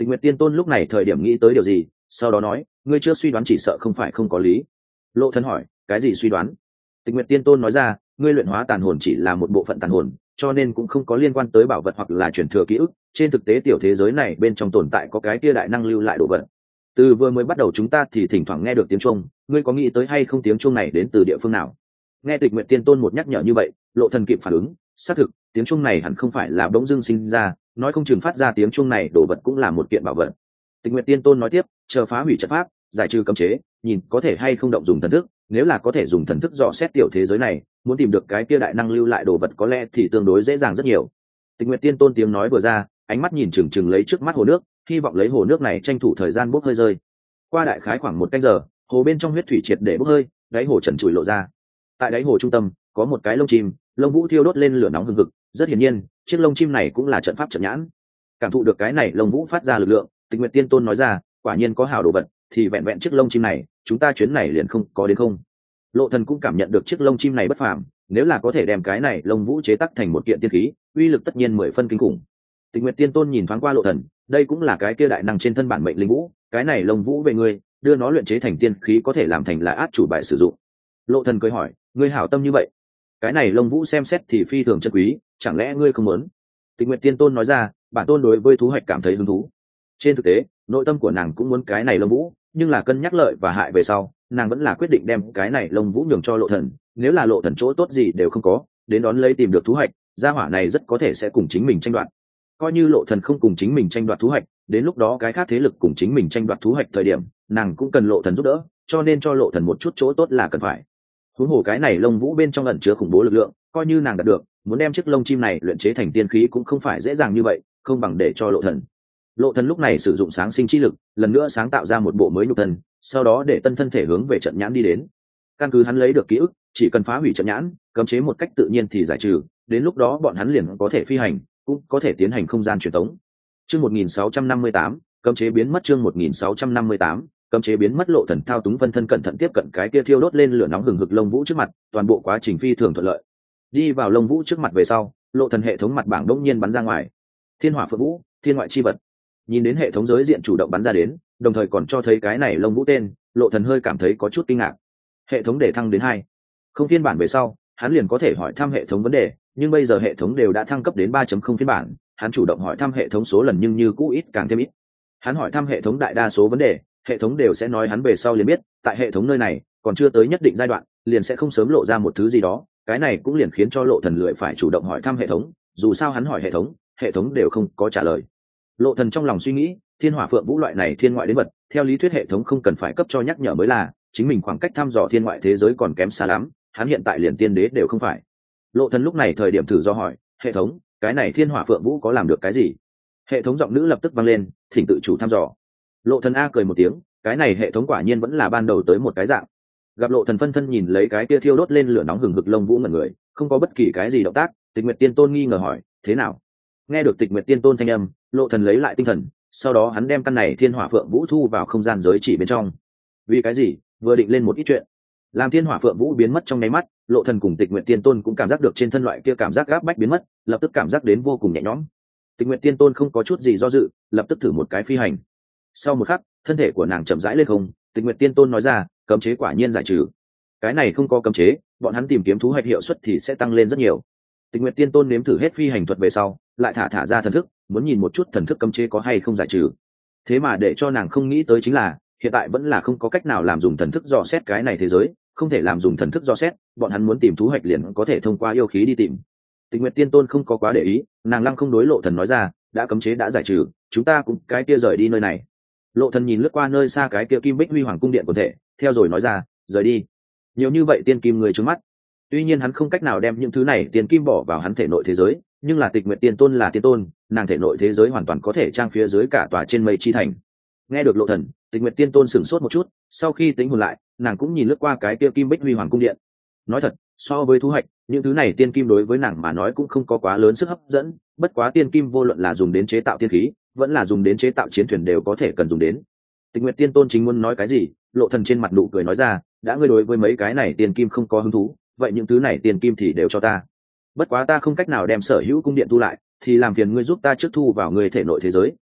Tịch Nguyệt Tiên Tôn lúc này thời điểm nghĩ tới điều gì, sau đó nói, ngươi chưa suy đoán chỉ sợ không phải không có lý. Lộ Thần hỏi, cái gì suy đoán? Tịch Nguyệt Tiên Tôn nói ra, ngươi luyện hóa tàn hồn chỉ là một bộ phận tàn hồn, cho nên cũng không có liên quan tới bảo vật hoặc là truyền thừa ký ức. Trên thực tế tiểu thế giới này bên trong tồn tại có cái kia đại năng lưu lại đồ vật. Từ vừa mới bắt đầu chúng ta thì thỉnh thoảng nghe được tiếng chuông, ngươi có nghĩ tới hay không tiếng chuông này đến từ địa phương nào? Nghe Tịch Nguyệt Tiên Tôn một nhắc nhở như vậy, Lộ Thần kịp phản ứng, xác thực, tiếng chuông này hẳn không phải là bỗng dưng sinh ra, nói không chừng phát ra tiếng chuông này đồ vật cũng là một kiện bảo vật. Tịch Nguyệt Tiên Tôn nói tiếp, chờ phá hủy trận pháp, giải trừ cấm chế, nhìn có thể hay không động dùng thần thức, nếu là có thể dùng thần thức dò xét tiểu thế giới này, muốn tìm được cái kia đại năng lưu lại đồ vật có lẽ thì tương đối dễ dàng rất nhiều. Tịch Nguyệt Tiên Tôn tiếng nói vừa ra, ánh mắt nhìn chừng chừng lấy trước mắt hồ nước, hy vọng lấy hồ nước này tranh thủ thời gian bốc hơi rơi. Qua đại khái khoảng một canh giờ, hồ bên trong huyết thủy triệt để bốc hơi, đáy hồ trần trụi lộ ra. Tại đáy hồ trung tâm có một cái lông chim, lông vũ thiêu đốt lên lửa nóng hừng hực, rất hiển nhiên chiếc lông chim này cũng là trận pháp trận nhãn. Cảm thụ được cái này lông vũ phát ra lực lượng, Tịch Nguyệt Tiên Tôn nói ra, quả nhiên có hảo đồ vật, thì vẹn vẹn chiếc lông chim này, chúng ta chuyến này liền không có đến không. Lộ Thần cũng cảm nhận được chiếc lông chim này bất phàm, nếu là có thể đem cái này lông vũ chế tác thành một kiện tiên khí, uy lực tất nhiên 10 phân kinh khủng. Tịch Nguyệt Tiên Tôn nhìn thoáng qua Lộ Thần, đây cũng là cái kia đại năng trên thân bản mệnh linh vũ, cái này lông vũ về ngươi, đưa nó luyện chế thành tiên khí có thể làm thành là át chủ bài sử dụng. Lộ Thần cười hỏi, ngươi hảo tâm như vậy, cái này lông vũ xem xét thì phi thường chân quý, chẳng lẽ ngươi không muốn? Tịch Nguyệt Tiên Tôn nói ra, bản tôn đối với thú hoạch cảm thấy hứng thú. Trên thực tế, nội tâm của nàng cũng muốn cái này lông vũ, nhưng là cân nhắc lợi và hại về sau, nàng vẫn là quyết định đem cái này lông vũ nhường cho Lộ Thần. Nếu là Lộ Thần chỗ tốt gì đều không có, đến đón lấy tìm được thú hoạch, gia hỏa này rất có thể sẽ cùng chính mình tranh đoạt. Coi như Lộ Thần không cùng chính mình tranh đoạt thú hoạch, đến lúc đó cái khác thế lực cùng chính mình tranh đoạt thú hoạch thời điểm, nàng cũng cần Lộ Thần giúp đỡ, cho nên cho Lộ Thần một chút chỗ tốt là cần phải. Huống hồ cái này lông vũ bên trong ẩn chứa khủng bố lực lượng, coi như nàng đạt được, muốn đem chiếc lông chim này luyện chế thành tiên khí cũng không phải dễ dàng như vậy, không bằng để cho Lộ Thần. Lộ Thần lúc này sử dụng sáng sinh chi lực, lần nữa sáng tạo ra một bộ mới nhục thân, sau đó để tân thân thể hướng về trận nhãn đi đến. Căn cứ hắn lấy được ký ức, chỉ cần phá hủy trận nhãn, cấm chế một cách tự nhiên thì giải trừ, đến lúc đó bọn hắn liền có thể phi hành, cũng có thể tiến hành không gian truyền tống. Chương 1658, cấm chế biến mất. Chương 1658, cấm chế biến mất. Lộ Thần thao túng phân thân cẩn thận tiếp cận cái kia thiêu đốt lên lửa nóng hừng hực lông vũ trước mặt, toàn bộ quá trình phi thường thuận lợi. Đi vào lông vũ trước mặt về sau, Lộ Thần hệ thống mặt bảng đột nhiên bắn ra ngoài. Thiên Hỏa Phượng Vũ, thiên ngoại chi vật. Nhìn đến hệ thống giới diện chủ động bắn ra đến, đồng thời còn cho thấy cái này lông vũ tên, Lộ Thần hơi cảm thấy có chút kinh ngạc. Hệ thống để thăng đến 2. Không phiên bản về sau, hắn liền có thể hỏi thăm hệ thống vấn đề, nhưng bây giờ hệ thống đều đã thăng cấp đến 3.0 phiên bản, hắn chủ động hỏi thăm hệ thống số lần nhưng như cũ ít càng thêm ít. Hắn hỏi thăm hệ thống đại đa số vấn đề, hệ thống đều sẽ nói hắn về sau liền biết, tại hệ thống nơi này, còn chưa tới nhất định giai đoạn, liền sẽ không sớm lộ ra một thứ gì đó, cái này cũng liền khiến cho Lộ Thần lười phải chủ động hỏi thăm hệ thống, dù sao hắn hỏi hệ thống đều không có trả lời. Lộ Thần trong lòng suy nghĩ, thiên hỏa phượng vũ loại này thiên ngoại đến vật, theo lý thuyết hệ thống không cần phải cấp cho nhắc nhở mới là, chính mình khoảng cách thăm dò thiên ngoại thế giới còn kém xa lắm, hắn hiện tại liền tiên đế đều không phải. Lộ Thần lúc này thời điểm thử do hỏi, hệ thống, cái này thiên hỏa phượng vũ có làm được cái gì? Hệ thống giọng nữ lập tức vang lên, thỉnh tự chủ thăm dò. Lộ Thần a cười một tiếng, cái này hệ thống quả nhiên vẫn là ban đầu tới một cái dạng. Gặp Lộ Thần phân thân nhìn lấy cái kia thiêu đốt lên lửa nóng hừng hực lông vũ ngẩn người, không có bất kỳ cái gì động tác. Tịch Nguyệt Tiên Tôn nghi ngờ hỏi, thế nào? Nghe được Tịch Nguyệt Tiên Tôn thanh âm, Lộ Thần lấy lại tinh thần, sau đó hắn đem căn này thiên hỏa phượng vũ thu vào không gian giới chỉ bên trong. Vì cái gì? Vừa định lên một ít chuyện, làm thiên hỏa phượng vũ biến mất trong nháy mắt, Lộ Thần cùng Tịch Nguyệt Tiên Tôn cũng cảm giác được trên thân loại kia cảm giác gáp bách biến mất, lập tức cảm giác đến vô cùng nhẹ nhõm. Tịch Nguyệt Tiên Tôn không có chút gì do dự, lập tức thử một cái phi hành. Sau một khắc, thân thể của nàng chậm rãi lên không. Tịch Nguyệt Tiên Tôn nói ra, cấm chế quả nhiên giải trừ. Cái này không có cấm chế, bọn hắn tìm kiếm thú hoạch hiệu suất thì sẽ tăng lên rất nhiều. Tịch Nguyệt Tiên Tôn nếm thử hết phi hành thuật về sau, lại thả ra thần thức, muốn nhìn một chút thần thức cấm chế có hay không giải trừ. Thế mà để cho nàng không nghĩ tới chính là, hiện tại vẫn là không có cách nào làm dùng thần thức dò xét cái này thế giới, không thể làm dùng thần thức dò xét, bọn hắn muốn tìm thú hoạch liền có thể thông qua yêu khí đi tìm. Tịch Nguyệt Tiên Tôn không có quá để ý, nàng lăng không đối Lộ Thần nói ra, đã cấm chế đã giải trừ, chúng ta cũng cái kia rời đi nơi này. Lộ Thần nhìn lướt qua nơi xa cái kia kim bích huy hoàng cung điện của thể, theo rồi nói ra, rời đi. Nhiều như vậy tiên kim người trước mắt. Tuy nhiên hắn không cách nào đem những thứ này tiên kim bỏ vào hắn thể nội thế giới, nhưng là Tịch Nguyệt Tiên Tôn là tiên tôn, nàng thể nội thế giới hoàn toàn có thể trang phía dưới cả tòa trên mây chi thành. Nghe được Lộ Thần, Tịch Nguyệt Tiên Tôn sửng sốt một chút, sau khi tính hồn lại, nàng cũng nhìn lướt qua cái kia kim bích huy hoàng cung điện. Nói thật, so với thu hoạch, những thứ này tiên kim đối với nàng mà nói cũng không có quá lớn sức hấp dẫn, bất quá tiên kim vô luận là dùng đến chế tạo tiên khí, vẫn là dùng đến chế tạo chiến thuyền đều có thể cần dùng đến. Tịch Nguyệt Tiên Tôn chính muốn nói cái gì, Lộ Thần trên mặt nụ cười nói ra, đã ngươi đối với mấy cái này tiên kim không có hứng thú, vậy những thứ này tiên kim thì đều cho ta. Bất quá ta không cách nào đem sở hữu cung điện thu lại, thì làm phiền ngươi giúp ta trước thu vào ngươi thể nội thế giới,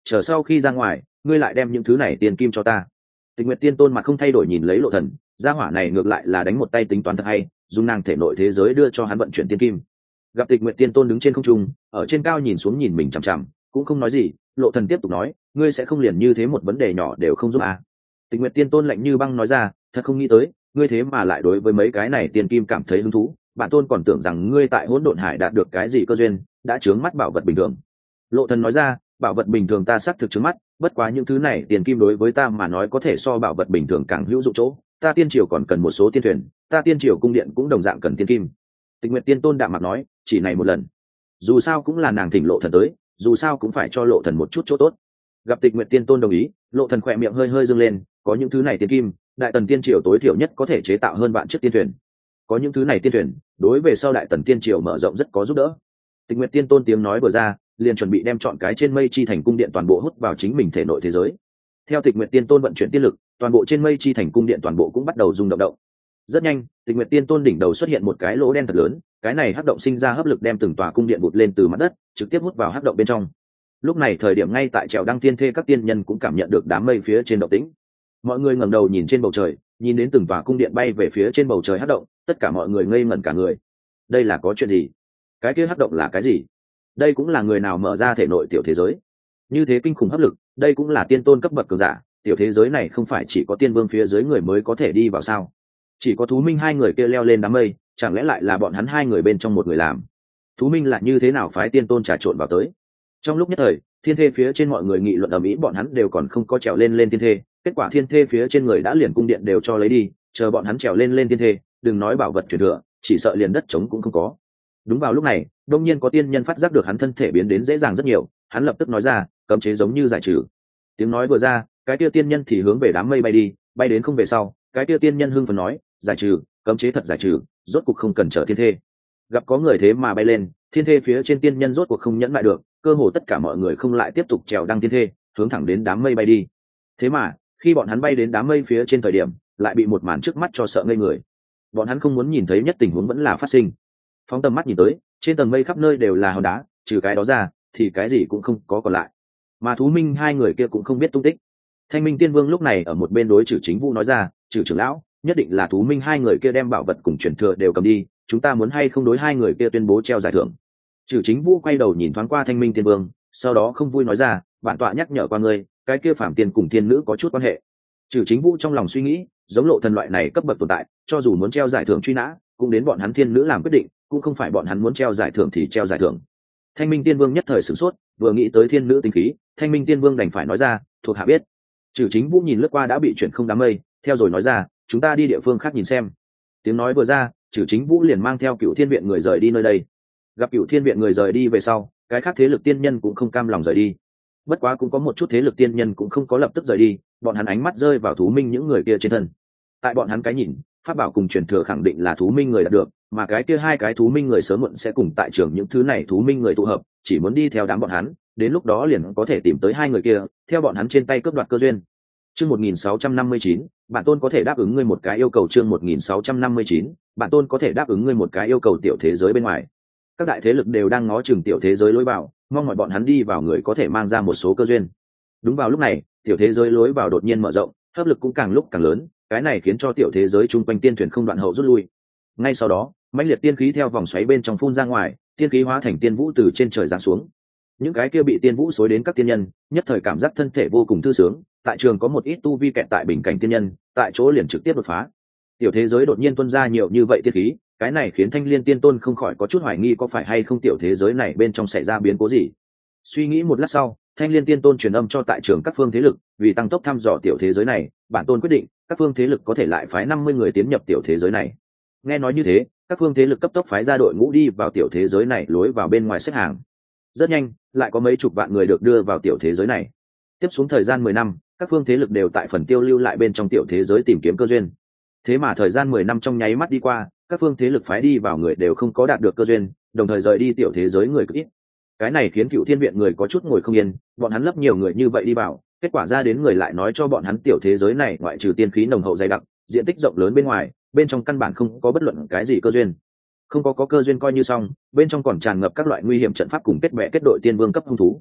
chờ sau khi ra ngoài ngươi lại đem những thứ này tiền kim cho ta. Tịch Nguyệt Tiên Tôn mặt không thay đổi nhìn lấy Lộ Thần, gia hỏa này ngược lại là đánh một tay tính toán thật hay, dùng nàng thể nội thế giới đưa cho hắn vận chuyển tiên kim. Gặp Tịch Nguyệt Tiên Tôn đứng trên không trung, ở trên cao nhìn xuống nhìn mình chằm chằm, cũng không nói gì. Lộ Thần tiếp tục nói, ngươi sẽ không liền như thế một vấn đề nhỏ đều không giúp à? Tịch Nguyệt Tiên Tôn lạnh như băng nói ra, thật không nghĩ tới, ngươi thế mà lại đối với mấy cái này tiên kim cảm thấy hứng thú. Bản tôn còn tưởng rằng ngươi tại Hỗn Độn Hải đạt được cái gì cơ duyên, đã chướng mắt bảo vật bình thường. Lộ Thần nói ra, bảo vật bình thường ta xác thực chướng mắt, bất quá những thứ này tiền kim đối với ta mà nói có thể so bảo vật bình thường càng hữu dụng chỗ. Ta tiên triều còn cần một số tiên thuyền, ta tiên triều cung điện cũng đồng dạng cần tiên kim. Tịch Nguyệt Tiên Tôn đạm mặt nói, chỉ này một lần, dù sao cũng là nàng thỉnh Lộ Thần tới, dù sao cũng phải cho Lộ Thần một chút chỗ tốt. Gặp Tịch Nguyệt Tiên Tôn đồng ý, Lộ Thần khỏe miệng hơi hơi dương lên, có những thứ này tiên kim, đại tần tiên triều tối thiểu nhất có thể chế tạo hơn vạn chiếc tiên thuyền. Có những thứ này tiên thuyền, đối về sau đại tần tiên triều mở rộng rất có giúp đỡ. Tịch Nguyệt Tiên Tôn tiếng nói vừa ra, liền chuẩn bị đem chọn cái trên mây chi thành cung điện toàn bộ hút vào chính mình thể nội thế giới. Theo Tịch Nguyệt Tiên Tôn vận chuyển tiên lực, toàn bộ trên mây chi thành cung điện toàn bộ cũng bắt đầu rung động động. Rất nhanh, Tịch Nguyệt Tiên Tôn đỉnh đầu xuất hiện một cái lỗ đen thật lớn, cái này hắc động sinh ra hấp lực đem từng tòa cung điện vụt lên từ mặt đất, trực tiếp hút vào hắc động bên trong. Lúc này thời điểm ngay tại trèo đăng tiên thê các tiên nhân cũng cảm nhận được đám mây phía trên động tĩnh. Mọi người ngẩng đầu nhìn trên bầu trời, nhìn đến từng tòa cung điện bay về phía trên bầu trời hắc động, tất cả mọi người ngây ngẩn cả người. Đây là có chuyện gì? Cái kia hắc động là cái gì? Đây cũng là người nào mở ra thể nội tiểu thế giới? Như thế kinh khủng hấp lực, đây cũng là tiên tôn cấp bậc cường giả, tiểu thế giới này không phải chỉ có tiên vương phía dưới người mới có thể đi vào sao? Chỉ có Thú Minh hai người kia leo lên đám mây, chẳng lẽ lại là bọn hắn hai người bên trong một người làm? Thú Minh là như thế nào phái tiên tôn trà trộn vào tới? Trong lúc nhất thời, thiên thê phía trên mọi người nghị luận ầm ĩ, bọn hắn đều còn không có trèo lên thiên thê, kết quả thiên thê phía trên người đã liền cung điện đều cho lấy đi, chờ bọn hắn trèo lên thiên thê, đừng nói bảo vật truyền thừa, chỉ sợ liền đất trống cũng không có. Đúng vào lúc này, đông nhiên có tiên nhân phát giác được hắn thân thể biến đến dễ dàng rất nhiều, hắn lập tức nói ra, cấm chế giống như giải trừ. Tiếng nói vừa ra, cái kia tiên nhân thì hướng về đám mây bay đi, bay đến không về sau, cái kia tiên nhân hưng phấn nói, giải trừ, cấm chế thật giải trừ, rốt cuộc không cần chờ thiên thê. Gặp có người thế mà bay lên, thiên thê phía trên tiên nhân rốt cuộc không nhẫn lại được, cơ hồ tất cả mọi người không lại tiếp tục trèo đăng thiên thê, hướng thẳng đến đám mây bay đi. Thế mà khi bọn hắn bay đến đám mây phía trên thời điểm, lại bị một màn trước mắt cho sợ ngây người. Bọn hắn không muốn nhìn thấy nhất tình huống vẫn là phát sinh. Phóng tầm mắt nhìn tới, trên tầng mây khắp nơi đều là hòn đá, trừ cái đó ra thì cái gì cũng không có còn lại. Mà Thú Minh hai người kia cũng không biết tung tích. Thanh Minh Tiên Vương lúc này ở một bên đối Trử Chính Vũ nói ra, Trử trưởng lão, nhất định là Thú Minh hai người kia đem bảo vật cùng truyền thừa đều cầm đi, chúng ta muốn hay không đối hai người kia tuyên bố treo giải thưởng. Trử Chính Vũ quay đầu nhìn thoáng qua Thanh Minh Tiên Vương, sau đó không vui nói ra, bản tọa nhắc nhở qua ngươi, cái kia Phạm Tiên cùng tiên nữ có chút quan hệ. Trử Chính Vũ trong lòng suy nghĩ, giống Lộ Thần loại này cấp bậc tồn tại, cho dù muốn treo giải thưởng truy nã, cũng đến bọn hắn thiên nữ làm quyết định, cũng không phải bọn hắn muốn treo giải thưởng thì treo giải thưởng. Thanh Minh Tiên Vương nhất thời sửng sốt, vừa nghĩ tới thiên nữ tính khí, Thanh Minh Tiên Vương đành phải nói ra, thuộc hạ biết. Trử Chính Vũ nhìn lướt qua đã bị chuyển không đám mây, theo rồi nói ra, chúng ta đi địa phương khác nhìn xem. Tiếng nói vừa ra, Trử Chính Vũ liền mang theo Cựu Thiên Viện người rời đi nơi đây. Gặp Cựu Thiên Viện người rời đi về sau, cái khác thế lực tiên nhân cũng không cam lòng rời đi. Bất quá cũng có một chút thế lực tiên nhân cũng không có lập tức rời đi, bọn hắn ánh mắt rơi vào Thú Minh những người kia trên thân. Tại bọn hắn cái nhìn, pháp bảo cùng truyền thừa khẳng định là Thú Minh người đạt được, mà cái kia hai cái Thú Minh người sớm muộn sẽ cùng tại trường những thứ này Thú Minh người tụ hợp, chỉ muốn đi theo đám bọn hắn, đến lúc đó liền có thể tìm tới hai người kia, theo bọn hắn trên tay cướp đoạt cơ duyên. Chương 1659, bản tôn có thể đáp ứng ngươi một cái yêu cầu. Chương 1659, bản tôn có thể đáp ứng ngươi một cái yêu cầu. Tiểu thế giới bên ngoài, các đại thế lực đều đang ngó chừng tiểu thế giới lối vào, mong mọi bọn hắn đi vào người có thể mang ra một số cơ duyên. Đúng vào lúc này, tiểu thế giới lối vào đột nhiên mở rộng, hấp lực cũng càng lúc càng lớn, cái này khiến cho tiểu thế giới chung quanh tiên thuyền không đoạn hậu rút lui. Ngay sau đó, mãnh liệt tiên khí theo vòng xoáy bên trong phun ra ngoài, tiên khí hóa thành tiên vũ từ trên trời giáng xuống. Những cái kia bị tiên vũ xối đến các tiên nhân, nhất thời cảm giác thân thể vô cùng thư sướng. Tại trường có một ít tu vi kẹt tại bình cảnh tiên nhân, tại chỗ liền trực tiếp đột phá. Tiểu thế giới đột nhiên tuôn ra nhiều như vậy tiên khí, cái này khiến Thanh Liên Tiên Tôn không khỏi có chút hoài nghi có phải hay không tiểu thế giới này bên trong xảy ra biến cố gì. Suy nghĩ một lát sau, Thanh Liên Tiên Tôn truyền âm cho tại trường các phương thế lực, vì tăng tốc thăm dò tiểu thế giới này, bản tôn quyết định các phương thế lực có thể lại phái 50 người tiến nhập tiểu thế giới này. Nghe nói như thế, các phương thế lực cấp tốc phái ra đội ngũ đi vào tiểu thế giới này, lối vào bên ngoài xếp hàng. Rất nhanh, lại có mấy chục vạn người được đưa vào tiểu thế giới này. Tiếp xuống thời gian 10 năm, các phương thế lực đều tại phần tiêu lưu lại bên trong tiểu thế giới tìm kiếm cơ duyên. Thế mà thời gian 10 năm trong nháy mắt đi qua, các phương thế lực phái đi vào người đều không có đạt được cơ duyên, đồng thời rời đi tiểu thế giới người cực ít. Cái này khiến Cựu Thiên Viện người có chút ngồi không yên, bọn hắn lấp nhiều người như vậy đi vào, kết quả ra đến người lại nói cho bọn hắn tiểu thế giới này ngoại trừ tiên khí nồng hậu dày đặc, diện tích rộng lớn bên ngoài, bên trong căn bản không có bất luận cái gì cơ duyên. Không có cơ duyên coi như xong, bên trong còn tràn ngập các loại nguy hiểm trận pháp cùng kết bè kết đội tiên vương cấp hung thú.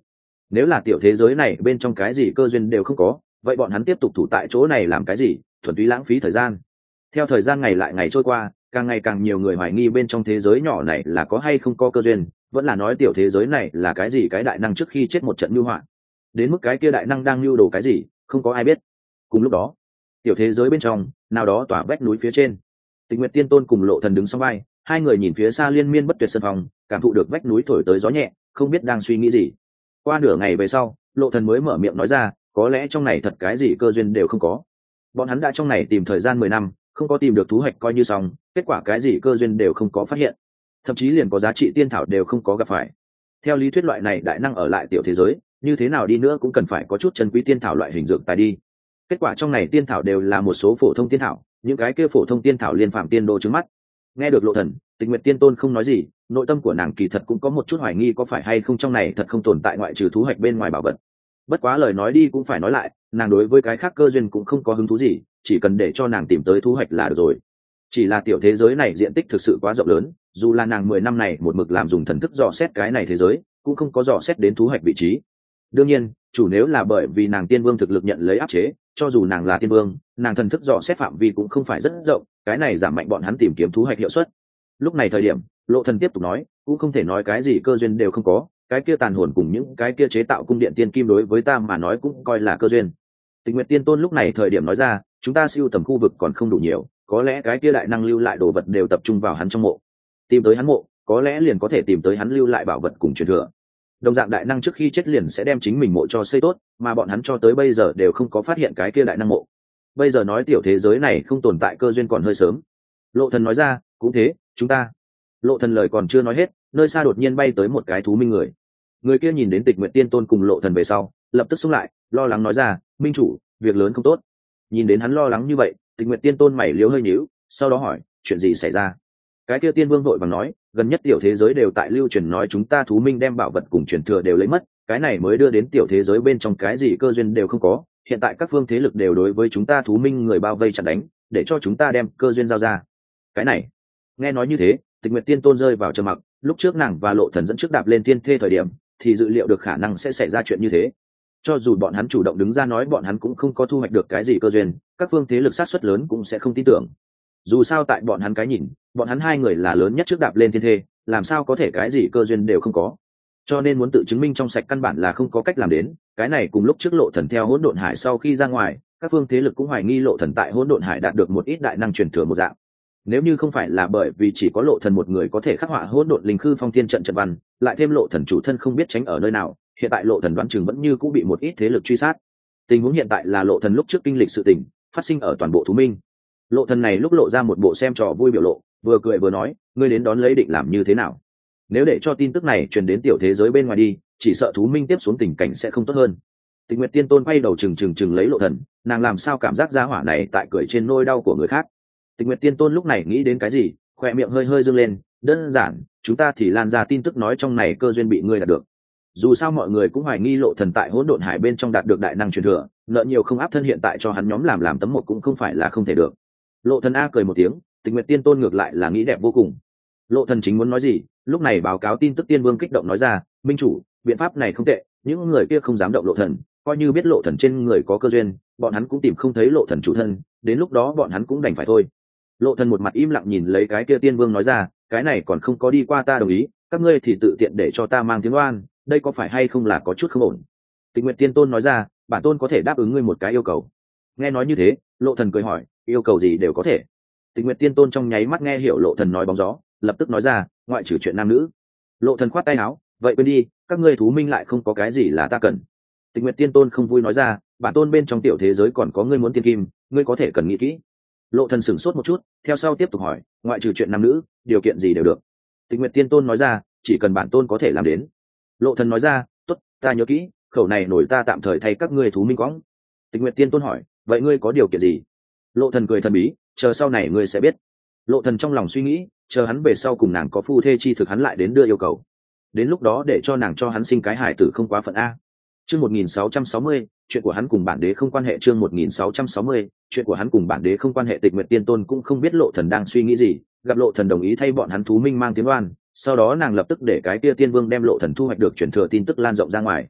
Nếu là tiểu thế giới này bên trong cái gì cơ duyên đều không có, vậy bọn hắn tiếp tục thủ tại chỗ này làm cái gì, thuần túy lãng phí thời gian. Theo thời gian ngày lại ngày trôi qua, càng ngày càng nhiều người hoài nghi bên trong thế giới nhỏ này là có hay không có cơ duyên, vẫn là nói tiểu thế giới này là cái gì cái đại năng trước khi chết một trận mưu họa. Đến mức cái kia đại năng đang mưu đồ cái gì, không có ai biết. Cùng lúc đó, tiểu thế giới bên trong, nào đó tỏa vách núi phía trên, Tịch Nguyệt Tiên Tôn cùng Lộ Thần đứng song vai, hai người nhìn phía xa liên miên bất tuyệt sân phòng, cảm thụ được vách núi thổi tới gió nhẹ, không biết đang suy nghĩ gì. Qua nửa ngày về sau, Lộ Thần mới mở miệng nói ra, có lẽ trong này thật cái gì cơ duyên đều không có. Bọn hắn đã trong này tìm thời gian 10 năm, không có tìm được thú hoạch coi như xong, kết quả cái gì cơ duyên đều không có phát hiện, thậm chí liền có giá trị tiên thảo đều không có gặp phải. Theo lý thuyết loại này đại năng ở lại tiểu thế giới, như thế nào đi nữa cũng cần phải có chút chân quý tiên thảo loại hình dược tài đi. Kết quả trong này tiên thảo đều là một số phổ thông tiên thảo, những cái kia phổ thông tiên thảo liên phạm tiên đô trước mắt. Nghe được Lộ Thần, Tịch Nguyệt Tiên Tôn không nói gì, nội tâm của nàng kỳ thật cũng có một chút hoài nghi có phải hay không trong này thật không tồn tại ngoại trừ thú hoạch bên ngoài bảo vật. Bất quá lời nói đi cũng phải nói lại, nàng đối với cái khác cơ duyên cũng không có hứng thú gì, chỉ cần để cho nàng tìm tới thú hoạch là được rồi. Chỉ là tiểu thế giới này diện tích thực sự quá rộng lớn, dù là nàng 10 năm này một mực làm dùng thần thức dò xét cái này thế giới, cũng không có dò xét đến thú hoạch vị trí. Đương nhiên, chủ nếu là bởi vì nàng tiên vương thực lực nhận lấy áp chế, cho dù nàng là tiên vương, nàng thần thức dò xét phạm vi cũng không phải rất rộng, cái này giảm mạnh bọn hắn tìm kiếm thú hoạch hiệu suất. Lúc này thời điểm, Lộ Thần tiếp tục nói, cũng không thể nói cái gì cơ duyên đều không có, cái kia tàn hồn cùng những cái kia chế tạo cung điện tiên kim đối với ta mà nói cũng coi là cơ duyên. Tịch Nguyệt Tiên Tôn lúc này thời điểm nói ra, chúng ta siêu tầm khu vực còn không đủ nhiều, có lẽ cái kia đại năng lưu lại đồ vật đều tập trung vào hắn trong mộ. Tìm tới hắn mộ, có lẽ liền có thể tìm tới hắn lưu lại bảo vật cùng truyền thừa. Đồng dạng đại năng trước khi chết liền sẽ đem chính mình mộ cho xây tốt, mà bọn hắn cho tới bây giờ đều không có phát hiện cái kia đại năng mộ. Bây giờ nói tiểu thế giới này không tồn tại cơ duyên còn hơi sớm. Lộ Thần nói ra, cũng thế, chúng ta. Lộ Thần lời còn chưa nói hết, nơi xa đột nhiên bay tới một cái thú minh người. Người kia nhìn đến Tịch Nguyệt Tiên Tôn cùng Lộ Thần về sau, lập tức xông lại, lo lắng nói ra, minh chủ, việc lớn không tốt. Nhìn đến hắn lo lắng như vậy, Tịch Nguyệt Tiên Tôn mày liếu hơi nhíu, sau đó hỏi, chuyện gì xảy ra? Cái kia tiên vương vội vàng nói, gần nhất tiểu thế giới đều tại lưu truyền nói chúng ta thú minh đem bảo vật cùng truyền thừa đều lấy mất, cái này mới đưa đến tiểu thế giới bên trong cái gì cơ duyên đều không có. Hiện tại các phương thế lực đều đối với chúng ta thú minh người bao vây chặn đánh, để cho chúng ta đem cơ duyên giao ra. Cái này, nghe nói như thế, Tịch Nguyệt Tiên Tôn rơi vào trầm mặc. Lúc trước nàng và Lộ Thần dẫn trước đạp lên tiên thê thời điểm, thì dự liệu được khả năng sẽ xảy ra chuyện như thế. Cho dù bọn hắn chủ động đứng ra nói bọn hắn cũng không có thu hoạch được cái gì cơ duyên, các phương thế lực sát suất lớn cũng sẽ không tin tưởng. Dù sao tại bọn hắn cái nhìn, bọn hắn hai người là lớn nhất trước đạp lên tiên thê, làm sao có thể cái gì cơ duyên đều không có. Cho nên muốn tự chứng minh trong sạch căn bản là không có cách làm đến. Cái này cùng lúc trước Lộ Thần theo Hỗn Độn Hải sau khi ra ngoài, các phương thế lực cũng hoài nghi Lộ Thần tại Hỗn Độn Hải đạt được một ít đại năng truyền thừa một dạng. Nếu như không phải là bởi vì chỉ có Lộ Thần một người có thể khắc họa hỗn độn linh khư phong thiên trận trận văn, lại thêm Lộ Thần chủ thân không biết tránh ở nơi nào, hiện tại Lộ Thần đoán chừng vẫn như cũng bị một ít thế lực truy sát. Tình huống hiện tại là Lộ Thần lúc trước kinh lịch sự tình phát sinh ở toàn bộ thú minh. Lộ Thần này lúc lộ ra một bộ xem trò vui biểu lộ, vừa cười vừa nói, ngươi đến đón lấy định làm như thế nào? Nếu để cho tin tức này truyền đến tiểu thế giới bên ngoài đi, chỉ sợ thú minh tiếp xuống tình cảnh sẽ không tốt hơn. Tịch Nguyệt Tiên Tôn quay đầu chừng lấy Lộ Thần, nàng làm sao cảm giác gia hỏa này tại cười trên nỗi đau của người khác. Tịch Nguyệt Tiên Tôn lúc này nghĩ đến cái gì, khoe miệng hơi hơi dương lên, đơn giản, chúng ta thì lan ra tin tức nói trong này cơ duyên bị ngươi đạt được. Dù sao mọi người cũng hoài nghi Lộ Thần tại Hỗn Độn Hải bên trong đạt được đại năng truyền thừa, nợ nhiều không áp thân hiện tại cho hắn nhóm làm tấm một cũng không phải là không thể được. Lộ Thần a cười một tiếng, Tịch Nguyệt Tiên Tôn ngược lại là nghĩ đẹp vô cùng. Lộ Thần chính muốn nói gì, lúc này báo cáo tin tức Tiên Vương kích động nói ra, minh chủ, biện pháp này không tệ, những người kia không dám động Lộ Thần, coi như biết Lộ Thần trên người có cơ duyên, bọn hắn cũng tìm không thấy Lộ Thần chủ thân, đến lúc đó bọn hắn cũng đành phải thôi. Lộ Thần một mặt im lặng nhìn lấy cái kia Tiên Vương nói ra, cái này còn không có đi qua ta đồng ý, các ngươi thì tự tiện để cho ta mang tiếng oan, đây có phải hay không là có chút không ổn. Tịch Nguyệt Tiên Tôn nói ra, bản tôn có thể đáp ứng ngươi một cái yêu cầu. Nghe nói như thế, Lộ Thần cười hỏi, yêu cầu gì đều có thể. Tịch Nguyệt Tiên Tôn trong nháy mắt nghe hiểu Lộ Thần nói bóng gió, lập tức nói ra, ngoại trừ chuyện nam nữ. Lộ Thần khoát tay áo, vậy quên đi, các ngươi thú minh lại không có cái gì là ta cần. Tịch Nguyệt Tiên Tôn không vui nói ra, bản tôn bên trong tiểu thế giới còn có ngươi muốn tiên kim, ngươi có thể cần nghĩ kỹ. Lộ Thần sửng sốt một chút, theo sau tiếp tục hỏi, ngoại trừ chuyện nam nữ, điều kiện gì đều được. Tịch Nguyệt Tiên Tôn nói ra, chỉ cần bản tôn có thể làm đến. Lộ Thần nói ra, tốt, ta nhớ kỹ, khẩu này nổi ta tạm thời thay các ngươi thú minh quõng. Tịch Nguyệt Tiên Tôn hỏi, vậy ngươi có điều kiện gì? Lộ Thần cười thần bí, chờ sau này ngươi sẽ biết. Lộ Thần trong lòng suy nghĩ, chờ hắn về sau cùng nàng có phu thê chi thực hắn lại đến đưa yêu cầu. Đến lúc đó để cho nàng cho hắn sinh cái hài tử không quá phận a. Chương 1660, chuyện của hắn cùng bản đế không quan hệ. Chương 1660, chuyện của hắn cùng bản đế không quan hệ. Tịch Nguyệt Tiên Tôn cũng không biết Lộ Thần đang suy nghĩ gì, gặp Lộ Thần đồng ý thay bọn hắn thú minh mang tiếng oan, sau đó nàng lập tức để cái kia Tiên Vương đem Lộ Thần thu hoạch được truyền thừa tin tức lan rộng ra ngoài.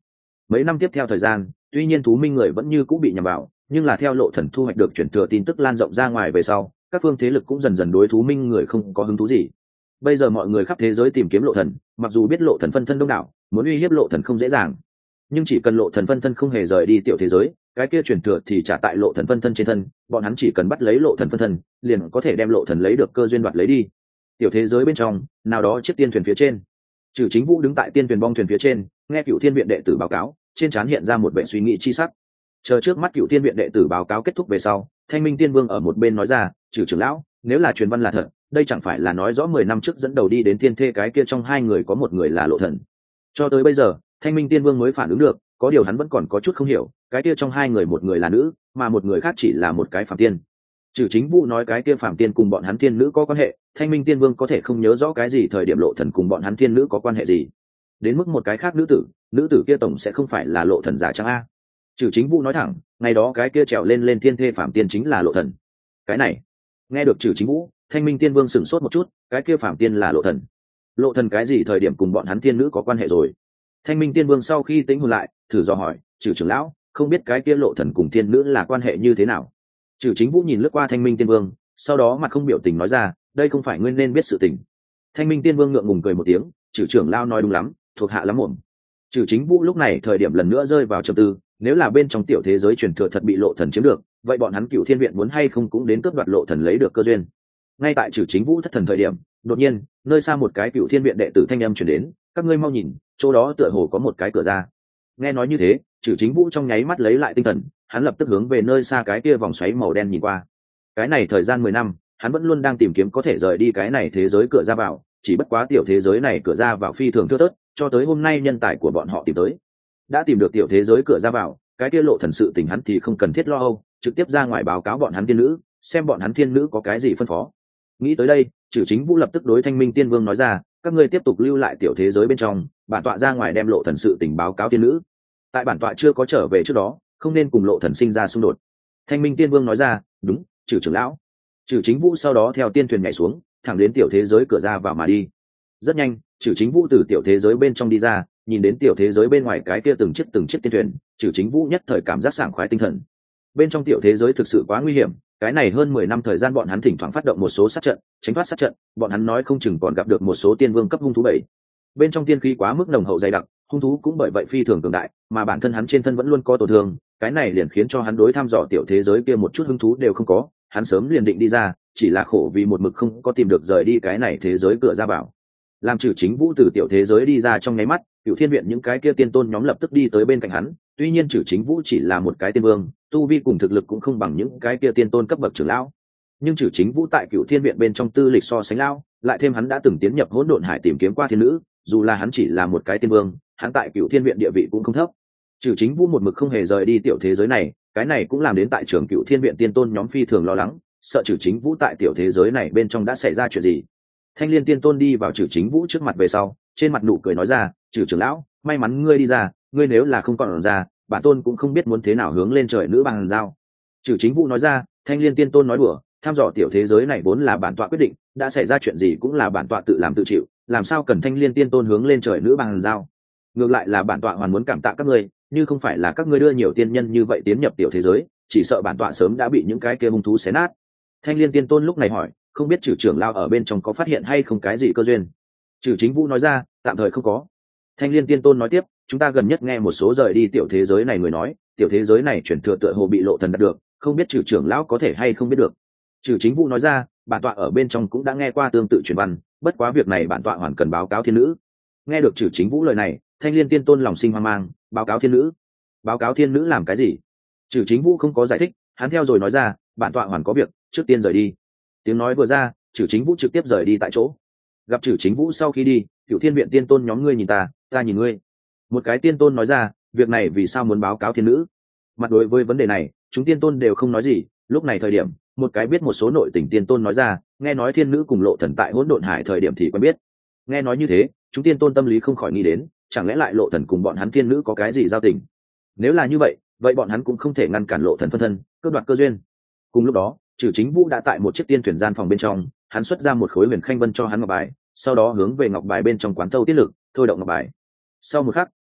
Mấy năm tiếp theo thời gian, tuy nhiên thú minh người vẫn như cũ bị nhằm vào, nhưng là theo lộ thần thu hoạch được chuyển thừa tin tức lan rộng ra ngoài về sau, các phương thế lực cũng dần dần đối thú minh người không có hứng thú gì. Bây giờ mọi người khắp thế giới tìm kiếm lộ thần, mặc dù biết lộ thần phân thân đông đảo, muốn uy hiếp lộ thần không dễ dàng, nhưng chỉ cần lộ thần phân thân không hề rời đi tiểu thế giới, cái kia chuyển thừa thì trả tại lộ thần phân thân trên thân, bọn hắn chỉ cần bắt lấy lộ thần phân thân, liền có thể đem lộ thần lấy được cơ duyên đoạt lấy đi. Tiểu thế giới bên trong, nào đó chiếc tiên thuyền phía trên, Trừ Chính Vũ đứng tại tiên thuyền bong thuyền phía trên, nghe Cựu Thiên viện đệ tử báo cáo, trên trán hiện ra một vẻ suy nghĩ chi sắc. Chờ trước mắt Cựu Thiên viện đệ tử báo cáo kết thúc về sau, Thanh Minh Tiên Vương ở một bên nói ra, "Trừ trưởng lão, nếu là truyền văn là thật, đây chẳng phải là nói rõ 10 năm trước dẫn đầu đi đến tiên thê cái kia trong hai người có một người là lộ thần." Cho tới bây giờ, Thanh Minh Tiên Vương mới phản ứng được, có điều hắn vẫn còn có chút không hiểu, cái kia trong hai người một người là nữ, mà một người khác chỉ là một cái phàm tiên. Trừ Chính Vũ nói cái kia phàm tiên cùng bọn hắn tiên nữ có quan hệ, Thanh Minh Tiên Vương có thể không nhớ rõ cái gì thời điểm lộ thần cùng bọn hắn tiên nữ có quan hệ gì. Đến mức một cái khác nữ tử kia tổng sẽ không phải là lộ thần giả chăng a? Trừ Chính Vũ nói thẳng, ngày đó cái kia trèo lên thiên thê phàm tiên chính là lộ thần. Cái này, nghe được Trừ Chính Vũ, Thanh Minh Tiên Vương sửng sốt một chút, cái kia phàm tiên là lộ thần. Lộ thần cái gì thời điểm cùng bọn hắn tiên nữ có quan hệ rồi? Thanh Minh Tiên Vương sau khi tĩnh hồn lại, thử dò hỏi, "Trừ trưởng lão, không biết cái kia lộ thần cùng tiên nữ là quan hệ như thế nào?" Trừ Chính Vũ nhìn lướt qua Thanh Minh Tiên Vương, sau đó mặt không biểu tình nói ra, "Đây không phải ngươi nên biết sự tình." Thanh Minh Tiên Vương ngượng ngùng cười một tiếng, "Trừ trưởng lão nói đúng lắm, thuộc hạ lắm mồm." Trừ Chính Vũ lúc này thời điểm lần nữa rơi vào trầm tư, nếu là bên trong tiểu thế giới truyền thừa thật bị lộ thần chiếm được, vậy bọn hắn Cựu Thiên viện muốn hay không cũng đến cướp đoạt lộ thần lấy được cơ duyên. Ngay tại Trừ Chính Vũ thất thần thời điểm, đột nhiên, nơi xa một cái Cựu Thiên viện đệ tử thanh âm truyền đến, "Các ngươi mau nhìn, chỗ đó tựa hồ có một cái cửa ra." Nghe nói như thế, Trừ Chính Vũ trong nháy mắt lấy lại tinh thần, hắn lập tức hướng về nơi xa cái kia vòng xoáy màu đen nhìn qua. Cái này thời gian 10 năm, hắn vẫn luôn đang tìm kiếm có thể rời đi cái này thế giới cửa ra vào, chỉ bất quá tiểu thế giới này cửa ra vào phi thường thưa thớt, cho tới hôm nay nhân tài của bọn họ tìm tới. Đã tìm được tiểu thế giới cửa ra vào, cái kia lộ thần sự tình hắn thì không cần thiết lo âu, trực tiếp ra ngoài báo cáo bọn hắn tiên nữ, xem bọn hắn thiên nữ có cái gì phân phó. Nghĩ tới đây, Trừ Chính Vũ lập tức đối Thanh Minh Tiên Vương nói ra, "Các ngươi tiếp tục lưu lại tiểu thế giới bên trong, bản tọa ra ngoài đem lộ thần sự tình báo cáo tiên nữ. Tại bản tọa chưa có trở về trước đó, không nên cùng lộ thần sinh ra xung đột." Thanh Minh Tiên Vương nói ra, "Đúng, Trừ trưởng lão." Trừ Chính Vũ sau đó theo tiên thuyền nhảy xuống, thẳng đến tiểu thế giới cửa ra vào mà đi. Rất nhanh, Trừ Chính Vũ từ tiểu thế giới bên trong đi ra, nhìn đến tiểu thế giới bên ngoài cái kia từng chiếc tiên thuyền, Trừ Chính Vũ nhất thời cảm giác sảng khoái tinh thần. Bên trong tiểu thế giới thực sự quá nguy hiểm, cái này hơn 10 năm thời gian bọn hắn thỉnh thoảng phát động một số sát trận, tránh thoát sát trận, bọn hắn nói không chừng còn gặp được một số tiên vương cấp hung thú bảy. Bên trong tiên khí quá mức nồng hậu dày đặc, hung thú cũng bởi vậy phi thường cường đại, mà bản thân hắn trên thân vẫn luôn có tổn thương, cái này liền khiến cho hắn đối thăm dò tiểu thế giới kia một chút hứng thú đều không có, hắn sớm liền định đi ra, chỉ là khổ vì một mực không có tìm được rời đi cái này thế giới cửa ra vào. Làm Trừ Chính Vũ từ tiểu thế giới đi ra trong nháy mắt, Cựu Thiên viện những cái kia tiên tôn nhóm lập tức đi tới bên cạnh hắn, tuy nhiên Trừ Chính Vũ chỉ là một cái tiên vương, tu vi cùng thực lực cũng không bằng những cái kia tiên tôn cấp bậc trưởng lão, nhưng Trừ Chính Vũ tại Cựu Thiên viện bên trong tư lịch so sánh lao, lại thêm hắn đã từng tiến nhập hỗn độn hải tìm kiếm qua thiên nữ, dù là hắn chỉ là một cái tiên vương, hắn tại Cựu Thiên viện địa vị cũng không thấp. Trừ Chính Vũ một mực không hề rời đi tiểu thế giới này, cái này cũng làm đến tại trường Cựu Thiên viện tiên tôn nhóm phi thường lo lắng, sợ Trừ Chính Vũ tại tiểu thế giới này bên trong đã xảy ra chuyện gì. Thanh Liên tiên tôn đi vào Trừ Chính Vũ trước mặt về sau, trên mặt nụ cười nói ra, "Trừ trưởng lão, may mắn ngươi đi ra, ngươi nếu là không còn ra, bản tôn cũng không biết muốn thế nào hướng lên trời nữ bằng giao." Trừ Chính Vũ nói ra, Thanh Liên tiên tôn nói đùa, tham dò tiểu thế giới này vốn là bản tọa quyết định, đã xảy ra chuyện gì cũng là bản tọa tự làm tự chịu, làm sao cần Thanh Liên tiên tôn hướng lên trời nữ bằng giao. Ngược lại là bản tọa hoàn muốn cảm tạ các ngươi, như không phải là các ngươi đưa nhiều tiên nhân như vậy tiến nhập tiểu thế giới, chỉ sợ bản tọa sớm đã bị những cái kia hung thú xé nát. Thanh Liên tiên tôn lúc này hỏi, không biết Trừ trưởng lão ở bên trong có phát hiện hay không cái gì cơ duyên. Trừ Chính Vũ nói ra, tạm thời không có. Thanh Liên tiên tôn nói tiếp, chúng ta gần nhất nghe một số rời đi tiểu thế giới này người nói, tiểu thế giới này chuyển thừa tựa hồ bị lộ thần đạt được, không biết Trừ trưởng lão có thể hay không biết được. Trừ Chính Vũ nói ra, bản tọa ở bên trong cũng đã nghe qua tương tự truyền văn, bất quá việc này bản tọa hoàn cần báo cáo thiên nữ. Nghe được Trừ Chính Vũ lời này, Thanh Liên tiên tôn lòng sinh hoang mang, báo cáo thiên nữ. Báo cáo thiên nữ làm cái gì? Trừ Chính Vũ không có giải thích, hắn theo rồi nói ra, bản tọa hoàn có việc, trước tiên rời đi. Tiếng nói vừa ra, Trừ Chính Vũ trực tiếp rời đi tại chỗ. Gặp Trừ Chính Vũ sau khi đi, Cựu Thiên viện tiên tôn nhóm ngươi nhìn ta, ta nhìn ngươi. Một cái tiên tôn nói ra, việc này vì sao muốn báo cáo thiên nữ? Mặt đối với vấn đề này, chúng tiên tôn đều không nói gì. Lúc này thời điểm, một cái biết một số nội tình tiên tôn nói ra, nghe nói thiên nữ cùng lộ thần tại hỗn độn hải thời điểm thì quen biết. Nghe nói như thế, chúng tiên tôn tâm lý không khỏi nghĩ đến, chẳng lẽ lại lộ thần cùng bọn hắn thiên nữ có cái gì giao tình? Nếu là như vậy, vậy bọn hắn cũng không thể ngăn cản lộ thần phân thân, cướp đoạt cơ duyên. Cùng lúc đó, Trừ Chính Vũ đã tại một chiếc tiên thuyền gian phòng bên trong, hắn xuất ra một khối huyền khanh vân cho hắn ngọc bài, sau đó hướng về ngọc bài bên trong quán thâu tiết lực, thôi động ngọc bài. Sau một khắc,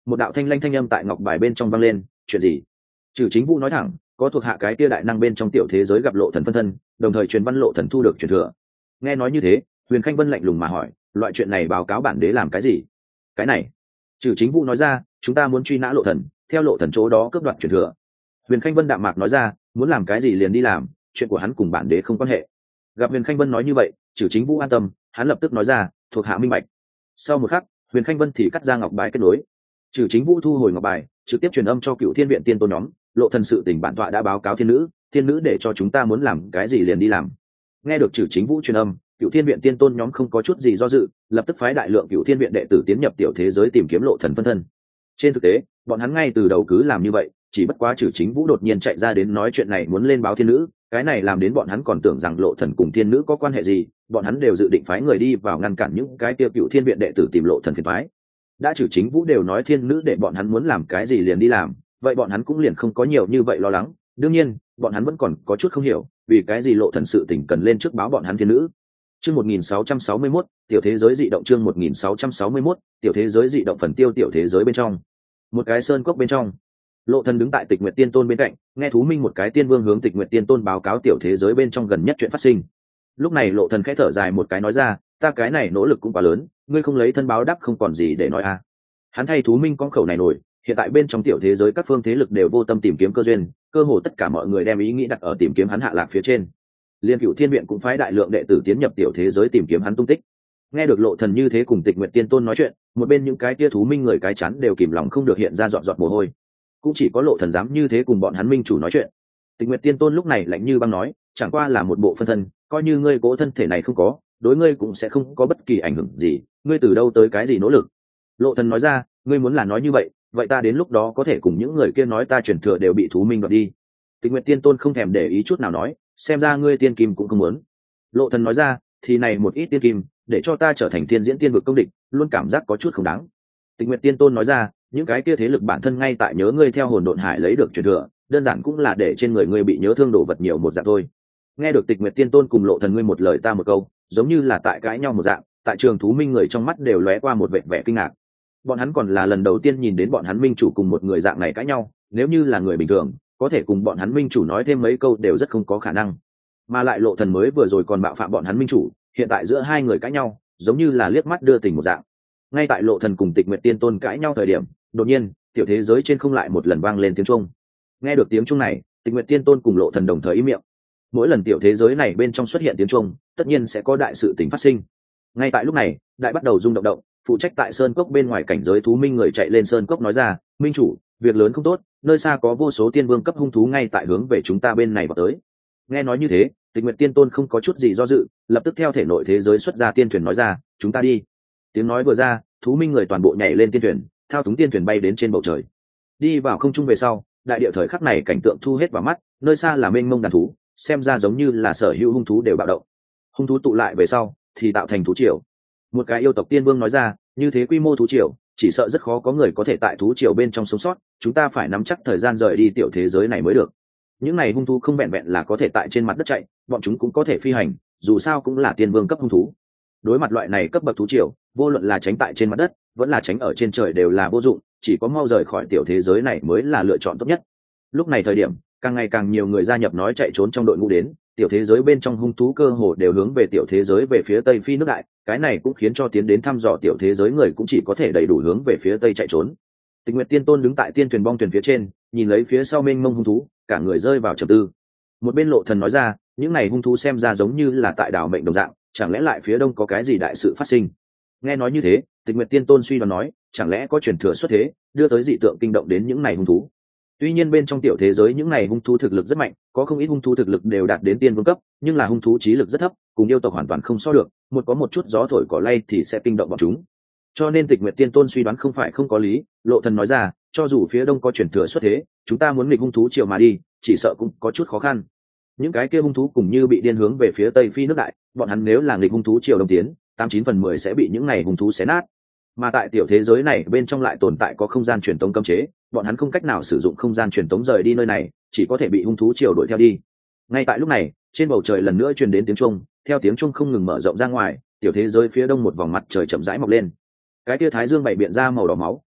một đạo thanh lanh thanh âm tại ngọc bài bên trong vang lên. Chuyện gì? Trừ Chính Vũ nói thẳng, có thuộc hạ cái kia đại năng bên trong tiểu thế giới gặp lộ thần phân thân, đồng thời truyền văn lộ thần thu được truyền thừa. Nghe nói như thế, Huyền Khanh Vân lạnh lùng mà hỏi, loại chuyện này báo cáo bản đế làm cái gì? Cái này, Trừ Chính Vũ nói ra, chúng ta muốn truy nã lộ thần, theo lộ thần chỗ đó cướp đoạt truyền thừa. Huyền Khanh Vân đạm mạc nói ra, muốn làm cái gì liền đi làm, chuyện của hắn cùng bản đế không quan hệ. Gặp Huyền Khanh Vân nói như vậy, Trừ Chính Vũ an tâm, hắn lập tức nói ra, thuộc hạ minh bạch. Sau một khắc, Huyền Khanh Vân thì cắt ra ngọc bài kết nối. Trừ Chính Vũ thu hồi ngọc bài, trực tiếp truyền âm cho Cựu Thiên Viện tiên tôn nhóm, lộ thần sự tình bản tọa đã báo cáo thiên nữ để cho chúng ta muốn làm cái gì liền đi làm. Nghe được Trừ Chính Vũ truyền âm, Cựu Thiên Viện tiên tôn nhóm không có chút gì do dự, lập tức phái đại lượng Cựu Thiên Viện đệ tử tiến nhập tiểu thế giới tìm kiếm lộ thần phân thân. Trên thực tế, bọn hắn ngay từ đầu cứ làm như vậy, chỉ bất quá Trừ Chính Vũ đột nhiên chạy ra đến nói chuyện này muốn lên báo thiên nữ, cái này làm đến bọn hắn còn tưởng rằng lộ thần cùng thiên nữ có quan hệ gì, bọn hắn đều dự định phái người đi vào ngăn cản những cái tiêu Cựu Thiên Viện đệ tử tìm lộ thần phiền phái. Đã Trừ Chính Vũ đều nói thiên nữ để bọn hắn muốn làm cái gì liền đi làm, vậy bọn hắn cũng liền không có nhiều như vậy lo lắng. Đương nhiên, bọn hắn vẫn còn có chút không hiểu, vì cái gì lộ thần sự tình cần lên trước báo bọn hắn thiên nữ. Chương 1661, tiểu thế giới dị động. Chương 1661, tiểu thế giới dị động. Phần tiêu tiểu thế giới bên trong, một cái sơn cốc bên trong, lộ thần đứng tại Tịch Nguyệt Tiên Tôn bên cạnh, nghe thú minh một cái tiên vương hướng Tịch Nguyệt Tiên Tôn báo cáo tiểu thế giới bên trong gần nhất chuyện phát sinh. Lúc này lộ thần khẽ thở dài một cái nói ra, ta cái này nỗ lực cũng quá lớn, ngươi không lấy thân báo đáp không còn gì để nói à. Hắn thay thú minh con khẩu này nổi, hiện tại bên trong tiểu thế giới các phương thế lực đều vô tâm tìm kiếm cơ duyên, cơ hồ tất cả mọi người đem ý nghĩ đặt ở tìm kiếm hắn hạ lạc phía trên. Liên Cựu Thiên Viện cũng phái đại lượng đệ tử tiến nhập tiểu thế giới tìm kiếm hắn tung tích. Nghe được lộ thần như thế cùng Tịch Nguyệt Tiên Tôn nói chuyện, một bên những cái tia thú minh người cái chắn đều kìm lòng không được hiện ra giọt giọt mồ hôi. Cũng chỉ có lộ thần dám như thế cùng bọn hắn minh chủ nói chuyện. Tịch Nguyệt Tiên Tôn lúc này lạnh như băng nói, chẳng qua là một bộ phân thân, coi như ngươi cố thân thể này không có, đối ngươi cũng sẽ không có bất kỳ ảnh hưởng gì, ngươi từ đâu tới cái gì nỗ lực? Lộ thần nói ra, ngươi muốn là nói như vậy, vậy ta đến lúc đó có thể cùng những người kia nói ta truyền thừa đều bị thú minh đoạt đi. Tịch Nguyệt Tiên Tôn không thèm để ý chút nào nói, xem ra ngươi tiên kim cũng không muốn. Lộ thần nói ra, thì này một ít tiên kim, để cho ta trở thành thiên diễn tiên vực công địch, luôn cảm giác có chút không đáng. Tịch Nguyệt Tiên Tôn nói ra, những cái kia thế lực bản thân ngay tại nhớ ngươi theo hồn độn hải lấy được truyền thừa, đơn giản cũng là để trên người ngươi bị nhớ thương đổ vật nhiều một dạng thôi. Nghe được Tịch Nguyệt Tiên Tôn cùng lộ thần ngươi một lời ta một câu, giống như là tại cãi nhau một dạng, tại trường thú minh người trong mắt đều lóe qua một vẻ kinh ngạc. Bọn hắn còn là lần đầu tiên nhìn đến bọn hắn minh chủ cùng một người dạng này cãi nhau, nếu như là người bình thường, có thể cùng bọn hắn minh chủ nói thêm mấy câu đều rất không có khả năng. Mà lại lộ thần mới vừa rồi còn bạo phạm bọn hắn minh chủ, hiện tại giữa hai người cãi nhau, giống như là liếc mắt đưa tình một dạng. Ngay tại lộ thần cùng Tịch Nguyệt Tiên Tôn cãi nhau thời điểm, đột nhiên, tiểu thế giới trên không lại một lần vang lên tiếng chuông. Nghe được tiếng chuông này, Tịch Nguyệt Tiên Tôn cùng lộ thần đồng thời im miệng. Mỗi lần tiểu thế giới này bên trong xuất hiện tiếng chuông, tất nhiên sẽ có đại sự tình phát sinh. Ngay tại lúc này, đại bắt đầu rung động động, phụ trách tại sơn cốc bên ngoài cảnh giới thú minh người chạy lên sơn cốc nói ra, minh chủ, việc lớn không tốt, nơi xa có vô số tiên vương cấp hung thú ngay tại hướng về chúng ta bên này vào tới. Nghe nói như thế, Tịch Nguyệt Tiên Tôn không có chút gì do dự, lập tức theo thể nội thế giới xuất ra tiên thuyền nói ra, chúng ta đi. Tiếng nói vừa ra, thú minh người toàn bộ nhảy lên tiên thuyền, thao túng tiên thuyền bay đến trên bầu trời. Đi vào không trung về sau, đại địa thời khắc này cảnh tượng thu hết vào mắt, nơi xa là mênh mông đàn thú, xem ra giống như là sở hữu hung thú đều bạo động. Hung thú tụ lại về sau, thì tạo thành thú triều. Một cái yêu tộc tiên vương nói ra, như thế quy mô thú triều, chỉ sợ rất khó có người có thể tại thú triều bên trong sống sót, chúng ta phải nắm chắc thời gian rời đi tiểu thế giới này mới được. Những này hung thú không vẹn vẹn là có thể tại trên mặt đất chạy, bọn chúng cũng có thể phi hành, dù sao cũng là tiên vương cấp hung thú. Đối mặt loại này cấp bậc thú triều, vô luận là tránh tại trên mặt đất, vẫn là tránh ở trên trời đều là vô dụng, chỉ có mau rời khỏi tiểu thế giới này mới là lựa chọn tốt nhất. Lúc này thời điểm, càng ngày càng nhiều người gia nhập nói chạy trốn trong đội ngũ đến, tiểu thế giới bên trong hung thú cơ hồ đều hướng về tiểu thế giới về phía tây phi nước đại, cái này cũng khiến cho tiến đến thăm dò tiểu thế giới người cũng chỉ có thể đầy đủ hướng về phía tây chạy trốn. Tịch Nguyệt Tiên Tôn đứng tại tiên thuyền bong thuyền phía trên, nhìn lấy phía sau mênh mông hung thú, cả người rơi vào trầm tư. Một bên lộ thần nói ra, những này hung thú xem ra giống như là tại đảo mệnh đồng dạng, chẳng lẽ lại phía đông có cái gì đại sự phát sinh? Nghe nói như thế, Tịch Nguyệt Tiên Tôn suy đoán nói, chẳng lẽ có truyền thừa xuất thế, đưa tới dị tượng kinh động đến những này hung thú. Tuy nhiên bên trong tiểu thế giới những này hung thú thực lực rất mạnh, có không ít hung thú thực lực đều đạt đến tiên vương cấp, nhưng là hung thú trí lực rất thấp, cùng yêu tộc hoàn toàn không so được, một có một chút gió thổi cỏ lay thì sẽ kinh động bọn chúng. Cho nên Tịch Nguyệt Tiên Tôn suy đoán không phải không có lý, lộ thần nói ra, cho dù phía đông có truyền thừa xuất thế, chúng ta muốn nghịch hung thú chiều mà đi, chỉ sợ cũng có chút khó khăn. Những cái kia hung thú cùng như bị điên hướng về phía tây phi nước đại, bọn hắn nếu là nghịch hung thú chiều đông tiến, 89/10 sẽ bị những này hung thú xé nát. Mà tại tiểu thế giới này bên trong lại tồn tại có không gian truyền tống cấm chế, bọn hắn không cách nào sử dụng không gian truyền tống rời đi nơi này, chỉ có thể bị hung thú chiều đuổi theo đi. Ngay tại lúc này, trên bầu trời lần nữa truyền đến tiếng chuông, theo tiếng chuông không ngừng mở rộng ra ngoài, tiểu thế giới phía đông một vòng mặt trời chậm rãi mọc lên. Cái tia thái dương bảy biện ra màu đỏ máu,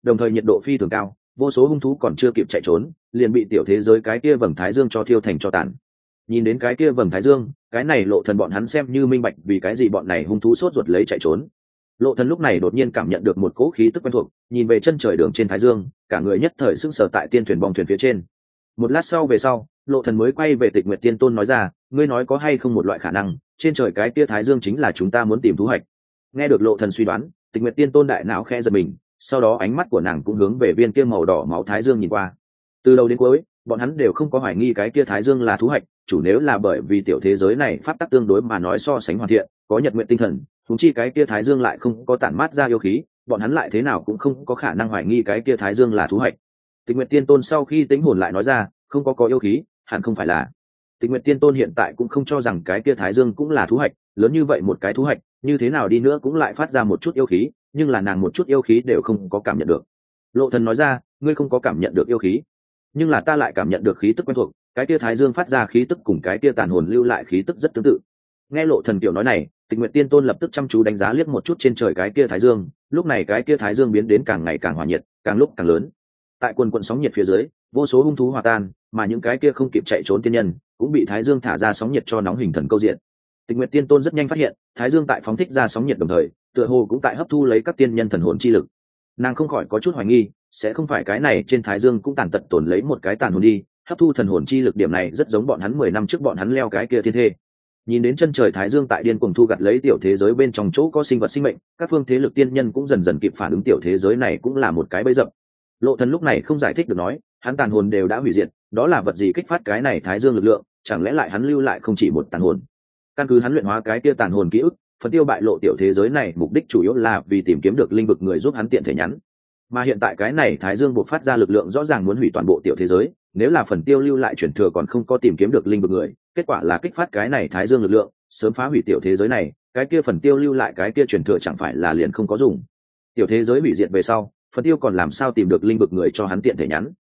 đồng thời nhiệt độ phi thường cao, vô số hung thú còn chưa kịp chạy trốn liền bị tiểu thế giới cái kia vầng thái dương cho thiêu thành cho tàn. Nhìn đến cái kia vầng thái dương, cái này Lộ Thần bọn hắn xem như minh bạch vì cái gì bọn này hung thú sốt ruột lấy chạy trốn. Lộ Thần lúc này đột nhiên cảm nhận được một cỗ khí tức quen thuộc, nhìn về chân trời đường trên thái dương, cả người nhất thời sững sờ tại tiên thuyền bong thuyền phía trên. Một lát sau về sau, Lộ Thần mới quay về Tịch Nguyệt Tiên Tôn nói ra, ngươi nói có hay không một loại khả năng, trên trời cái kia thái dương chính là chúng ta muốn tìm thú hạch. Nghe được Lộ Thần suy đoán, Tịch Nguyệt Tiên Tôn đại não khẽ giật mình, sau đó ánh mắt của nàng cũng hướng về viên kia màu đỏ máu thái dương nhìn qua. Từ đầu đến cuối, bọn hắn đều không có hoài nghi cái kia thái dương là thú hạch, chủ nếu là bởi vì tiểu thế giới này pháp tắc tương đối mà nói so sánh hoàn thiện, có nhật nguyện tinh thần, thúng chi cái kia thái dương lại không có tản mát ra yêu khí, bọn hắn lại thế nào cũng không có khả năng hoài nghi cái kia thái dương là thú hạch. Tịch Nguyệt Tiên Tôn sau khi tính hồn lại nói ra, không có yêu khí, hẳn không phải là. Tịch Nguyệt Tiên Tôn hiện tại cũng không cho rằng cái kia thái dương cũng là thú hạch, lớn như vậy một cái thú hạch, như thế nào đi nữa cũng lại phát ra một chút yêu khí, nhưng là nàng một chút yêu khí đều không có cảm nhận được. Lộ Thần nói ra, ngươi không có cảm nhận được yêu khí, nhưng là ta lại cảm nhận được khí tức quen thuộc, cái kia thái dương phát ra khí tức cùng cái kia tàn hồn lưu lại khí tức rất tương tự. Nghe Lộ Thần kiểu nói này, Tịch Nguyệt Tiên Tôn lập tức chăm chú đánh giá liếc một chút trên trời cái kia thái dương, lúc này cái kia thái dương biến đến càng ngày càng hỏa nhiệt, càng lúc càng lớn. Tại quần quần sóng nhiệt phía dưới, vô số hung thú hòa tan, mà những cái kia không kịp chạy trốn tiên nhân cũng bị thái dương thả ra sóng nhiệt cho nóng hình thần câu diện. Tịch Nguyệt Tiên Tôn rất nhanh phát hiện, thái dương tại phóng thích ra sóng nhiệt đồng thời, tựa hồ cũng tại hấp thu lấy các tiên nhân thần hồn chi lực. Nàng không khỏi có chút hoài nghi, sẽ không phải cái này trên thái dương cũng tàn tật tổn lấy một cái tàn hồn đi, hấp thu thần hồn chi lực, điểm này rất giống bọn hắn 10 năm trước bọn hắn leo cái kia thiên thê. Nhìn đến chân trời thái dương tại điên cuồng thu gặt lấy tiểu thế giới bên trong chỗ có sinh vật sinh mệnh, các phương thế lực tiên nhân cũng dần dần kịp phản ứng tiểu thế giới này cũng là một cái bẫy dập. Lộ Thần lúc này không giải thích được nói, hắn tàn hồn đều đã hủy diệt, đó là vật gì kích phát cái này thái dương lực lượng, chẳng lẽ lại hắn lưu lại không chỉ một tàn hồn. Căn cứ hắn luyện hóa cái kia tàn hồn ký ức, phần tiêu bại lộ tiểu thế giới này mục đích chủ yếu là vì tìm kiếm được linh vực người giúp hắn tiện thể nhắn. Mà hiện tại cái này thái dương buộc phát ra lực lượng rõ ràng muốn hủy toàn bộ tiểu thế giới, nếu là phần tiêu lưu lại chuyển thừa còn không có tìm kiếm được linh vực người, kết quả là kích phát cái này thái dương lực lượng, sớm phá hủy tiểu thế giới này, cái kia phần tiêu lưu lại cái kia chuyển thừa chẳng phải là liền không có dùng. Tiểu thế giới bị diệt về sau, phần tiêu còn làm sao tìm được linh vực người cho hắn tiện thể nhắn.